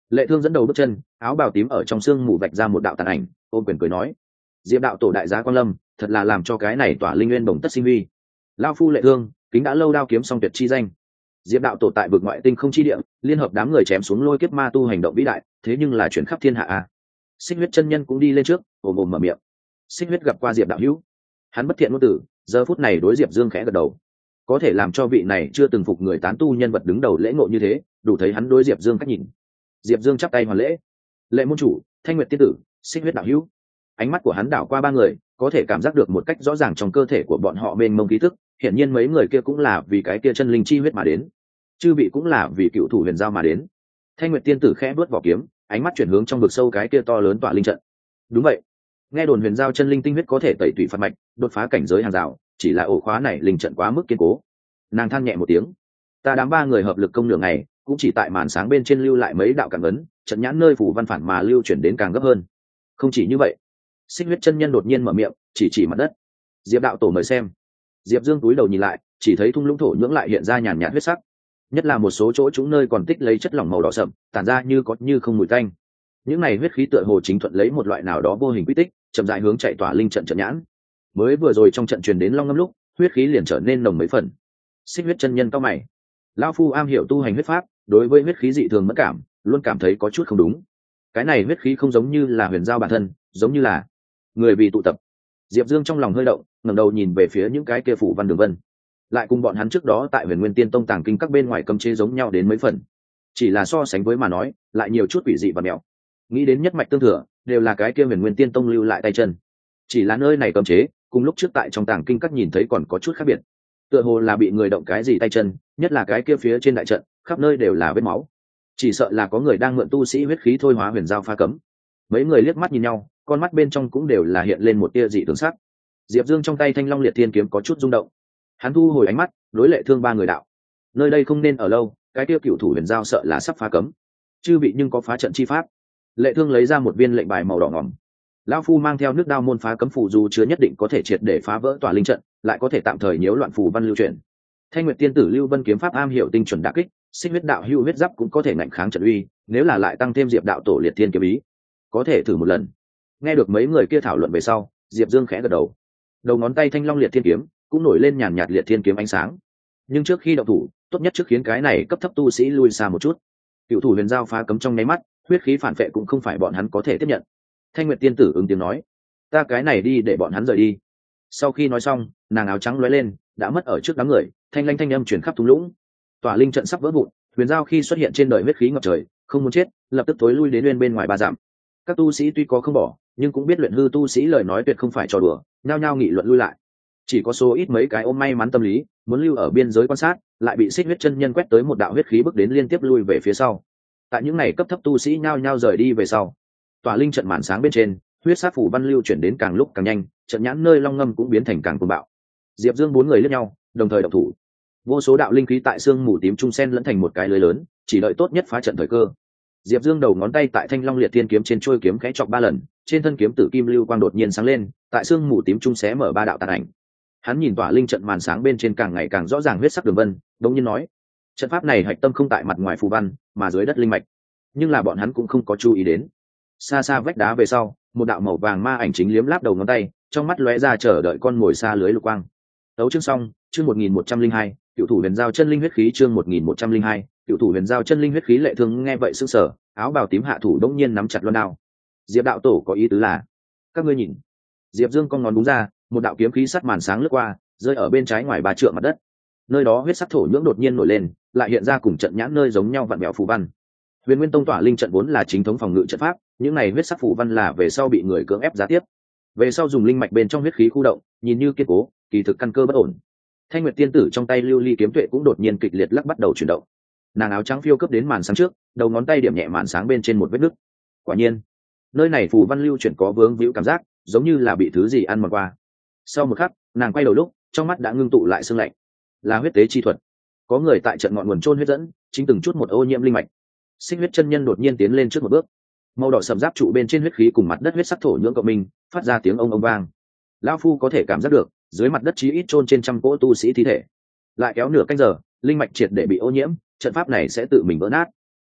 Speaker 1: Lệ Thương dẫn đầu bước chân, áo bào tím ở trong sương mù vạch ra một đạo tàn ảnh, ôm quyền cười nói: Diệp đạo tổ đại giá quan lâm, thật là làm cho cái này tỏa linh nguyên bồng tất sinh huy. Lao phu Lệ Thương, kính đã lâu đao kiếm song tuyệt chi danh. Diệp đạo tổ tại vực ngoại tinh không chi địa, liên hợp đám người chém xuống lôi kiếp ma tu hành động vĩ đại, thế nhưng là chuyển khắp thiên hạ a. Xích Huyết chân nhân cũng đi lên trước, ồm ồm mở miệng. Xích Huyết gặp qua Diệp đạo hữu, hắn bất thiện ngôn tử, giờ phút này đối Diệp Dương khẽ gật đầu. Có thể làm cho vị này chưa từng phục người tán tu nhân vật đứng đầu lễ ngộ như thế, đủ thấy hắn đối Diệp Dương cách nhìn. Diệp Dương chắp tay hoàn lễ. Lệ môn chủ, Thanh Nguyệt tiên tử, Xích Huyết đạo hữu. Ánh mắt của hắn đảo qua ba người, có thể cảm giác được một cách rõ ràng trong cơ thể của bọn họ mênh mông khí tức, hiển nhiên mấy người kia cũng là vì cái kia chân linh chi huyết mà đến, chư vị cũng là vì cựu thủ huyền giao mà đến. Thanh Nguyệt tiên tử khẽ bước vỏ kiếm, ánh mắt chuyển hướng trong vực sâu cái kia to lớn tỏa linh trận. Đúng vậy, nghe đồn huyền giao chân linh tinh huyết có thể tẩy tủy phạt mạch, đột phá cảnh giới hàng rào, chỉ là ổ khóa này linh trận quá mức kiên cố. Nàng than nhẹ một tiếng. Ta đám ba người hợp lực công nửa ngày, cũng chỉ tại màn sáng bên trên lưu lại mấy đạo cảm ấn, trận nhãn nơi phủ văn phản mà lưu chuyển đến càng gấp hơn. Không chỉ như vậy, Xích Huyết chân nhân đột nhiên mở miệng, chỉ mặt đất. Diệp đạo tổ mời xem. Diệp Dương túi đầu nhìn lại, chỉ thấy thung lũng thổ nhưỡng lại hiện ra nhàn nhạt huyết sắc, nhất là một số chỗ chúng nơi còn tích lấy chất lỏng màu đỏ sậm, tản ra như có như không mùi tanh. Những này huyết khí tựa hồ chính thuận lấy một loại nào đó vô hình quy tích, chậm rãi hướng chạy tỏa linh trận trận nhãn. Mới vừa rồi trong trận truyền đến long ngâm lúc, huyết khí liền trở nên nồng mấy phần. Xích Huyết chân nhân cau mày. Lão phu am hiểu tu hành huyết pháp, đối với huyết khí dị thường mẫn cảm, luôn cảm thấy có chút không đúng. Cái này huyết khí không giống như là huyền giao bản thân, giống như là người vì tụ tập. Diệp Dương trong lòng hơi động, ngẩng đầu nhìn về phía những cái kia phủ văn đường vân, lại cùng bọn hắn trước đó tại Huyền Nguyên Tiên Tông tàng kinh các bên ngoài cấm chế giống nhau đến mấy phần, chỉ là so sánh với mà nói, lại nhiều chút quỷ dị và mèo. Nghĩ đến nhất mạch tương thừa, đều là cái kia Huyền Nguyên Tiên Tông lưu lại tay chân. Chỉ là nơi này cấm chế, cùng lúc trước tại trong tàng kinh các nhìn thấy còn có chút khác biệt. Tựa hồ là bị người động cái gì tay chân, nhất là cái kia phía trên đại trận, khắp nơi đều là vết máu. Chỉ sợ là có người đang mượn tu sĩ huyết khí thôi hóa huyền giao phá cấm. Mấy người liếc mắt nhìn nhau, con mắt bên trong cũng đều là hiện lên một tia dị tướng sắc. Diệp Dương trong tay Thanh Long Liệt Thiên kiếm có chút rung động. Hắn thu hồi ánh mắt, đối Lệ Thương ba người đạo: nơi đây không nên ở lâu, cái tiêu cựu thủ huyền giao sợ là sắp phá cấm. Chư vị nhưng có phá trận chi pháp. Lệ Thương lấy ra một viên lệnh bài màu đỏ ngòm. Lão phu mang theo nước đao môn phá cấm phù, dù chứa nhất định có thể triệt để phá vỡ tỏa linh trận, lại có thể tạm thời nhiễu loạn phù văn lưu truyền. Thanh Nguyệt tiên tử Lưu Vân kiếm pháp am hiểu tinh chuẩn đả kích, Xích Huyết đạo hưu huyết giáp cũng có thể ngạnh kháng trận uy, nếu là lại tăng thêm Diệp đạo tổ Liệt Thiên kiếm ý, có thể thử một lần. Nghe được mấy người kia thảo luận về sau, Diệp Dương khẽ gật đầu. Đầu ngón tay Thanh Long Liệt Thiên kiếm cũng nổi lên nhàn nhạt liệt thiên kiếm ánh sáng. Nhưng trước khi động thủ, tốt nhất trước khiến cái này cấp thấp tu sĩ lui xa một chút. Cựu thủ huyền giao phá cấm trong nháy mắt, huyết khí phản vệ cũng không phải bọn hắn có thể tiếp nhận. Thanh Nguyệt tiên tử ứng tiếng nói: ta cái này đi để bọn hắn rời đi. Sau khi nói xong, nàng áo trắng lóe lên, đã mất ở trước đám người, thanh lanh thanh âm truyền khắp thung lũng. Tỏa linh trận sắp vỡ vụn, huyền giao khi xuất hiện trên đời huyết khí ngập trời, không muốn chết, lập tức tối lui đến nguyên bên ngoài 3 dặm. Các tu sĩ tuy có không bỏ, nhưng cũng biết luyện hư tu sĩ lời nói tuyệt không phải trò đùa, nhao nhao nghị luận lui lại. Chỉ có số ít mấy cái ôm may mắn tâm lý, muốn lưu ở biên giới quan sát, lại bị Xích Huyết chân nhân quét tới một đạo huyết khí bước đến liên tiếp lui về phía sau. Tại những này cấp thấp tu sĩ nhao nhao rời đi về sau, tỏa linh trận màn sáng bên trên, huyết sát phủ văn lưu chuyển đến càng lúc càng nhanh, trận nhãn nơi long ngâm cũng biến thành càng cuồng bạo. Diệp Dương 4 người liếc nhau, đồng thời động thủ. Vô số đạo linh khí tại xương mù tím trung sen lẫn thành một cái lưới lớn, chỉ đợi tốt nhất phá trận thời cơ. Diệp Dương đầu ngón tay tại Thanh Long Liệt Thiên kiếm trên chuôi kiếm khẽ chọc 3 lần, trên thân kiếm tử kim lưu quang đột nhiên sáng lên, tại xương mù tím trung xé mở 3 đạo tàn ảnh. Hắn nhìn tỏa linh trận màn sáng bên trên càng ngày càng rõ ràng huyết sắc đường vân, đống nhiên nói: trận pháp này hạch tâm không tại mặt ngoài phù văn, mà dưới đất linh mạch. Nhưng là bọn hắn cũng không có chú ý đến. Xa xa vách đá về sau, một đạo màu vàng ma ảnh chính liếm láp đầu ngón tay, trong mắt lóe ra chờ đợi con mồi xa lưới lục quang. Đấu chương xong, chương 1102, cựu thủ huyền giao chân linh huyết khí, chương 1102, cựu thủ huyền giao chân linh huyết khí. Lệ Thương nghe vậy sững sờ, áo bào tím hạ thủ đống nhiên nắm chặt loan đao. Diệp đạo tổ có ý tứ là: các ngươi nhìn. Diệp Dương cong ngón đúng ra, một đạo kiếm khí sắt màn sáng lướt qua, rơi ở bên trái ngoài 3 trượng mặt đất. Nơi đó huyết sắc thổ nhưỡng đột nhiên nổi lên, lại hiện ra cùng trận nhãn nơi giống nhau vặn vẹo phù văn. Huyền Nguyên Tông tỏa linh trận vốn là chính thống phòng ngự trận pháp, những này huyết sắc phù văn là về sau bị người cưỡng ép giá tiếp. Về sau dùng linh mạch bên trong huyết khí khu động, nhìn như kiên cố, kỳ thực căn cơ bất ổn. Thanh Nguyệt tiên tử trong tay lưu ly kiếm tuệ cũng đột nhiên kịch liệt lắc bắt đầu chuyển động. Nàng áo trắng phiêu cấp đến màn sáng trước, đầu ngón tay điểm nhẹ màn sáng bên trên một vết nứt. Quả nhiên, nơi này phù văn lưu chuyển có vướng víu cảm giác, giống như là bị thứ gì ăn mòn qua. Sau một khắc, nàng quay đầu lúc, trong mắt đã ngưng tụ lại sương lạnh. Là huyết tế chi thuật. Có người tại trận ngọn nguồn chôn huyết dẫn, chính từng chút một ô nhiễm linh mạch. Xích Huyết chân nhân đột nhiên tiến lên trước một bước. Màu đỏ sầm giáp trụ bên trên huyết khí cùng mặt đất huyết sắc thổ nhưỡng cộng minh, phát ra tiếng ông vang. Lão phu có thể cảm giác được, dưới mặt đất chí ít chôn trên trăm cỗ tu sĩ thi thể. Lại kéo nửa canh giờ, linh mạch triệt để bị ô nhiễm, trận pháp này sẽ tự mình vỡ nát.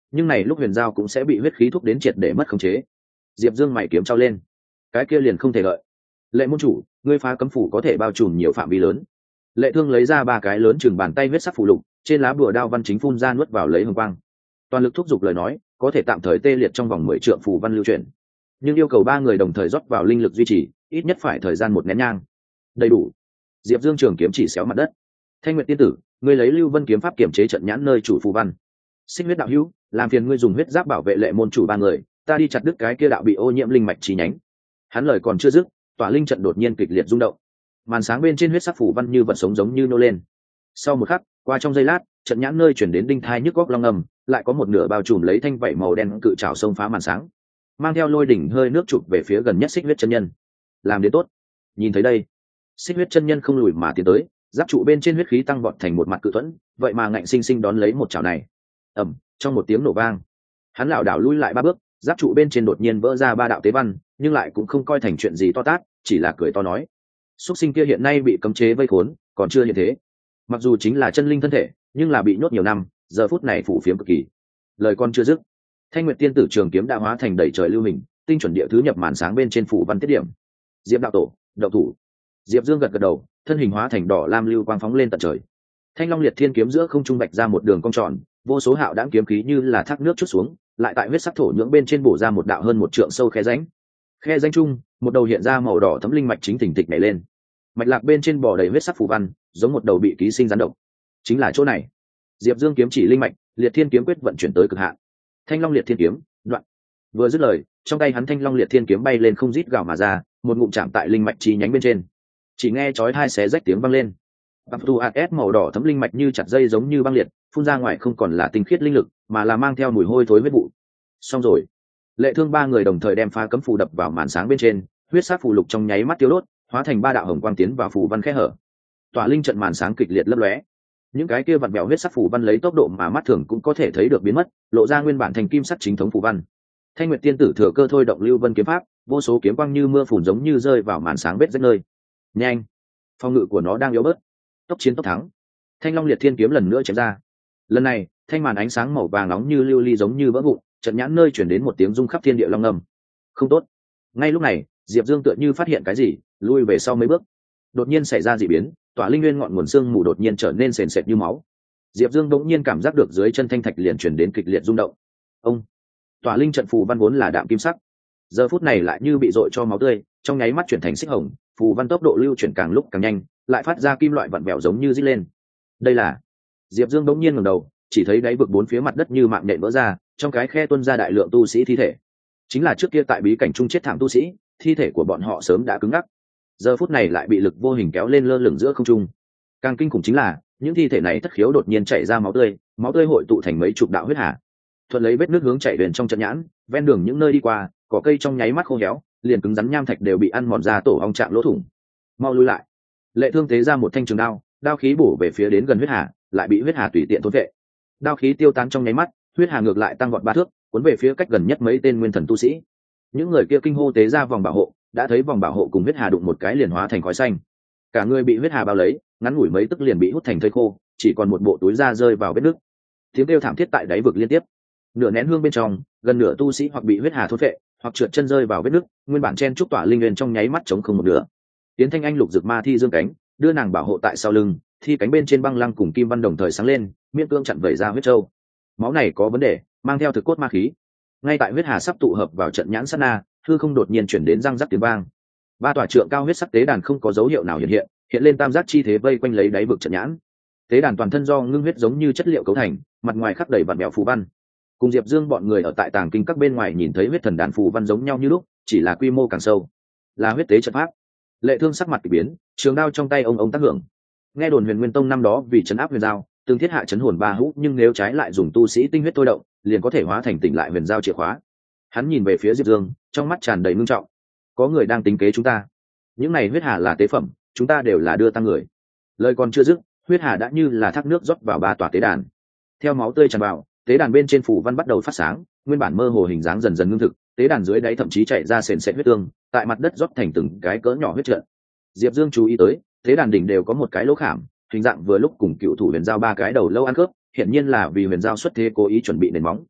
Speaker 1: nhưng này lúc huyền giao cũng sẽ bị huyết khí thúc đến triệt để mất khống chế. Diệp Dương mày kiếm trao lên, cái kia liền không thể lợi. Lệ môn chủ, ngươi phá cấm phủ có thể bao trùm nhiều phạm vi lớn. Lệ Thương lấy ra 3 cái lớn chừng bàn tay huyết sắc phù lục, trên lá bùa đao văn chính phun ra nuốt vào lấy hồng quang. Toàn lực thúc giục lời nói, có thể tạm thời tê liệt trong vòng 10 trượng phù văn lưu chuyển, nhưng yêu cầu 3 người đồng thời rót vào linh lực duy trì, ít nhất phải thời gian 1 nén nhang. Đầy đủ. Diệp Dương trường kiếm chỉ xéo mặt đất. Thanh Nguyệt tiên tử, ngươi lấy Lưu Vân kiếm pháp kiểm chế trận nhãn nơi chủ phù văn. Xích huyết đạo hữu, làm phiền ngươi dùng huyết giáp bảo vệ Lệ môn chủ 3 người, ta đi chặt đứt cái kia đạo bị ô nhiễm linh mạch chi nhánh. Hắn lời còn chưa dứt, tỏa linh trận đột nhiên kịch liệt rung động, màn sáng bên trên huyết sắc phù văn như vật sống giống như nô lên. Sau một khắc, qua trong giây lát, trận nhãn nơi chuyển đến đinh thai nhức góc long ngầm, lại có một nửa bao trùm lấy thanh vảy màu đen cự trảo xông phá màn sáng, mang theo lôi đỉnh hơi nước chụp về phía gần nhất Xích huyết chân nhân. Làm đến tốt. Nhìn thấy đây, Xích huyết chân nhân không lùi mà tiến tới, giáp trụ bên trên huyết khí tăng vọt thành một mặt cự thuẫn, vậy mà ngạnh sinh sinh đón lấy một chảo này. Ầm, trong một tiếng nổ vang, hắn lảo đảo lui lại 3 bước, giáp trụ bên trên đột nhiên vỡ ra 3 đạo tế văn, nhưng lại cũng không coi thành chuyện gì to tát, chỉ là cười to nói: "Súc sinh kia hiện nay bị cấm chế vây khốn, còn chưa hiện thế. Mặc dù chính là chân linh thân thể, nhưng là bị nhốt nhiều năm, giờ phút này phủ phiếm cực kỳ." Lời con chưa dứt, Thanh Nguyệt tiên tử trường kiếm đã hóa thành đầy trời lưu hình, tinh chuẩn địa thứ nhập màn sáng bên trên phủ văn tiết điểm. Diệp đạo tổ, động thủ. Diệp Dương gật gật đầu, thân hình hóa thành đỏ lam lưu quang phóng lên tận trời. Thanh Long Liệt Thiên kiếm giữa không trung bạch ra một đường cong tròn, vô số hạo đãng kiếm khí như là thác nước chút xuống, lại tại huyết sắc thổ nhưỡng bên trên bổ ra một đạo hơn 1 trượng sâu khe rãnh. Khe rãnh trung, một đầu hiện ra màu đỏ thấm linh mạch chính thình thịch nhảy lên. Mạch lạc bên trên bò đầy huyết sắc phù văn, giống một đầu bị ký sinh rắn độc. Chính là chỗ này. Diệp Dương kiếm chỉ linh mạch, Liệt Thiên kiếm quyết vận chuyển tới cực hạn. Thanh Long Liệt Thiên kiếm, đoạn. Vừa dứt lời, trong tay hắn Thanh Long Liệt Thiên kiếm bay lên không rít gào mà ra, một ngụm chạm tại linh mạch chi nhánh bên trên. Chỉ nghe chói tai xé rách tiếng vang lên. Bạc tu AS màu đỏ thấm linh mạch như chặt dây giống như băng liệt, phun ra ngoài không còn là tinh khiết linh lực, mà là mang theo mùi hôi thối huyết vụ. Xong rồi. Lệ Thương 3 người đồng thời đem phá cấm phù đập vào màn sáng bên trên, huyết sắc phù lục trong nháy mắt tiêu đốt, hóa thành 3 đạo hồng quang tiến vào phù văn khe hở. Tỏa linh trận màn sáng kịch liệt lấp lóe. Những cái kia vặn vẹo huyết sắc phù văn lấy tốc độ mà mắt thường cũng có thể thấy được biến mất, lộ ra nguyên bản thành kim sắc chính thống phù văn. Thanh Nguyệt tiên tử thừa cơ thôi động Lưu Vân kiếm pháp, vô số kiếm quang như mưa phùn giống như rơi vào màn sáng vết rách nơi. Nhanh, phòng ngự của nó đang yếu bớt. Tốc chiến tốc thắng. Thanh Long Liệt Thiên kiếm lần nữa chém ra. Lần này, thanh màn ánh sáng màu vàng nóng như lưu ly giống như vỡ vụn, trận nhãn nơi chuyển đến một tiếng rung khắp thiên địa long ngầm. Không tốt. Ngay lúc này, Diệp Dương tựa như phát hiện cái gì, lui về sau mấy bước. Đột nhiên xảy ra dị biến, tỏa linh nguyên ngọn nguồn xương mù đột nhiên trở nên sền sệt như máu. Diệp Dương bỗng nhiên cảm giác được dưới chân thanh thạch liền chuyển đến kịch liệt rung động. Ông, tỏa linh trận phù văn vốn là đạm kim sắc, giờ phút này lại như bị dội cho máu tươi, trong nháy mắt chuyển thành xích hồng, phù văn tốc độ lưu chuyển càng lúc càng nhanh, lại phát ra kim loại vặn vẹo giống như rít lên. Đây là... Diệp Dương bỗng nhiên ngẩng đầu, chỉ thấy đáy vực 4 phía mặt đất như mạng nhện vỡ ra, trong cái khe tuôn ra đại lượng tu sĩ thi thể. Chính là trước kia tại bí cảnh trung chết thảm tu sĩ, thi thể của bọn họ sớm đã cứng ngắc, giờ phút này lại bị lực vô hình kéo lên lơ lửng giữa không trung. Càng kinh khủng chính là những thi thể này thất khiếu đột nhiên chảy ra máu tươi hội tụ thành mấy chục đạo huyết hà, thuận lấy vết nước hướng chảy đền trong trận nhãn, ven đường những nơi đi qua, cỏ cây trong nháy mắt khô héo, liền cứng rắn nham thạch đều bị ăn mòn ra tổ ong trạng lỗ thủng. Mau lui lại. Lệ Thương tế ra một thanh trường đao, đao khí bổ về phía đến gần huyết hà, lại bị huyết hà tùy tiện thôn vệ. Đao khí tiêu tán trong nháy mắt, huyết hà ngược lại tăng vọt 3 thước, cuốn về phía cách gần nhất mấy tên nguyên thần tu sĩ. Những người kia kinh hô tế ra vòng bảo hộ, đã thấy vòng bảo hộ cùng huyết hà đụng một cái liền hóa thành khói xanh. Cả người bị huyết hà bao lấy, ngắn ngủi mấy tức liền bị hút thành thây khô, chỉ còn một bộ túi da rơi vào vết nứt. Tiếng kêu thảm thiết tại đáy vực liên tiếp. Nửa nén hương bên trong, gần nửa tu sĩ hoặc bị huyết hà thôn vệ, hoặc trượt chân rơi vào vết nứt, nguyên bản chen trúc tỏa linh nguyên trong nháy mắt chống không một nửa. Tiến Thanh Anh lục dược ma thi dương cánh, đưa nàng bảo hộ tại sau lưng, thi cánh bên trên băng lăng cùng kim văn đồng thời sáng lên, miễn cương chặn vẩy ra huyết châu. Máu này có vấn đề, mang theo thực cốt ma khí. Ngay tại huyết hà sắp tụ hợp vào trận nhãn sát na, hư không đột nhiên chuyển đến răng rắc tiếng vang. 3 tòa trượng cao huyết sắc tế đàn không có dấu hiệu nào hiện lên tam giác chi thế vây quanh lấy đáy vực trận nhãn. Tế đàn toàn thân do ngưng huyết giống như chất liệu cấu thành, mặt ngoài khắc đầy vặn vẹo phù văn. Cùng Diệp Dương bọn người ở tại tàng kinh các bên ngoài nhìn thấy huyết thần đàn phù văn giống nhau như lúc, chỉ là quy mô càng sâu, là huyết tế trận pháp. Lệ Thương sắc mặt kỳ biến, trường đao trong tay ông tác hưởng. Nghe đồn Huyền Nguyên Tông năm đó vì trấn áp huyền giao, từng thiết hạ chấn hồn 3 hũ, nhưng nếu trái lại dùng tu sĩ tinh huyết thôi động, liền có thể hóa thành tỉnh lại huyền giao chìa khóa. Hắn nhìn về phía Diệp Dương, trong mắt tràn đầy ngưng trọng. Có người đang tính kế chúng ta. Những này huyết hà là tế phẩm, chúng ta đều là đưa tăng người. Lời còn chưa dứt, huyết hà đã như là thác nước rót vào 3 tòa tế đàn. Theo máu tươi tràn vào, tế đàn bên trên phù văn bắt đầu phát sáng, nguyên bản mơ hồ hình dáng dần dần ngưng thực, tế đàn dưới đáy thậm chí chảy ra sền sệt huyết tương, tại mặt đất rót thành từng cái cỡ nhỏ huyết trận. Diệp Dương chú ý tới, tế đàn đỉnh đều có một cái lỗ khảm, hình dạng vừa lúc cùng cựu thủ huyền giao 3 cái đầu lâu ăn cướp, hiển nhiên là vì huyền giao xuất thế cố ý chuẩn bị nền móng.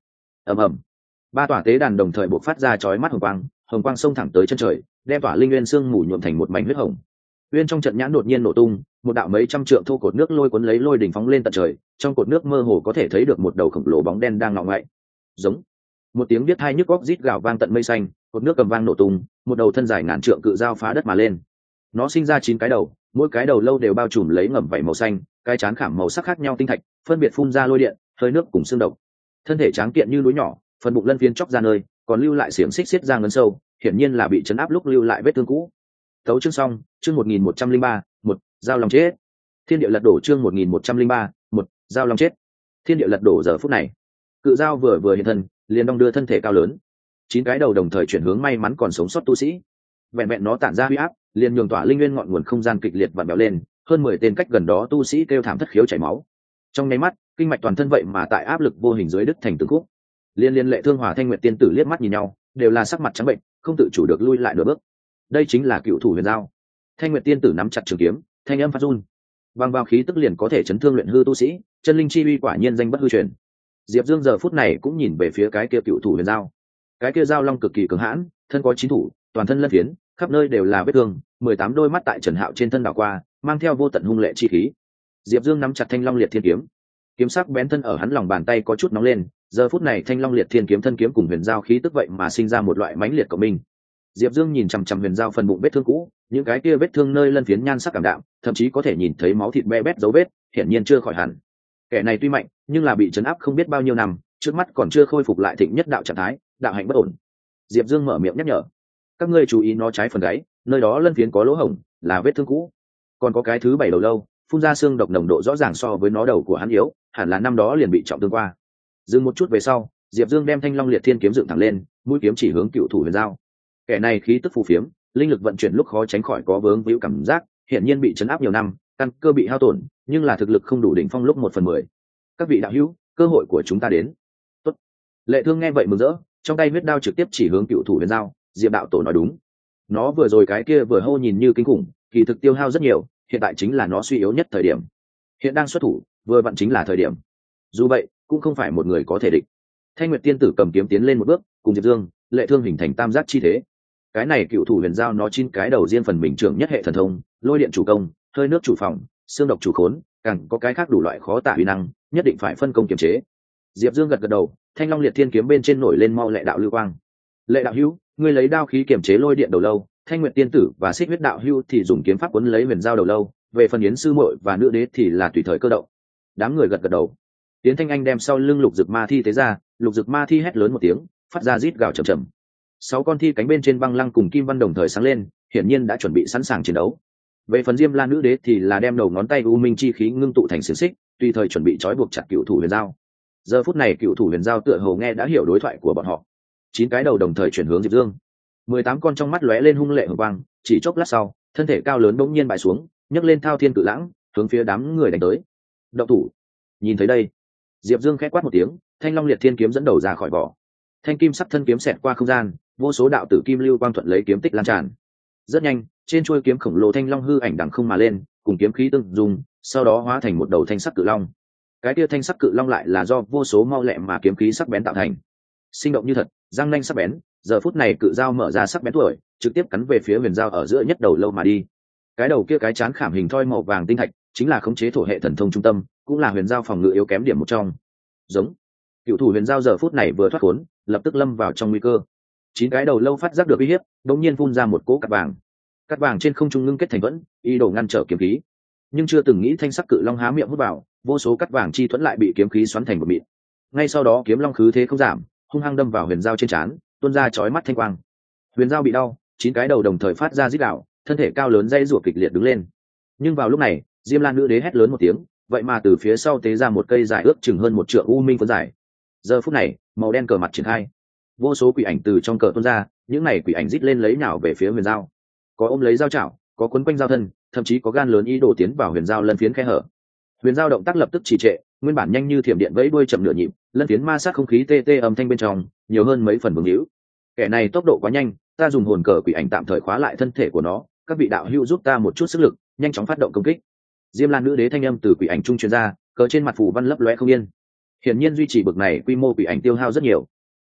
Speaker 1: ầm ầm, ba tỏa tế đàn đồng thời bộc phát ra chói mắt hồng quang xông thẳng tới chân trời, đem tỏa linh nguyên sương mù nhuộm thành một mảnh huyết hồng. Uyên trong trận nhãn đột nhiên nổ tung, một đạo mấy trăm trượng thô cột nước lôi cuốn lấy lôi đỉnh phóng lên tận trời, trong cột nước mơ hồ có thể thấy được một đầu khổng lồ bóng đen đang ngọ ngậy. Giống. Một tiếng biết hai nhức óc rít gào vang tận mây xanh, cột nước cầm vang nổ tung, một đầu thân dài ngàn trượng cự dao phá đất mà lên. Nó sinh ra 9 cái đầu, mỗi cái đầu lâu đều bao trùm lấy ngầm vảy màu xanh, cái trán khảm màu sắc khác nhau tinh thạch, phân biệt phun ra lôi điện, hơi nước cùng xương độc. Thân thể tráng kiện như núi nhỏ, phần bụng lân phiến chóc ra nơi, còn lưu lại xiềng xích xiết ra ngấn sâu, hiển nhiên là bị chấn áp lúc lưu lại vết thương cũ. Tấu chương xong, chương 1103, một dao lòng chết. Thiên địa lật đổ chương 1103, một dao lòng chết. Thiên địa lật đổ giờ phút này, cự dao vừa hiện thân, liền đong đưa thân thể cao lớn, 9 cái đầu đồng thời chuyển hướng may mắn còn sống sót tu sĩ. Vẹn vẹn nó tản ra huy áp, liền nhường tỏa linh nguyên ngọn nguồn không gian kịch liệt vặn vẹo lên, hơn 10 tên cách gần đó tu sĩ kêu thảm thất khiếu chảy máu. Trong nháy mắt, kinh mạch toàn thân vậy mà tại áp lực vô hình dưới đứt thành từng khúc. Liên Lệ Thương Hòa Thanh Nguyệt tiên tử liếc mắt nhìn nhau, đều là sắc mặt trắng bệnh, không tự chủ được lui lại nửa bước. Đây chính là cựu thủ huyền giao. Thanh Nguyệt tiên tử nắm chặt trường kiếm, thanh âm phát run. Bằng vào khí tức liền có thể chấn thương luyện hư tu sĩ, chân linh chi uy quả nhiên danh bất hư truyền. Diệp Dương giờ phút này cũng nhìn về phía cái kia cựu thủ huyền giao. Cái kia giao long cực kỳ cứng hãn, thân có 9 thủ, toàn thân lân phiến, khắp nơi đều là vết thương, 18 đôi mắt tại Trần Hạo trên thân đảo qua, mang theo vô tận hung lệ chi khí. Diệp Dương nắm chặt Thanh Long Liệt Thiên kiếm, kiếm sắc bén thân ở hắn lòng bàn tay có chút nóng lên, giờ phút này Thanh Long Liệt Thiên kiếm thân kiếm cùng huyền giao khí tức vậy mà sinh ra một loại mãnh liệt cộng minh. Diệp Dương nhìn chằm chằm huyền giao phần bụng vết thương cũ, những cái kia vết thương nơi lân phiến nhan sắc cảm đạm, thậm chí có thể nhìn thấy máu thịt be bét dấu vết, hiển nhiên chưa khỏi hẳn. Kẻ này tuy mạnh, nhưng là bị trấn áp không biết bao nhiêu năm, trước mắt còn chưa khôi phục lại thịnh nhất đạo trạng thái, đạo hạnh bất ổn. Diệp Dương mở miệng nhắc nhở, các ngươi chú ý nó trái phần gáy, nơi đó lân phiến có lỗ hổng, là vết thương cũ. Còn có cái thứ 7 đầu lâu, phun ra xương độc nồng độ rõ ràng so với nó đầu của hắn yếu, hẳn là năm đó liền bị trọng thương qua. Dừng một chút về sau, Diệp Dương đem Thanh Long Liệt Thiên kiếm dựng thẳng lên, mũi kiếm chỉ hướng cựu thủ huyền giao. Kẻ này khí tức phù phiếm, linh lực vận chuyển lúc khó tránh khỏi có vướng víu cảm giác, hiển nhiên bị chấn áp nhiều năm, căn cơ bị hao tổn, nhưng là thực lực không đủ đỉnh phong lúc 1/10. Các vị đạo hữu, cơ hội của chúng ta đến. Tốt. Lệ Thương nghe vậy mừng rỡ, trong tay huyết đao trực tiếp chỉ hướng cựu thủ huyền giao. Diệp đạo tổ nói đúng, nó vừa rồi cái kia vừa hô nhìn như kinh khủng, kỳ thực tiêu hao rất nhiều, hiện tại chính là nó suy yếu nhất thời điểm. Hiện đang xuất thủ, vừa vặn chính là thời điểm. Dù vậy, cũng không phải một người có thể địch. Thanh Nguyệt tiên tử cầm kiếm tiến lên một bước, cùng Diệp Dương, Lệ Thương hình thành tam giác chi thế. Cái này cựu thủ huyền giao nó 9 cái đầu riêng phần mình trưởng nhất hệ thần thông, lôi điện chủ công, hơi nước chủ phòng, xương độc chủ khốn, càng có cái khác đủ loại khó tả uy năng, nhất định phải phân công kiềm chế. Diệp Dương gật gật đầu, Thanh Long Liệt Thiên kiếm bên trên nổi lên mau lệ đạo lưu quang. Lệ đạo hữu, ngươi lấy đao khí kiềm chế lôi điện đầu lâu, Thanh Nguyệt tiên tử và Xích huyết đạo hữu thì dùng kiếm pháp quấn lấy huyền giao đầu lâu, về phần Yến sư muội và nữ đế thì là tùy thời cơ động. Đám người gật gật đầu. Yến Thanh Anh đem sau lưng lục dực ma thi tế ra, lục dực ma thi hét lớn một tiếng, phát ra rít gào trầm trầm. 6 con thi cánh bên trên băng lăng cùng kim văn đồng thời sáng lên, hiển nhiên đã chuẩn bị sẵn sàng chiến đấu. Về phần Diêm La nữ đế thì là đem đầu ngón tay u minh chi khí ngưng tụ thành xiềng xích, tùy thời chuẩn bị trói buộc chặt cựu thủ huyền giao. Giờ phút này cựu thủ huyền giao tựa hồ nghe đã hiểu đối thoại của bọn họ. 9 cái đầu đồng thời chuyển hướng Diệp Dương. 18 con trong mắt lóe lên hung lệ hừng quang, chỉ chốc lát sau, thân thể cao lớn bỗng nhiên bại xuống, nhấc lên thao thiên cự lãng, hướng phía đám người đánh tới. Động thủ. Nhìn thấy đây, Diệp Dương khẽ quát một tiếng, Thanh Long Liệt Thiên kiếm dẫn đầu ra khỏi vỏ. Thanh kim sắc thân kiếm xẹt qua không gian, vô số đạo tử kim lưu quang thuận lấy kiếm tích lan tràn. Rất nhanh, trên chuôi kiếm khổng lồ thanh long hư ảnh đằng không mà lên, cùng kiếm khí tương dung, sau đó hóa thành một đầu thanh sắc cự long. Cái kia thanh sắc cự long lại là do vô số mau lẹ mà kiếm khí sắc bén tạo thành, sinh động như thật, răng nanh sắc bén. Giờ phút này cự dao mở ra sắc bén tuổi, trực tiếp cắn về phía huyền dao ở giữa nhất đầu lâu mà đi. Cái đầu kia cái chán khảm hình thoi màu vàng tinh thạch, chính là khống chế thổ hệ thần thông trung tâm, cũng là huyền dao phòng ngự yếu kém điểm một trong. Giống. Cựu thủ huyền dao giờ phút này vừa thoát khốn, lập tức lâm vào trong nguy cơ. 9 cái đầu lâu phát giác được uy hiếp, đột nhiên phun ra một cỗ cát vàng. Cát vàng trên không trung ngưng kết thành vẫn, ý đồ ngăn trở kiếm khí. Nhưng chưa từng nghĩ thanh sắc cự long há miệng hút vào, vô số cát vàng chi thuẫn lại bị kiếm khí xoắn thành một mịn. Ngay sau đó kiếm long khứ thế không giảm, hung hăng đâm vào huyền dao trên trán, tuôn ra chói mắt thanh quang. Huyền dao bị đau, 9 cái đầu đồng thời phát ra rít gào, thân thể cao lớn dây rủa kịch liệt đứng lên. Nhưng vào lúc này, Diêm La nữ đế hét lớn một tiếng, vậy mà từ phía sau tế ra một cây dài ước chừng hơn 1 trượng u minh phấn dài. Giờ phút này, màu đen cờ mặt triển khai, vô số quỷ ảnh từ trong cờ tuôn ra, những này quỷ ảnh rít lên lấy nhào về phía huyền dao. Có ôm lấy dao chảo, có quấn quanh dao thân, thậm chí có gan lớn ý đồ tiến vào huyền dao lân phiến khe hở. Huyền dao động tác lập tức trì trệ, nguyên bản nhanh như thiểm điện vẫy đuôi chậm nửa nhịp, lân phiến ma sát không khí tê tê âm thanh bên trong, nhiều hơn mấy phần bướng hữu. Kẻ này tốc độ quá nhanh, ta dùng hồn cờ quỷ ảnh tạm thời khóa lại thân thể của nó, các vị đạo hữu giúp ta một chút sức lực, nhanh chóng phát động công kích. Diêm Lan nữ đế thanh âm từ quỷ ảnh trung truyền ra, cờ trên mặt phù văn lấp lóe không yên. Hiển nhiên duy trì bực này quy mô quỷ ảnh tiêu hao rất nhiều,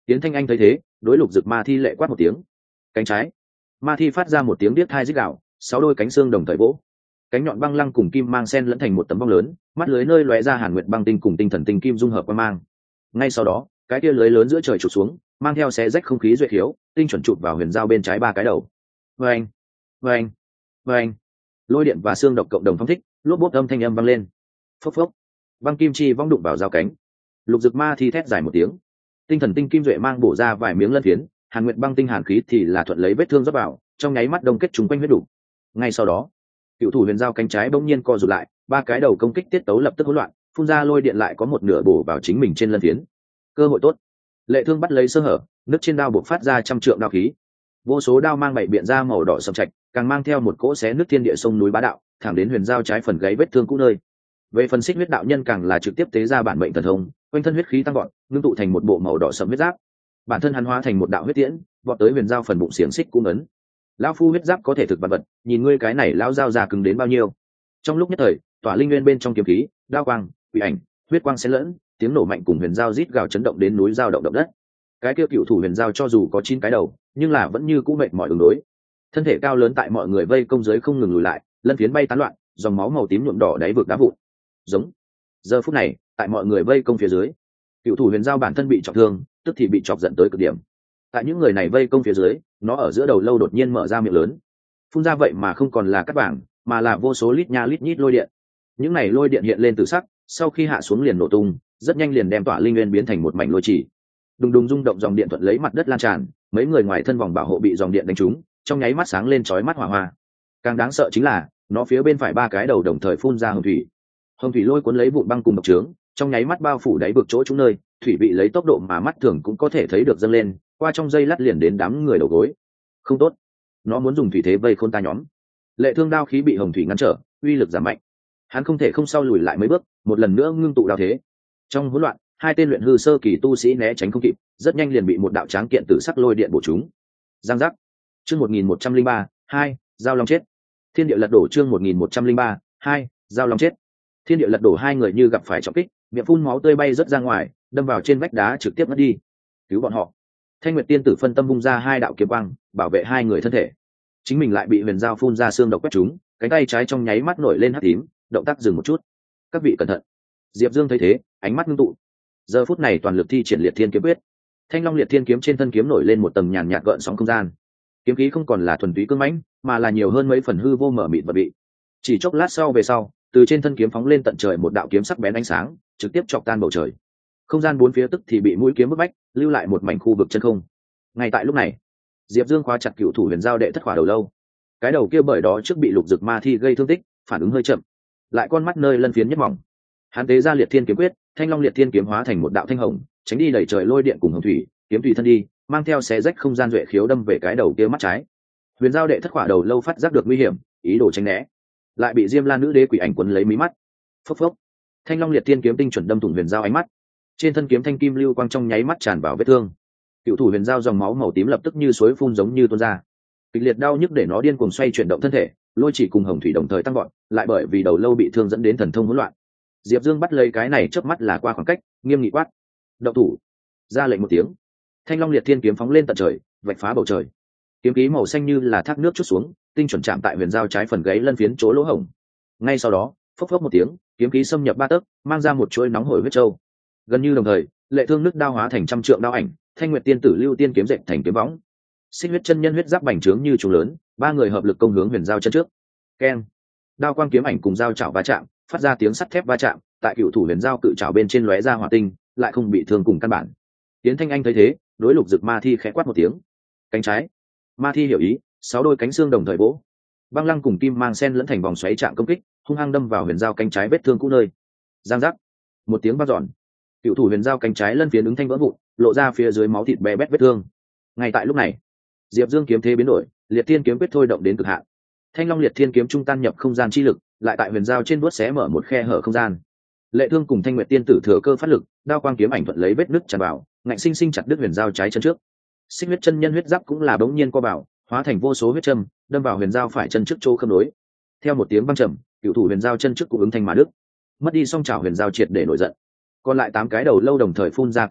Speaker 1: Tiến Thanh Anh thấy thế, đối Lục Dực Ma Thi lệ quát một tiếng. Cánh trái. Ma Thi phát ra một tiếng điếc thai rít gào, 6 đôi cánh xương đồng thời vỗ. Cánh nhọn băng lăng cùng kim mang sen lẫn thành một tấm băng lớn, mắt lưới nơi lóe ra hàn nguyệt băng tinh cùng tinh thần tinh kim dung hợp qua mang. Ngay sau đó, cái kia lưới lớn giữa trời chụp xuống, mang theo xé rách không khí duệ khiếu, tinh chuẩn chụp vào huyền giao bên trái ba cái đầu. Vâng, vâng, vâng. Lôi điện và xương độc cộng đồng phong thích, lốp bốp âm thanh âm vang lên. Phốc phốc. Băng kim chi vong đụng vào giao cánh. Lục Dực Ma Thi thét dài một tiếng. Tinh thần tinh kim duệ mang bổ ra vài miếng lân phiến, hàn nguyệt băng tinh hàn khí thì là thuận lấy vết thương rót vào, trong nháy mắt đông kết chúng quanh huyết đủ. Ngay sau đó, cựu thủ huyền giao cánh trái bỗng nhiên co rụt lại, ba cái đầu công kích tiết tấu lập tức hỗn loạn, phun ra lôi điện lại có một nửa bổ vào chính mình trên lân phiến. Cơ hội tốt. Lệ Thương bắt lấy sơ hở, nước trên đao buộc phát ra trăm trượng đao khí. Vô số đao mang bảy biện ra màu đỏ sầm trạch, càng mang theo một cỗ xé nước thiên địa sông núi bá đạo, thẳng đến huyền giao trái phần gáy vết thương cũ nơi. Về phần Xích Huyết đạo nhân càng là trực tiếp tế ra bản mệnh thần thông, quanh thân huyết khí tăng vọt, ngưng tụ thành một bộ màu đỏ sẫm huyết giáp. Bản thân hắn hóa thành một đạo huyết tiễn, vọt tới huyền giao phần bụng xiềng xích cung ấn. Lão phu huyết giáp có thể thực vật vật, nhìn ngươi cái này lão giao già cứng đến bao nhiêu. Trong lúc nhất thời, tỏa linh nguyên bên trong kiếm khí, đao quang, quỷ ảnh, huyết quang xen lẫn, tiếng nổ mạnh cùng huyền giao rít gào chấn động đến núi giao động động đất. Cái kia cựu thủ huyền giao cho dù có 9 cái đầu, nhưng là vẫn như cũ mệt mỏi ứng đối. Thân thể cao lớn tại mọi người vây công giới không ngừng lùi lại, lân phiến bay tán loạn, dòng máu màu tím nhuộm đỏ đáy vực đá vụn. Giống. Giờ phút này, tại mọi người vây công phía dưới, cựu thủ huyền giao bản thân bị trọng thương, tức thì bị chọc giận tới cực điểm. Tại những người này vây công phía dưới, nó ở giữa đầu lâu đột nhiên mở ra miệng lớn, phun ra vậy mà không còn là cát bảng, mà là vô số lít nha lít nhít lôi điện. Những này lôi điện hiện lên từ sắc, sau khi hạ xuống liền nổ tung, rất nhanh liền đem tỏa linh nguyên biến thành một mảnh lôi chỉ. Đùng đùng rung động dòng điện thuận lấy mặt đất lan tràn, mấy người ngoài thân vòng bảo hộ bị dòng điện đánh trúng, trong nháy mắt sáng lên chói mắt hỏa hoa. Càng đáng sợ chính là, nó phía bên phải ba cái đầu đồng thời phun ra hồng thủy. Hồng thủy lôi cuốn lấy vụn băng cùng độc trướng, trong nháy mắt bao phủ đáy vực chỗ chúng nơi, thủy vị lấy tốc độ mà mắt thường cũng có thể thấy được dâng lên, qua trong dây lát liền đến đám người đầu gối. Không tốt, nó muốn dùng thủy thế vây khôn ta nhóm. Lệ Thương đao khí bị hồng thủy ngăn trở, uy lực giảm mạnh. Hắn không thể không sau lùi lại mấy bước, một lần nữa ngưng tụ đao thế. Trong hỗn loạn, hai tên luyện hư sơ kỳ tu sĩ né tránh không kịp, rất nhanh liền bị một đạo tráng kiện tử sắc lôi điện bổ trúng. Giang giác. Chương 1103, 2, giao long chết. Thiên địa lật đổ chương 1103, 2, giao long chết. Thiên địa lật đổ, hai người như gặp phải trọng kích, miệng phun máu tươi bay rất ra ngoài, đâm vào trên vách đá trực tiếp mất đi. Cứu bọn họ. Thanh Nguyệt tiên tử phân tâm bung ra hai đạo kiếm quang, bảo vệ hai người thân thể. Chính mình lại bị huyền giao phun ra xương độc quét trúng, cánh tay trái trong nháy mắt nổi lên hắc tím, động tác dừng một chút. Các vị cẩn thận. Diệp Dương thấy thế, ánh mắt ngưng tụ. Giờ phút này toàn lực thi triển Liệt Thiên kiếm quyết. Thanh Long Liệt Thiên kiếm trên thân kiếm nổi lên một tầng nhàn nhạt gợn sóng không gian. Kiếm khí không còn là thuần túy cương mãnh, mà là nhiều hơn mấy phần hư vô mở mịt và bị. Chỉ chốc lát sau về sau, từ trên thân kiếm phóng lên tận trời một đạo kiếm sắc bén ánh sáng, trực tiếp chọc tan bầu trời. Không gian bốn phía tức thì bị mũi kiếm bức bách, lưu lại một mảnh khu vực chân không. Ngay tại lúc này, Diệp Dương khóa chặt cựu thủ huyền giao đệ thất khỏa đầu lâu. Cái đầu kia bởi đó trước bị Lục Dực Ma Thi gây thương tích, phản ứng hơi chậm, lại con mắt nơi lân phiến nhất mỏng. Hắn tế ra Liệt Thiên kiếm quyết, Thanh Long Liệt Thiên kiếm hóa thành một đạo thanh hồng, tránh đi đẩy trời lôi điện cùng hồng thủy, kiếm tùy thân đi, mang theo xé rách không gian duệ khiếu đâm về cái đầu kia mắt trái. Huyền giao đệ thất khỏa đầu lâu phát giác được nguy hiểm, ý đồ tránh né, lại bị Diêm La nữ đế quỷ ảnh quấn lấy mí mắt. Phốc phốc. Thanh Long Liệt Thiên kiếm tinh chuẩn đâm thủng huyền giao ánh mắt. Trên thân kiếm thanh kim lưu quang trong nháy mắt tràn vào vết thương. Cựu thủ huyền giao dòng máu màu tím lập tức như suối phun giống như tuôn ra. Kịch liệt đau nhức để nó điên cuồng xoay chuyển động thân thể, lôi chỉ cùng hồng thủy đồng thời tăng vọt, lại bởi vì đầu lâu bị thương dẫn đến thần thông hỗn loạn. Diệp Dương bắt lấy cái này chớp mắt là qua khoảng cách, nghiêm nghị quát: "Động thủ!" Ra lệnh một tiếng, Thanh Long Liệt Thiên kiếm phóng lên tận trời, vạch phá bầu trời. Kiếm khí màu xanh như là thác nước trút xuống, tinh chuẩn chạm tại huyền giao trái phần gáy lân phiến chỗ lỗ hổng. Ngay sau đó, phốc phốc một tiếng, kiếm khí xâm nhập ba tấc, mang ra một chuỗi nóng hổi huyết châu. Gần như đồng thời, Lệ Thương nước đao hóa thành trăm trượng đao ảnh, Thanh Nguyệt tiên tử lưu tiên kiếm dệt thành kiếm võng. Xích Huyết chân nhân huyết giáp bành trướng như trùng lớn, ba người hợp lực công hướng huyền giao chân trước. Keng! Đao quang kiếm ảnh cùng dao chảo va chạm, phát ra tiếng sắt thép va chạm, tại cựu thủ huyền giao cự chảo bên trên lóe ra hỏa tinh, lại không bị thương cùng căn bản. Tiến Thanh Anh thấy thế, đối Lục Dực Ma Thi khẽ quát một tiếng. Cánh trái. Ma Thi hiểu ý, 6 đôi cánh xương đồng thời vỗ. Băng lăng cùng kim mang sen lẫn thành vòng xoáy chạm công kích, hung hăng đâm vào huyền giao cánh trái vết thương cũ nơi. Giang giác. Một tiếng vang dọn. Cựu thủ huyền giao cánh trái lân phiến ứng thanh vỡ vụn, lộ ra phía dưới máu thịt bè bét vết thương. Ngay tại lúc này, Diệp Dương kiếm thế biến đổi, Liệt Thiên kiếm quyết thôi động đến cực hạn. Thanh Long Liệt Thiên kiếm trung tan nhập không gian chi lực, lại tại huyền giao trên vuốt xé mở một khe hở không gian. Lệ Thương cùng Thanh Nguyệt tiên tử thừa cơ phát lực, đao quang kiếm ảnh thuận lấy vết nứt tràn vào, ngạnh sinh sinh chặt đứt huyền giao trái chân trước. Xích Huyết chân nhân huyết giáp cũng là bỗng nhiên co vào, hóa thành vô số huyết châm, đâm vào huyền giao phải chân trước chỗ khớp nối. Theo một tiếng vang trầm, cựu thủ huyền giao chân trước cũng ứng thanh mà đứt. Mất đi song chảo huyền giao triệt để nổi giận. Còn lại 8 cái đầu lâu đồng thời phun ra công kích,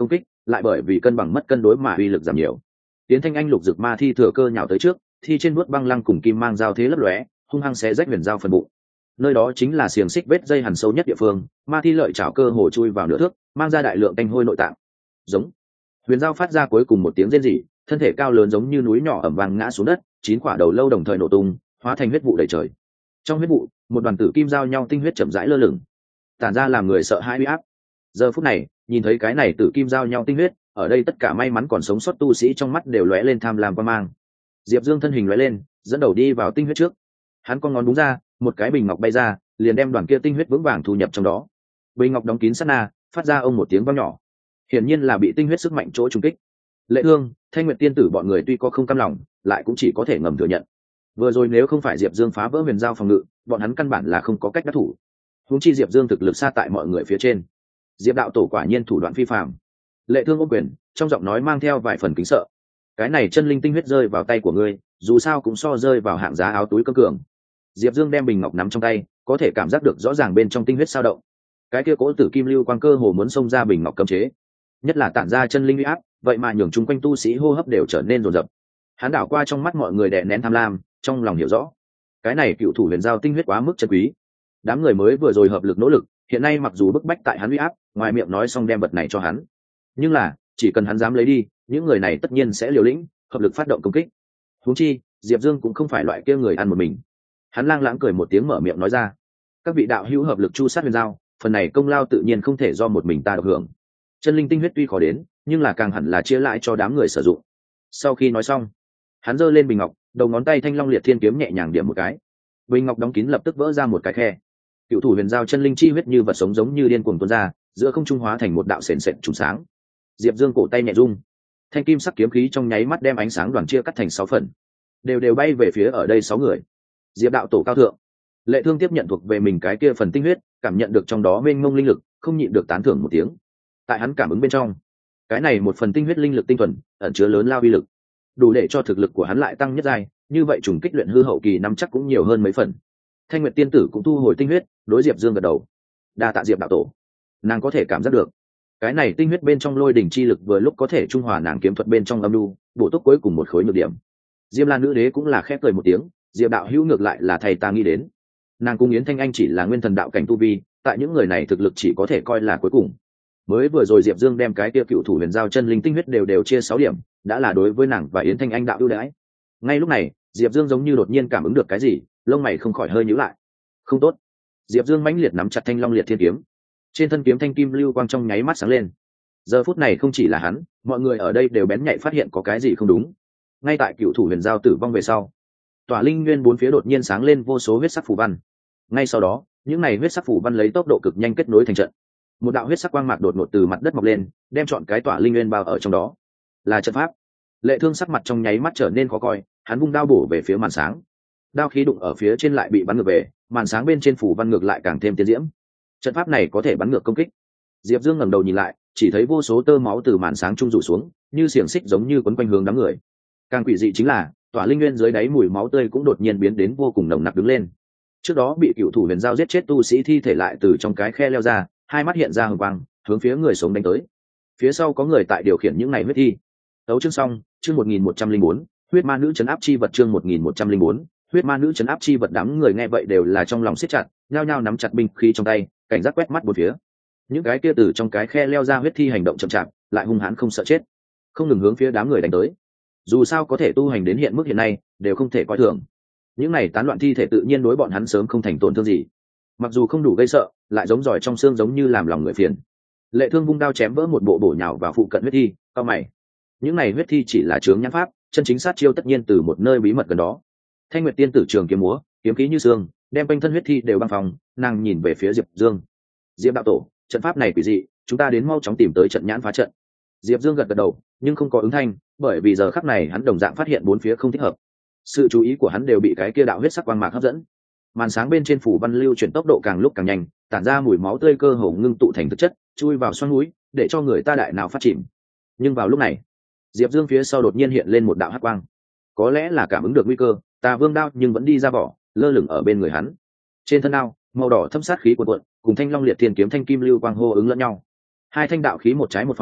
Speaker 1: lại bởi vì cân bằng mất cân đối mà uy lực giảm nhiều. Tiến Thanh Anh lục dực ma thi thừa cơ nhào tới trước, thi trên vuốt băng lăng cùng kim mang giao thế lấp lóe, hung hăng xé rách huyền giao phần bụng. Nơi đó chính là xiềng xích vết dây hằn sâu nhất địa phương, ma thi lợi chảo cơ hồ chui vào nửa thước, mang ra đại lượng tanh hôi nội tạng. Giống. Huyền giao phát ra cuối cùng một tiếng rên rỉ, thân thể cao lớn giống như núi nhỏ ẩm vang ngã xuống đất, 9 quả đầu lâu đồng thời nổ tung, hóa thành huyết vụ đầy trời. Trong huyết vụ, một đoàn tử kim giao nhau tinh huyết chậm rãi lơ lửng, tản ra làm người sợ hãi uy áp. Giờ phút này, nhìn thấy cái này tử kim giao nhau tinh huyết, ở đây tất cả may mắn còn sống sót tu sĩ trong mắt đều lóe lên tham lam quan mang. Diệp Dương thân hình lóe lên, dẫn đầu đi vào tinh huyết trước. Hắn con ngón đúng ra, một cái bình ngọc bay ra, liền đem đoàn kia tinh huyết vững vàng thu nhập trong đó. Bình ngọc đóng kín sát na, phát ra ông một tiếng vang nhỏ. Hiển nhiên là bị tinh huyết sức mạnh chỗ trùng kích. Lệ Thương, Thanh Nguyệt tiên tử bọn người tuy có không cam lòng, lại cũng chỉ có thể ngầm thừa nhận. Vừa rồi nếu không phải Diệp Dương phá vỡ huyền giao phòng ngự, bọn hắn căn bản là không có cách đắc thủ. Huống chi Diệp Dương thực lực xa tại mọi người phía trên. Diệp đạo tổ quả nhiên thủ đoạn phi phàm. Lệ Thương ôm quyền, trong giọng nói mang theo vài phần kính sợ. Cái này chân linh tinh huyết rơi vào tay của ngươi, dù sao cũng so rơi vào hạng giá áo túi cơm cường. Diệp Dương đem bình ngọc nắm trong tay, có thể cảm giác được rõ ràng bên trong tinh huyết sao động. Cái kia cỗ tử kim lưu quang cơ hồ muốn xông ra bình ngọc cấm chế, nhất là tản ra chân linh uy áp, vậy mà nhường chung quanh tu sĩ hô hấp đều trở nên rồn rập. Hắn đảo qua trong mắt mọi người đè nén tham lam, trong lòng hiểu rõ, cái này cựu thủ huyền giao tinh huyết quá mức chân quý. Đám người mới vừa rồi hợp lực nỗ lực, hiện nay mặc dù bức bách tại hắn uy áp, ngoài miệng nói xong đem vật này cho hắn, nhưng là chỉ cần hắn dám lấy đi, những người này tất nhiên sẽ liều lĩnh, hợp lực phát động công kích. Huống chi, Diệp Dương cũng không phải loại kia người ăn một mình. Hắn lang lãng cười một tiếng mở miệng nói ra: "Các vị đạo hữu hợp lực chu sát huyền giao, phần này công lao tự nhiên không thể do một mình ta được hưởng. Chân linh tinh huyết tuy khó đến, nhưng là càng hẳn là chia lại cho đám người sử dụng." Sau khi nói xong, hắn giơ lên bình ngọc, đầu ngón tay thanh long liệt thiên kiếm nhẹ nhàng điểm một cái, bình ngọc đóng kín lập tức vỡ ra một cái khe. Cựu thủ huyền giao chân linh chi huyết như vật sống giống như điên cuồng tuôn ra, giữa không trung hóa thành một đạo sền sệt trùng sáng. Diệp Dương cổ tay nhẹ rung, thanh kim sắc kiếm khí trong nháy mắt đem ánh sáng đoàn chia cắt thành 6 phần, đều bay về phía ở đây 6 người. Diệp đạo tổ cao thượng. Lệ Thương tiếp nhận thuộc về mình cái kia phần tinh huyết, cảm nhận được trong đó mênh mông linh lực, không nhịn được tán thưởng một tiếng. Tại hắn cảm ứng bên trong, cái này một phần tinh huyết linh lực tinh thuần, ẩn chứa lớn lao uy lực, đủ để cho thực lực của hắn lại tăng nhất giai, như vậy trùng kích luyện hư hậu kỳ năm chắc cũng nhiều hơn mấy phần. Thanh Nguyệt tiên tử cũng thu hồi tinh huyết, đối Diệp Dương gật đầu. Đa tạ Diệp đạo tổ. Nàng có thể cảm giác được, cái này tinh huyết bên trong lôi đỉnh chi lực vừa lúc có thể trung hòa nàng kiếm thuật bên trong âm lưu, bổ túc cuối cùng một khối nhược điểm. Diêm Lan nữ đế cũng là khẽ cười một tiếng, Diệp đạo hữu ngược lại là thầy ta nghĩ đến. Nàng cung Yến Thanh Anh chỉ là nguyên thần đạo cảnh tu vi, tại những người này thực lực chỉ có thể coi là cuối cùng. Mới vừa rồi Diệp Dương đem cái kia cựu thủ huyền giao chân linh tinh huyết đều chia 6 điểm, đã là đối với nàng và Yến Thanh Anh đạo ưu đãi. Ngay lúc này, Diệp Dương giống như đột nhiên cảm ứng được cái gì, lông mày không khỏi hơi nhíu lại. Không tốt. Diệp Dương mãnh liệt nắm chặt thanh long liệt thiên kiếm, trên thân kiếm thanh kim lưu quang trong nháy mắt sáng lên. Giờ phút này không chỉ là hắn, mọi người ở đây đều bén nhạy phát hiện có cái gì không đúng. Ngay tại cựu thủ huyền giao tử vong về sau, tỏa linh nguyên bốn phía đột nhiên sáng lên vô số huyết sắc phù văn. Ngay sau đó, những này huyết sắc phù văn lấy tốc độ cực nhanh kết nối thành trận. Một đạo huyết sắc quang mạc đột ngột từ mặt đất mọc lên, đem trọn cái tỏa linh nguyên bao ở trong đó. Là trận pháp. Lệ Thương sắc mặt trong nháy mắt trở nên khó coi, hắn vung đao bổ về phía màn sáng. Đao khí đụng ở phía trên lại bị bắn ngược về, màn sáng bên trên phủ văn ngược lại càng thêm tiến diễm. Trận pháp này có thể bắn ngược công kích. Diệp Dương ngẩng đầu nhìn lại, chỉ thấy vô số tơ máu từ màn sáng trung rủ xuống, như xiềng xích giống như quấn quanh hướng đám người. Càng quỷ dị chính là, tỏa linh nguyên dưới đáy mùi máu tươi cũng đột nhiên biến đến vô cùng nồng nặc đứng lên. Trước đó bị cựu thủ huyền giao giết chết tu sĩ thi thể lại từ trong cái khe leo ra, hai mắt hiện ra hừng quang, hướng phía người sống đánh tới. Phía sau có người tại điều khiển những này huyết thi. Tấu chương xong, chương 1104, huyết ma nữ trấn áp chi vật, chương 1104, huyết ma nữ trấn áp chi vật. Đám người nghe vậy đều là trong lòng siết chặt, nhao nhao nắm chặt binh khí trong tay, cảnh giác quét mắt bốn phía. Những cái kia từ trong cái khe leo ra huyết thi hành động chậm chạp, lại hung hãn không sợ chết, không ngừng hướng phía đám người đánh tới. Dù sao có thể tu hành đến hiện mức hiện nay, đều không thể coi thường. Những này tán loạn thi thể tự nhiên đối bọn hắn sớm không thành tổn thương gì. Mặc dù không đủ gây sợ, lại giống giỏi trong xương giống như làm lòng người phiền. Lệ Thương vung đao chém vỡ một bộ bổ nhào vào phụ cận huyết thi, cao mày. Những này huyết thi chỉ là chướng nhãn pháp, chân chính sát chiêu tất nhiên từ một nơi bí mật gần đó. Thanh Nguyệt tiên tử trường kiếm múa, kiếm khí như xương, đem quanh thân huyết thi đều băng phòng. Nàng nhìn về phía Diệp Dương. Diệp đạo tổ, trận pháp này quỷ dị, chúng ta đến mau chóng tìm tới trận nhãn phá trận. Diệp Dương gật gật đầu, nhưng không có ứng thanh, bởi vì giờ khắc này hắn đồng dạng phát hiện bốn phía không thích hợp. Sự chú ý của hắn đều bị cái kia đạo huyết sắc quang mạc hấp dẫn. Màn sáng bên trên phủ văn lưu chuyển tốc độ càng lúc càng nhanh, tản ra mùi máu tươi cơ hồ ngưng tụ thành thực chất, chui vào xoắn núi, để cho người ta đại nào phát chìm. Nhưng vào lúc này, Diệp Dương phía sau đột nhiên hiện lên một đạo hắc quang. Có lẽ là cảm ứng được nguy cơ, Tà Vương đao nhưng vẫn đi ra vỏ, lơ lửng ở bên người hắn. Trên thân đao, màu đỏ thâm sát khí cuồn cuộn, cùng thanh long liệt thiên kiếm thanh kim lưu quang hô ứng lẫn nhau. Hai thanh đạo khí một trái một phải,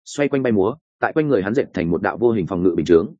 Speaker 1: xoay quanh bay múa, tại quanh người hắn dệt thành một đạo vô hình phòng ngự bình chướng.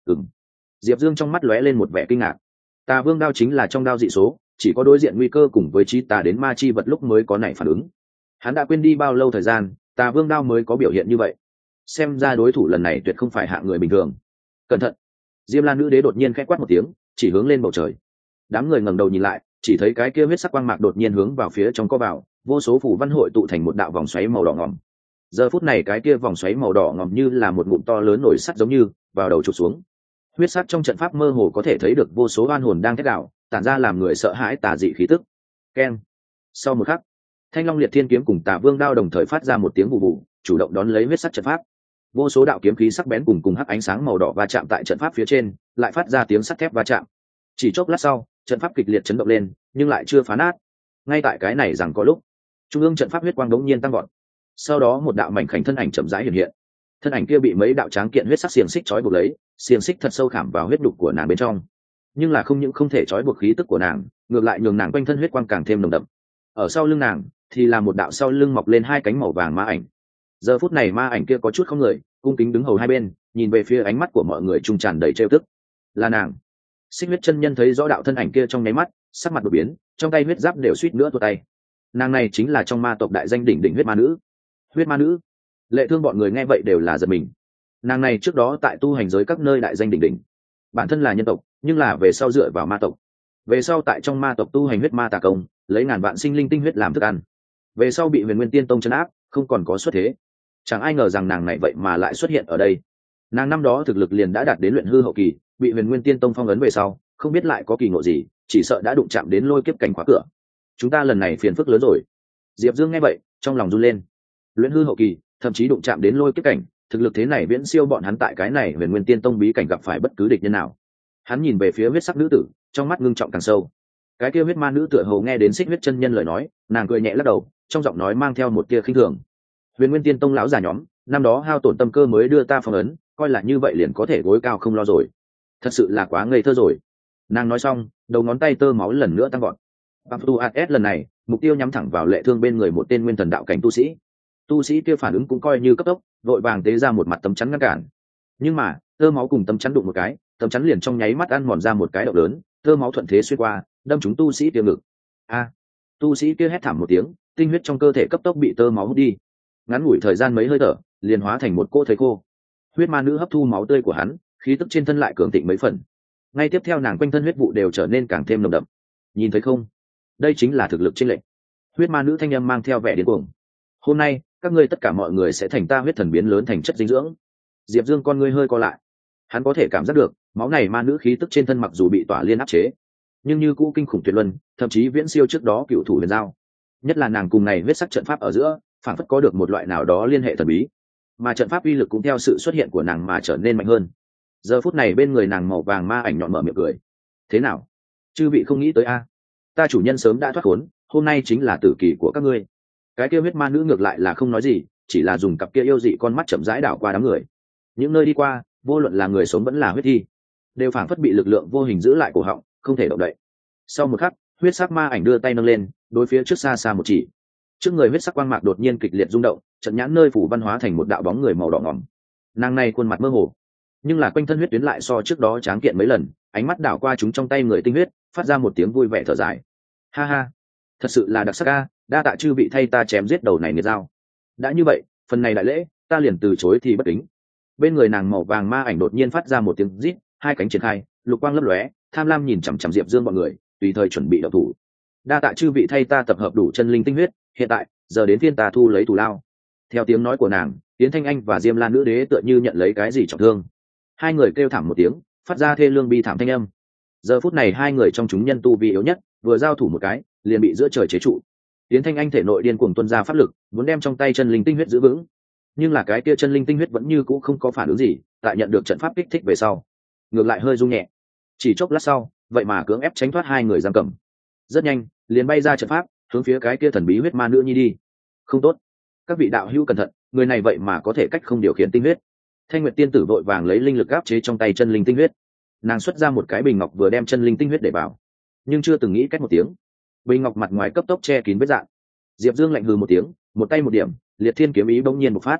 Speaker 1: Diệp Dương trong mắt lóe lên một vẻ kinh ngạc. Tà Vương đao chính là trong đao dị số, chỉ có đối diện nguy cơ cùng với chí tà đến ma chi vật lúc mới có nảy phản ứng. Hắn đã quên đi bao lâu thời gian, Tà Vương đao mới có biểu hiện như vậy. Xem ra đối thủ lần này tuyệt không phải hạng người bình thường. Cẩn thận! Diêm La nữ đế đột nhiên khẽ quát một tiếng, chỉ hướng lên bầu trời. Đám người ngẩng đầu nhìn lại, chỉ thấy cái kia huyết sắc quang mạc đột nhiên hướng vào phía trong co vào, vô số phù văn hội tụ thành một đạo vòng xoáy màu đỏ ngòm. Giờ phút này cái kia vòng xoáy màu đỏ ngòm như là một ngụm to lớn nổi sắt giống như vào đầu chụp xuống. Huyết sắc trong trận pháp mơ hồ có thể thấy được vô số oan hồn đang thét đảo, tản ra làm người sợ hãi tà dị khí tức. Keng. Sau một khắc, Thanh Long Liệt Thiên kiếm cùng Tà Vương đao đồng thời phát ra một tiếng bù bù, chủ động đón lấy huyết sắc trận pháp. Vô số đạo kiếm khí sắc bén cùng hắc ánh sáng màu đỏ va chạm tại trận pháp phía trên, lại phát ra tiếng sắt thép va chạm. Chỉ chốc lát sau, trận pháp kịch liệt chấn động lên, nhưng lại chưa phá nát. Ngay tại cái này rằng có lúc, trung ương trận pháp huyết quang đống nhiên tăng vọt. Sau đó một đạo mảnh khảnh thân ảnh chậm rãi hiện hiện. Thân ảnh kia bị mấy đạo tráng kiện huyết sắc xiềng xích trói buộc lấy, xiềng xích thật sâu khảm vào huyết đục của nàng bên trong. Nhưng là không những không thể trói buộc khí tức của nàng, ngược lại nhường nàng quanh thân huyết quang càng thêm nồng đậm. Ở sau lưng nàng thì là một đạo sau lưng mọc lên hai cánh màu vàng ma ảnh. Giờ phút này ma ảnh kia có chút không người, cung kính đứng hầu hai bên, nhìn về phía ánh mắt của mọi người trung tràn đầy trêu tức. Là nàng. Xích Huyết chân nhân thấy rõ đạo thân ảnh kia trong nháy mắt, sắc mặt đột biến, trong tay huyết giáp đều suýt nữa tuột tay. Nàng này chính là trong ma tộc đại danh đỉnh đỉnh huyết ma nữ. Huyết ma nữ. Lệ Thương bọn người nghe vậy đều là giật mình. Nàng này trước đó tại tu hành giới các nơi đại danh đỉnh đỉnh, bản thân là nhân tộc, nhưng là về sau dựa vào ma tộc. Về sau tại trong ma tộc tu hành huyết ma tà công, lấy ngàn vạn sinh linh tinh huyết làm thức ăn. Về sau bị Huyền Nguyên Tiên Tông trấn áp, không còn có xuất thế. Chẳng ai ngờ rằng nàng này vậy mà lại xuất hiện ở đây. Nàng năm đó thực lực liền đã đạt đến luyện hư hậu kỳ, bị Huyền Nguyên Tiên Tông phong ấn về sau, không biết lại có kỳ ngộ gì, chỉ sợ đã đụng chạm đến lôi kiếp cảnh khóa cửa. Chúng ta lần này phiền phức lớn rồi. Diệp Dương nghe vậy, trong lòng run lên. Luyện hư hậu kỳ, thậm chí đụng chạm đến lôi kiếp cảnh, thực lực thế này viễn siêu bọn hắn tại cái này Huyền Nguyên Tiên Tông bí cảnh gặp phải bất cứ địch nhân nào. Hắn nhìn về phía huyết sắc nữ tử, trong mắt ngưng trọng càng sâu. Cái kia huyết ma nữ tựa hồ nghe đến Xích Huyết chân nhân lời nói, nàng cười nhẹ lắc đầu, trong giọng nói mang theo một tia khinh thường. Huyền Nguyên Tiên Tông lão già nhóm, năm đó hao tổn tâm cơ mới đưa ta phong ấn, coi là như vậy liền có thể gối cao không lo rồi. Thật sự là quá ngây thơ rồi. Nàng nói xong, đầu ngón tay tơ máu lần nữa tăng gọn. Bamtu AS lần này, mục tiêu nhắm thẳng vào Lệ Thương bên người một tên nguyên thần đạo cảnh tu sĩ. Tu sĩ kia phản ứng cũng coi như cấp tốc, vội vàng tế ra một mặt tấm chắn ngăn cản. Nhưng mà, tơ máu cùng tấm chắn đụng một cái, tấm chắn liền trong nháy mắt ăn mòn ra một cái động lớn, tơ máu thuận thế xuyên qua, đâm trúng tu sĩ tiềm ngực. A! Tu sĩ kia hét thảm một tiếng, tinh huyết trong cơ thể cấp tốc bị tơ máu hút đi. Ngắn ngủi thời gian mấy hơi thở, liền hóa thành một cỗ thây khô. Huyết ma nữ hấp thu máu tươi của hắn, khí tức trên thân lại cường thịnh mấy phần. Ngay tiếp theo nàng quanh thân huyết vụ đều trở nên càng thêm nồng đậm. Nhìn thấy không? Đây chính là thực lực chênh lệch. Huyết ma nữ thanh âm mang theo vẻ điên cuồng. Hôm nay, các ngươi tất cả mọi người sẽ thành ta huyết thần biến lớn thành chất dinh dưỡng. Diệp Dương con ngươi hơi co lại. Hắn có thể cảm giác được, máu này ma nữ khí tức trên thân mặc dù bị tỏa liên áp chế, nhưng như cũ kinh khủng tuyệt luân, thậm chí viễn siêu trước đó cựu thủ huyền giao. Nhất là nàng cùng này huyết sắc trận pháp ở giữa, phản phất có được một loại nào đó liên hệ thần bí, mà trận pháp uy lực cũng theo sự xuất hiện của nàng mà trở nên mạnh hơn. Giờ phút này bên người nàng màu vàng ma ảnh nhọn mở miệng cười. Thế nào? Chư vị không nghĩ tới a? Ta chủ nhân sớm đã thoát khốn, hôm nay chính là tử kỳ của các ngươi. Cái kia huyết ma nữ ngược lại là không nói gì, chỉ là dùng cặp kia yêu dị con mắt chậm rãi đảo qua đám người. Những nơi đi qua, vô luận là người sống vẫn là huyết thi, đều phảng phất bị lực lượng vô hình giữ lại cổ họng, không thể động đậy. Sau một khắc, huyết sắc ma ảnh đưa tay nâng lên, đối phía trước xa xa một chỉ. Trước người huyết sắc quang mạc đột nhiên kịch liệt rung động, trận nhãn nơi phủ văn hóa thành một đạo bóng người màu đỏ ngòm. Nàng này khuôn mặt mơ hồ, nhưng là quanh thân huyết tuyến lại so trước đó tráng kiện mấy lần, ánh mắt đảo qua chúng trong tay người tinh huyết, phát ra một tiếng vui vẻ thở dài. Ha ha, thật sự là đặc sắc a, đa tạ chư vị thay ta chém giết đầu này nghiệt dao. Đã như vậy, phần này đại lễ, ta liền từ chối thì bất kính. Bên người nàng màu vàng ma ảnh đột nhiên phát ra một tiếng rít, hai cánh triển khai, lục quang lấp lóe, tham lam nhìn chằm chằm Diệp Dương bọn người, tùy thời chuẩn bị động thủ. Đa tạ chư vị thay ta tập hợp đủ chân linh tinh huyết, hiện tại, giờ đến phiên ta thu lấy thù lao. Theo tiếng nói của nàng, Yến Thanh Anh và Diêm La nữ đế tựa như nhận lấy cái gì trọng thương. Hai người kêu thảm một tiếng, phát ra thê lương bi thảm thanh âm. Giờ phút này hai người trong chúng nhân tu vi yếu nhất, vừa giao thủ một cái, liền bị giữa trời chế trụ. Yến Thanh Anh thể nội điên cuồng tuôn ra pháp lực, muốn đem trong tay chân linh tinh huyết giữ vững. Nhưng là cái kia chân linh tinh huyết vẫn như cũ không có phản ứng gì, tại nhận được trận pháp kích thích về sau, ngược lại hơi rung nhẹ. Chỉ chốc lát sau, vậy mà cưỡng ép tránh thoát hai người giam cầm. Rất nhanh, liền bay ra trận pháp, hướng phía cái kia thần bí huyết ma nữ nhi đi. Không tốt, các vị đạo hữu cẩn thận, người này vậy mà có thể cách không điều khiển tinh huyết. Thanh Nguyệt tiên tử vội vàng lấy linh lực áp chế trong tay chân linh tinh huyết. Nàng xuất ra một cái bình ngọc vừa đem chân linh tinh huyết để vào, nhưng chưa từng nghĩ cách một tiếng, bình ngọc mặt ngoài cấp tốc che kín vết dạn. Diệp Dương lạnh hừ một tiếng, một tay một điểm, liệt thiên kiếm ý bỗng nhiên bộc phát.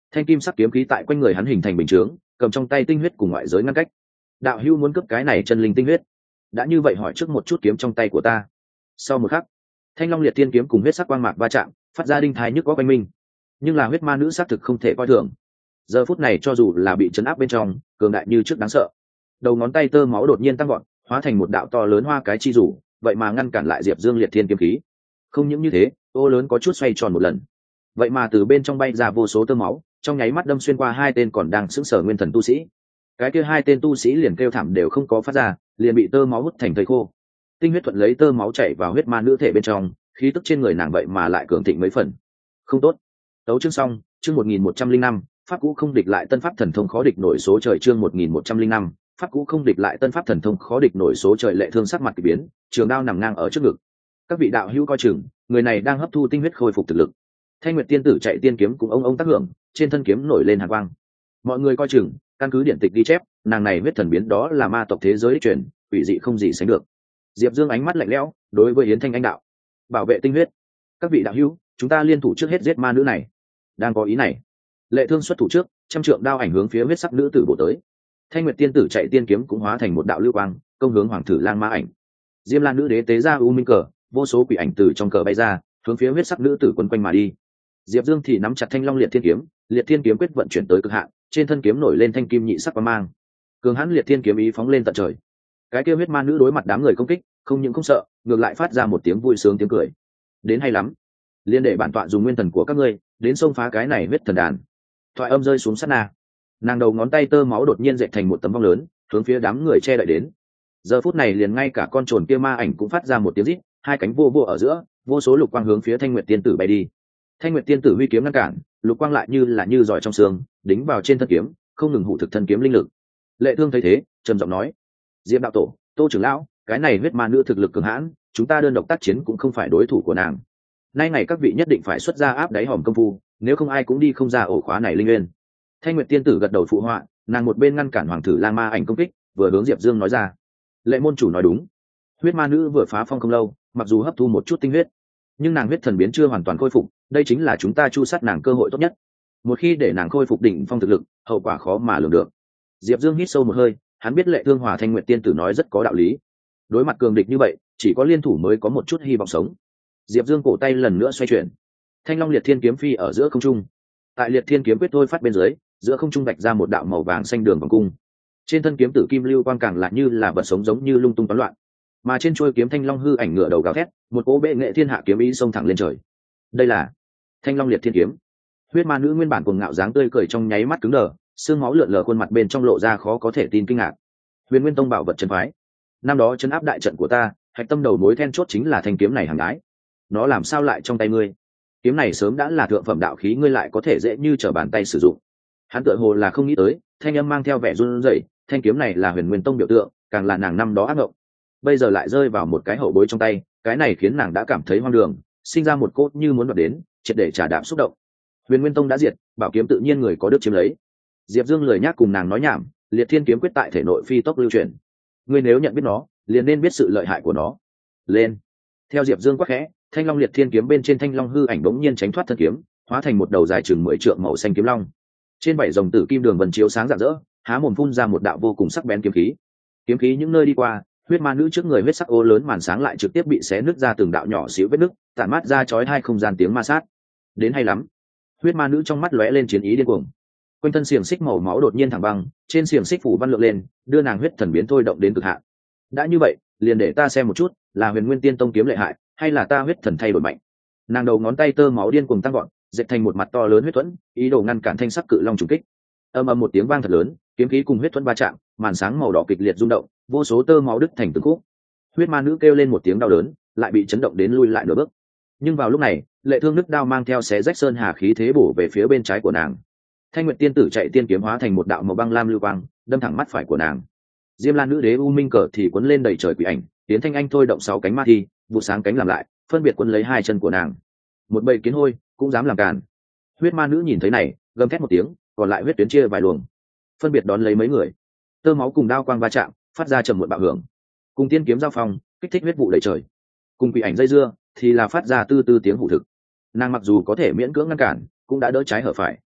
Speaker 1: thanh kim sắc kiếm khí tại quanh người hắn hình thành bình chướng, cầm trong tay tinh huyết cùng ngoại giới ngăn cách. Đạo hữu muốn cướp cái này chân linh tinh huyết, đã như vậy hỏi trước một chút kiếm trong tay của ta. Sau một khắc, thanh long liệt thiên kiếm cùng huyết sắc quang mạc va chạm, phát ra đinh thái nhức có quanh minh. Nhưng là huyết ma nữ xác thực không thể coi thường. Giờ phút này cho dù là bị chấn áp bên trong, cường đại như trước đáng sợ. Đầu ngón tay tơ máu đột nhiên tăng gọn, hóa thành một đạo to lớn hoa cái chi rủ, vậy mà ngăn cản lại Diệp Dương liệt thiên kiếm khí. Không những như thế, ô lớn có chút xoay tròn một lần, vậy mà từ bên trong bay ra vô số tơ máu, trong nháy mắt đâm xuyên qua hai tên còn đang sững sờ nguyên thần tu sĩ. Cái kia hai tên tu sĩ liền kêu thảm đều không có phát ra, liền bị tơ máu hút thành thây khô. Tinh huyết thuận lấy tơ máu chảy vào huyết ma nữ thể bên trong, khí tức trên người nàng vậy mà lại cường thịnh mấy phần. Không tốt. Tấu chương xong, chương 1105, pháp cũ không địch lại tân pháp thần thông khó địch nổi số trời, chương 1105, pháp cũ không địch lại tân pháp thần thông khó địch nổi số trời. Lệ Thương sắc mặt kỳ biến, trường đao nằm ngang ở trước ngực. Các vị đạo hữu coi chừng, người này đang hấp thu tinh huyết khôi phục thực lực. Thanh Nguyệt tiên tử chạy tiên kiếm cùng ông tác hưởng, trên thân kiếm nổi lên hàn quang. Mọi người coi chừng, căn cứ điển tịch ghi chép, nàng này huyết thần biến đó là ma tộc thế giới truyền, quỷ dị không gì sánh được. Diệp Dương ánh mắt lạnh lẽo, đối với Yến Thanh Anh đạo: bảo vệ tinh huyết. Các vị đạo hữu, chúng ta liên thủ trước hết giết ma nữ này. Đang có ý này, Lệ Thương xuất thủ trước, trăm trượng đao ảnh hướng phía huyết sắc nữ tử bổ tới. Thanh Nguyệt tiên tử chạy tiên kiếm cũng hóa thành một đạo lưu quang, công hướng Hoàng Thử Lang ma ảnh. Diêm Lan nữ đế tế ra u minh cờ, vô số quỷ ảnh từ trong cờ bay ra, hướng phía huyết sắc nữ tử quấn quanh mà đi. Diệp Dương thì nắm chặt thanh long liệt thiên kiếm quyết vận chuyển tới cực hạn, trên thân kiếm nổi lên thanh kim nhị sắc quang mang. Cường hãn liệt thiên kiếm ý phóng lên tận trời. Cái kia huyết ma nữ đối mặt đám người công kích, không những không sợ, ngược lại phát ra một tiếng vui sướng tiếng cười. Đến hay lắm, liên đệ bản tọa dùng nguyên thần của các ngươi, đến xông phá cái này huyết thần đàn. Thoại âm rơi xuống sát na, nàng đầu ngón tay tơ máu đột nhiên dệt thành một tấm vong lớn, hướng phía đám người che đậy đến. Giờ phút này liền ngay cả con trồn kia ma ảnh cũng phát ra một tiếng rít, hai cánh vô vô ở giữa, vô số lục quang hướng phía Thanh Nguyệt tiên tử bay đi. Thanh Nguyệt tiên tử huy kiếm ngăn cản, lục quang lại như giỏi trong xương, đính vào trên thân kiếm, không ngừng hụ thực thân kiếm linh lực. Lệ Thương thấy thế, trầm giọng nói: Diệp đạo tổ, Tô trưởng lão, cái này huyết ma nữ thực lực cường hãn, chúng ta đơn độc tác chiến cũng không phải đối thủ của nàng. Nay ngày các vị nhất định phải xuất ra áp đáy hòm công phu, nếu không ai cũng đi không ra ổ khóa này linh nguyên. Thanh Nguyệt tiên tử gật đầu phụ họa, nàng một bên ngăn cản Hoàng Thử Lang ma ảnh công kích, vừa hướng Diệp Dương nói ra: Lệ môn chủ nói đúng, huyết ma nữ vừa phá phong không lâu, mặc dù hấp thu một chút tinh huyết, nhưng nàng huyết thần biến chưa hoàn toàn khôi phục, đây chính là chúng ta chu sát nàng cơ hội tốt nhất. Một khi để nàng khôi phục đỉnh phong thực lực, hậu quả khó mà lường được. Diệp Dương hít sâu một hơi, hắn biết Lệ Thương hòa Thanh Nguyệt tiên tử nói rất có đạo lý. Đối mặt cường địch như vậy, chỉ có liên thủ mới có một chút hy vọng sống. Diệp Dương cổ tay lần nữa xoay chuyển, thanh long liệt thiên kiếm phi ở giữa không trung. Tại liệt thiên kiếm quyết thôi phát bên dưới, giữa không trung vạch ra một đạo màu vàng xanh đường vòng cung. Trên thân kiếm tử kim lưu quang càng lại như là vật sống giống như lung tung toán loạn, mà trên chuôi kiếm thanh long hư ảnh ngựa đầu gào thét, một cỗ bệ nghệ thiên hạ kiếm ý xông thẳng lên trời. Đây là thanh long liệt thiên kiếm. Huyết ma nữ nguyên bản cuồng ngạo dáng tươi cười trong nháy mắt cứng đờ, xương máu lượn lờ khuôn mặt bên trong lộ ra khó có thể tin kinh ngạc. Huyền Nguyên Tông bảo vật chân phái, năm đó chấn áp đại trận của ta, hạch tâm đầu mối then chốt chính là thanh kiếm này hàng ái. Nó làm sao lại trong tay ngươi? Kiếm này sớm đã là thượng phẩm đạo khí, ngươi lại có thể dễ như trở bàn tay sử dụng. Hắn tựa hồ là không nghĩ tới, thanh âm mang theo vẻ run rẩy, thanh kiếm này là Huyền Nguyên Tông biểu tượng, càng là nàng năm đó ác ngộng. Bây giờ lại rơi vào một cái hậu bối trong tay, cái này khiến nàng đã cảm thấy hoang đường, sinh ra một cốt như muốn đoạt đến, triệt để trả đạm xúc động. Huyền Nguyên Tông đã diệt, bảo kiếm tự nhiên người có được chiếm lấy. Diệp Dương lười nhác cùng nàng nói nhảm, liệt thiên kiếm quyết tại thể nội phi tốc lưu truyền. Ngươi nếu nhận biết nó, liền nên biết sự lợi hại của nó. Lên! Theo Diệp Dương quát khẽ, thanh long liệt thiên kiếm bên trên thanh long hư ảnh bỗng nhiên tránh thoát thân kiếm, hóa thành một đầu dài chừng 10 trượng màu xanh kiếm long. Trên bảy dòng tử kim đường vân chiếu sáng rạng rỡ, há mồm phun ra một đạo vô cùng sắc bén kiếm khí. Kiếm khí những nơi đi qua, huyết ma nữ trước người huyết sắc ô lớn màn sáng lại trực tiếp bị xé nứt ra từng đạo nhỏ xíu vết nứt, tản mát ra chói hai không gian tiếng ma sát. Đến hay lắm! Huyết ma nữ trong mắt lóe lên chiến ý điên cuồng. Quanh thân xiềng xích màu máu đột nhiên thẳng băng, trên xiềng xích phủ văn lượng lên, đưa nàng huyết thần biến thôi động đến cực hạn. Đã như vậy, liền để ta xem một chút, là Huyền Nguyên Tiên Tông kiếm lợi hại, hay là ta huyết thần thay đổi mạnh. Nàng đầu ngón tay tơ máu điên cuồng tăng gọn, dệt thành một mặt to lớn huyết thuẫn, ý đồ ngăn cản thanh sắc cự long trùng kích. Ầm ầm một tiếng vang thật lớn, kiếm khí cùng huyết thuẫn va chạm, màn sáng màu đỏ kịch liệt rung động, vô số tơ máu đứt thành từng khúc. Huyết ma nữ kêu lên một tiếng đau đớn, lại bị chấn động đến lui lại nửa bước. Nhưng vào lúc này, Lệ Thương nứt đao mang theo xé rách sơn hà khí thế bổ về phía bên trái của nàng. Thanh Nguyệt tiên tử chạy tiên kiếm hóa thành một đạo màu băng lam lưu quang, đâm thẳng mắt phải của nàng. Diêm Lan nữ đế u minh cờ thì cuốn lên đầy trời quỷ ảnh, Tiến Thanh Anh thôi động 6 cánh ma thi, vụ sáng cánh làm lại, phân biệt cuốn lấy 2 chân của nàng. Một bầy kiến hôi cũng dám làm càn. Huyết ma nữ nhìn thấy này, gầm thét một tiếng, còn lại huyết tuyến chia vài luồng, phân biệt đón lấy mấy người. Tơ máu cùng đao quang va chạm, phát ra trầm muộn bạo hưởng. Cùng tiên kiếm giao phong, kích thích huyết vụ đầy trời. Cùng quỷ ảnh dây dưa, thì là phát ra tư tư tiếng hủ thực. Nàng mặc dù có thể miễn cưỡng ngăn cản, cũng đã đỡ trái hở phải.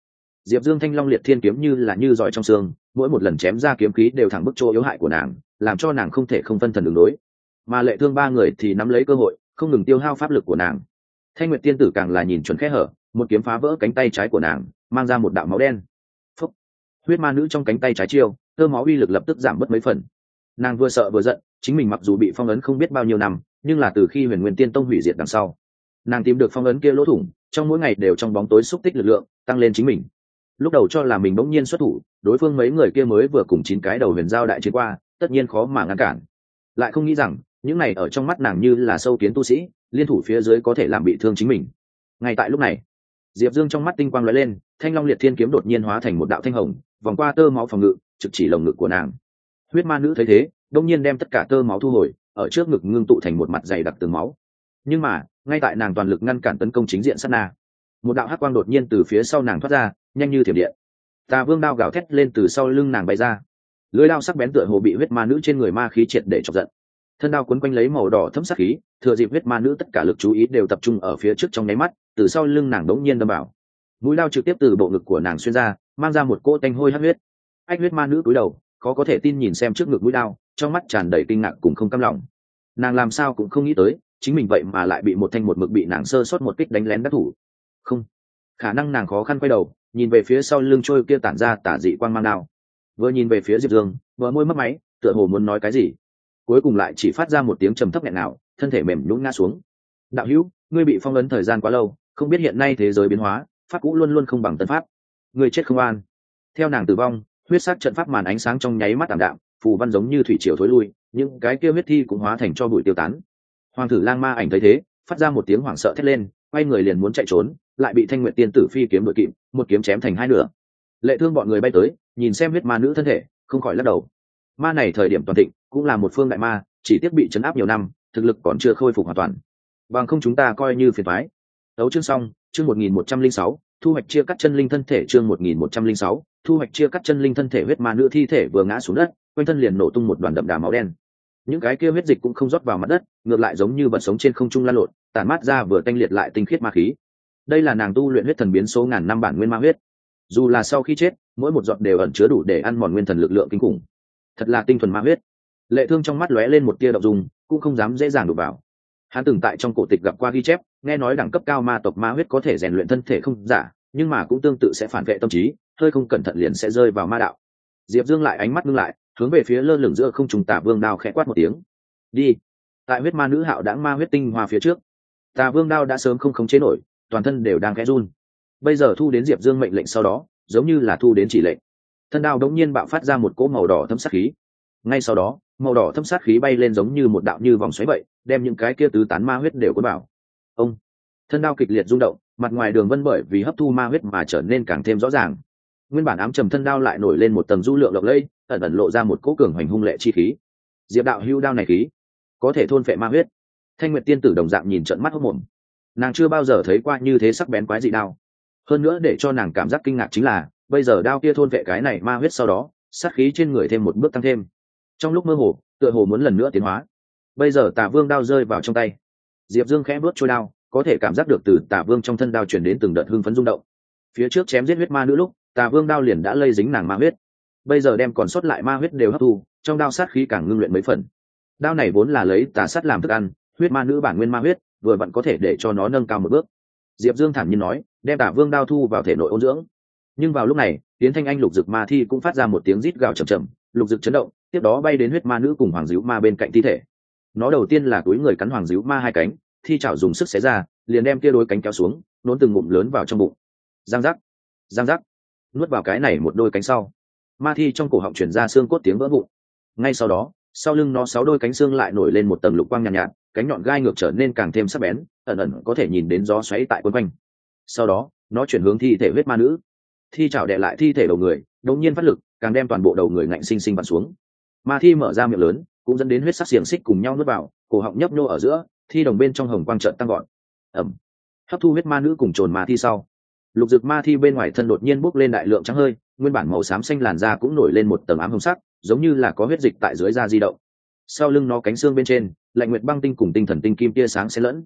Speaker 1: Diệp Dương thanh long liệt thiên kiếm như là như giỏi trong xương, mỗi một lần chém ra kiếm khí đều thẳng bức chỗ yếu hại của nàng, làm cho nàng không thể không phân thần đường đối. Mà Lệ Thương ba người thì nắm lấy cơ hội, không ngừng tiêu hao pháp lực của nàng. Thanh Nguyệt tiên tử càng là nhìn chuẩn kẽ hở, một kiếm phá vỡ cánh tay trái của nàng, mang ra một đạo máu đen. Phúc! Huyết ma nữ trong cánh tay trái chiêu, tơ máu uy lực lập tức giảm bớt mấy phần. Nàng vừa sợ vừa giận, chính mình mặc dù bị phong ấn không biết bao nhiêu năm, nhưng là từ khi Huyền Nguyên Tiên Tông hủy diệt đằng sau, nàng tìm được phong ấn kia lỗ thủng, trong mỗi ngày đều trong bóng tối xúc tích lực lượng, tăng lên chính mình. Lúc đầu cho là mình bỗng nhiên xuất thủ, đối phương mấy người kia mới vừa cùng 9 cái đầu huyền giao đại chiến qua, tất nhiên khó mà ngăn cản. Lại không nghĩ rằng, những này ở trong mắt nàng như là sâu kiến tu sĩ, liên thủ phía dưới có thể làm bị thương chính mình. Ngay tại lúc này, Diệp Dương trong mắt tinh quang lóe lên, thanh long liệt thiên kiếm đột nhiên hóa thành một đạo thanh hồng, vòng qua tơ máu phòng ngự, trực chỉ lồng ngực của nàng. Huyết ma nữ thấy thế, đột nhiên đem tất cả tơ máu thu hồi, ở trước ngực ngưng tụ thành một mặt dày đặc tường máu. Nhưng mà, ngay tại nàng toàn lực ngăn cản tấn công chính diện sát na, một đạo hắc quang đột nhiên từ phía sau nàng thoát ra, nhanh như thiểm điện. Tà Vương đao gào thét lên từ sau lưng nàng bay ra, lưỡi đao sắc bén tựa hồ bị huyết ma nữ trên người ma khí triệt để chọc giận. Thân đao cuốn quanh lấy màu đỏ thấm sắc khí, thừa dịp huyết ma nữ tất cả lực chú ý đều tập trung ở phía trước trong nháy mắt, từ sau lưng nàng đống nhiên đâm vào. Mũi đao trực tiếp từ bộ ngực của nàng xuyên ra, mang ra một cỗ tanh hôi hắc huyết. Ách huyết ma nữ cúi đầu, khó có thể tin nhìn xem trước ngực mũi đao, trong mắt tràn đầy kinh ngạc cùng không cam lòng. Nàng làm sao cũng không nghĩ tới, chính mình vậy mà lại bị một thanh một mực bị nàng sơ sót một kích đánh lén đắc thủ. Không, khả năng nàng khó khăn quay đầu, nhìn về phía sau lưng trôi kia tản ra tả dị quang mang đao. Vừa nhìn về phía Diệp Dương, bờ môi mấp máy, tựa hồ muốn nói cái gì, cuối cùng lại chỉ phát ra một tiếng trầm thấp nghẹn nào, thân thể mềm nhũn ngã xuống. Đạo hữu, ngươi bị phong ấn thời gian quá lâu, không biết hiện nay thế giới biến hóa, pháp cũ luôn luôn không bằng tân pháp, ngươi chết không an. Theo nàng tử vong, huyết sắc trận pháp màn ánh sáng trong nháy mắt tạm đạm, phù văn giống như thủy triều thối lui, những cái kia huyết thi cũng hóa thành cho bụi tiêu tán. Hoàng tử Lang Ma Ảnh thấy thế, phát ra một tiếng hoảng sợ thét lên, quay người liền muốn chạy trốn, lại bị Thanh Nguyệt tiên tử phi kiếm đuổi kịp, một kiếm chém thành hai nửa. Lệ Thương bọn người bay tới, nhìn xem huyết ma nữ thân thể, không khỏi lắc đầu. Ma này thời điểm toàn thịnh, cũng là một phương đại ma, chỉ tiếc bị trấn áp nhiều năm, thực lực còn chưa khôi phục hoàn toàn. Bằng không chúng ta coi như phiền toái. Đấu chương xong, chương 1106, thu hoạch chia cắt chân linh thân thể, chương 1106, thu hoạch chia cắt chân linh thân thể. Huyết ma nữ thi thể vừa ngã xuống đất, quanh thân liền nổ tung một đoàn đậm đà máu đen. Những cái kia huyết dịch cũng không rót vào mặt đất, ngược lại giống như vật sống trên không trung lan lộn, tản mát ra vừa tanh liệt lại tinh khiết ma khí. Đây là nàng tu luyện huyết thần biến số ngàn năm bản nguyên ma huyết. Dù là sau khi chết, mỗi một giọt đều ẩn chứa đủ để ăn mòn nguyên thần lực lượng kinh khủng. Thật là tinh thuần ma huyết. Lệ Thương trong mắt lóe lên một tia động dung, cũng không dám dễ dàng đụng vào. Hắn từng tại trong cổ tịch gặp qua ghi chép, nghe nói đẳng cấp cao ma tộc ma huyết có thể rèn luyện thân thể không giả, nhưng mà cũng tương tự sẽ phản vệ tâm trí, hơi không cẩn thận liền sẽ rơi vào ma đạo. Diệp Dương lại ánh mắt ngưng lại, hướng về phía lơ lửng giữa không trung Tà Vương đao khẽ quát một tiếng. Đi. Tại huyết ma nữ hạo đãng ma huyết tinh hoa phía trước, Tà Vương đao đã sớm không khống chế nổi, toàn thân đều đang khẽ run. Bây giờ thu đến Diệp Dương mệnh lệnh sau đó, giống như là thu đến chỉ lệnh. Thân đao đống nhiên bạo phát ra một cỗ màu đỏ thấm sát khí. Ngay sau đó, màu đỏ thâm sát khí bay lên giống như một đạo như vòng xoáy vậy, đem những cái kia tứ tán ma huyết đều cuốn vào. Ông, thân đao kịch liệt rung động, mặt ngoài đường vân bởi vì hấp thu ma huyết mà trở nên càng thêm rõ ràng. Nguyên bản ám trầm thân đao lại nổi lên một tầng du lượng lộng lẫy, ẩn ẩn lộ ra một cỗ cường hoành hung lệ chi khí. Diệp đạo hưu đao này khí, có thể thôn phệ ma huyết. Thanh Nguyệt tiên tử đồng dạng nhìn trợn mắt hốt mồm. Nàng chưa bao giờ thấy qua như thế sắc bén quái dị đao. Hơn nữa để cho nàng cảm giác kinh ngạc chính là, bây giờ đao kia thôn phệ cái này ma huyết sau đó, sát khí trên người thêm một bước tăng thêm. Trong lúc mơ hồ, tựa hồ muốn lần nữa tiến hóa. Bây giờ Tà Vương đao rơi vào trong tay, Diệp Dương khẽ bước trôi đao, có thể cảm giác được từ Tà Vương trong thân đao truyền đến từng đợt hưng phấn rung động. Phía trước chém giết huyết ma nữ lúc, Tà Vương đao liền đã lây dính nàng ma huyết, bây giờ đem còn sót lại ma huyết đều hấp thu, trong đao sát khí càng ngưng luyện mấy phần. Đao này vốn là lấy tà sát làm thức ăn, huyết ma nữ bản nguyên ma huyết, vừa vặn có thể để cho nó nâng cao một bước. Diệp Dương thản nhiên nói, đem Tà Vương đao thu vào thể nội ôn dưỡng. Nhưng vào lúc này, Tiến Thanh Anh lục dực ma thi cũng phát ra một tiếng rít gào trầm trầm, lục dực chấn động, tiếp đó bay đến huyết ma nữ cùng hoàng dữ ma bên cạnh thi thể. Nó đầu tiên là túi người cắn hoàng dữ ma hai cánh, thi chảo dùng sức xé ra, liền đem kia đôi cánh kéo xuống, nốn từng ngụm lớn vào trong bụng. Giang giác, giang giác, nuốt vào cái này một đôi cánh sau, ma thi trong cổ họng truyền ra xương cốt tiếng vỡ vụn. Ngay sau đó, sau lưng nó 6 đôi cánh xương lại nổi lên một tầng lục quang nhàn nhạt, cánh nhọn gai ngược trở nên càng thêm sắc bén, ẩn ẩn có thể nhìn đến gió xoáy tại quấn quanh. Sau đó, nó chuyển hướng thi thể huyết ma nữ, thi chảo đè lại thi thể đầu người, đột nhiên phát lực, càng đem toàn bộ đầu người ngạnh sinh sinh vặn xuống. Ma thi mở ra miệng lớn, cũng dẫn đến huyết sắc xiềng xích cùng nhau nuốt vào, cổ họng nhấp nhô ở giữa, thi đồng bên trong hồng quang trợn tăng gọn. Ẩm. Hấp thu huyết ma nữ cùng trồn ma thi sau, lục dực ma thi bên ngoài thân đột nhiên bốc lên đại lượng trắng hơi, nguyên bản màu xám xanh làn da cũng nổi lên một tầng ám hồng sắc, giống như là có huyết dịch tại dưới da di động. Sau lưng nó cánh xương bên trên, lạnh nguyệt băng tinh cùng tinh thần tinh kim tia sáng xen lẫn.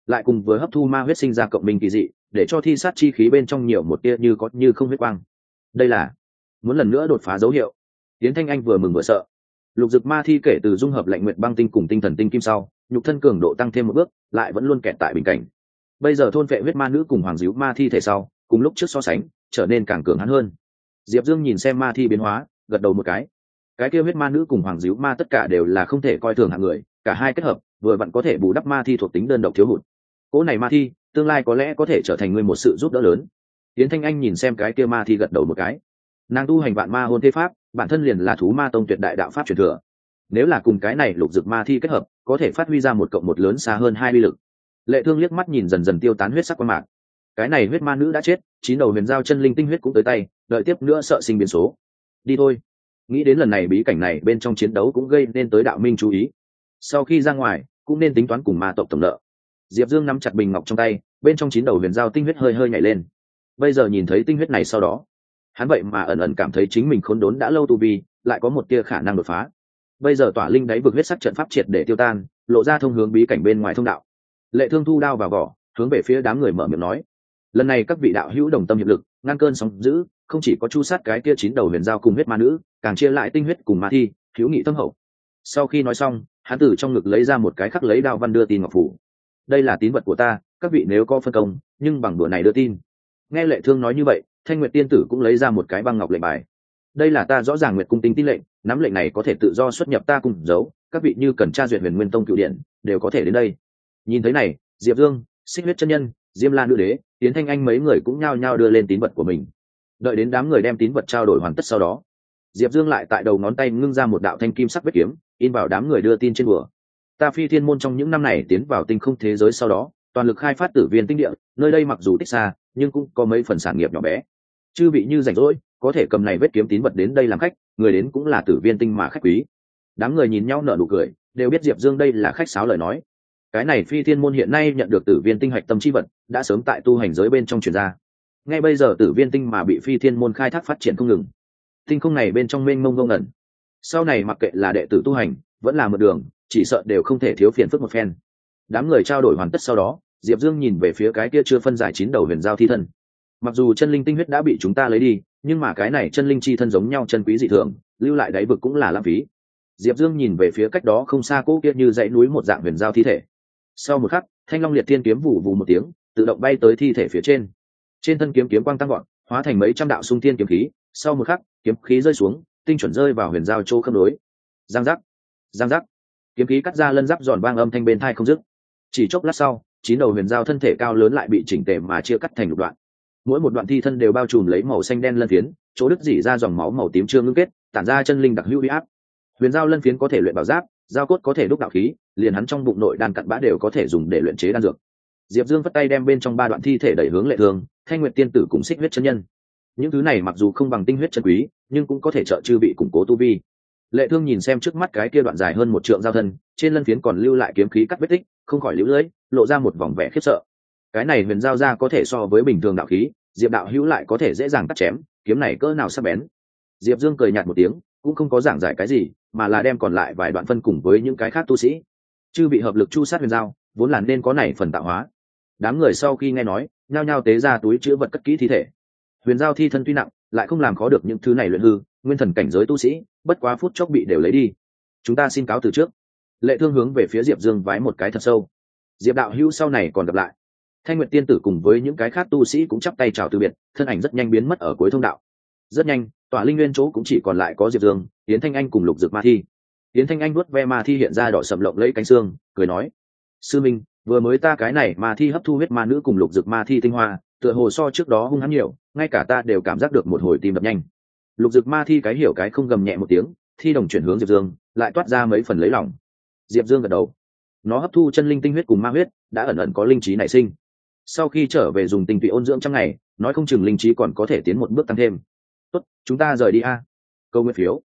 Speaker 1: lại cùng với hấp thu ma huyết sinh ra cộng minh kỳ dị, để cho thi sát chi khí bên trong nhiều một tia như có như không huyết quang. Đây là muốn lần nữa đột phá dấu hiệu. Yến Thanh Anh vừa mừng vừa sợ. Lục Dực ma thi kể từ dung hợp lạnh nguyệt băng tinh cùng tinh thần tinh kim sau, nhục thân cường độ tăng thêm một bước, lại vẫn luôn kẹt tại bình cảnh. Bây giờ thôn vệ huyết ma nữ cùng hoàng dữ ma thi thể sau, cùng lúc trước so sánh, trở nên càng cường hãn hơn. Diệp Dương nhìn xem ma thi biến hóa, gật đầu một cái kia huyết ma nữ cùng hoàng dữ ma tất cả đều là không thể coi thường hạng người, cả hai kết hợp vừa vặn có thể bù đắp ma thi thuộc tính đơn độc thiếu hụt. Cỗ này ma thi tương lai có lẽ có thể trở thành ngươi một sự giúp đỡ lớn. Yến Thanh Anh nhìn xem cái kia ma thi gật đầu một cái. Nàng tu hành vạn ma hôn thế pháp, bản thân liền là thú ma tông tuyệt đại đạo pháp truyền thừa. Nếu là cùng cái này lục dực ma thi kết hợp, có thể phát huy ra một cộng một lớn xa hơn hai uy lực. Lệ Thương liếc mắt nhìn dần dần tiêu tán huyết sắc qua mạc. Cái này huyết ma nữ đã chết, 9 đầu huyền giao chân linh tinh huyết cũng tới tay, đợi tiếp nữa sợ sinh biến số. Đi thôi. Nghĩ đến lần này bí cảnh này bên trong chiến đấu cũng gây nên tới đạo minh chú ý. Sau khi ra ngoài, cũng nên tính toán cùng ma tộc tổng nợ. Diệp Dương nắm chặt bình ngọc trong tay, bên trong 9 đầu huyền giao tinh huyết hơi hơi nhảy lên. Bây giờ nhìn thấy tinh huyết này sau đó, hắn vậy mà ẩn ẩn cảm thấy chính mình khốn đốn đã lâu tu vi, lại có một tia khả năng đột phá. Bây giờ tỏa linh đáy vực huyết sắc trận pháp triệt để tiêu tan, lộ ra thông hướng bí cảnh bên ngoài thông đạo. Lệ Thương thu đao vào vỏ, hướng về phía đám người mở miệng nói: lần này các vị đạo hữu đồng tâm hiệp lực, ngăn cơn sóng dữ, không chỉ có chu sát cái kia 9 đầu huyền giao cùng huyết ma nữ, càng chia lại tinh huyết cùng ma thi, hữu nghị thâm hậu. Sau khi nói xong, hắn từ trong ngực lấy ra một cái khắc lấy đao văn đưa tin ngọc phủ. Đây là tín vật của ta, các vị nếu có phân công, nhưng bằng đùa này đưa tin. Nghe Lệ Thương nói như vậy, Thanh Nguyệt tiên tử cũng lấy ra một cái băng ngọc lệnh bài. Đây là ta rõ ràng Nguyệt cung tinh tín lệnh, nắm lệnh này có thể tự do xuất nhập ta cùng giấu, các vị như cần tra duyệt Huyền Nguyên tông cửu điện, đều có thể đến đây. Nhìn thấy này, Diệp Dương, Xích Huyết chân nhân, Diêm La nữ đế, Yến Thanh Anh mấy người cũng nhao nhao đưa lên tín vật của mình. Đợi đến đám người đem tín vật trao đổi hoàn tất sau đó, Diệp Dương lại tại đầu ngón tay ngưng ra một đạo thanh kim sắc vết kiếm, in vào đám người đưa tin trên bùa. Ta Phi Thiên môn trong những năm này tiến vào tinh không thế giới sau đó, toàn lực khai phát Tử Viên tinh địa, nơi đây mặc dù tích xa, nhưng cũng có mấy phần sản nghiệp nhỏ bé. Chư vị như rảnh rỗi, có thể cầm này vết kiếm tín vật đến đây làm khách, người đến cũng là Tử Viên tinh mà khách quý. Đám người nhìn nhau nở nụ cười, đều biết Diệp Dương đây là khách sáo lời nói. Cái này Phi Thiên môn hiện nay nhận được Tử Viên tinh hạch tâm chi vật, đã sớm tại tu hành giới bên trong truyền ra. Ngay bây giờ Tử Viên tinh mà bị Phi Thiên môn khai thác phát triển không ngừng. Tinh không này bên trong mênh mông ngông ẩn. Sau này mặc kệ là đệ tử tu hành, vẫn là một đường, chỉ sợ đều không thể thiếu phiền phức một phen. Đám người trao đổi hoàn tất sau đó, Diệp Dương nhìn về phía cái kia chưa phân giải 9 đầu huyền giao thi thân. Mặc dù chân linh tinh huyết đã bị chúng ta lấy đi, nhưng mà cái này chân linh chi thân giống nhau chân quý dị thường, lưu lại đáy vực cũng là lãng phí. Diệp Dương nhìn về phía cách đó không xa cỗ kia như dãy núi một dạng huyền giao thi thể. Sau một khắc, Thanh Long Liệt Thiên kiếm vụ vụ một tiếng, tự động bay tới thi thể phía trên. Trên thân kiếm kiếm quang tăng gọn, hóa thành mấy trăm đạo xung thiên kiếm khí, sau một khắc, kiếm khí rơi xuống, tinh chuẩn rơi vào huyền giao chỗ khớp nối. Giang giác, giang giác. Kiếm khí cắt ra lân giáp giòn vang âm thanh bên tai không dứt. Chỉ chốc lát sau, 9 đầu huyền giao thân thể cao lớn lại bị chỉnh tề mà chia cắt thành lục đoạn. Mỗi một đoạn thi thân đều bao trùm lấy màu xanh đen lân phiến, chỗ đứt rỉ ra dòng máu màu tím chưa ngưng kết, tản ra chân linh đặc hữu uy áp. Huyền giao lân phiến có thể luyện bảo giáp, giao cốt có thể đúc đạo khí, liền hắn trong bụng nội đan cặn bã đều có thể dùng để luyện chế đan dược. Diệp Dương vất tay đem bên trong 3 đoạn thi thể đẩy hướng Lệ Thương, Thanh Nguyệt tiên tử cùng Xích Huyết chân nhân. Những thứ này mặc dù không bằng tinh huyết chân quý, nhưng cũng có thể trợ chư bị củng cố tu vi. Lệ Thương nhìn xem trước mắt cái kia đoạn dài hơn 1 trượng giao thân, trên lân phiến còn lưu lại kiếm khí cắt vết tích, không khỏi liễu lưỡi, lộ ra một vòng vẻ khiếp sợ. Cái này huyền giao ra có thể so với bình thường đạo khí, Diệp đạo hữu lại có thể dễ dàng cắt chém, kiếm này cỡ nào sắc bén. Diệp Dương cười nhạt một tiếng, cũng không có giảng giải cái gì, mà là đem còn lại vài đoạn phân cùng với những cái khác tu sĩ. Chư bị hợp lực chu sát huyền giao, vốn là nên có này phần tạo hóa. Đám người sau khi nghe nói, nhao nhao tế ra túi chứa vật cất kỹ thi thể. Huyền giao thi thân tuy nặng, lại không làm khó được những thứ này luyện hư, nguyên thần cảnh giới tu sĩ, bất quá phút chốc bị đều lấy đi. Chúng ta xin cáo từ trước. Lệ Thương hướng về phía Diệp Dương vái một cái thật sâu. Diệp đạo hữu sau này còn gặp lại. Thanh Nguyệt tiên tử cùng với những cái khác tu sĩ cũng chắp tay chào từ biệt, thân ảnh rất nhanh biến mất ở cuối thông đạo. Rất nhanh, tỏa linh nguyên chỗ cũng chỉ còn lại có Diệp Dương, Yến Thanh Anh cùng Lục Dực ma thi. Yến Thanh Anh vuốt ve ma thi hiện ra đỏ sầm lộng lẫy cánh xương, cười nói: sư minh, vừa mới ta cái này ma thi hấp thu huyết ma nữ cùng Lục Dực ma thi tinh hoa, tựa hồ so trước đó hung hãn nhiều, ngay cả ta đều cảm giác được một hồi tim đập nhanh. Lục Dực ma thi cái hiểu cái không gầm nhẹ một tiếng, thi đồng chuyển hướng Diệp Dương, lại toát ra mấy phần lấy lòng. Diệp Dương gật đầu. Nó hấp thu chân linh tinh huyết cùng ma huyết, đã ẩn ẩn có linh trí nảy sinh. Sau khi trở về dùng tinh tụy ôn dưỡng trong ngày, nói không chừng linh trí còn có thể tiến một bước tăng thêm. Tốt, chúng ta rời đi a. Câu nguyên phiếu.